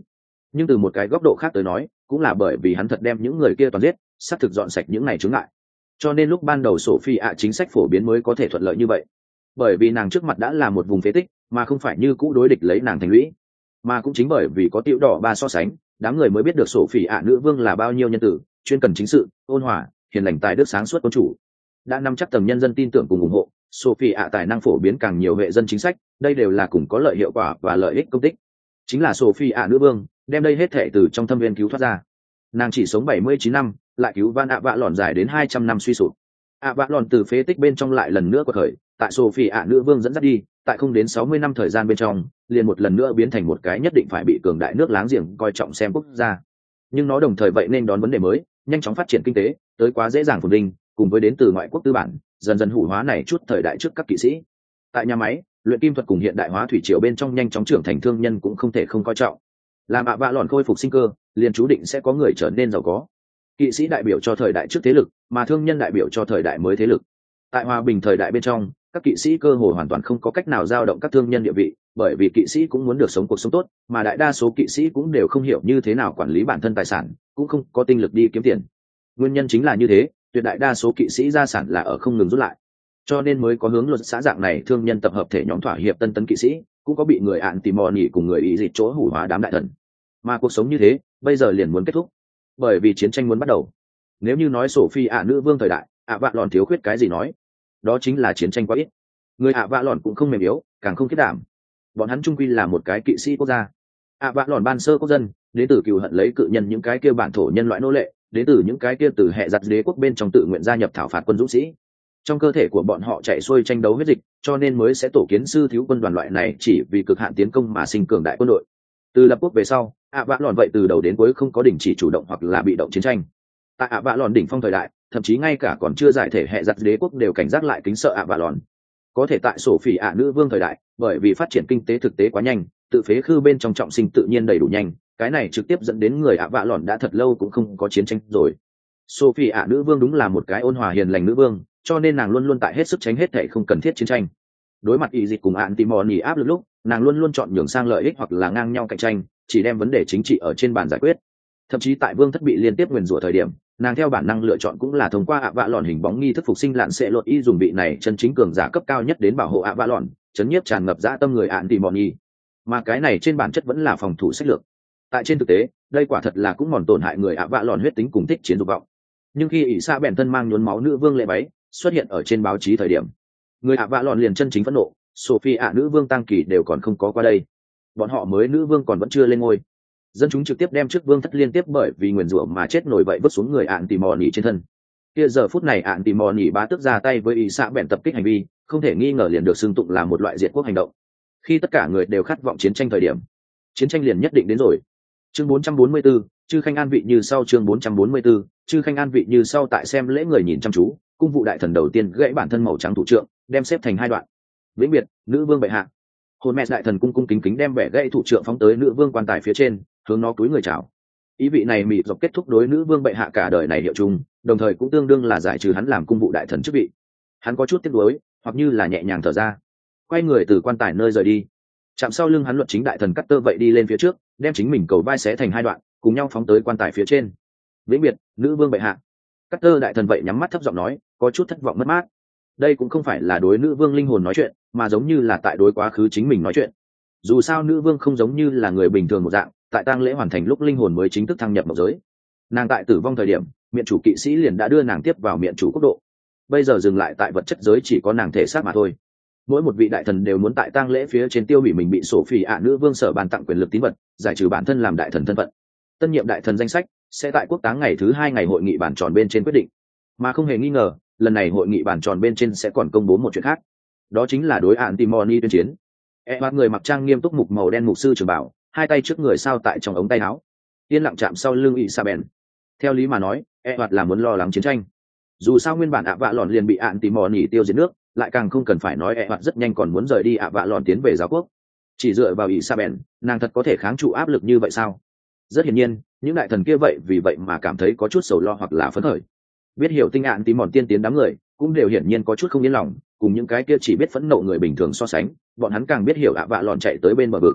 A: nhưng từ một cái góc độ khác tới nói cũng là bởi vì hắn thật đem những người kia toàn giết, xác thực dọn sạch những này chướng ngại, cho nên lúc ban đầu Sophie ạ chính sách phổ biến mới có thể thuận lợi như vậy, bởi vì nàng trước mặt đã là một vùng phế tích mà không phải như cũ đối địch lấy nàng thành lũy. Mà cũng chính bởi vì có tiểu đỏ ba so sánh, đám người mới biết được Sophie ạ nữ vương là bao nhiêu nhân tử, chuyên cần chính sự, ôn hòa, hiền lành, tài đức sáng suốt quân chủ. Đã nắm chắc tầng nhân dân tin tưởng cùng ủng hộ, Sophie ạ tài năng phổ biến càng nhiều hệ dân chính sách, đây đều là cùng có lợi hiệu quả và lợi ích công tích. Chính là Sophie ạ nữ vương đem đây hết thệ từ trong thâm viên cứu thoát ra. Nàng chỉ sống bảy mươi chín năm, lại cứu van ạ vạ lòn dài đến hai trăm năm suy sụp. ạ vạ lòn từ phế tích bên trong lại lần nữa quật khởi, tại Sophie ạ nữ vương dẫn dắt đi, tại không đến sáu mươi năm thời gian bên trong, liền một lần nữa biến thành một cái nhất định phải bị cường đại nước láng giềng coi trọng xem quốc gia. Nhưng nó đồng thời vậy nên đón vấn đề mới, nhanh chóng phát triển kinh tế, tới quá dễ dàng phồn vinh, cùng với đến từ ngoại quốc tư bản, dần dần hủ hóa này chút thời đại trước các kỵ sĩ. Tại nhà máy, luyện kim thuật cùng hiện đại hóa thủy triều bên trong nhanh chóng trưởng thành thương nhân cũng không thể không coi trọng. Làm ạ vạ lòn khôi phục sinh cơ, liền chú định sẽ có người trở nên giàu có. Kỵ sĩ đại biểu cho thời đại trước thế lực, mà thương nhân đại biểu cho thời đại mới thế lực. Tại hòa bình thời đại bên trong, các kỵ sĩ cơ hồ hoàn toàn không có cách nào dao động các thương nhân địa vị, bởi vì kỵ sĩ cũng muốn được sống cuộc sống tốt, mà đại đa số kỵ sĩ cũng đều không hiểu như thế nào quản lý bản thân tài sản, cũng không có tinh lực đi kiếm tiền. Nguyên nhân chính là như thế, tuyệt đại đa số kỵ sĩ gia sản là ở không ngừng rút lại, cho nên mới có hướng luật xã dạng này thương nhân tập hợp thể nhóm thỏa hiệp tân tấn kỵ sĩ, cũng có bị người ạn tìm mò nhỉ cùng người ý dịch chỗ hủ hóa đám đại thần. Mà cuộc sống như thế bây giờ liền muốn kết thúc, bởi vì chiến tranh muốn bắt đầu. Nếu như nói Sophie ạ nữ vương thời đại, ạ vạ lòn thiếu khuyết cái gì nói, đó chính là chiến tranh quá ít. Người ạ vạ lòn cũng không mềm yếu, càng không khiết đảm, bọn hắn trung quy là một cái kỵ sĩ quốc gia. ạ vạ lòn ban sơ quốc dân đến từ cừu hận lấy cự nhân những cái kia bản thổ nhân loại nô lệ, đến từ những cái kia từ hệ giặc đế quốc bên trong tự nguyện gia nhập thảo phạt quân dũng sĩ. Trong cơ thể của bọn họ chạy xuôi tranh đấu huyết dịch, cho nên mới sẽ tổ kiến sư thiếu quân đoàn loại này chỉ vì cực hạn tiến công mà sinh cường đại quân đội. Từ lập quốc về sau, ạ vạ lòn vậy từ đầu đến cuối không có đình chỉ chủ động hoặc là bị động chiến tranh. Tại ạ vạ lòn đỉnh phong thời đại, thậm chí ngay cả còn chưa giải thể hệ giặc đế quốc đều cảnh giác lại kính sợ ạ vạ lòn. Có thể tại Sophie ạ nữ vương thời đại, bởi vì phát triển kinh tế thực tế quá nhanh, tự phế khư bên trong trọng sinh tự nhiên đầy đủ nhanh, cái này trực tiếp dẫn đến người ạ vạ lòn đã thật lâu cũng không có chiến tranh rồi. Sophie ạ nữ vương đúng là một cái ôn hòa hiền lành nữ vương, cho nên nàng luôn luôn tại hết sức tránh hết thảy không cần thiết chiến tranh. Đối mặt ý dịch cùng ạn tìm mò nhỉ áp lực lúc, nàng luôn luôn chọn nhường sang lợi ích hoặc là ngang nhau cạnh tranh, chỉ đem vấn đề chính trị ở trên bàn giải quyết. Thậm chí tại vương thất bị liên tiếp nguyền rủa thời điểm, nàng theo bản năng lựa chọn cũng là thông qua ạ vạ lòn hình bóng nghi thức phục sinh lạn sẽ lột y dùng vị này chân chính cường giả cấp cao nhất đến bảo hộ ạ vạ lòn, chấn nhiếp tràn ngập dã tâm người ạn tìm mò nhỉ. Mà cái này trên bản chất vẫn là phòng thủ sách lược. Tại trên thực tế, đây quả thật là cũng mòn tổn hại người ạ vạ lòn huyết tính cùng thích chiến dục vọng. Nhưng khi ỷ xa bèn thân mang nhuốm máu nữ vương lệ váy xuất hiện ở trên báo chí thời điểm, người ạ vạ lòn liền chân chính phẫn nộ. Sophie ạ nữ vương tăng kỳ đều còn không có qua đây, bọn họ mới nữ vương còn vẫn chưa lên ngôi. Dân chúng trực tiếp đem trước vương thất liên tiếp bởi vì nguyền rủa mà chết nổi vậy vứt xuống người ạn tỉ mò nhỉ trên thân. Kia giờ phút này ạn tỉ mò nhỉ bá tức ra tay với ỷ xa bèn tập kích hành vi, không thể nghi ngờ liền được xưng tụng là một loại diệt quốc hành động. Khi tất cả người đều khát vọng chiến tranh thời điểm, chiến tranh liền nhất định đến rồi. Chương bốn trăm bốn mươi tư, chư khanh an vị như sau. Chương bốn trăm bốn mươi tư, chư khanh an vị như sau. Tại xem lễ người nhìn chăm chú, cung vụ đại thần đầu tiên gãy bản thân màu trắng thủ trượng, đem xếp thành hai đoạn. Vĩnh biệt, nữ vương bệ hạ. Hồn mẹ đại thần cung cung kính kính đem bẻ gãy thủ trượng phóng tới nữ vương quan tài phía trên, hướng nó cúi người chào. Ý vị này mị dọc kết thúc đối nữ vương bệ hạ cả đời này hiệu chung, đồng thời cũng tương đương là giải trừ hắn làm cung vụ đại thần chức vị. Hắn có chút tiếc nuối, hoặc như là nhẹ nhàng thở ra, quay người từ quan tài nơi rời đi. Chạm sau lưng hắn luật chính đại thần cắt tơ vậy đi lên phía trước, đem chính mình cầu vai xé thành hai đoạn, cùng nhau phóng tới quan tài phía trên. Vĩnh biệt, nữ vương bệ hạ. Cắt tơ đại thần vậy nhắm mắt thấp giọng nói, có chút thất vọng mất mát. Đây cũng không phải là đối nữ vương linh hồn nói chuyện, mà giống như là tại đối quá khứ chính mình nói chuyện. Dù sao nữ vương không giống như là người bình thường một dạng, tại tang lễ hoàn thành lúc linh hồn mới chính thức thăng nhập mộng giới. Nàng tại tử vong thời điểm, miện chủ kỵ sĩ liền đã đưa nàng tiếp vào miện chủ quốc độ. Bây giờ dừng lại tại vật chất giới chỉ có nàng thể xác mà thôi. Mỗi một vị đại thần đều muốn tại tang lễ phía trên tiêu hủy mình bị Sophie ạ nữ vương sở ban tặng quyền lực tín vật, giải trừ bản thân làm đại thần thân phận. Tân nhiệm đại thần danh sách sẽ tại quốc táng ngày thứ hai ngày hội nghị bàn tròn bên trên quyết định. Mà không hề nghi ngờ, lần này hội nghị bàn tròn bên trên sẽ còn công bố một chuyện khác, đó chính là đối ạn Timoni tuyên chiến. E hoạt người mặc trang nghiêm túc mục màu đen mục sư trường bảo, hai tay trước người sao tại trong ống tay áo, yên lặng chạm sau lưng Isabel. Theo lý mà nói, E hoạt là muốn lo lắng chiến tranh. Dù sao nguyên bản ạ vạ lòn liền bị ạn Timoni tiêu diệt nước, lại càng không cần phải nói E hoạt rất nhanh còn muốn rời đi ạ vạ lòn tiến về giáo quốc. Chỉ dựa vào Isabel, nàng thật có thể kháng trụ áp lực như vậy sao? Rất hiển nhiên, những đại thần kia vậy vì vậy mà cảm thấy có chút sầu lo hoặc là phấn khởi. Biết hiểu tinh ạn tí mòn tiên tiến đám người cũng đều hiển nhiên có chút không yên lòng, cùng những cái kia chỉ biết phẫn nộ người bình thường so sánh, bọn hắn càng biết hiểu ạ vạ lòn chạy tới bên bờ vực.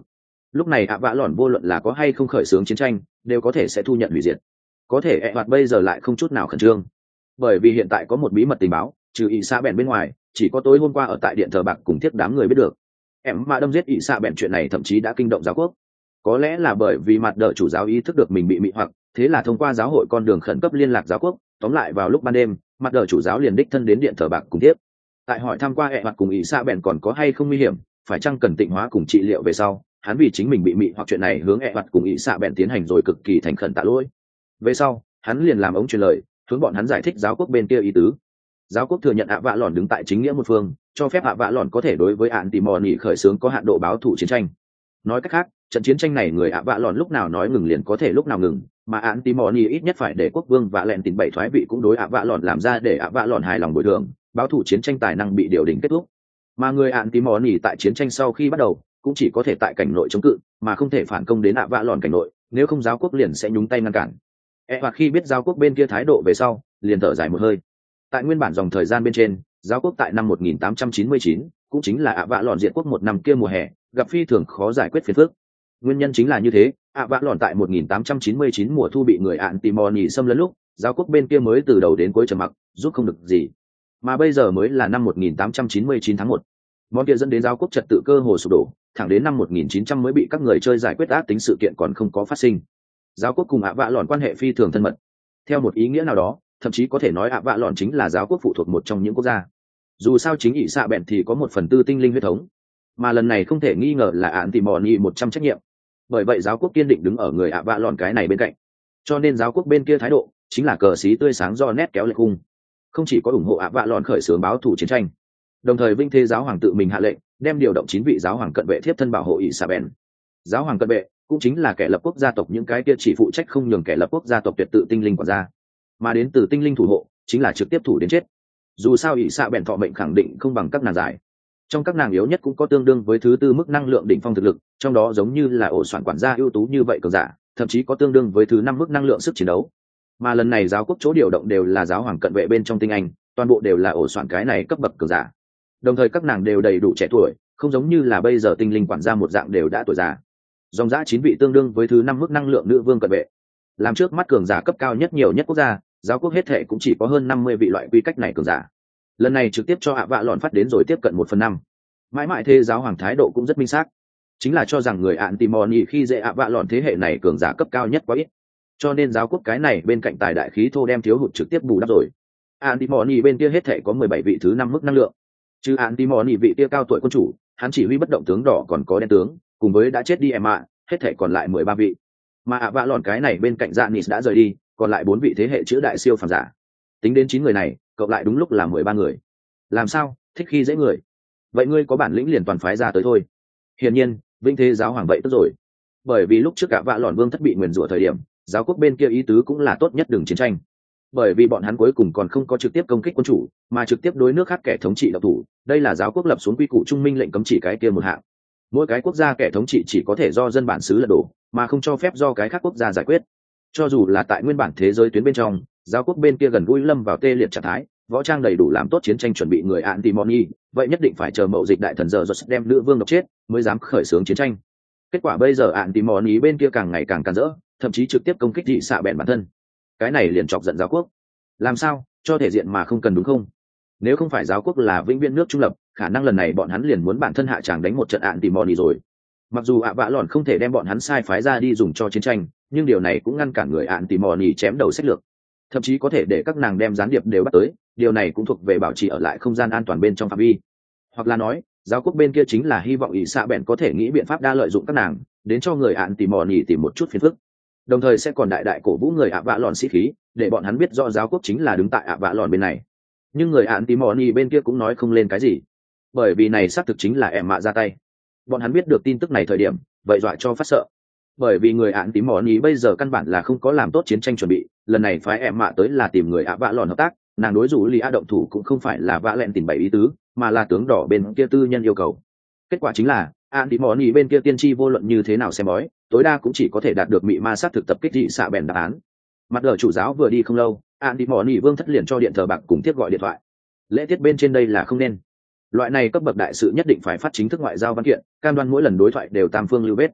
A: lúc này ạ vạ lòn vô luận là có hay không khởi xướng chiến tranh đều có thể sẽ thu nhận hủy diệt. Có thể ẹ hoạt bây giờ lại không chút nào khẩn trương, bởi vì hiện tại có một bí mật tình báo trừ ỷ xạ bèn bên ngoài chỉ có tối hôm qua ở tại điện thờ bạc cùng thiết đám người biết được. Em mà đâm giết ỷ xạ bèn chuyện này thậm chí đã kinh động giáo quốc. Có lẽ là bởi vì mặt đỡ chủ giáo ý thức được mình bị mị hoặc, thế là thông qua giáo hội con đường khẩn cấp liên lạc giáo quốc. Tóm lại vào lúc ban đêm mặt đỡ chủ giáo liền đích thân đến điện thờ bạc cùng tiếp. Tại hỏi tham qua ẹ hoạt cùng ỷ xạ bèn còn có hay không nguy hiểm, phải chăng cần tịnh hóa cùng trị liệu về sau, hắn vì chính mình bị mị hoặc chuyện này hướng ẹ hoạt cùng ỷ xạ bèn tiến hành rồi cực kỳ thành khẩn tạ lỗi. Về sau hắn liền làm ống truyền lời hướng bọn hắn giải thích giáo quốc bên kia ý tứ. Giáo quốc thừa nhận ạ vạ lòn đứng tại chính nghĩa một phương, cho phép ạ vạ lòn có thể đối với ạn tỉ mò nỉ khởi xướng có hạn độ báo thủ chiến tranh. Nói cách khác, trận chiến tranh này người ạ vạ lòn lúc nào nói ngừng liền có thể lúc nào ngừng, mà ạn tỉ mò nỉ ít nhất phải để quốc vương và lẹn tín bảy thoái vị cũng đối ạ vạ lòn làm ra để ạ vạ lòn hài lòng bồi thường, báo thủ chiến tranh tài năng bị điều đình kết thúc. Mà người ạn tỉ mò nỉ tại chiến tranh sau khi bắt đầu cũng chỉ có thể tại cảnh nội chống cự, mà không thể phản công đến ạ vạ lòn cảnh nội, nếu không giáo quốc liền sẽ nhúng tay ngăn cản. E hoặc khi biết giáo quốc bên kia thái độ về sau, liền thở dài một hơi. Tại nguyên bản dòng thời gian bên trên, giáo quốc tại năm một nghìn tám trăm chín mươi chín, cũng chính là ạ vạ lòn diệt quốc một năm kia mùa hè, gặp phi thường khó giải quyết phiền phức. Nguyên nhân chính là như thế, ạ vạ lòn tại một nghìn tám trăm chín mươi chín mùa thu bị người ạn tỉ mò nỉ xâm lấn lúc, giáo quốc bên kia mới từ đầu đến cuối trầm mặc, giúp không được gì. Mà bây giờ mới là năm một nghìn tám trăm chín mươi chín tháng một. Món kia dẫn đến giáo quốc trật tự cơ hồ sụp đổ, thẳng đến năm một nghìn chín trăm mới bị các người chơi giải quyết ác tính sự kiện còn không có phát sinh. Giáo quốc cùng ạ vạ lòn quan hệ phi thường thân mật. Theo một ý nghĩa nào đó, thậm chí có thể nói ạ vạ lòn chính là giáo quốc phụ thuộc một trong những quốc gia. Dù sao chính ỷ xạ bèn thì có một phần tư tinh linh huyết thống, mà lần này không thể nghi ngờ là ạn tỉ mò nỉ một trăm trách nhiệm. Bởi vậy giáo quốc kiên định đứng ở người ạ vạ lòn cái này bên cạnh, cho nên giáo quốc bên kia thái độ chính là cờ xí tươi sáng do nét kéo lệ cung, không chỉ có ủng hộ ạ vạ lòn khởi xướng báo thù chiến tranh, đồng thời vinh thế giáo hoàng tự mình hạ lệnh đem điều động chín vị giáo hoàng cận vệ thiếp thân bảo hộ ỷ xạ bèn. Giáo hoàng cận vệ cũng chính là kẻ lập quốc gia tộc, những cái kia chỉ phụ trách không nhường kẻ lập quốc gia tộc tuyệt tự tinh linh quản gia, mà đến từ tinh linh thủ hộ chính là trực tiếp thủ đến chết. Dù sao ỷ xạ bèn thọ mệnh khẳng định không bằng các nàng giải, trong các nàng yếu nhất cũng có tương đương với thứ tư mức năng lượng đỉnh phong thực lực, trong đó giống như là ổ soạn quản gia ưu tú như vậy cường giả, thậm chí có tương đương với thứ năm mức năng lượng sức chiến đấu. Mà lần này giáo quốc chỗ điều động đều là giáo hoàng cận vệ bên trong tinh anh, toàn bộ đều là ổ soạn cái này cấp bậc cường giả, đồng thời các nàng đều đầy đủ trẻ tuổi, không giống như là bây giờ tinh linh quản gia một dạng đều đã tuổi già. Dòng dã chín vị tương đương với thứ năm mức năng lượng nữ vương cận vệ, làm trước mắt cường giả cấp cao nhất nhiều nhất quốc gia, giáo quốc hết thệ cũng chỉ có hơn năm mươi vị loại quy cách này cường giả. Lần này trực tiếp cho ạ vạ lòn phát đến rồi tiếp cận một phần năm. Mãi mãi thế giáo hoàng thái độ cũng rất minh xác, chính là cho rằng người ạn tỉ mò nỉ khi dễ ạ vạ lòn thế hệ này cường giả cấp cao nhất quá ít, cho nên giáo quốc cái này bên cạnh tài đại khí thô đem thiếu hụt trực tiếp bù đắp rồi. ạn tỉ mò nỉ bên kia hết thệ có mười bảy vị thứ năm mức năng lượng, chứ ạn tỉ mò nỉ vị kia cao tuổi quân chủ, hắn chỉ huy bất động tướng đỏ còn có đen tướng, cùng với đã chết đi em ạ, hết thệ còn lại mười ba vị. Mà ạ vạ lòn cái này bên cạnh dạ nis đã rời đi, còn lại bốn vị thế hệ chữ đại siêu phàm giả. Tính đến chín người này cộng lại đúng lúc là mười ba người. Làm sao thích khi dễ người? Vậy ngươi có bản lĩnh liền toàn phái ra tới thôi. Hiển nhiên vinh thế giáo hoàng vậy tức rồi, bởi vì lúc trước cả vạ lòn vương thất bị nguyền rủa thời điểm, giáo quốc bên kia ý tứ cũng là tốt nhất đừng chiến tranh, bởi vì bọn hắn cuối cùng còn không có trực tiếp công kích quân chủ, mà trực tiếp đối nước khác kẻ thống trị độc thủ. Đây là giáo quốc lập xuống quy củ trung minh lệnh cấm chỉ cái kia một hạng, mỗi cái quốc gia kẻ thống trị chỉ có thể do dân bản xứ lật đổ, mà không cho phép do cái khác quốc gia giải quyết. Cho dù là tại nguyên bản thế giới tuyến bên trong, giáo quốc bên kia gần gũi lâm vào tê liệt trạng thái, võ trang đầy đủ làm tốt chiến tranh chuẩn bị người ạn tỉ mò nỉ, vậy nhất định phải chờ mậu dịch đại thần giờ giật đem nữ vương độc chết mới dám khởi xướng chiến tranh. Kết quả bây giờ ạn tỉ mò nỉ bên kia càng ngày càng càn rỡ, thậm chí trực tiếp công kích dị xạ bèn bản thân. Cái này liền chọc giận giáo quốc. Làm sao cho thể diện mà không cần, đúng không? Nếu không phải giáo quốc là vĩnh viễn nước trung lập, khả năng lần này bọn hắn liền muốn bản thân hạ tràng đánh một trận ạn tỉ mò nỉ rồi. Mặc dù ạ vạ lòn không thể đem bọn hắn sai phái ra đi dùng cho chiến tranh, nhưng điều này cũng ngăn cản người ạn tỉ mò nỉ chém đầu sách lược, thậm chí có thể để các nàng đem gián điệp đều bắt tới. Điều này cũng thuộc về bảo trì ở lại không gian an toàn bên trong phạm vi, hoặc là nói giáo quốc bên kia chính là hy vọng ỷ xạ bèn có thể nghĩ biện pháp đa lợi dụng các nàng đến cho người ạn tỉ mò nỉ tìm một chút phiền phức, đồng thời sẽ còn đại đại cổ vũ người ạ vạ lòn sĩ khí, để bọn hắn biết rõ giáo quốc chính là đứng tại ạ vạ lòn bên này. Nhưng người ạn tỉ mò nỉ bên kia cũng nói không lên cái gì, bởi vì này xác thực chính là em mạ ra tay. Bọn hắn biết được tin tức này thời điểm vậy dọa cho phát sợ, bởi vì người ạn tỉ mò nỉ bây giờ căn bản là không có làm tốt chiến tranh chuẩn bị. Lần này phái em mạ tới là tìm người ạ vạ lòn hợp tác, nàng đối rủ lì a động thủ cũng không phải là vạ lẹn tìm bảy ý tứ, mà là tướng đỏ bên kia tư nhân yêu cầu. Kết quả chính là an đi mò nỉ bên kia tiên tri vô luận như thế nào xem bói, tối đa cũng chỉ có thể đạt được mị ma sát thực tập kích thị xạ bèn đáp án. Mặt đờ chủ giáo vừa đi không lâu, an đi mò nỉ vương thất liền cho điện thờ bạc cùng tiếp gọi điện thoại. Lễ tiết bên trên đây là không nên, loại này cấp bậc đại sự nhất định phải phát chính thức ngoại giao văn kiện, cam đoan mỗi lần đối thoại đều tam phương lưu vết.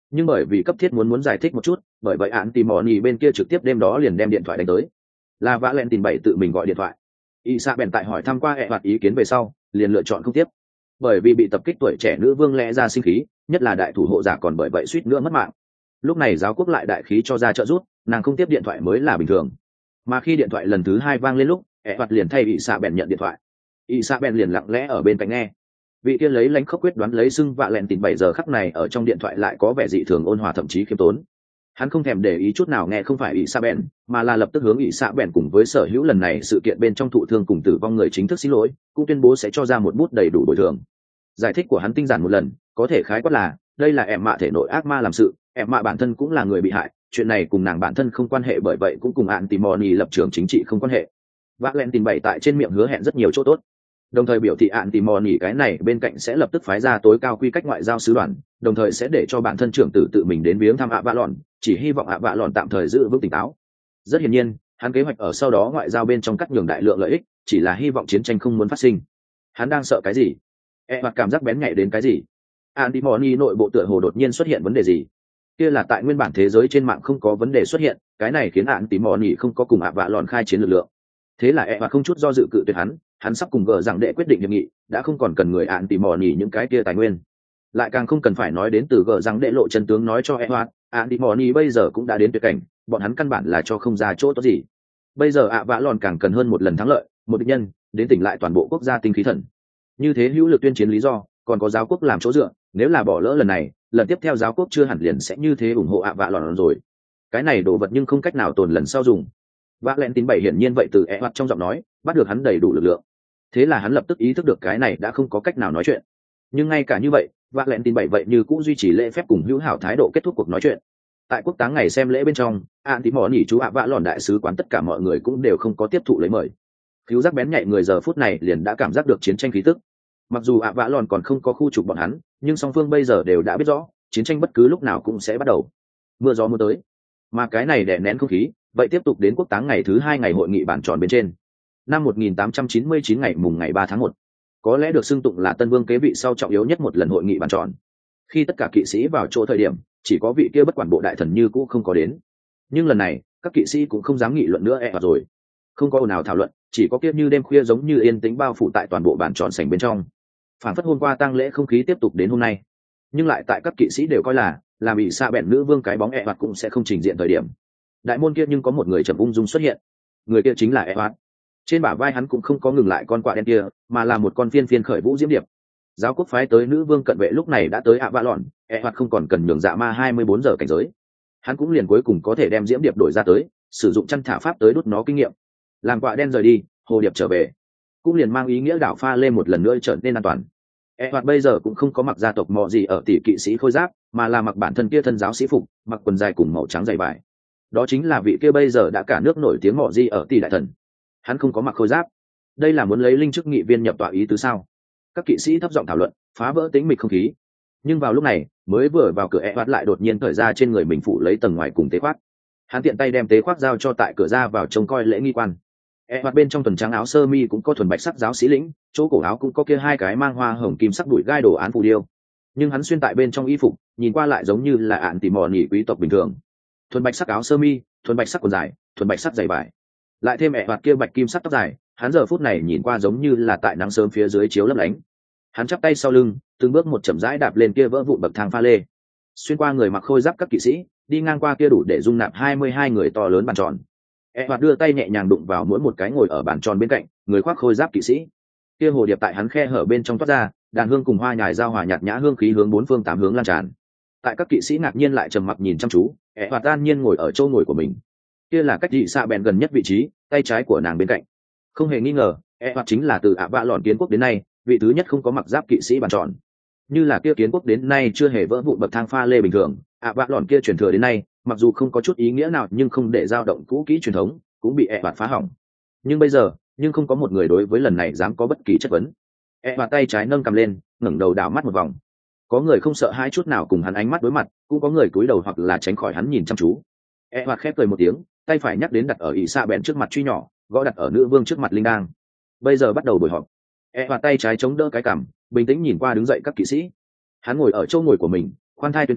A: nhưng bởi vì cấp thiết muốn muốn giải thích một chút, bởi vậy án tìm mò nhì bên kia trực tiếp đêm đó liền đem điện thoại đánh tới. Là vã len tìm bảy tự mình gọi điện thoại. Y sa bèn tại hỏi thăm qua ẹ hoạt ý kiến về sau, liền lựa chọn không tiếp, bởi vì bị tập kích tuổi trẻ nữ vương lẽ ra sinh khí, nhất là đại thủ hộ giả còn bởi vậy suýt nữa mất mạng. Lúc này giáo quốc lại đại khí cho ra trợ giúp, nàng không tiếp điện thoại mới là bình thường. Mà khi điện thoại lần thứ hai vang lên lúc, ẹ hoạt liền thay Y sa bèn nhận điện thoại. Y sa bèn liền lặng lẽ ở bên cạnh nghe. Vị kia lấy lãnh khốc quyết đoán lấy xưng vạ lẹn tìm bảy giờ khắc này ở trong điện thoại lại có vẻ dị thường ôn hòa thậm chí khiêm tốn. Hắn không thèm để ý chút nào nghe không phải ỷ xạ bèn, mà là lập tức hướng ỷ xạ bèn cùng với sở hữu lần này sự kiện bên trong thụ thương cùng tử vong người chính thức xin lỗi, cũng tuyên bố sẽ cho ra một bút đầy đủ bồi thường. Giải thích của hắn tinh giản một lần, có thể khái quát là đây là em mạ thể nội ác ma làm sự, em mạ bản thân cũng là người bị hại, chuyện này cùng nàng bản thân không quan hệ, bởi vậy cũng cùng ạn tìm mò nhì lập trường chính trị không quan hệ. Vác lên tìm bảy tại trên miệng hứa hẹn rất nhiều chỗ tốt, đồng thời biểu thị ạn tìm mò nhì cái này bên cạnh sẽ lập tức phái ra tối cao quy cách ngoại giao sứ đoàn, đồng thời sẽ để cho bản thân trưởng tử tự mình đến viếng thăm ạ vạ lòn, chỉ hy vọng ạ vạ lòn tạm thời giữ vững tỉnh táo. Rất hiển nhiên, hắn kế hoạch ở sau đó ngoại giao bên trong cắt nhường đại lượng lợi ích, chỉ là hy vọng chiến tranh không muốn phát sinh. Hắn đang sợ cái gì? E hoặc cảm giác bén nhạy đến cái gì? Antimony nội bộ tựa hồ đột nhiên xuất hiện vấn đề gì? Kia là tại nguyên bản thế giới trên mạng không có vấn đề xuất hiện, cái này khiến Antimony không có cùng ạ vạ lòn khai chiến lực lượng. Thế là E hoặc không chút do dự cự tuyệt hắn, hắn sắp cùng gờ rằng đệ quyết định hiệp nghị, đã không còn cần người Antimony những cái kia tài nguyên, lại càng không cần phải nói đến từ gờ rằng đệ lộ chân tướng nói cho E hoặc Antimony bây giờ cũng đã đến tuyệt cảnh, bọn hắn căn bản là cho không ra chỗ tốt gì. Bây giờ ạ vạ lòn càng cần hơn một lần thắng lợi, một địch nhân đến tỉnh lại toàn bộ quốc gia tinh khí thần. Như thế hữu lực tuyên chiến lý do, còn có giáo quốc làm chỗ dựa, nếu là bỏ lỡ lần này, lần tiếp theo giáo quốc chưa hẳn liền sẽ như thế ủng hộ ạ vạ lòn rồi. Cái này đồ vật nhưng không cách nào tồn lần sau dùng. Vạ lẹn tín bảy hiển nhiên vậy từ E hoặc trong giọng nói bắt được hắn đầy đủ lực lượng. Thế là hắn lập tức ý thức được cái này đã không có cách nào nói chuyện. Nhưng ngay cả như vậy, Vạ lẹn tín bảy vậy như cũng duy trì lễ phép cùng hữu hảo thái độ kết thúc cuộc nói chuyện. Tại quốc táng ngày xem lễ bên trong, an tí mỏ nhỉ chú ạ vạ lòn đại sứ quán tất cả mọi người cũng đều không có tiếp thụ lấy mời. Cứu giác bén nhạy người giờ phút này liền đã cảm giác được chiến tranh khí tức. Mặc dù ạ vạ lòn còn không có khu trục bọn hắn, nhưng song phương bây giờ đều đã biết rõ chiến tranh bất cứ lúc nào cũng sẽ bắt đầu. Mưa gió mưa tới, mà cái này đè nén không khí vậy tiếp tục đến quốc táng ngày thứ hai ngày hội nghị bàn tròn bên trên. Năm một nghìn tám trăm chín mươi chín ngày mùng ngày ba tháng một, có lẽ được xưng tụng là tân vương kế vị sau trọng yếu nhất một lần hội nghị bàn tròn. Khi tất cả kỵ sĩ vào chỗ thời điểm, chỉ có vị kia bất quản bộ đại thần như cũ không có đến. Nhưng lần này các kỵ sĩ cũng không dám nghị luận nữa, e hoặc rồi không có ồn nào thảo luận, chỉ có kia như đêm khuya giống như yên tĩnh bao phủ tại toàn bộ bàn tròn sảnh bên trong. Phản phất hôm qua tang lễ không khí tiếp tục đến hôm nay, nhưng lại tại các kỵ sĩ đều coi là làm bị xa bẹn nữ vương cái bóng e hoặc cũng sẽ không trình diện thời điểm, đại môn kia nhưng có một người trầm ung dung xuất hiện. Người kia chính là e hoặc. Trên bả vai hắn cũng không có ngừng lại con quạ đen kia, mà là một con phiên phiên khởi vũ diễm điệp. Giáo quốc phái tới nữ vương cận vệ lúc này đã tới ạ vạ lòn, e hoặc không còn cần nhường dạ ma hai mươi bốn giờ cảnh giới, hắn cũng liền cuối cùng có thể đem diễm điệp đổi ra tới, sử dụng chăn thả pháp tới đốt nó kinh nghiệm. Làm quạ đen rời đi, hồ điệp trở về, cũng liền mang ý nghĩa đảo pha lên một lần nữa trở nên an toàn. E hoặc bây giờ cũng không có mặc gia tộc mò gì ở tỷ kỵ sĩ khôi giáp, mà là mặc bản thân kia thân giáo sĩ phục, mặc quần dài cùng màu trắng dày vải. Đó chính là vị kia bây giờ đã cả nước nổi tiếng mò gì ở tỷ đại thần. Hắn không có mặc khôi giáp, đây là muốn lấy linh chức nghị viên nhập tọa ý tứ sao? Các kỵ sĩ thấp giọng thảo luận, phá vỡ tĩnh mịch không khí. Nhưng vào lúc này, mới vừa vào cửa, E hoặc lại đột nhiên thời ra trên người mình phủ lấy tầng ngoài cùng tế khoác. Hắn tiện tay đem tế khoác giao cho tại cửa ra vào trông coi lễ nghi quan. E hoặc bên trong tuần trắng áo sơ mi cũng có thuần bạch sắc giáo sĩ lĩnh, chỗ cổ áo cũng có kia hai cái mang hoa hồng kim sắc đuổi gai đồ án phù điêu. Nhưng hắn xuyên tại bên trong y phục, nhìn qua lại giống như là ạn tỉ mò nhỉ quý tộc bình thường. Thuần bạch sắc áo sơ mi, thuần bạch sắc quần dài, thuần bạch sắc giày vải, lại thêm E hoặc kia bạch kim sắc tóc dài, hắn giờ phút này nhìn qua giống như là tại nắng sớm phía dưới chiếu lấp lánh. Hắn chắp tay sau lưng, từng bước một chậm rãi đạp lên kia vỡ vụn bậc thang pha lê, xuyên qua người mặc khôi giáp các kỵ sĩ, đi ngang qua kia đủ để dung nạp hai mươi hai người to lớn bàn tròn. E hoặc đưa tay nhẹ nhàng đụng vào mỗi một cái ngồi ở bàn tròn bên cạnh người khoác khôi giáp kỵ sĩ. Kia hồ điệp tại hắn khe hở bên trong toát ra, đàn hương cùng hoa nhài giao hòa nhạt nhã hương khí hướng bốn phương tám hướng lan tràn. Tại các kỵ sĩ ngạc nhiên lại trầm mặc nhìn chăm chú, E hoặc an nhiên ngồi ở chỗ ngồi của mình. Kia là cách dị xạ bèn gần nhất vị trí, tay trái của nàng bên cạnh. Không hề nghi ngờ, E hoặc chính là từ ạ vạ lòn kiến quốc đến nay vị thứ nhất không có mặc giáp kỵ sĩ bàn tròn. Như là kia kiến quốc đến nay chưa hề vỡ vụn bậc thang pha lê bình thường, ạ vạ lòn kia truyền thừa đến nay mặc dù không có chút ý nghĩa nào nhưng không để dao động cũ kỹ truyền thống cũng bị E hoặc phá hỏng. Nhưng bây giờ, nhưng không có một người đối với lần này dám có bất kỳ chất vấn. E hoặc tay trái nâng cầm lên, ngẩng đầu đảo mắt một vòng. Có người không sợ hãi chút nào cùng hắn ánh mắt đối mặt, cũng có người cúi đầu hoặc là tránh khỏi hắn nhìn chăm chú. E hoặc khép cười một tiếng, tay phải nhắc đến đặt ở ỷ xạ bèn trước mặt truy nhỏ, gõ đặt ở nữ vương trước mặt linh đang. Bây giờ bắt đầu buổi họp. E hoặc tay trái chống đỡ cái cằm, bình tĩnh nhìn qua đứng dậy các kỵ sĩ. Hắn ngồi ở chỗ ngồi của mình, khoan thai tuyên cáo,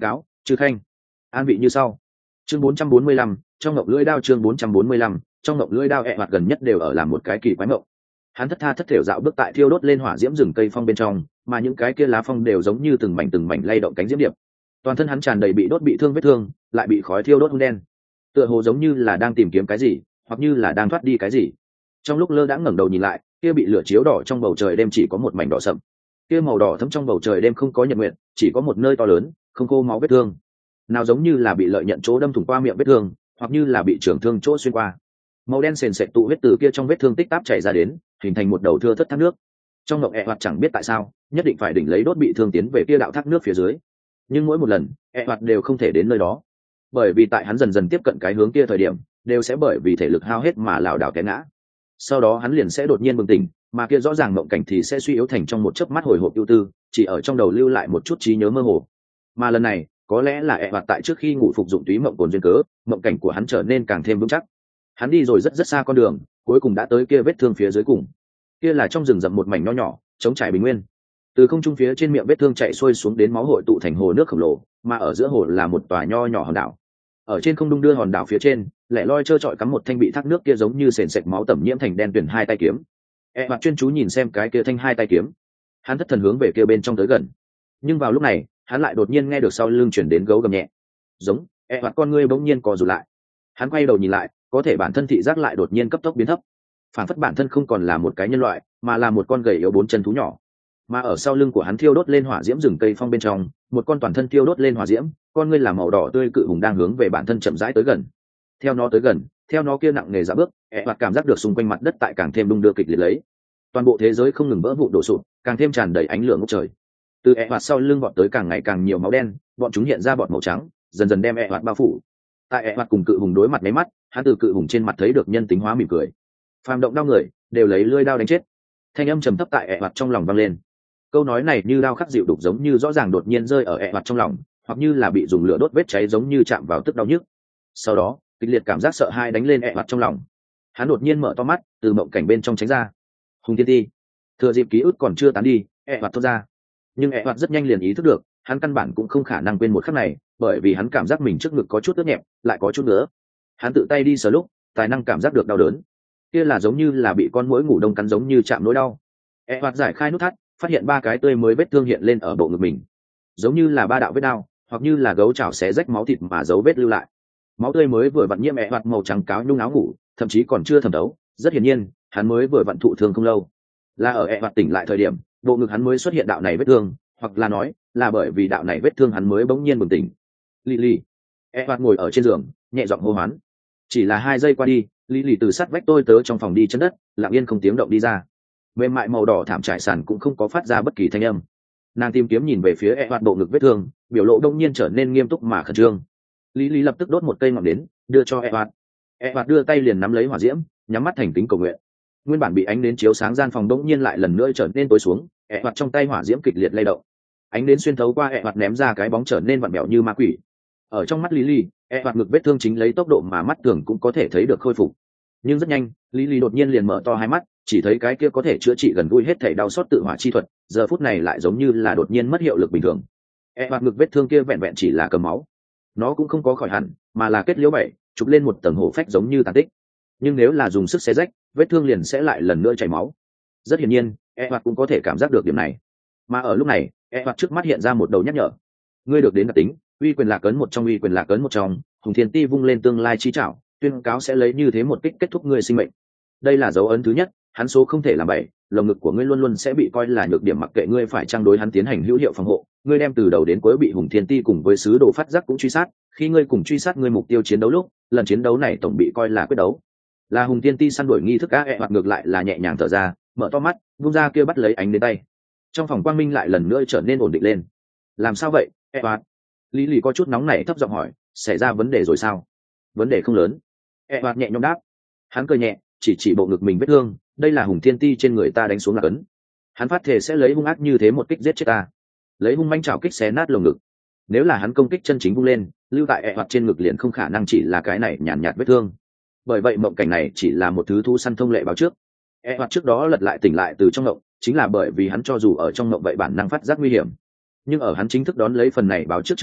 A: Trừ khanh an vị như sau. Chương bốn trăm bốn mươi lăm, trong ngọc lưỡi đao. Chương bốn trăm bốn mươi lăm, trong ngọc lưỡi đao. E hoạt gần nhất đều ở làm một cái kỳ quái ngọc. Hắn thất tha thất thểu dạo bước tại thiêu đốt lên hỏa diễm rừng cây phong bên trong, mà những cái kia lá phong đều giống như từng mảnh từng mảnh lay động cánh diễm điệp. Toàn thân hắn tràn đầy bị đốt bị thương vết thương, lại bị khói thiêu đốt hun đen, tựa hồ giống như là đang tìm kiếm cái gì, hoặc như là đang thoát đi cái gì. Trong lúc lơ đãng ngẩng đầu nhìn lại, kia bị lửa chiếu đỏ trong bầu trời đêm chỉ có một mảnh đỏ sậm, kia màu đỏ thấm trong bầu trời đêm không có nhật nguyện, chỉ có một nơi to lớn không khô máu vết thương, nào giống như là bị lợi nhận chỗ đâm thủng qua miệng vết thương, hoặc như là bị trường thương chỗ xuyên qua. Màu đen sền sệt tụ huyết từ kia trong vết thương tích táp chảy ra đến, hình thành một đầu thưa thất thác nước. Trong ngộng E hoạt chẳng biết tại sao nhất định phải đỉnh lấy đốt bị thương tiến về kia đạo thác nước phía dưới, nhưng mỗi một lần E hoạt đều không thể đến nơi đó, bởi vì tại hắn dần dần tiếp cận cái hướng kia thời điểm, đều sẽ bởi vì thể lực hao hết mà lảo đảo té ngã. Sau đó hắn liền sẽ đột nhiên bừng tỉnh, mà kia rõ ràng mộng cảnh thì sẽ suy yếu thành trong một chớp mắt hồi hộp ưu tư, chỉ ở trong đầu lưu lại một chút trí nhớ mơ hồ. Mà lần này có lẽ là E hoạt tại trước khi ngủ phục dụng túy mộng cồn duyên cớ, mộng cảnh của hắn trở nên càng thêm vững chắc. Hắn đi rồi rất rất xa con đường, cuối cùng đã tới kia vết thương phía dưới cùng. Kia là trong rừng rậm một mảnh nho nhỏ trống trải bình nguyên, từ không trung phía trên miệng vết thương chạy xuôi xuống đến máu hội tụ thành hồ nước khổng lồ, mà ở giữa hồ là một tòa nho nhỏ hòn đảo. Ở trên không đung đưa hòn đảo phía trên lẻ loi trơ trọi cắm một thanh bị thác nước kia giống như sền sệt máu tẩm nhiễm thành đen tuyển hai tay kiếm. E hoạt chuyên chú nhìn xem cái kia thanh hai tay kiếm, hắn thất thần hướng về kia bên trong tới gần. Nhưng vào lúc này hắn lại đột nhiên nghe được sau lưng chuyển đến gấu gầm nhẹ, giống. E hoạt con ngươi bỗng nhiên co rụt lại, hắn quay đầu nhìn lại, có thể bản thân thị giác lại đột nhiên cấp tốc biến thấp, phản phất bản thân không còn là một cái nhân loại, mà là một con gầy yếu bốn chân thú nhỏ. Mà ở sau lưng của hắn thiêu đốt lên hỏa diễm rừng cây phong bên trong, một con toàn thân thiêu đốt lên hỏa diễm, con ngươi làm màu đỏ tươi cự hùng đang hướng về bản thân chậm rãi tới gần. Theo nó tới gần, theo nó kia nặng nề dạo bước, E hoạt cảm giác được xung quanh mặt đất tại càng thêm đung đưa kịch liệt lấy. Toàn bộ thế giới không ngừng vỡ vụn đổ sụp, càng thêm tràn đầy ánh lửa ngút trời. Từ E hoạt sau lưng vọt tới càng ngày càng nhiều máu đen, bọn chúng hiện ra bọt màu trắng, dần dần đem E hoạt bao phủ. Tại E hoạt cùng cự hùng đối mặt mấy mắt, hắn từ cự hùng trên mặt thấy được nhân tính hóa mỉm cười. Phàm động đau người, đều lấy lưỡi đao đánh chết. Thanh âm trầm thấp tại E hoạt trong lòng vang lên. Câu nói này như đao khắc dịu đục, giống như rõ ràng đột nhiên rơi ở E hoạt trong lòng, hoặc như là bị dùng lửa đốt vết cháy giống như chạm vào tức đau nhức. Sau đó kịch liệt cảm giác sợ hãi đánh lên E hoạt trong lòng, hắn đột nhiên mở to mắt, từ mộng cảnh bên trong tránh ra. Hùng Thiên Ti. Thừa dịp ký ức còn chưa tán đi, E hoạt thốt ra. Nhưng E hoạt rất nhanh liền ý thức được, hắn căn bản cũng không khả năng quên một khắc này, bởi vì hắn cảm giác mình trước ngực có chút ướt nhẹp, lại có chút nữa. Hắn tự tay đi sờ lúc, tài năng cảm giác được đau đớn, kia là giống như là bị con muỗi ngủ đông cắn giống như chạm nỗi đau. E hoạt giải khai nút thắt, phát hiện ba cái tươi mới vết thương hiện lên ở bộ ngực mình, giống như là ba đạo vết đao, hoặc như là gấu chảo xé rách máu thịt mà dấu vết lưu lại. Máu tươi mới vừa vặn nhiễm E hoạt màu trắng cáo nhung áo ngủ, thậm chí còn chưa thẩm thấu, rất hiển nhiên hắn mới vừa vặn thụ thương không lâu. Là ở E hoạt tỉnh lại thời điểm, bộ ngực hắn mới xuất hiện đạo này vết thương, hoặc là nói là bởi vì đạo này vết thương hắn mới bỗng nhiên bừng tỉnh. Lily. E hoạt ngồi ở trên giường, nhẹ giọng hô hoán. Chỉ là hai giây qua đi, Lily từ sát vách tôi tớ trong phòng đi chân đất, lặng yên không tiếng động đi ra. Mềm mại màu đỏ thảm trải sàn cũng không có phát ra bất kỳ thanh âm. Nàng tìm kiếm nhìn về phía E hoạt bộ ngực vết thương, biểu lộ đông nhiên trở nên nghiêm túc mà khẩn trương. Lily lập tức đốt một cây ngọn đến, đưa cho E hoạt. E hoạt đưa tay liền nắm lấy hỏa diễm, nhắm mắt thành kính cầu nguyện. Nguyên bản bị ánh nến chiếu sáng gian phòng đông nhiên lại lần nữa trở nên tối xuống, E hoạt trong tay hỏa diễm kịch liệt lay động. Ánh nến xuyên thấu qua E hoạt ném ra cái bóng trở nên vặn vẹo như ma quỷ. Ở trong mắt Lily, E hoạt ngực vết thương chính lấy tốc độ mà mắt thường cũng có thể thấy được khôi phục. Nhưng rất nhanh, Lily đột nhiên liền mở to hai mắt, chỉ thấy cái kia có thể chữa trị gần gũi hết thảy đau xót tự hỏa chi thuật, giờ phút này lại giống như là đột nhiên mất hiệu lực bình thường. E hoạt ngực vết thương kia vẹn vẹn chỉ là cầm máu, nó cũng không có khỏi hẳn, mà là kết liễu bảy, chụp lên một tầng hổ phách giống như tàn tích. Nhưng nếu là dùng sức xé rách, vết thương liền sẽ lại lần nữa chảy máu. Rất hiển nhiên, E hoạt cũng có thể cảm giác được điểm này. Mà ở lúc này, E hoạt trước mắt hiện ra một đầu nhắc nhở. Ngươi được đến đặc tính, uy quyền lạc ấn một trong uy quyền lạc ấn một trong, Hùng Thiên Ti vung lên tương lai chi trảo, tuyên cáo sẽ lấy như thế một kích kết thúc ngươi sinh mệnh. Đây là dấu ấn thứ nhất, hắn số không thể làm bảy, lồng ngực của ngươi luôn luôn sẽ bị coi là nhược điểm, mặc kệ ngươi phải trang đối hắn tiến hành hữu hiệu phòng hộ, ngươi đem từ đầu đến cuối bị Hùng Thiên Ti cùng với sứ đồ phát giác cũng truy sát, khi ngươi cùng truy sát ngươi mục tiêu chiến đấu lúc, lần chiến đấu này tổng bị coi là quyết đấu. Là Hùng Thiên Ti săn đuổi nghi thức á. E hoặc ngược lại là nhẹ nhàng thở ra, mở to mắt, vung ra kia bắt lấy ánh đến tay. Trong phòng quang minh lại lần nữa trở nên ổn định lên. Làm sao vậy, E hoặc? Lý Lì có chút nóng nảy thấp giọng hỏi, xảy ra vấn đề rồi sao? Vấn đề không lớn. E hoặc nhẹ nhõm đáp. Hắn cười nhẹ, chỉ chỉ bộ ngực mình vết thương, đây là Hùng Thiên Ti trên người ta đánh xuống là cấn. Hắn phát thể sẽ lấy hung ác như thế một kích giết chết ta, lấy hung manh chảo kích xé nát lồng ngực. Nếu là hắn công kích chân chính vung lên, lưu tại E hoặc trên ngực liền không khả năng chỉ là cái này nhàn nhạt, nhạt vết thương. Bởi vậy mộng cảnh này chỉ là một thứ thú săn thông lệ báo trước. E hoặc trước đó lật lại tỉnh lại từ trong mộng, chính là bởi vì hắn cho dù ở trong mộng vậy bản năng phát giác nguy hiểm, nhưng ở hắn chính thức đón lấy phần này báo trước trước đó,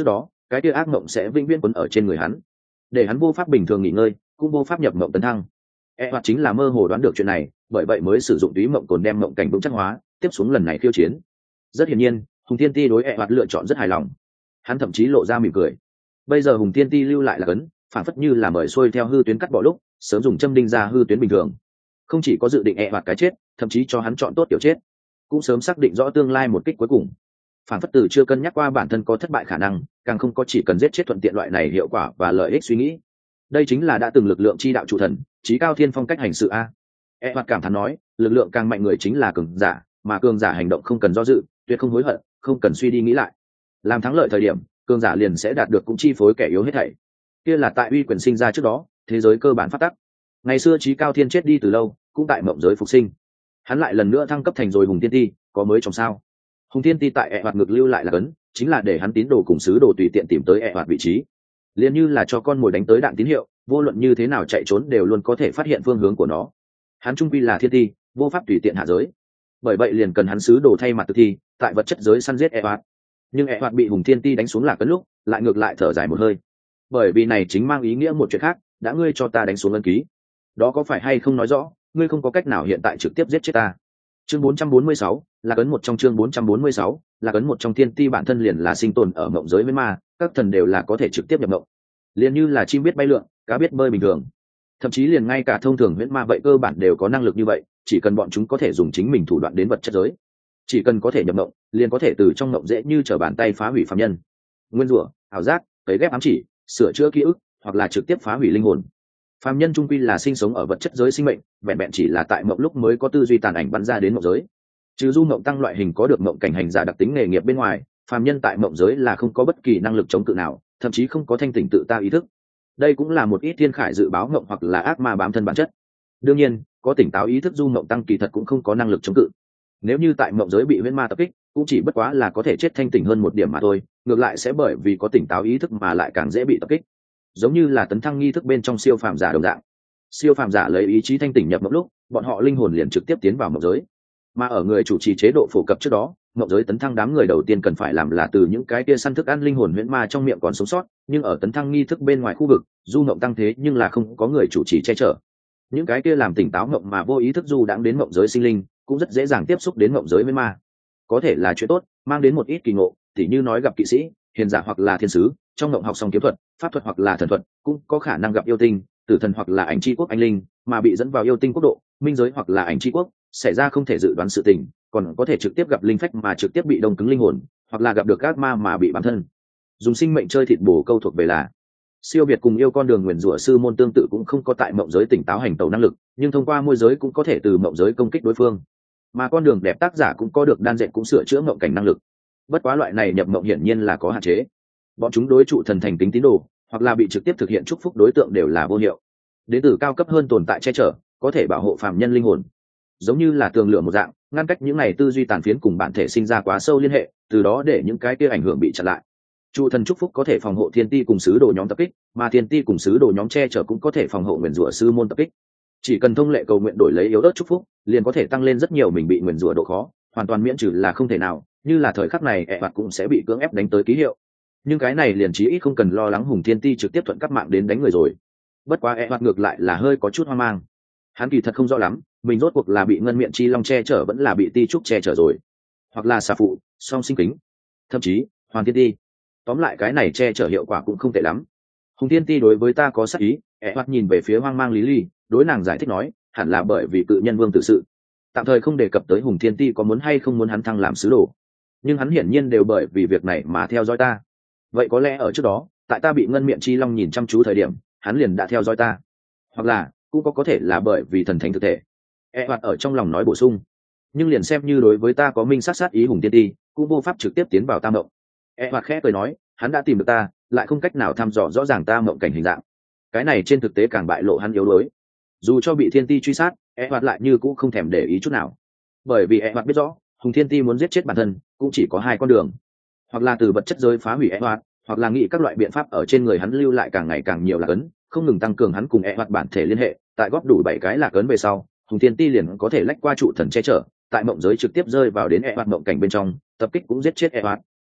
A: cái kia ác mộng sẽ vĩnh viễn quấn ở trên người hắn, để hắn vô pháp bình thường nghỉ ngơi, cũng vô pháp nhập mộng tấn thăng. E hoặc chính là mơ hồ đoán được chuyện này, bởi vậy mới sử dụng túy mộng cồn đem mộng cảnh vững chắc hóa, tiếp xuống lần này khiêu chiến. Rất hiển nhiên, Hùng Thiên Ti đối E hoặc lựa chọn rất hài lòng, hắn thậm chí lộ ra mỉm cười. Bây giờ Hùng Thiên Ti lưu lại là cấn, phản phất như là mời xuôi theo hư tuyến cắt bỏ lúc, sớm dùng châm đinh ra hư tuyến bình thường. Không chỉ có dự định E hoặc cái chết, thậm chí cho hắn chọn tốt kiểu chết, cũng sớm xác định rõ tương lai một kích cuối cùng. Phản phất từ chưa cân nhắc qua bản thân có thất bại khả năng, càng không có chỉ cần giết chết thuận tiện loại này hiệu quả và lợi ích suy nghĩ. Đây chính là đã từng lực lượng chi đạo chủ thần, chí cao thiên phong cách hành sự a. E hoặc cảm thán nói, lực lượng càng mạnh người chính là cường giả, mà cường giả hành động không cần do dự, tuyệt không hối hận, không cần suy đi nghĩ lại. Làm thắng lợi thời điểm, cường giả liền sẽ đạt được cũng chi phối kẻ yếu hết thảy. Kia là tại uy quyền sinh ra trước đó, thế giới cơ bản phát tắc. Ngày xưa chí cao thiên chết đi từ lâu, cũng tại mộng giới phục sinh. Hắn lại lần nữa thăng cấp thành rồi Hùng Thiên Ti, có mới trong sao? Hùng Thiên Ti tại E hoặc ngực lưu lại là cấn, chính là để hắn tín đồ cùng sứ đồ tùy tiện tìm tới E hoặc vị trí. Liền như là cho con mồi đánh tới đạn tín hiệu, vô luận như thế nào chạy trốn đều luôn có thể phát hiện phương hướng của nó. Hắn trung quy là thiên ti, vô pháp tùy tiện hạ giới, bởi vậy liền cần hắn sứ đồ thay mặt tự thi, tại vật chất giới săn giết E hoặc. Nhưng E hoặc bị Hùng Thiên Ti đánh xuống lạc cấn lúc, lại ngược lại thở dài một hơi, bởi vì này chính mang ý nghĩa một chuyện khác, đã ngươi cho ta đánh xuống ân ký, đó có phải hay không nói rõ ngươi không có cách nào hiện tại trực tiếp giết chết ta? Chương bốn trăm bốn mươi sáu là cấn một trong chương bốn trăm bốn mươi sáu là cấn một trong thiên ti bản thân liền là sinh tồn ở mộng giới với ma, các thần đều là có thể trực tiếp nhập mộng, liền như là chim biết bay lượn, cá biết bơi bình thường. Thậm chí liền ngay cả thông thường huyễn ma vậy cơ bản đều có năng lực như vậy, chỉ cần bọn chúng có thể dùng chính mình thủ đoạn đến vật chất giới, chỉ cần có thể nhập mộng, liền có thể từ trong mộng dễ như trở bàn tay phá hủy phàm nhân, nguyên rủa, ảo giác, cấy ghép ám chỉ, sửa chữa ký ức, hoặc là trực tiếp phá hủy linh hồn. Phàm nhân trung quy là sinh sống ở vật chất giới sinh mệnh, vẹn vẹn chỉ là tại mộng lúc mới có tư duy tàn ảnh bắn ra đến mộng giới. Trừ du mộng tăng loại hình có được mộng cảnh hành giả đặc tính nghề nghiệp bên ngoài, phàm nhân tại mộng giới là không có bất kỳ năng lực chống cự nào, thậm chí không có thanh tỉnh tự ta ý thức. Đây cũng là một ít thiên khải dự báo mộng hoặc là ác ma bám thân bản chất. Đương nhiên, có tỉnh táo ý thức du mộng tăng kỳ thật cũng không có năng lực chống cự. Nếu như tại mộng giới bị huyễn ma tập kích, cũng chỉ bất quá là có thể chết thanh tỉnh hơn một điểm mà thôi, ngược lại sẽ bởi vì có tỉnh táo ý thức mà lại càng dễ bị tập kích. Giống như là tấn thăng nghi thức bên trong siêu phàm giả đồng dạng, siêu phàm giả lấy ý chí thanh tỉnh nhập mộng lúc, bọn họ linh hồn liền trực tiếp tiến vào mộng giới. Mà ở người chủ trì chế độ phổ cập trước đó, mộng giới tấn thăng đám người đầu tiên cần phải làm là từ những cái kia săn thức ăn linh hồn huyễn ma trong miệng còn sống sót, nhưng ở tấn thăng nghi thức bên ngoài khu vực, du mộng tăng thế nhưng là không có người chủ trì che chở. Những cái kia làm tỉnh táo mộng mà vô ý thức du đãng đến mộng giới sinh linh, cũng rất dễ dàng tiếp xúc đến mộng giới huyễn ma. Có thể là chuyện tốt, mang đến một ít kỳ ngộ, tỉ như nói gặp kỵ sĩ, hiền giả hoặc là thiên sứ, trong mộng học xong kiếm thuật, pháp thuật hoặc là thần thuật, cũng có khả năng gặp yêu tinh, tử thần hoặc là ảnh chi quốc anh linh, mà bị dẫn vào yêu tinh quốc độ, minh giới hoặc là ảnh chi quốc, xảy ra không thể dự đoán sự tình, còn có thể trực tiếp gặp linh phách mà trực tiếp bị đông cứng linh hồn, hoặc là gặp được ác ma mà bị bản thân dùng sinh mệnh chơi thịt bổ câu thuộc về là siêu việt cùng yêu con đường nguyền rủa sư môn tương tự cũng không có tại mộng giới tỉnh táo hành tẩu năng lực, nhưng thông qua môi giới cũng có thể từ mộng giới công kích đối phương. Mà con đường đẹp tác giả cũng có được đan dệt cũng sửa chữa mộng cảnh năng lực. Bất quá loại này nhập mộng hiển nhiên là có hạn chế. Bọn chúng đối trụ thần thành kính tín đồ, hoặc là bị trực tiếp thực hiện chúc phúc đối tượng đều là vô hiệu. Đến từ cao cấp hơn tồn tại che chở, có thể bảo hộ phàm nhân linh hồn. Giống như là tường lửa một dạng, ngăn cách những này tư duy tàn phiến cùng bản thể sinh ra quá sâu liên hệ, từ đó để những cái kia ảnh hưởng bị chặn lại. Trụ thần chúc phúc có thể phòng hộ thiên ti cùng sứ đồ nhóm tập kích, mà thiên ti cùng sứ đồ nhóm che chở cũng có thể phòng hộ nguyền rủa sư môn tập kích. Chỉ cần thông lệ cầu nguyện đổi lấy yếu ớt chúc phúc, liền có thể tăng lên rất nhiều mình bị nguyền rủa độ khó, hoàn toàn miễn trừ là không thể nào, như là thời khắc này ẹ hoạt cũng sẽ bị cưỡng ép đánh tới ký hiệu. Nhưng cái này liền chí ít không cần lo lắng Hùng Thiên Ti trực tiếp thuận cắp mạng đến đánh người rồi. Bất quá ẹ hoạt ngược lại là hơi có chút hoang mang. Hắn kỳ thật không rõ lắm, mình rốt cuộc là bị ngân miệng chi long che chở vẫn là bị ti trúc che chở rồi, hoặc là xà phụ, song sinh kính, thậm chí Hoàn Thiên Ti. Tóm lại cái này che chở hiệu quả cũng không tệ lắm. Hùng Thiên Ti đối với ta có sắc ý, ẹ hoạt nhìn về phía hoang mang Lý Ly, đối nàng giải thích nói, hẳn là bởi vì cự nhân vương tự sự. Tạm thời không đề cập tới Hùng Thiên Ti có muốn hay không muốn hắn thăng làm sứ đồ, nhưng hắn hiển nhiên đều bởi vì việc này mà theo dõi ta. Vậy có lẽ ở trước đó, tại ta bị ngân miệng chi long nhìn chăm chú thời điểm, hắn liền đã theo dõi ta, hoặc là cũng có có thể là bởi vì thần thánh thực thể. E hoạt ở trong lòng nói bổ sung, nhưng liền xem như đối với ta có minh sát sát ý Hùng Thiên Ti, cũng vô pháp trực tiếp tiến vào ta mộng. E hoạt khẽ cười nói, hắn đã tìm được ta, lại không cách nào thăm dò rõ ràng ta mộng cảnh hình dạng. Cái này trên thực tế càng bại lộ hắn yếu đuối. Dù cho bị Thiên Ti truy sát, E hoạt lại như cũng không thèm để ý chút nào, bởi vì E hoạt biết rõ Hùng Thiên Ti muốn giết chết bản thân cũng chỉ có hai con đường, hoặc là từ vật chất giới phá hủy E hoạt, hoặc là nghĩ các loại biện pháp ở trên người hắn lưu lại càng ngày càng nhiều lạc ấn, không ngừng tăng cường hắn cùng E hoạt bản thể liên hệ. Tại góp đủ bảy cái lạc ấn về sau, Hùng Thiên Ti liền có thể lách qua trụ thần che chở, tại mộng giới trực tiếp rơi vào đến E hoạt mộng cảnh bên trong, tập kích cũng giết chết E hoạt.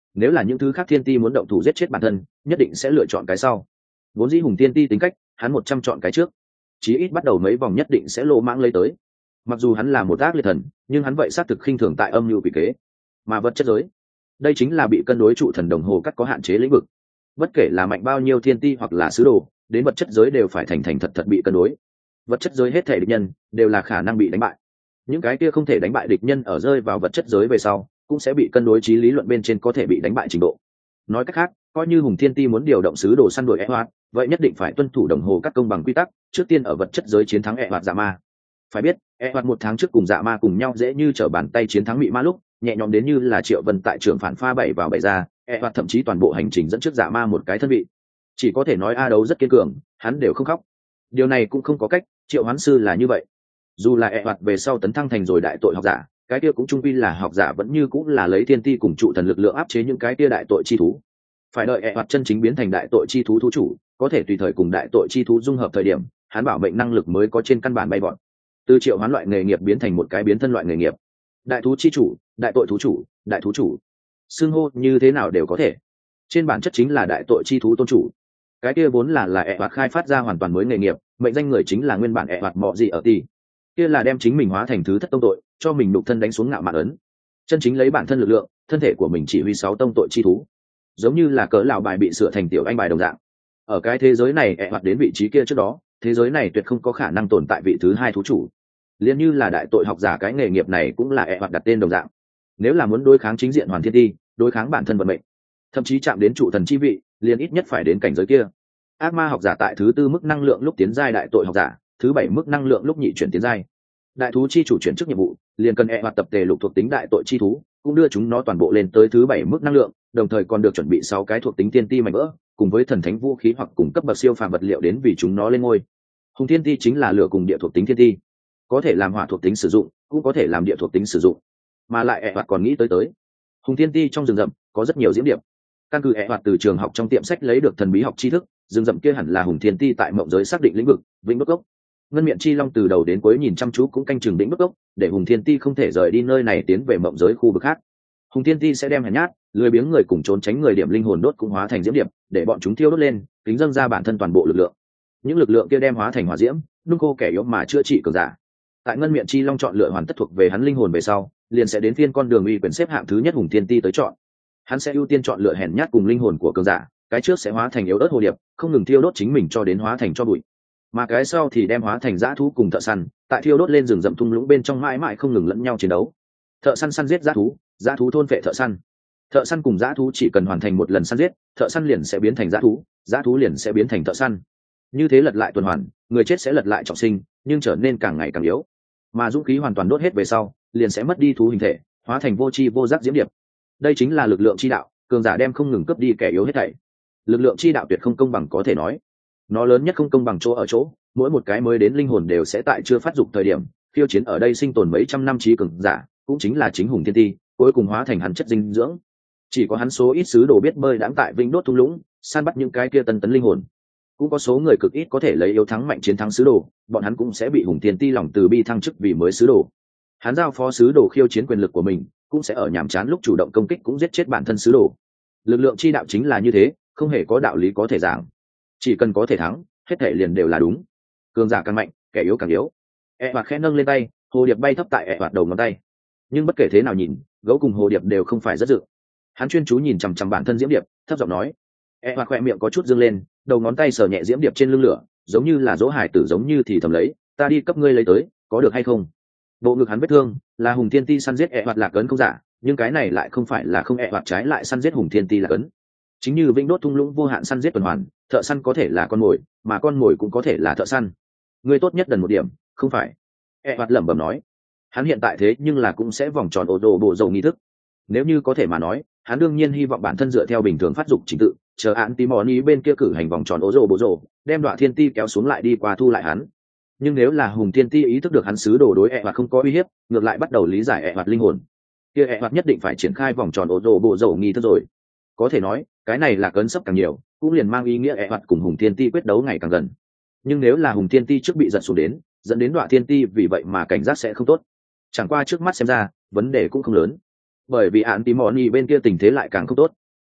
A: nếu là những thứ khác thiên ti muốn động thủ giết chết bản thân nhất định sẽ lựa chọn cái sau. Vốn dĩ hùng thiên ti tính cách hắn một trăm chọn cái trước, chí ít bắt đầu mấy vòng nhất định sẽ lô mãng lấy tới. Mặc dù hắn là một ác liệt thần nhưng hắn vậy xác thực khinh thường tại âm mưu quỷ kế. Mà vật chất giới, đây chính là bị cân đối trụ thần đồng hồ cắt có hạn chế lĩnh vực. Bất kể là mạnh bao nhiêu thiên ti hoặc là sứ đồ, đến vật chất giới đều phải thành thành thật thật bị cân đối. Vật chất giới hết thể địch nhân đều là khả năng bị đánh bại. Những cái kia không thể đánh bại địch nhân ở rơi vào vật chất giới về sau cũng sẽ bị cân đối trí lý luận bên trên có thể bị đánh bại trình độ. Nói cách khác, coi như hùng thiên ti muốn điều động sứ đồ săn đuổi e hoạt, vậy nhất định phải tuân thủ đồng hồ các công bằng quy tắc, trước tiên ở vật chất giới chiến thắng e hoạt dạ ma. Phải biết, e hoạt một tháng trước cùng dạ ma cùng nhau dễ như trở bàn tay chiến thắng mị ma lúc nhẹ nhõm đến như là Triệu Vân tại trường phản pha bảy vào bảy ra, e hoạt thậm chí toàn bộ hành trình dẫn trước dạ ma một cái thân vị. Chỉ có thể nói a đấu rất kiên cường, hắn đều không khóc. Điều này cũng không có cách, Triệu Hoán sư là như vậy. Dù là e hoạt về sau tấn thăng thành rồi đại tội học giả, cái kia cũng trung quy là học giả vẫn như cũng là lấy thiên ti cùng trụ thần lực lượng áp chế những cái kia đại tội chi thú. Phải đợi e hoạt chân chính biến thành đại tội chi thú thú chủ, có thể tùy thời cùng đại tội chi thú dung hợp thời điểm, hắn bảo mệnh năng lực mới có trên căn bản bay vọt. Từ triệu hoán loại nghề nghiệp biến thành một cái biến thân loại nghề nghiệp. Đại thú chi chủ, đại tội thú chủ, đại thú chủ, xưng hô như thế nào đều có thể. Trên bản chất chính là đại tội chi thú tôn chủ. Cái kia vốn là là e hoạt khai phát ra hoàn toàn mới nghề nghiệp, mệnh danh người chính là nguyên bản e hoạt mọ gì ở ti. Kia là đem chính mình hóa thành thứ thất tông tội, cho mình nục thân đánh xuống ngạo mạn ấn, chân chính lấy bản thân lực lượng, thân thể của mình chỉ huy sáu tông tội chi thú, giống như là cỡ lão bài bị sửa thành tiểu anh bài đồng dạng. Ở cái thế giới này e hoạt đến vị trí kia trước đó, thế giới này tuyệt không có khả năng tồn tại vị thứ hai thú chủ. Liên như là đại tội học giả cái nghề nghiệp này cũng là e hoạt đặt tên đồng dạng. Nếu là muốn đối kháng chính diện hoàn thiên ti, đối kháng bản thân vận mệnh, thậm chí chạm đến trụ thần chi vị, liền ít nhất phải đến cảnh giới kia. Ác ma học giả tại thứ tư mức năng lượng lúc tiến giai đại tội học giả, thứ bảy mức năng lượng lúc nhị chuyển tiến giai. Đại thú chi chủ chuyển chức nhiệm vụ, liền cần e hoạt tập tề lục thuộc tính đại tội chi thú, cũng đưa chúng nó toàn bộ lên tới thứ bảy mức năng lượng, đồng thời còn được chuẩn bị sáu cái thuộc tính tiên ti mảnh vỡ, cùng với thần thánh vũ khí hoặc cùng cấp bậc siêu phàm vật liệu đến vì chúng nó lên ngôi. Hùng thiên ti chính là lửa cùng địa thuộc tính thiên ti, có thể làm hỏa thuộc tính sử dụng, cũng có thể làm địa thuộc tính sử dụng, mà lại e hoạt còn nghĩ tới tới. Hùng thiên ti trong rừng rậm có rất nhiều diễm điệp, căn cứ e hoạt từ trường học trong tiệm sách lấy được thần bí học tri thức, rừng rậm kia hẳn là hùng thiên ti tại mộng giới xác định lĩnh vực vĩnh bức gốc. Ngân miệng chi long từ đầu đến cuối nhìn chăm chú cũng canh chừng vĩnh bức gốc, để hùng thiên ti không thể rời đi nơi này tiến về mộng giới khu vực khác. Hùng thiên ti sẽ đem hèn nhát lười biếng người cùng trốn tránh người điểm linh hồn đốt cũng hóa thành diễm điệp, để bọn chúng thiêu đốt lên, kính dâng ra bản thân toàn bộ lực lượng. Những lực lượng kia đem hóa thành hỏa diễm, nung khô kẻ yếu mà chữa trị cường giả. Tại ngân miệng chi long chọn lựa hoàn tất thuộc về hắn linh hồn về sau, liền sẽ đến phiên con đường uy quyền xếp hạng thứ nhất hùng thiên ti tới chọn. Hắn sẽ ưu tiên chọn lựa hèn nhát cùng linh hồn của cường giả, cái trước sẽ hóa thành yếu ớt hồ điệp, không ngừng thiêu đốt chính mình cho đến hóa thành cho bụi, mà cái sau thì đem hóa thành dã thú cùng thợ săn, tại thiêu đốt lên rừng rậm thung lũng bên trong mãi mãi không ngừng lẫn nhau chiến đấu. Thợ săn săn giết dã thú, dã thú thôn phệ thợ săn. Thợ săn cùng dã thú chỉ cần hoàn thành một lần săn giết, thợ săn liền sẽ biến thành dã thú, dã thú liền sẽ biến thành thợ săn. Như thế lật lại tuần hoàn, người chết sẽ lật lại trọng sinh, nhưng trở nên càng ngày càng yếu. Mà dũng khí hoàn toàn đốt hết về sau, liền sẽ mất đi thú hình thể, hóa thành vô tri vô giác diễm điệp. Đây chính là lực lượng chi đạo, cường giả đem không ngừng cướp đi kẻ yếu hết thảy. Lực lượng chi đạo tuyệt không công bằng có thể nói. Nó lớn nhất không công bằng chỗ ở chỗ, mỗi một cái mới đến linh hồn đều sẽ tại chưa phát dục thời điểm, khiêu chiến ở đây sinh tồn mấy trăm năm trí cường giả, cũng chính là chính hùng thiên ti, cuối cùng hóa thành hắn chất dinh dưỡng. Chỉ có hắn số ít sứ đồ biết bơi đãng tại vinh đốt thung lũng, săn bắt những cái kia tân tấn linh hồn. Cũng có số người cực ít có thể lấy yếu thắng mạnh chiến thắng sứ đồ, bọn hắn cũng sẽ bị hùng thiên ti lòng từ bi thăng chức vì mới sứ đồ. Hắn giao phó sứ đồ khiêu chiến quyền lực của mình, cũng sẽ ở nhàm chán lúc chủ động công kích cũng giết chết bản thân sứ đồ. Lực lượng chi đạo chính là như thế, không hề có đạo lý có thể giảng. Chỉ cần có thể thắng, hết thể liền đều là đúng. Cường giả càng mạnh, kẻ yếu càng yếu. E hoạt khẽ nâng lên tay, hồ điệp bay thấp tại e hoạt đầu ngón tay. Nhưng bất kể thế nào nhìn, gấu cùng hồ điệp đều không phải rất dự. Hắn chuyên chú nhìn chằm chằm bản thân diễm điệp, thấp giọng nói. E hoạt khỏe miệng có chút dương lên, đầu ngón tay sờ nhẹ diễm điệp trên lưng lửa, giống như là dỗ hải tử giống như thì thầm lấy, ta đi cấp ngươi lấy tới, có được hay không? Bộ ngực hắn vết thương, là hùng thiên ti săn giết e hoạt lạc ấn không giả, nhưng cái này lại không phải là không e hoạt trái lại săn giết hùng thiên ti lạc ấn. Chính như vĩnh đốt thung lũng vô hạn săn giết tuần hoàn, thợ săn có thể là con mồi, mà con mồi cũng có thể là thợ săn. Ngươi tốt nhất đần một điểm, không phải? E hoạt lẩm bẩm nói. Hắn hiện tại thế nhưng là cũng sẽ vòng tròn ô đồ bộ dầu nghi thức. Nếu như có thể mà nói, hắn đương nhiên hy vọng bản thân dựa theo bình thường phát dục trình tự, chờ án tí mòn ý bên kia cử hành vòng tròn ô rồ bộ rồ, đem đoạn thiên ti kéo xuống lại đi qua thu lại hắn. Nhưng nếu là hùng thiên ti ý thức được hắn sứ đồ đối e hoạt không có uy hiếp, ngược lại bắt đầu lý giải e hoạt linh hồn, kia e hoạt nhất định phải triển khai vòng tròn ô rồ bộ rồ nghi thức rồi. Có thể nói, cái này là cấn sấp càng nhiều, cũng liền mang ý nghĩa e hoạt cùng hùng thiên ti quyết đấu ngày càng gần. Nhưng nếu là hùng thiên ti trước bị giật xuống đến, dẫn đến đoạn thiên ti vì vậy mà cảnh giác sẽ không tốt. Chẳng qua trước mắt xem ra, vấn đề cũng không lớn, bởi vì án tí mòn ý bên kia tình thế lại càng không tốt.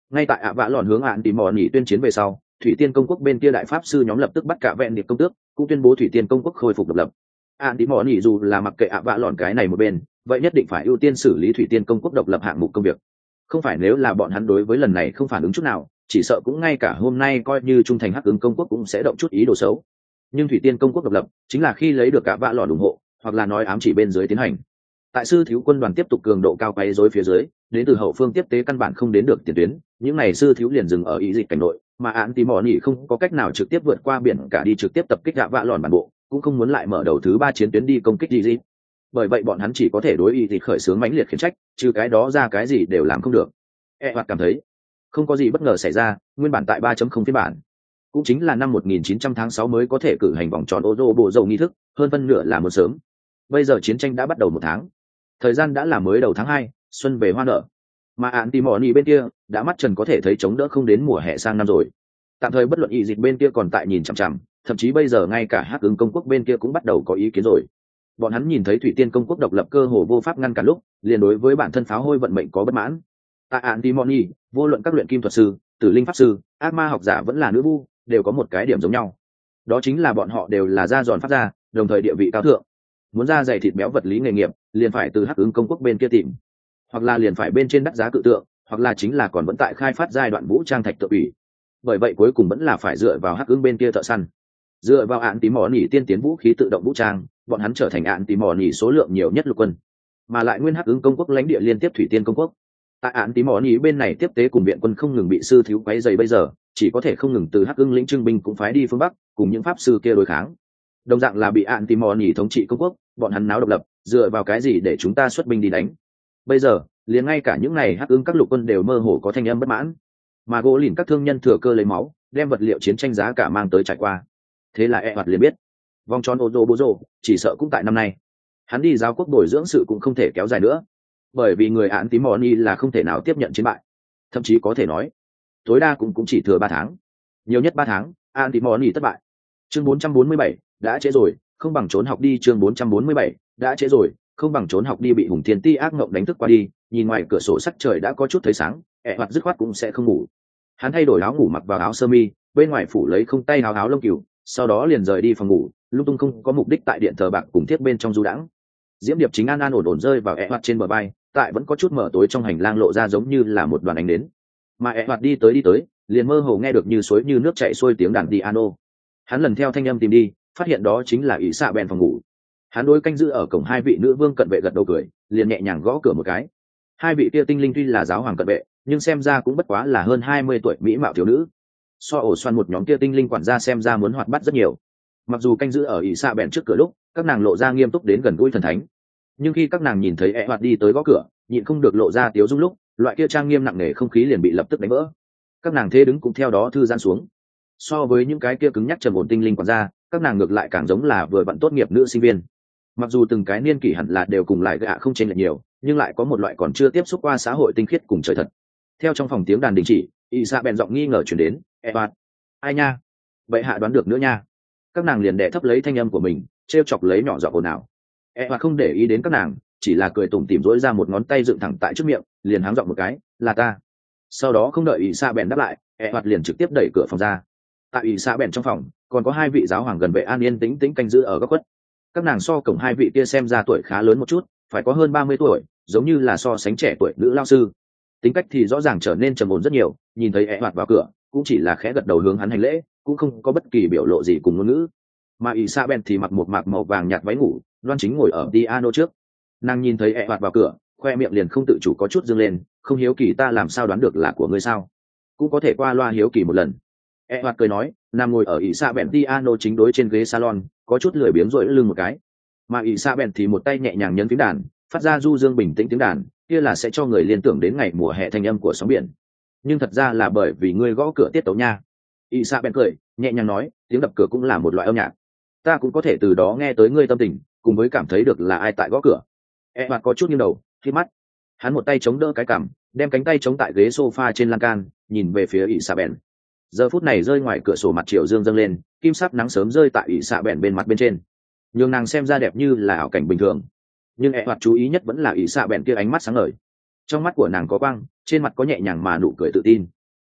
A: Ngay tại ạ vạ lòn hướng ạn tìm mò nhỉ tuyên chiến về sau, thủy tiên công quốc bên kia đại pháp sư nhóm lập tức bắt cả vẹn điệp công tước, cũng tuyên bố thủy tiên công quốc khôi phục độc lập. ạn tìm mò nhỉ dù là mặc kệ ạ vạ lòn cái này một bên, vậy nhất định phải ưu tiên xử lý thủy tiên công quốc độc lập hạng mục công việc. Không phải nếu là bọn hắn đối với lần này không phản ứng chút nào, chỉ sợ cũng ngay cả hôm nay coi như trung thành hắc ứng công quốc cũng sẽ động chút ý đồ xấu. Nhưng thủy tiên công quốc độc lập chính là khi lấy được cả vạ lòn ủng hộ, hoặc là nói ám chỉ bên dưới tiến hành. Tại sư thiếu quân đoàn tiếp tục cường độ cao quấy rối phía dưới, đến từ hậu phương tiếp tế căn bản không đến được tiền tuyến, những này sư thiếu liền dừng ở ý dịch cảnh nội, mà án tí mỏ nhỉ không có cách nào trực tiếp vượt qua biển cả đi trực tiếp tập kích gạ vạ lòn bản bộ, cũng không muốn lại mở đầu thứ ba chiến tuyến đi công kích gì gì. Bởi vậy bọn hắn chỉ có thể đối ý dịch khởi xướng mãnh liệt khiển trách, trừ cái đó ra cái gì đều làm không được. E hoặc cảm thấy không có gì bất ngờ xảy ra, nguyên bản tại ba chấm không phiên bản cũng chính là năm một nghìn chín trăm tháng sáu mới có thể cử hành vòng tròn ô tô bộ dầu nghi thức, hơn phân nửa là muốn sớm. Bây giờ chiến tranh đã bắt đầu một tháng, thời gian đã là mới đầu tháng hai, xuân về hoa nở, mà ạn tìm mỏ nỉ bên kia đã mắt trần có thể thấy chống đỡ không đến mùa hè sang năm rồi. Tạm thời bất luận ý dịch bên kia còn tại nhìn chằm chằm, thậm chí bây giờ ngay cả hắc ứng công quốc bên kia cũng bắt đầu có ý kiến rồi. Bọn hắn nhìn thấy thủy tiên công quốc độc lập cơ hồ vô pháp ngăn cản lúc, liền đối với bản thân pháo hôi vận mệnh có bất mãn. Tại ạn tìm mỏ nỉ, vô luận các luyện kim thuật sư, tử linh pháp sư, ác ma học giả vẫn là nữ vu, đều có một cái điểm giống nhau, đó chính là bọn họ đều là da giòn phát ra, đồng thời địa vị cao thượng. Muốn ra dày thịt béo vật lý nghề nghiệp, liền phải từ hắc ứng công quốc bên kia tìm, hoặc là liền phải bên trên đắt giá cự tượng, hoặc là chính là còn vẫn tại khai phát giai đoạn vũ trang thạch tự ủy. Bởi vậy cuối cùng vẫn là phải dựa vào hắc ứng bên kia thợ săn, dựa vào ạn tí mỏ nỉ tiên tiến vũ khí tự động vũ trang, bọn hắn trở thành ạn tí mỏ nỉ số lượng nhiều nhất lục quân, mà lại nguyên hắc ứng công quốc lãnh địa liên tiếp thủy tiên công quốc. Tại ạn tí mỏ nỉ bên này tiếp tế cùng viện quân không ngừng bị sư thiếu quấy dày, bây giờ chỉ có thể không ngừng từ hắc ứng lĩnh trưng binh cũng phái đi phương bắc cùng những pháp sư kia đối kháng. Đồng dạng là bị ạn tí mỏ nỉ thống trị công quốc, bọn hắn náo độc lập, dựa vào cái gì để chúng ta xuất binh đi đánh? Bây giờ liền ngay cả những này hắc ứng các lục quân đều mơ hồ có thanh âm bất mãn, mà gỗ lìn các thương nhân thừa cơ lấy máu, đem vật liệu chiến tranh giá cả mang tới trải qua. Thế là e hoạt liền biết vòng tròn ô tô bố rồ chỉ sợ cũng tại năm nay, hắn đi giáo quốc bồi dưỡng sự cũng không thể kéo dài nữa, bởi vì người ạn tí mỏ nỉ là không thể nào tiếp nhận chiến bại, thậm chí có thể nói tối đa cũng cũng chỉ thừa ba tháng, nhiều nhất ba tháng ạn tí mỏ nỉ thất bại. Chương bốn trăm bốn mươi bảy đã trễ rồi, không bằng trốn học đi. Chương bốn trăm bốn mươi bảy đã trễ rồi, không bằng trốn học đi. Bị Hùng Thiên Ti ác mộng đánh thức qua đi, nhìn ngoài cửa sổ sắc trời đã có chút thấy sáng, ẹ hoạt dứt khoát cũng sẽ không ngủ. Hắn thay đổi áo ngủ mặc vào áo sơ mi, bên ngoài phủ lấy không tay áo áo lông cừu, sau đó liền rời đi phòng ngủ, lung tung không có mục đích tại điện thờ bạc cùng thiết bên trong du đãng. Diễm Điệp chính an an ổn ổn rơi vào ẹ hoạt trên bờ vai, tại vẫn có chút mở tối trong hành lang lộ ra giống như là một đoàn ánh nến. Mà ẹ hoạt đi tới đi tới, liền mơ hồ nghe được như suối như nước chảy xuôi tiếng đàn piano. Hắn lần theo thanh âm tìm đi, phát hiện đó chính là ỷ xạ bèn phòng ngủ. Hắn đối canh giữ ở cổng hai vị nữ vương cận vệ gật đầu cười, liền nhẹ nhàng gõ cửa một cái. Hai vị kia tinh linh tuy là giáo hoàng cận vệ, nhưng xem ra cũng bất quá là hơn hai mươi tuổi mỹ mạo thiếu nữ. So ổ xoan một nhóm kia tinh linh quản gia xem ra muốn hoạt bát rất nhiều. Mặc dù canh giữ ở ỷ xạ bèn trước cửa lúc, các nàng lộ ra nghiêm túc đến gần gũi thần thánh, nhưng khi các nàng nhìn thấy e hoạt đi tới gõ cửa, nhịn không được lộ ra tiếu dung lúc, loại kia trang nghiêm nặng nề không khí liền bị lập tức đánh vỡ. Các nàng thế đứng cũng theo đó thư giãn xuống. So với những cái kia cứng nhắc trầm ổn tinh linh quản gia, các nàng ngược lại càng giống là vừa bận tốt nghiệp nữ sinh viên. Mặc dù từng cái niên kỷ hẳn là đều cùng lại gạ không chênh lệch nhiều, nhưng lại có một loại còn chưa tiếp xúc qua xã hội tinh khiết cùng trời thật. Theo trong phòng tiếng đàn đình chỉ, y sa bèn giọng nghi ngờ chuyển đến, e hoạt, ai nha, vậy hạ đoán được nữa nha. Các nàng liền đè thấp lấy thanh âm của mình, trêu chọc lấy nhỏ giọng ồn ào. E hoạt không để ý đến các nàng, chỉ là cười tủm tỉm dỗi ra một ngón tay dựng thẳng tại trước miệng, liền háng giọng một cái, là ta. Sau đó không đợi y sa bèn đáp lại, e hoạt liền trực tiếp đẩy cửa phòng ra. Tại y sa bèn trong phòng còn có hai vị giáo hoàng gần vệ an yên tĩnh tĩnh canh giữ ở góc khuất. Các nàng so cổng hai vị kia xem ra tuổi khá lớn một chút, phải có hơn ba mươi tuổi, giống như là so sánh trẻ tuổi nữ lao sư. Tính cách thì rõ ràng trở nên trầm ổn rất nhiều, nhìn thấy e hoạt vào cửa cũng chỉ là khẽ gật đầu hướng hắn hành lễ, cũng không có bất kỳ biểu lộ gì cùng ngôn ngữ. Mà Isabel thì mặc một mạc màu vàng nhạt váy ngủ, đoan chính ngồi ở piano trước. Nàng nhìn thấy e hoạt vào cửa, khoe miệng liền không tự chủ có chút dương lên, không hiếu kỳ ta làm sao đoán được là của ngươi sao? Cũng có thể qua loa hiếu kỳ một lần. E hoạt cười nói, nàng ngồi ở Isabel piano chính đối trên ghế salon, có chút lười biếng rỗi lưng một cái. Mà Isabel thì một tay nhẹ nhàng nhấn phím đàn, phát ra du dương bình tĩnh tiếng đàn, kia là sẽ cho người liên tưởng đến ngày mùa hè thanh âm của sóng biển. Nhưng thật ra là bởi vì ngươi gõ cửa tiết tấu nha. Isabel cười, nhẹ nhàng nói, tiếng đập cửa cũng là một loại âm nhạc. Ta cũng có thể từ đó nghe tới ngươi tâm tình, cùng với cảm thấy được là ai tại gõ cửa. E hoạt có chút nghiêng đầu, khi mắt. Hắn một tay chống đỡ cái cằm, đem cánh tay chống tại ghế sofa trên lan can, nhìn về phía Isabel. Giờ phút này rơi ngoài cửa sổ mặt triệu dương dâng lên, kim sắc nắng sớm rơi tại Isabel bên mặt bên trên, nhường nàng xem ra đẹp như là ảo cảnh bình thường. Nhưng E hoạt chú ý nhất vẫn là Isabel kia ánh mắt sáng ngời. Trong mắt của nàng có quang, trên mặt có nhẹ nhàng mà nụ cười tự tin.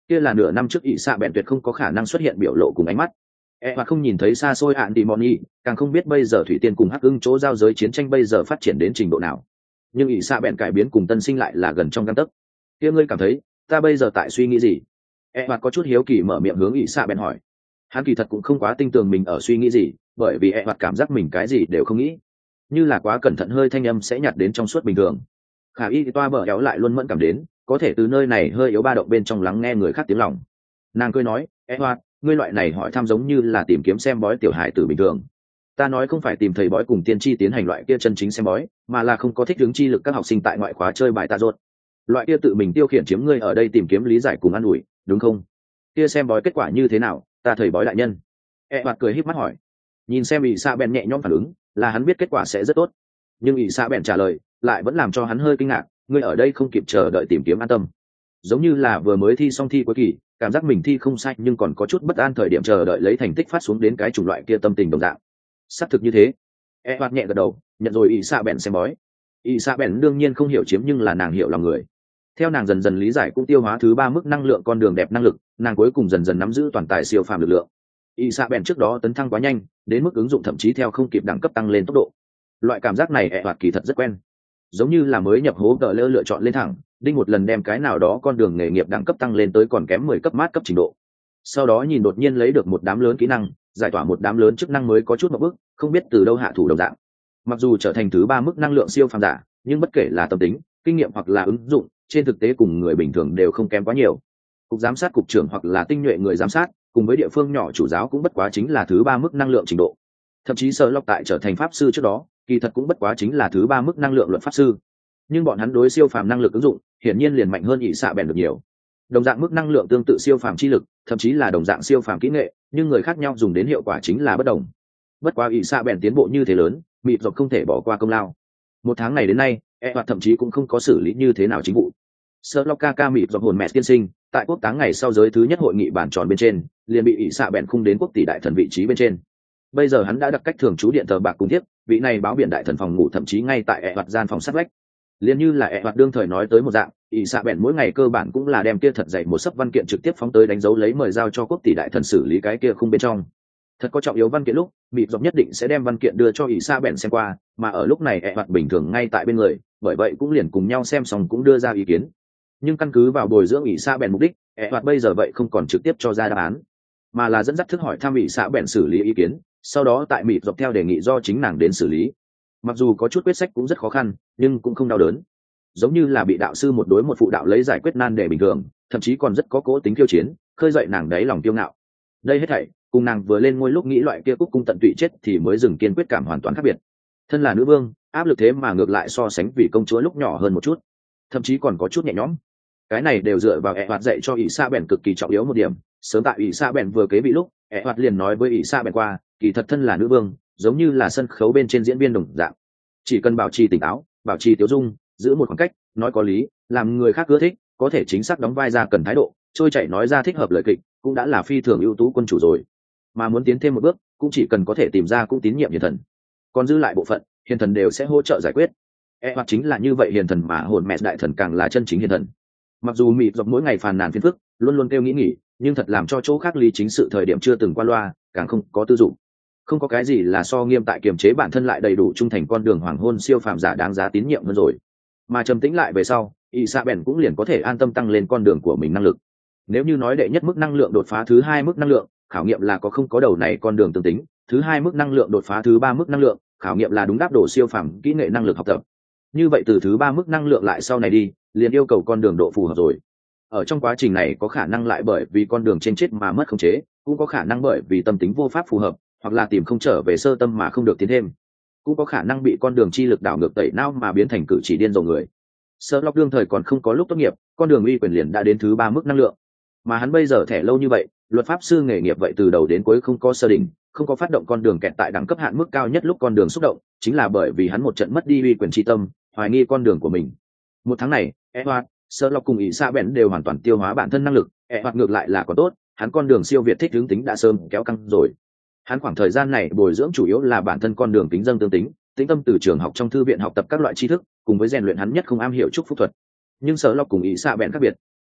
A: kia là nửa năm trước ỷ xạ bèn tuyệt không có khả năng xuất hiện biểu lộ cùng ánh mắt. E hoặc không nhìn thấy xa xôi hạn đi moni, càng không biết bây giờ thủy tiên cùng hắc ưng chỗ giao giới chiến tranh bây giờ phát triển đến trình độ nào. Nhưng ỷ xạ bèn cải biến cùng tân sinh lại là gần trong gang tấc. Kia ngươi cảm thấy ta bây giờ tại suy nghĩ gì? E hoặc có chút hiếu kỳ mở miệng hướng ỷ xạ bèn hỏi. Hắn kỳ thật cũng không quá tin tưởng mình ở suy nghĩ gì, bởi vì E hoặc cảm giác mình cái gì đều không nghĩ, như là quá cẩn thận hơi thanh âm sẽ nhạt đến trong suốt bình thường. Khả y toa bờ éo lại luôn mẫn cảm đến, có thể từ nơi này hơi yếu ba động bên trong lắng nghe người khác tiếng lòng. Nàng cười nói, E hoặc, ngươi loại này hỏi thăm giống như là tìm kiếm xem bói tiểu hài tử bình thường. Ta nói không phải tìm thầy bói cùng tiên tri tiến hành loại kia chân chính xem bói, mà là không có thích ứng chi lực các học sinh tại ngoại khóa chơi bài tạ rốt. Loại kia tự mình tiêu khiển chiếm ngươi ở đây tìm kiếm lý giải cùng an ủi, đúng không? Kia xem bói kết quả như thế nào, ta thầy bói đại nhân. E hoặc cười híp mắt hỏi. Nhìn xem ỷ xạ bèn nhẹ nhõm phản ứng, là hắn biết kết quả sẽ rất tốt. Nhưng ỷ xạ bèn trả lời lại vẫn làm cho hắn hơi kinh ngạc, ngươi ở đây không kịp chờ đợi tìm kiếm an tâm, giống như là vừa mới thi xong thi cuối kỳ, cảm giác mình thi không sai nhưng còn có chút bất an thời điểm chờ đợi lấy thành tích phát xuống đến cái chủng loại kia tâm tình đồng dạng. Xác thực như thế. E hoạt nhẹ gật đầu, nhận rồi ỷ xạ bèn xem bói. ỷ xạ bèn đương nhiên không hiểu chiếm nhưng là nàng hiểu lòng người. Theo nàng dần dần lý giải cũng tiêu hóa thứ ba mức năng lượng con đường đẹp năng lực, nàng cuối cùng dần dần nắm giữ toàn tài siêu phàm lực lượng. ỷ xạ bèn trước đó tấn thăng quá nhanh, đến mức ứng dụng thậm chí theo không kịp đẳng cấp tăng lên tốc độ. Loại cảm giác này E hoạt kỳ thật rất quen, giống như là mới nhập hố gờ lơ lựa chọn lên thẳng, đinh một lần đem cái nào đó con đường nghề nghiệp đẳng cấp tăng lên tới còn kém mười cấp mát cấp trình độ, sau đó nhìn đột nhiên lấy được một đám lớn kỹ năng, giải tỏa một đám lớn chức năng mới có chút một bước không biết từ đâu hạ thủ đồng dạng. Mặc dù trở thành thứ ba mức năng lượng siêu phàm giả, nhưng bất kể là tâm tính, kinh nghiệm hoặc là ứng dụng, trên thực tế cùng người bình thường đều không kém quá nhiều. Cục giám sát cục trưởng hoặc là tinh nhuệ người giám sát, cùng với địa phương nhỏ chủ giáo cũng bất quá chính là thứ ba mức năng lượng trình độ. Thậm chí Sở Lộc tại trở thành pháp sư trước đó, kỳ thật cũng bất quá chính là thứ ba mức năng lượng luận pháp sư. Nhưng bọn hắn đối siêu phàm năng lực ứng dụng, hiển nhiên liền mạnh hơn ỷ xạ bèn được nhiều. Đồng dạng mức năng lượng tương tự siêu phàm chi lực, thậm chí là đồng dạng siêu phàm kỹ nghệ, nhưng người khác nhau dùng đến hiệu quả chính là bất đồng. Bất quá ỷ xạ bèn tiến bộ như thế lớn, mịt dọc không thể bỏ qua công lao. Một tháng này đến nay, E hoặc thậm chí cũng không có xử lý như thế nào chính vụ. Sở Lộc ca ca mịt dọc hồn mẹ tiên sinh, tại quốc táng ngày sau giới thứ nhất hội nghị bản tròn bên trên, liền bị ỷ xạ bèn khung đến quốc tỷ đại thần vị trí bên trên. Bây giờ hắn đã đặt cách thường trú điện thờ bạc cùng tiếp, vị này báo biển đại thần phòng ngủ thậm chí ngay tại E hoặc gian phòng sát vách. Liên như là E hoặc đương thời nói tới một dạng, ỷ xạ bèn mỗi ngày cơ bản cũng là đem kia thật dày một sấp văn kiện trực tiếp phóng tới đánh dấu lấy mời giao cho quốc tỷ đại thần xử lý cái kia khung bên trong. Thật có trọng yếu văn kiện lúc, mịt dọc nhất định sẽ đem văn kiện đưa cho ỷ xạ bèn xem qua, mà ở lúc này E hoặc bình thường ngay tại bên người, bởi vậy cũng liền cùng nhau xem xong cũng đưa ra ý kiến. Nhưng căn cứ vào bồi dưỡng ỷ xạ bèn mục đích, E hoặc bây giờ vậy không còn trực tiếp cho ra đáp án, mà là dẫn dắt thức hỏi thăm ỷ xạ bèn xử lý ý kiến, sau đó tại mịt dọc theo đề nghị do chính nàng đến xử lý. Mặc dù có chút quyết sách cũng rất khó khăn, nhưng cũng không đau đớn, giống như là bị đạo sư một đối một phụ đạo lấy giải quyết nan đề bình thường, thậm chí còn rất có cố tính khiêu chiến, khơi dậy nàng đáy lòng kiêu ngạo. Đây hết thảy cùng nàng vừa lên ngôi lúc nghĩ loại kia cúc cung tận tụy chết thì mới dừng kiên quyết cảm hoàn toàn khác biệt. Thân là nữ vương, áp lực thế mà ngược lại so sánh vì công chúa lúc nhỏ hơn một chút, thậm chí còn có chút nhẹ nhõm. Cái này đều dựa vào E hoạt dạy cho ỷ xạ bèn cực kỳ trọng yếu một điểm. Sớm tại ỷ xạ bèn vừa kế vị lúc, E hoạt liền nói với ỷ xạ bèn qua, kỳ thật thân là nữ vương, giống như là sân khấu bên trên diễn viên đồng dạng, chỉ cần bảo trì tỉnh táo, bảo trì tiêu dung, giữ một khoảng cách, nói có lý, làm người khác ưa thích, có thể chính xác đóng vai ra cần thái độ, trôi chảy nói ra thích hợp lời kịch, cũng đã là phi thường ưu tú quân chủ rồi. Mà muốn tiến thêm một bước, cũng chỉ cần có thể tìm ra cũng tín nhiệm hiền thần, còn dư lại bộ phận, hiền thần đều sẽ hỗ trợ giải quyết. E hoặc chính là như vậy hiền thần, mà hồn mẹ đại thần càng là chân chính hiền thần. Mặc dù mịt dọc mỗi ngày phàn nàn phiền phức, luôn luôn kêu nghĩ nghỉ, nhưng thật làm cho chỗ khác lý chính sự thời điểm chưa từng qua loa, càng không có tư dụng. Không có cái gì là so nghiêm tại kiềm chế bản thân lại đầy đủ trung thành con đường hoàng hôn siêu phàm giả đáng giá tín nhiệm hơn rồi. Mà trầm tĩnh lại về sau, ỷ xạ bèn cũng liền có thể an tâm tăng lên con đường của mình năng lực. Nếu như nói đệ nhất mức năng lượng đột phá thứ hai mức năng lượng, khảo nghiệm là có không có đầu này con đường tương tính, thứ hai mức năng lượng đột phá thứ ba mức năng lượng, khảo nghiệm là đúng đáp đồ siêu phàm kỹ nghệ năng lực học tập. Như vậy từ thứ ba mức năng lượng lại sau này đi, liền yêu cầu con đường độ phù hợp rồi. Ở trong quá trình này có khả năng lại bởi vì con đường trên chết mà mất khống chế, cũng có khả năng bởi vì tâm tính vô pháp phù hợp, hoặc là tìm không trở về sơ tâm mà không được tiến thêm, cũng có khả năng bị con đường chi lực đảo ngược tẩy não mà biến thành cử chỉ điên rồ người. Sơ lọc đương thời còn không có lúc tốt nghiệp, con đường uy quyền liền đã đến thứ ba mức năng lượng, mà hắn bây giờ thẻ lâu như vậy, luật pháp sư nghề nghiệp vậy từ đầu đến cuối không có sơ đỉnh, không có phát động con đường kẹt tại đẳng cấp hạn mức cao nhất lúc con đường xúc động, chính là bởi vì hắn một trận mất đi uy quyền chi tâm, hoài nghi con đường của mình. Một tháng này, Edward, Sơ lọc cùng ỷ xạ bèn đều hoàn toàn tiêu hóa bản thân năng lực, Edward ngược lại là còn tốt, hắn con đường siêu việt thích hướng tính đã sớm kéo căng rồi. Hắn khoảng thời gian này bồi dưỡng chủ yếu là bản thân con đường tính dâng tương tính, tính tâm từ trường học trong thư viện học tập các loại tri thức, cùng với rèn luyện hắn nhất không am hiểu chúc phúc thuật. Nhưng Sở Lộc cùng ý xạ bèn khác biệt.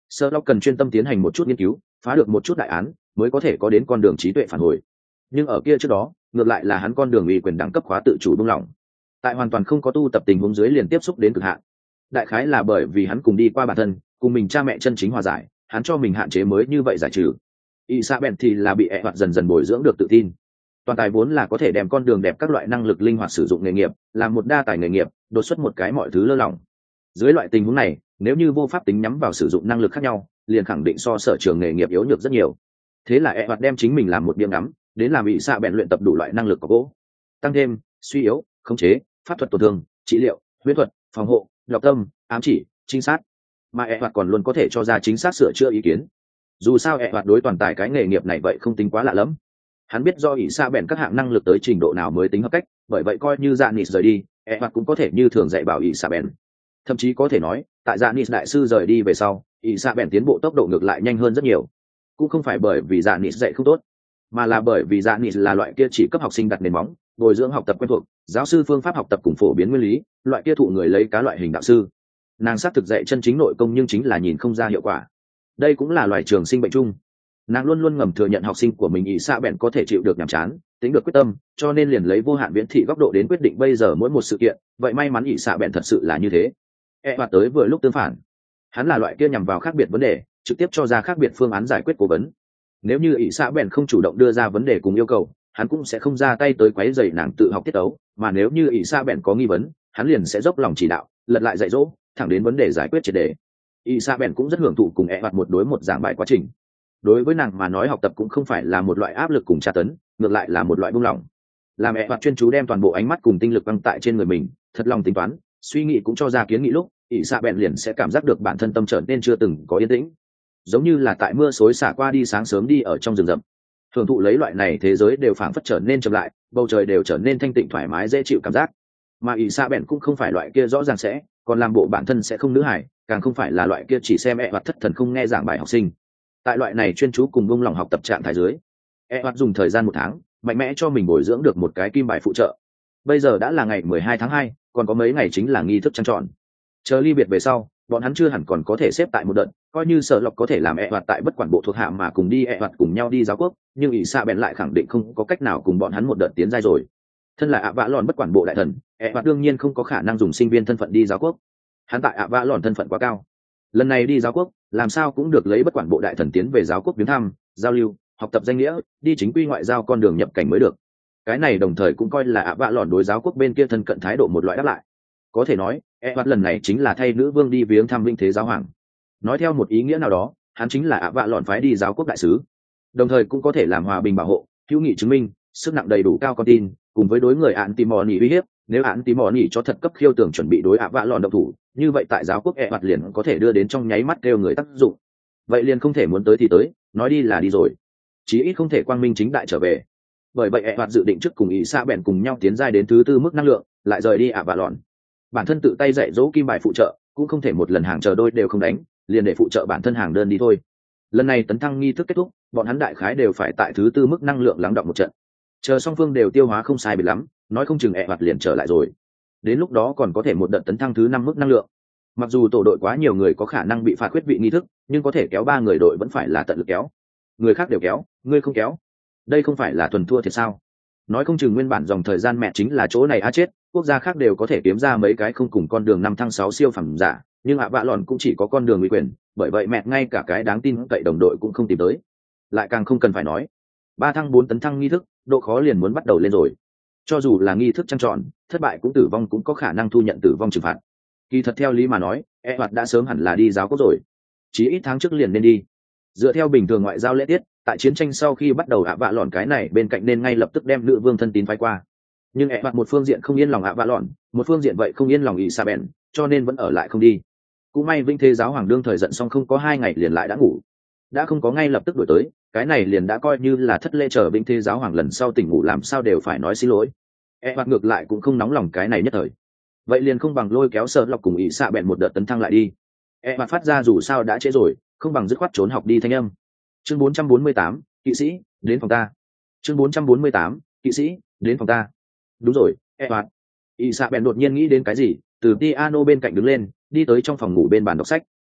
A: Sherlock cần chuyên tâm tiến hành một chút nghiên cứu, phá được một chút đại án, mới có thể có đến con đường trí tuệ phản hồi. Nhưng ở kia trước đó, ngược lại là hắn con đường ủy quyền đẳng cấp khóa tự chủ buông lỏng. Tại hoàn toàn không có tu tập tình huống dưới liền tiếp xúc đến cực hạn. Đại khái là bởi vì hắn cùng đi qua bản thân, cùng mình cha mẹ chân chính hòa giải, hắn cho mình hạn chế mới như vậy giải trừ. Isabel thì là bị ẹ hoạt dần dần bồi dưỡng được tự tin. Toàn tài vốn là có thể đem con đường đẹp các loại năng lực linh hoạt sử dụng nghề nghiệp, làm một đa tài nghề nghiệp, đột xuất một cái mọi thứ lơ lỏng. Dưới loại tình huống này, nếu như vô pháp tính nhắm vào sử dụng năng lực khác nhau, liền khẳng định so sở trường nghề nghiệp yếu nhược rất nhiều. Thế là ẹ hoạt đem chính mình làm một điểm ngắm, đến làm Isabel luyện tập đủ loại năng lực có gỗ. Tăng thêm, suy yếu, khống chế, pháp thuật tổn thương, trị liệu, huyễn thuật, phòng hộ, đọc tâm, ám chỉ, trinh sát. Mà ẹ hoạt còn luôn có thể cho ra chính xác sửa chữa ý kiến. Dù sao ẹ hoạt đối toàn tài cái nghề nghiệp này vậy không tính quá lạ lắm. Hắn biết do ỷ xa bèn các hạng năng lực tới trình độ nào mới tính hợp cách, bởi vậy coi như dạ nịt rời đi, ẹ hoạt cũng có thể như thường dạy bảo ỷ xa bèn. Thậm chí có thể nói, tại dạ nịt đại sư rời đi về sau, ỷ xa bèn tiến bộ tốc độ ngược lại nhanh hơn rất nhiều. Cũng không phải bởi vì dạ nịt dạy không tốt, mà là bởi vì dạ nịt là loại kia chỉ cấp học sinh đặt nền móng, bồi dưỡng học tập quen thuộc, giáo sư phương pháp học tập cùng phổ biến nguyên lý, loại kia thụ người lấy cá loại hình đạo sư. Nàng xác thực dạy chân chính nội công nhưng chính là nhìn không ra hiệu quả. Đây cũng là loài trường sinh bệnh chung. Nàng luôn luôn ngầm thừa nhận học sinh của mình ỷ xạ bèn có thể chịu được nhàm chán, tính được quyết tâm, cho nên liền lấy vô hạn viễn thị góc độ đến quyết định bây giờ mỗi một sự kiện. Vậy may mắn ỷ xạ bèn thật sự là như thế. E hoạt tới vừa lúc tương phản, hắn là loại kia nhằm vào khác biệt vấn đề, trực tiếp cho ra khác biệt phương án giải quyết cố vấn. Nếu như ỷ xạ bèn không chủ động đưa ra vấn đề cùng yêu cầu, hắn cũng sẽ không ra tay tới quấy rầy nàng tự học tiết tấu, mà nếu như ỷ xạ bèn có nghi vấn, hắn liền sẽ dốc lòng chỉ đạo, lật lại dạy dỗ, thẳng đến vấn đề giải quyết triệt để. ỷ xạ bèn cũng rất hưởng thụ cùng E hoạt một đối một giảng bài quá trình. Đối với nàng mà nói học tập cũng không phải là một loại áp lực cùng tra tấn, ngược lại là một loại buông lỏng. Làm E hoạt chuyên chú đem toàn bộ ánh mắt cùng tinh lực băng tại trên người mình, thật lòng tính toán, suy nghĩ cũng cho ra kiến nghị lúc, ỷ xạ bèn liền sẽ cảm giác được bản thân tâm trở nên chưa từng có yên tĩnh, giống như là tại mưa xối xả qua đi sáng sớm đi ở trong rừng rậm. Thường thụ lấy loại này thế giới đều phảng phất trở nên chậm lại, bầu trời đều trở nên thanh tịnh thoải mái dễ chịu cảm giác. Mà ỷ xạ bèn cũng không phải loại kia rõ ràng sẽ, còn làm bộ bản thân sẽ không nữ hài, càng không phải là loại kia chỉ xem E hoạt thất thần không nghe giảng bài học sinh. Tại loại này chuyên chú cùng buông lỏng học tập trạng thái dưới, E hoạt dùng thời gian một tháng mạnh mẽ cho mình bồi dưỡng được một cái kim bài phụ trợ. Bây giờ đã là ngày mười hai tháng hai, còn có mấy ngày chính là nghi thức trăng tròn. Chờ ly biệt về sau, bọn hắn chưa hẳn còn có thể xếp tại một đợt, coi như Sở Lộc có thể làm E hoạt tại bất quản bộ thuộc hạ mà cùng đi E hoạt cùng nhau đi giáo quốc, nhưng ỷ xạ bèn lại khẳng định không có cách nào cùng bọn hắn một đợt tiến giai rồi. Thân là ạ vã lòn bất quản bộ đại thần, E hoạt đương nhiên không có khả năng dùng sinh viên thân phận đi giáo quốc. Hắn tại ạ vã lòn thân phận quá cao, lần này đi giáo quốc làm sao cũng được lấy bất quản bộ đại thần tiến về giáo quốc viếng thăm, giao lưu, học tập danh nghĩa, đi chính quy ngoại giao con đường nhập cảnh mới được. Cái này đồng thời cũng coi là ạ vã lòn đối giáo quốc bên kia thân cận thái độ một loại đáp lại. Có thể nói E hoạt lần này chính là thay nữ vương đi viếng thăm vinh thế giáo hoàng. Nói theo một ý nghĩa nào đó, hắn chính là ạ vã lòn phái đi giáo quốc đại sứ, đồng thời cũng có thể làm hòa bình bảo hộ, hữu nghị chứng minh, sức nặng đầy đủ cao con tin, cùng với đối người án tìm mò nỉ uy hiếp. Nếu án tìm mò nỉ cho thật cấp khiêu tưởng chuẩn bị đối ạ vã lòn động thủ, như vậy tại giáo quốc E hoạt liền có thể đưa đến trong nháy mắt kêu người tác dụng. Vậy liền không thể muốn tới thì tới, nói đi là đi rồi, chí ít không thể quang minh chính đại trở về. Bởi vậy E hoạt dự định trước cùng ý xa bèn cùng nhau tiến giai đến thứ tư mức năng lượng, lại rời đi ạ vã lòn. Bản thân tự tay dạy dỗ kim bài phụ trợ, cũng không thể một lần hàng chờ đôi đều không đánh, liền để phụ trợ bản thân hàng đơn đi thôi. Lần này tấn thăng nghi thức kết thúc, bọn hắn đại khái đều phải tại thứ tư mức năng lượng lắng đọng một trận. Chờ song phương đều tiêu hóa không sai biệt lắm, nói không chừng E hoạt liền trở lại rồi. Đến lúc đó còn có thể một đợt tấn thăng thứ năm mức năng lượng. Mặc dù tổ đội quá nhiều người có khả năng bị phạt khuyết vị nghi thức, nhưng có thể kéo ba người đội vẫn phải là tận lực kéo. Người khác đều kéo, ngươi không kéo, đây không phải là thuần thua thiệt sao? Nói không chừng nguyên bản dòng thời gian mẹ chính là chỗ này á chết, quốc gia khác đều có thể kiếm ra mấy cái không cùng con đường năm thăng sáu siêu phẩm giả, nhưng ạ vạ lòn cũng chỉ có con đường uy quyền, bởi vậy mẹ ngay cả cái đáng tin cậy đồng đội cũng không tìm tới. Lại càng không cần phải nói, ba thăng bốn tấn thăng nghi thức, độ khó liền muốn bắt đầu lên rồi. Cho dù là nghi thức trăng tròn, thất bại cũng tử vong cũng có khả năng thu nhận tử vong trừng phạt. Kỳ thật theo lý mà nói, E hoạt đã sớm hẳn là đi giáo quốc rồi, chỉ ít tháng trước liền nên đi. Dựa theo bình thường ngoại giao lễ tiết, tại chiến tranh sau khi bắt đầu ạ vạ lòn cái này bên cạnh nên ngay lập tức đem nữ vương thân tín phái qua. Nhưng E hoạt một phương diện không yên lòng ạ vạ lòn, một phương diện vậy không yên lòng ỷ sa bèn, cho nên vẫn ở lại không đi. Cũng may vinh thế giáo hoàng đương thời giận xong không có hai ngày liền lại đã ngủ, đã không có ngay lập tức đổi tới, cái này liền đã coi như là thất lễ, chờ vinh thế giáo hoàng lần sau tỉnh ngủ làm sao đều phải nói xin lỗi. E hoạt ngược lại cũng không nóng lòng cái này nhất thời, vậy liền không bằng lôi kéo Sợ Lộc cùng ỷ xạ bèn một đợt tấn thăng lại đi. E hoạt phát ra dù sao đã trễ rồi, không bằng dứt khoát trốn học đi thanh âm. Chương bốn trăm bốn mươi tám, kỵ sĩ đến phòng ta. Chương bốn trăm bốn mươi tám, kỵ sĩ đến phòng ta. Đúng rồi, E hoạt. ỷ xạ bèn đột nhiên nghĩ đến cái gì, từ piano bên cạnh đứng lên, đi tới trong phòng ngủ bên bàn đọc sách.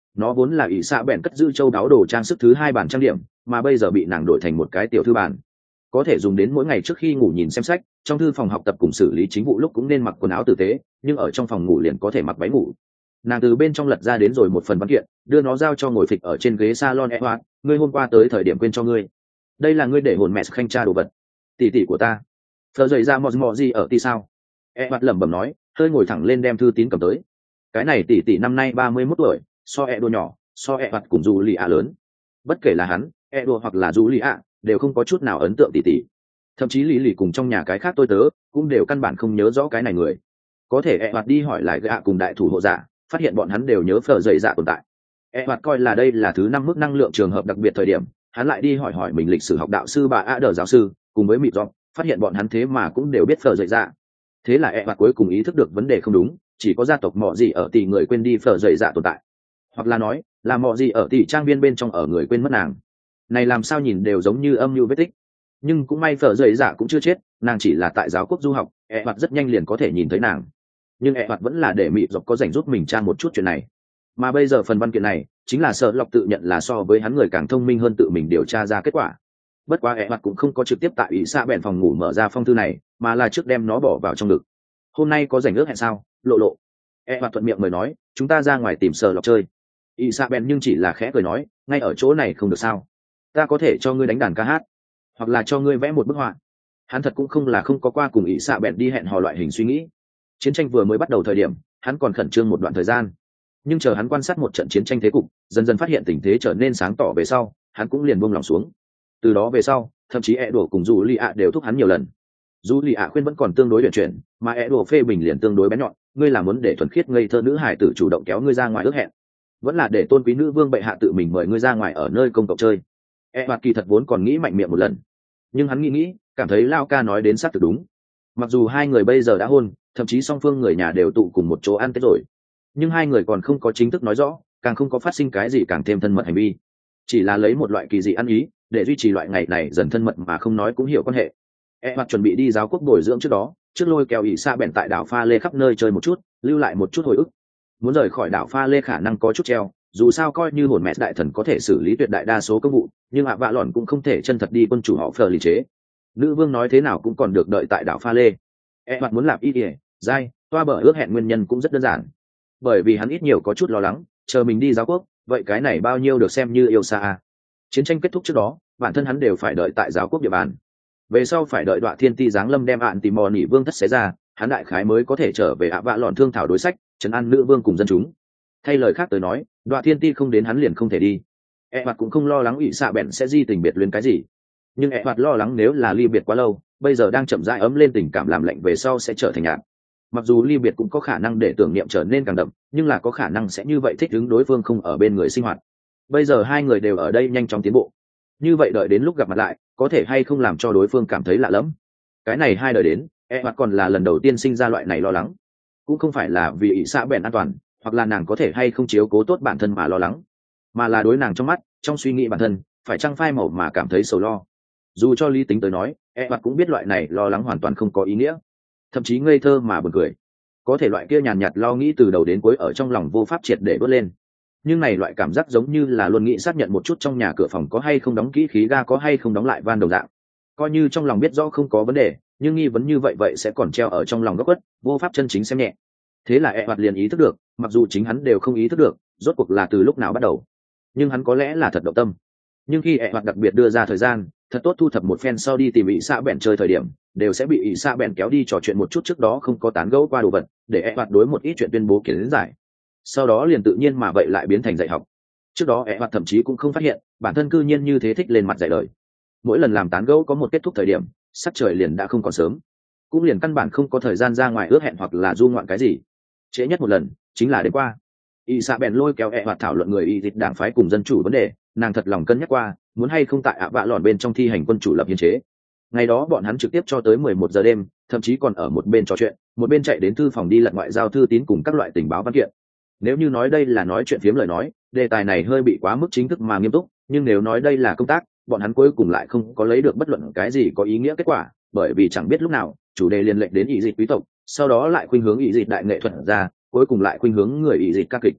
A: nó vốn là ỷ xạ bèn cất giữ châu đáo đồ trang sức thứ hai bản trang điểm, mà bây giờ bị nàng đổi thành một cái tiểu thư bản, có thể dùng đến mỗi ngày trước khi ngủ nhìn xem sách, trong thư phòng học tập cùng xử lý chính vụ lúc cũng nên mặc quần áo tử tế, nhưng ở trong phòng ngủ liền có thể mặc váy ngủ. Nàng từ bên trong lật ra đến rồi một phần văn kiện, đưa nó giao cho ngồi phịch ở trên ghế salon Edward. Ngươi hôm qua tới thời điểm quên cho ngươi, đây là ngươi để hồn mẹ khanh tra đồ vật, tỷ tỷ của ta. Thở dậy ra mò mò gì ở ti sao? Edward lẩm bẩm nói, hơi ngồi thẳng lên đem thư tín cầm tới. Cái này tỷ tỷ năm nay ba mươi mốt tuổi, so Edward nhỏ, so Edward cùng Julia lớn. Bất kể là hắn, Edward hoặc là Julia, đều không có chút nào ấn tượng tỷ tỷ. Thậm chí lý lì cùng trong nhà cái khác tôi tớ cũng đều căn bản không nhớ rõ cái này người. Có thể Edward đi hỏi lại gã cùng đại thủ hộ giả, phát hiện bọn hắn đều nhớ phở dậy dạ tồn tại. Edward coi là đây là thứ năm mức năng lượng trường hợp đặc biệt thời điểm, hắn lại đi hỏi hỏi mình lịch sử học đạo sư bà Adder giáo sư, cùng với mịt giọng, phát hiện bọn hắn thế mà cũng đều biết phở dậy dạ. Thế là Edward cuối cùng ý thức được vấn đề không đúng, chỉ có gia tộc mọ gì ở tỷ người quên đi phở dậy dạ tồn tại, hoặc là nói là mọ gì ở tỷ trang viên bên trong ở người quên mất nàng. Này làm sao nhìn đều giống như âm mưu vết tích. Nhưng cũng may phở dậy dạ cũng chưa chết, nàng chỉ là tại giáo quốc du học, Edward rất nhanh liền có thể nhìn thấy nàng. Nhưng Edward vẫn là để mịt dọc có rảnh giúp mình tra một chút chuyện này. Mà bây giờ phần văn kiện này chính là sợ lọc tự nhận là so với hắn người càng thông minh hơn tự mình điều tra ra kết quả. Bất quá Edward cũng không có trực tiếp tại ủy xã bèn phòng ngủ mở ra phong thư này, mà là trước đem nó bỏ vào trong ngực. Hôm nay có rảnh ước hẹn sao, lộ lộ? Edward thuận miệng mời nói, chúng ta ra ngoài tìm sợ lọc chơi. Ủy xã bèn nhưng chỉ là khẽ cười nói, ngay ở chỗ này không được sao? Ta có thể cho ngươi đánh đàn ca hát, hoặc là cho ngươi vẽ một bức họa. Hắn thật cũng không là không có qua cùng ủy xã bèn đi hẹn hò loại hình suy nghĩ. Chiến tranh vừa mới bắt đầu thời điểm, hắn còn khẩn trương một đoạn thời gian, nhưng chờ hắn quan sát một trận chiến tranh thế cục, dần dần phát hiện tình thế trở nên sáng tỏ về sau, hắn cũng liền buông lòng xuống. Từ đó về sau, thậm chí e đổ cùng dù lì ạ đều thúc hắn nhiều lần. Dù lì ạ khuyên vẫn còn tương đối luyện chuyển, mà e đổ phê bình liền tương đối bén nhọn. Ngươi là muốn để thuần khiết ngây thơ nữ hải tử chủ động kéo ngươi ra ngoài ước hẹn, vẫn là để tôn quý nữ vương bệ hạ tự mình mời ngươi ra ngoài ở nơi công cộng chơi? E hoạt kỳ thật vốn còn nghĩ mạnh miệng một lần, nhưng hắn nghĩ nghĩ, cảm thấy Lao ca nói đến xác thực đúng. Mặc dù hai người bây giờ đã hôn, thậm chí song phương người nhà đều tụ cùng một chỗ ăn tết rồi, nhưng hai người còn không có chính thức nói rõ, càng không có phát sinh cái gì càng thêm thân mật hành vi, chỉ là lấy một loại kỳ dị ăn ý để duy trì loại ngày này dần thân mật mà không nói cũng hiểu quan hệ. E hoặc chuẩn bị đi giáo quốc bồi dưỡng trước đó, trước lôi kéo ỷ xa bèn tại đảo Pha Lê khắp nơi chơi một chút, lưu lại một chút hồi ức. Muốn rời khỏi đảo Pha Lê khả năng có chút treo, dù sao coi như hồn mẹ đại thần có thể xử lý tuyệt đại đa số công vụ, nhưng ạ vạ lòn cũng không thể chân thật đi quân chủ họ phờ lý chế. Nữ vương nói thế nào cũng còn được đợi tại đảo Pha Lê. E hoặc muốn làm y ỉa dai toa bờ ước hẹn nguyên nhân cũng rất đơn giản, bởi vì hắn ít nhiều có chút lo lắng, chờ mình đi giáo quốc, vậy cái này bao nhiêu được xem như yêu xa. Chiến tranh kết thúc trước đó, bản thân hắn đều phải đợi tại giáo quốc địa bàn, về sau phải đợi Đoạ Thiên Ti giáng lâm đem ạn tìm mò nỉ vương thất xé ra, hắn đại khái mới có thể trở về ạ vạ lòn thương thảo đối sách, trấn an nữ vương cùng dân chúng. Thay lời khác tới nói, Đoạ Thiên Ti không đến hắn liền không thể đi. E hoạt cũng không lo lắng ủy xạ bèn sẽ di tình biệt luyến cái gì, nhưng E hoạt lo lắng nếu là ly biệt quá lâu, bây giờ đang chậm rãi ấm lên tình cảm làm lạnh về sau sẽ trở thành nhạt. Mặc dù ly biệt cũng có khả năng để tưởng niệm trở nên càng đậm, nhưng là có khả năng sẽ như vậy thích ứng đối phương không ở bên người sinh hoạt. Bây giờ hai người đều ở đây nhanh chóng tiến bộ, như vậy đợi đến lúc gặp mặt lại, có thể hay không làm cho đối phương cảm thấy lạ lẫm. Cái này hai đời đến, E hoặc còn là lần đầu tiên sinh ra loại này lo lắng, cũng không phải là vì ỷ xã bèn an toàn, hoặc là nàng có thể hay không chiếu cố tốt bản thân mà lo lắng, mà là đối nàng trong mắt, trong suy nghĩ bản thân, phải chăng phai màu mà cảm thấy sầu lo. Dù cho lý tính tới nói, E hoặc cũng biết loại này lo lắng hoàn toàn không có ý nghĩa, thậm chí ngây thơ mà buồn cười. Có thể loại kia nhàn nhạt lo nghĩ từ đầu đến cuối ở trong lòng vô pháp triệt để bớt lên, nhưng này loại cảm giác giống như là luôn nghĩ xác nhận một chút trong nhà cửa phòng có hay không đóng kỹ, khí ga có hay không đóng lại van đồng dạng. Coi như trong lòng biết rõ không có vấn đề, nhưng nghi vấn như vậy vậy sẽ còn treo ở trong lòng góc khuất, vô pháp chân chính xem nhẹ. Thế là E hoạt liền ý thức được, mặc dù chính hắn đều không ý thức được rốt cuộc là từ lúc nào bắt đầu, nhưng hắn có lẽ là thật động tâm. Nhưng khi E hoạt đặc biệt đưa ra thời gian thật tốt thu thập một phen sau đi tìm ỷ xạ bèn chơi thời điểm, đều sẽ bị ỷ xạ bèn kéo đi trò chuyện một chút trước đó không có tán gẫu qua đồ vật, để E hoạt đối một ít chuyện tuyên bố kiến giải, sau đó liền tự nhiên mà vậy lại biến thành dạy học. Trước đó E hoạt thậm chí cũng không phát hiện bản thân cư nhiên như thế thích lên mặt dạy lời. Mỗi lần làm tán gẫu có một kết thúc thời điểm, sắc trời liền đã không còn sớm, cũng liền căn bản không có thời gian ra ngoài ước hẹn hoặc là du ngoạn cái gì. Trễ nhất một lần chính là đêm qua, ỷ xạ bèn lôi kéo E hoạt thảo luận người y dịch đảng phái cùng dân chủ vấn đề, nàng thật lòng cân nhắc qua muốn hay không tại ạ vạ lòn bên trong thi hành quân chủ lập hiến chế. Ngày đó bọn hắn trực tiếp cho tới mười một giờ đêm, thậm chí còn ở một bên trò chuyện, một bên chạy đến thư phòng đi lật ngoại giao thư tín cùng các loại tình báo văn kiện. Nếu như nói đây là nói chuyện phiếm lời nói, đề tài này hơi bị quá mức chính thức mà nghiêm túc, nhưng nếu nói đây là công tác, bọn hắn cuối cùng lại không có lấy được bất luận cái gì có ý nghĩa kết quả, bởi vì chẳng biết lúc nào chủ đề liên lệnh đến ỷ dịch quý tộc, sau đó lại khuynh hướng ỷ dịch đại nghệ thuật ra, cuối cùng lại khuynh hướng người ỷ dịch ca kịch.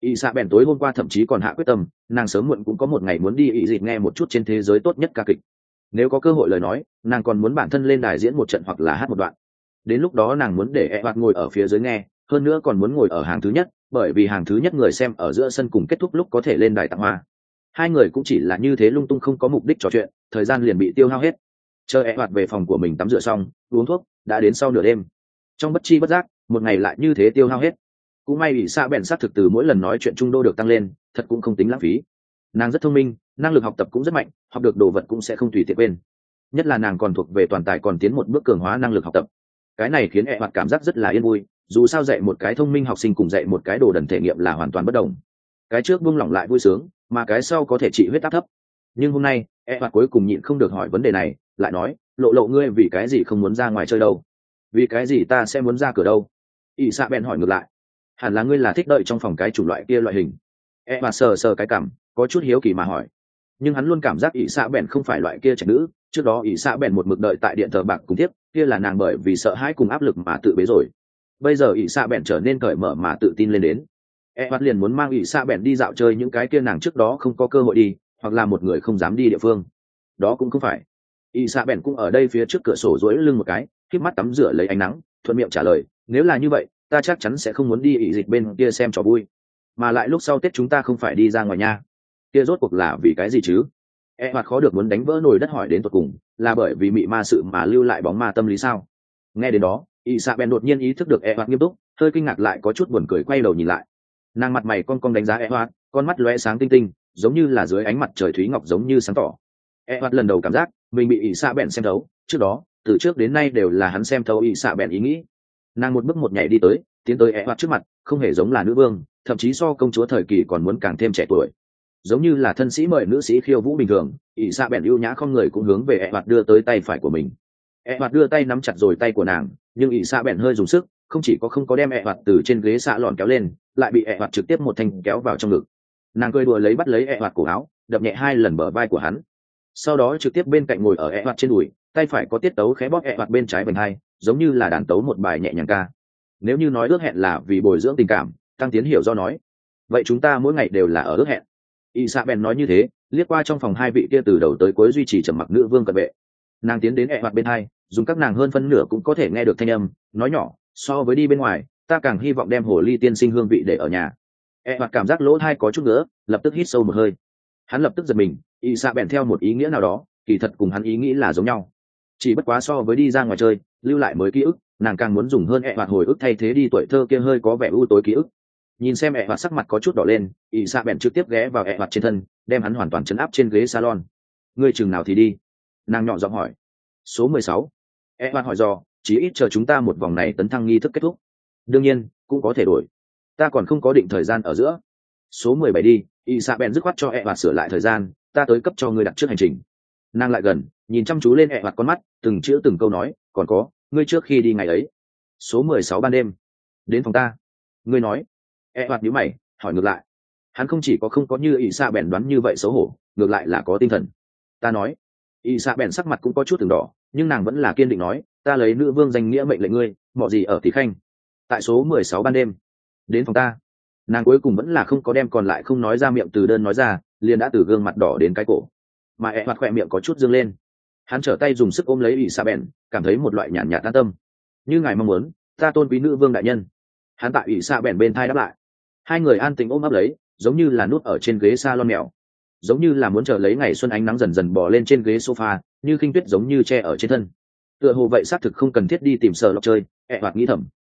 A: ỷ xạ bèn tối hôm qua thậm chí còn hạ quyết tâm nàng sớm muộn cũng có một ngày muốn đi ỷ dịt nghe một chút trên thế giới tốt nhất ca kịch. Nếu có cơ hội lời nói nàng còn muốn bản thân lên đài diễn một trận hoặc là hát một đoạn. Đến lúc đó nàng muốn để e hoạt ngồi ở phía dưới nghe, hơn nữa còn muốn ngồi ở hàng thứ nhất, bởi vì hàng thứ nhất người xem ở giữa sân cùng kết thúc lúc có thể lên đài tặng hoa. Hai người cũng chỉ là như thế lung tung không có mục đích trò chuyện, thời gian liền bị tiêu hao hết. Chờ e hoạt về phòng của mình tắm rửa xong uống thuốc, đã đến sau nửa đêm. Trong bất chi bất giác một ngày lại như thế tiêu hao hết. Cũng may ỷ xạ bèn sát thực từ mỗi lần nói chuyện trung đô được tăng lên, thật cũng không tính lãng phí. Nàng rất thông minh, năng lực học tập cũng rất mạnh, học được đồ vật cũng sẽ không tùy tiện quên. Nhất là nàng còn thuộc về toàn tài còn tiến một bước cường hóa năng lực học tập. Cái này khiến e hoạt cảm giác rất là yên vui, dù sao dạy một cái thông minh học sinh cùng dạy một cái đồ đần thể nghiệm là hoàn toàn bất đồng. Cái trước buông lỏng lại vui sướng, mà cái sau có thể trị huyết áp thấp. Nhưng hôm nay e hoạt cuối cùng nhịn không được hỏi vấn đề này, lại nói lộ lộ ngươi vì cái gì không muốn ra ngoài chơi đâu, vì cái gì ta sẽ muốn ra cửa đâu? ỷ xạ bèn hỏi ngược lại. Hẳn là ngươi là thích đợi trong phòng cái chủng loại kia loại hình. E hoạt sờ sờ cái cảm, có chút hiếu kỳ mà hỏi. Nhưng hắn luôn cảm giác ỷ xạ bèn không phải loại kia trẻ nữ. Trước đó ỷ xạ bèn một mực đợi tại điện thờ bạc cùng tiếp, kia là nàng bởi vì sợ hãi cùng áp lực mà tự bế rồi. Bây giờ ỷ xạ bèn trở nên cởi mở mà tự tin lên đến. E hoạt liền muốn mang ỷ xạ bèn đi dạo chơi những cái kia nàng trước đó không có cơ hội đi, hoặc là một người không dám đi địa phương. Đó cũng không phải. ỷ xạ bèn cũng ở đây phía trước cửa sổ duỗi lưng một cái, khép mắt tắm rửa lấy ánh nắng, thuận miệng trả lời, nếu là như vậy ta chắc chắn sẽ không muốn đi ỷ dịch bên kia xem trò vui, mà lại lúc sau Tết chúng ta không phải đi ra ngoài nha. Kia rốt cuộc là vì cái gì chứ? E hoạt khó được muốn đánh vỡ nồi đất hỏi đến tột cùng, là bởi vì mị ma sự mà lưu lại bóng ma tâm lý sao? Nghe đến đó ỷ xạ bèn đột nhiên ý thức được E hoạt nghiêm túc, hơi kinh ngạc lại có chút buồn cười quay đầu nhìn lại. Nàng mặt mày con con đánh giá E hoạt, con mắt lóe sáng tinh tinh, giống như là dưới ánh mặt trời thúy ngọc giống như sáng tỏ. E hoạt lần đầu cảm giác mình bị ỷ xạ bèn xem thấu, trước đó từ trước đến nay đều là hắn xem thấu ỷ xạ bèn ý nghĩ. Nàng một bước một nhảy đi tới, tiến tới E hoạt trước mặt, không hề giống là nữ vương, thậm chí so công chúa thời kỳ còn muốn càng thêm trẻ tuổi, giống như là thân sĩ mời nữ sĩ khiêu vũ bình thường. ỷ xạ bèn ưu nhã không người cũng hướng về E hoạt đưa tới tay phải của mình. E hoạt đưa tay nắm chặt rồi tay của nàng, nhưng ỷ xạ bèn hơi dùng sức, không chỉ có không có đem E hoạt từ trên ghế xạ lòn kéo lên, lại bị E hoạt trực tiếp một thanh kéo vào trong ngực. Nàng cười đùa lấy bắt lấy E hoạt cổ áo, đập nhẹ hai lần bờ vai của hắn, sau đó trực tiếp bên cạnh ngồi ở E hoạt trên đùi, tay phải có tiết tấu khẽ bóp E hoạt bên trái vành hai, giống như là đàn tấu một bài nhẹ nhàng ca. Nếu như nói ước hẹn là vì bồi dưỡng tình cảm, tăng tiến hiểu do nói, vậy chúng ta mỗi ngày đều là ở ước hẹn. Isabel nói như thế, liếc qua trong phòng hai vị kia từ đầu tới cuối duy trì trầm mặc nữ vương cận vệ. Nàng tiến đến E hoạt bên hai, dùng các nàng hơn phân nửa cũng có thể nghe được thanh âm, nói nhỏ, so với đi bên ngoài, ta càng hy vọng đem hồ ly tiên sinh hương vị để ở nhà. E hoạt cảm giác lỗ tai có chút nữa, lập tức hít sâu một hơi. Hắn lập tức giật mình, Isabel theo một ý nghĩa nào đó, kỳ thật cùng hắn ý nghĩ là giống nhau. Chỉ bất quá so với đi ra ngoài chơi, lưu lại mới ký ức, nàng càng muốn dùng hơn E hoạt hồi ức thay thế đi tuổi thơ kia hơi có vẻ u tối ký ức. Nhìn xem E hoạt sắc mặt có chút đỏ lên, Isabel trực tiếp ghé vào E hoạt trên thân, đem hắn hoàn toàn chấn áp trên ghế salon. Ngươi chừng nào thì đi? Nàng nhỏ giọng hỏi. Số mười sáu. E hoạt hỏi dò, chí ít chờ chúng ta một vòng này tấn thăng nghi thức kết thúc. Đương nhiên, cũng có thể đổi. Ta còn không có định thời gian ở giữa. Số mười bảy đi, Isabel dứt khoát cho E hoạt sửa lại thời gian, ta tới cấp cho ngươi đặt trước hành trình. Nàng lại gần, nhìn chăm chú lên E hoạt con mắt, từng chữ từng câu nói, còn có, ngươi trước khi đi ngày ấy. Số mười sáu ban đêm. Đến phòng ta. Ngươi nói. E hoạt nhíu mày, hỏi ngược lại. Hắn không chỉ có không có như Isabel đoán như vậy xấu hổ, ngược lại là có tinh thần. Ta nói. Isabel sắc mặt cũng có chút từng đỏ, nhưng nàng vẫn là kiên định nói, ta lấy nữ vương danh nghĩa mệnh lệnh ngươi, mọ gì ở tỷ khanh. Tại số mười sáu ban đêm. Đến phòng ta. Nàng cuối cùng vẫn là không có đem còn lại không nói ra miệng từ đơn nói ra, liền đã từ gương mặt đỏ đến cái cổ. Mà E hoạt khỏe miệng có chút dương lên. Hắn trở tay dùng sức ôm lấy Isabel, cảm thấy một loại nhàn nhạt an tâm. Như ngài mong muốn, ta tôn quý nữ vương đại nhân. Hắn tại Isabel bên thai đáp lại. Hai người an tình ôm ấp lấy, giống như là nút ở trên ghế salon mèo, giống như là muốn chờ lấy ngày xuân ánh nắng dần dần bò lên trên ghế sofa, như khinh tuyết giống như che ở trên thân. Tựa hồ vậy xác thực không cần thiết đi tìm Sở Lộc chơi, E hoạt nghĩ thầm,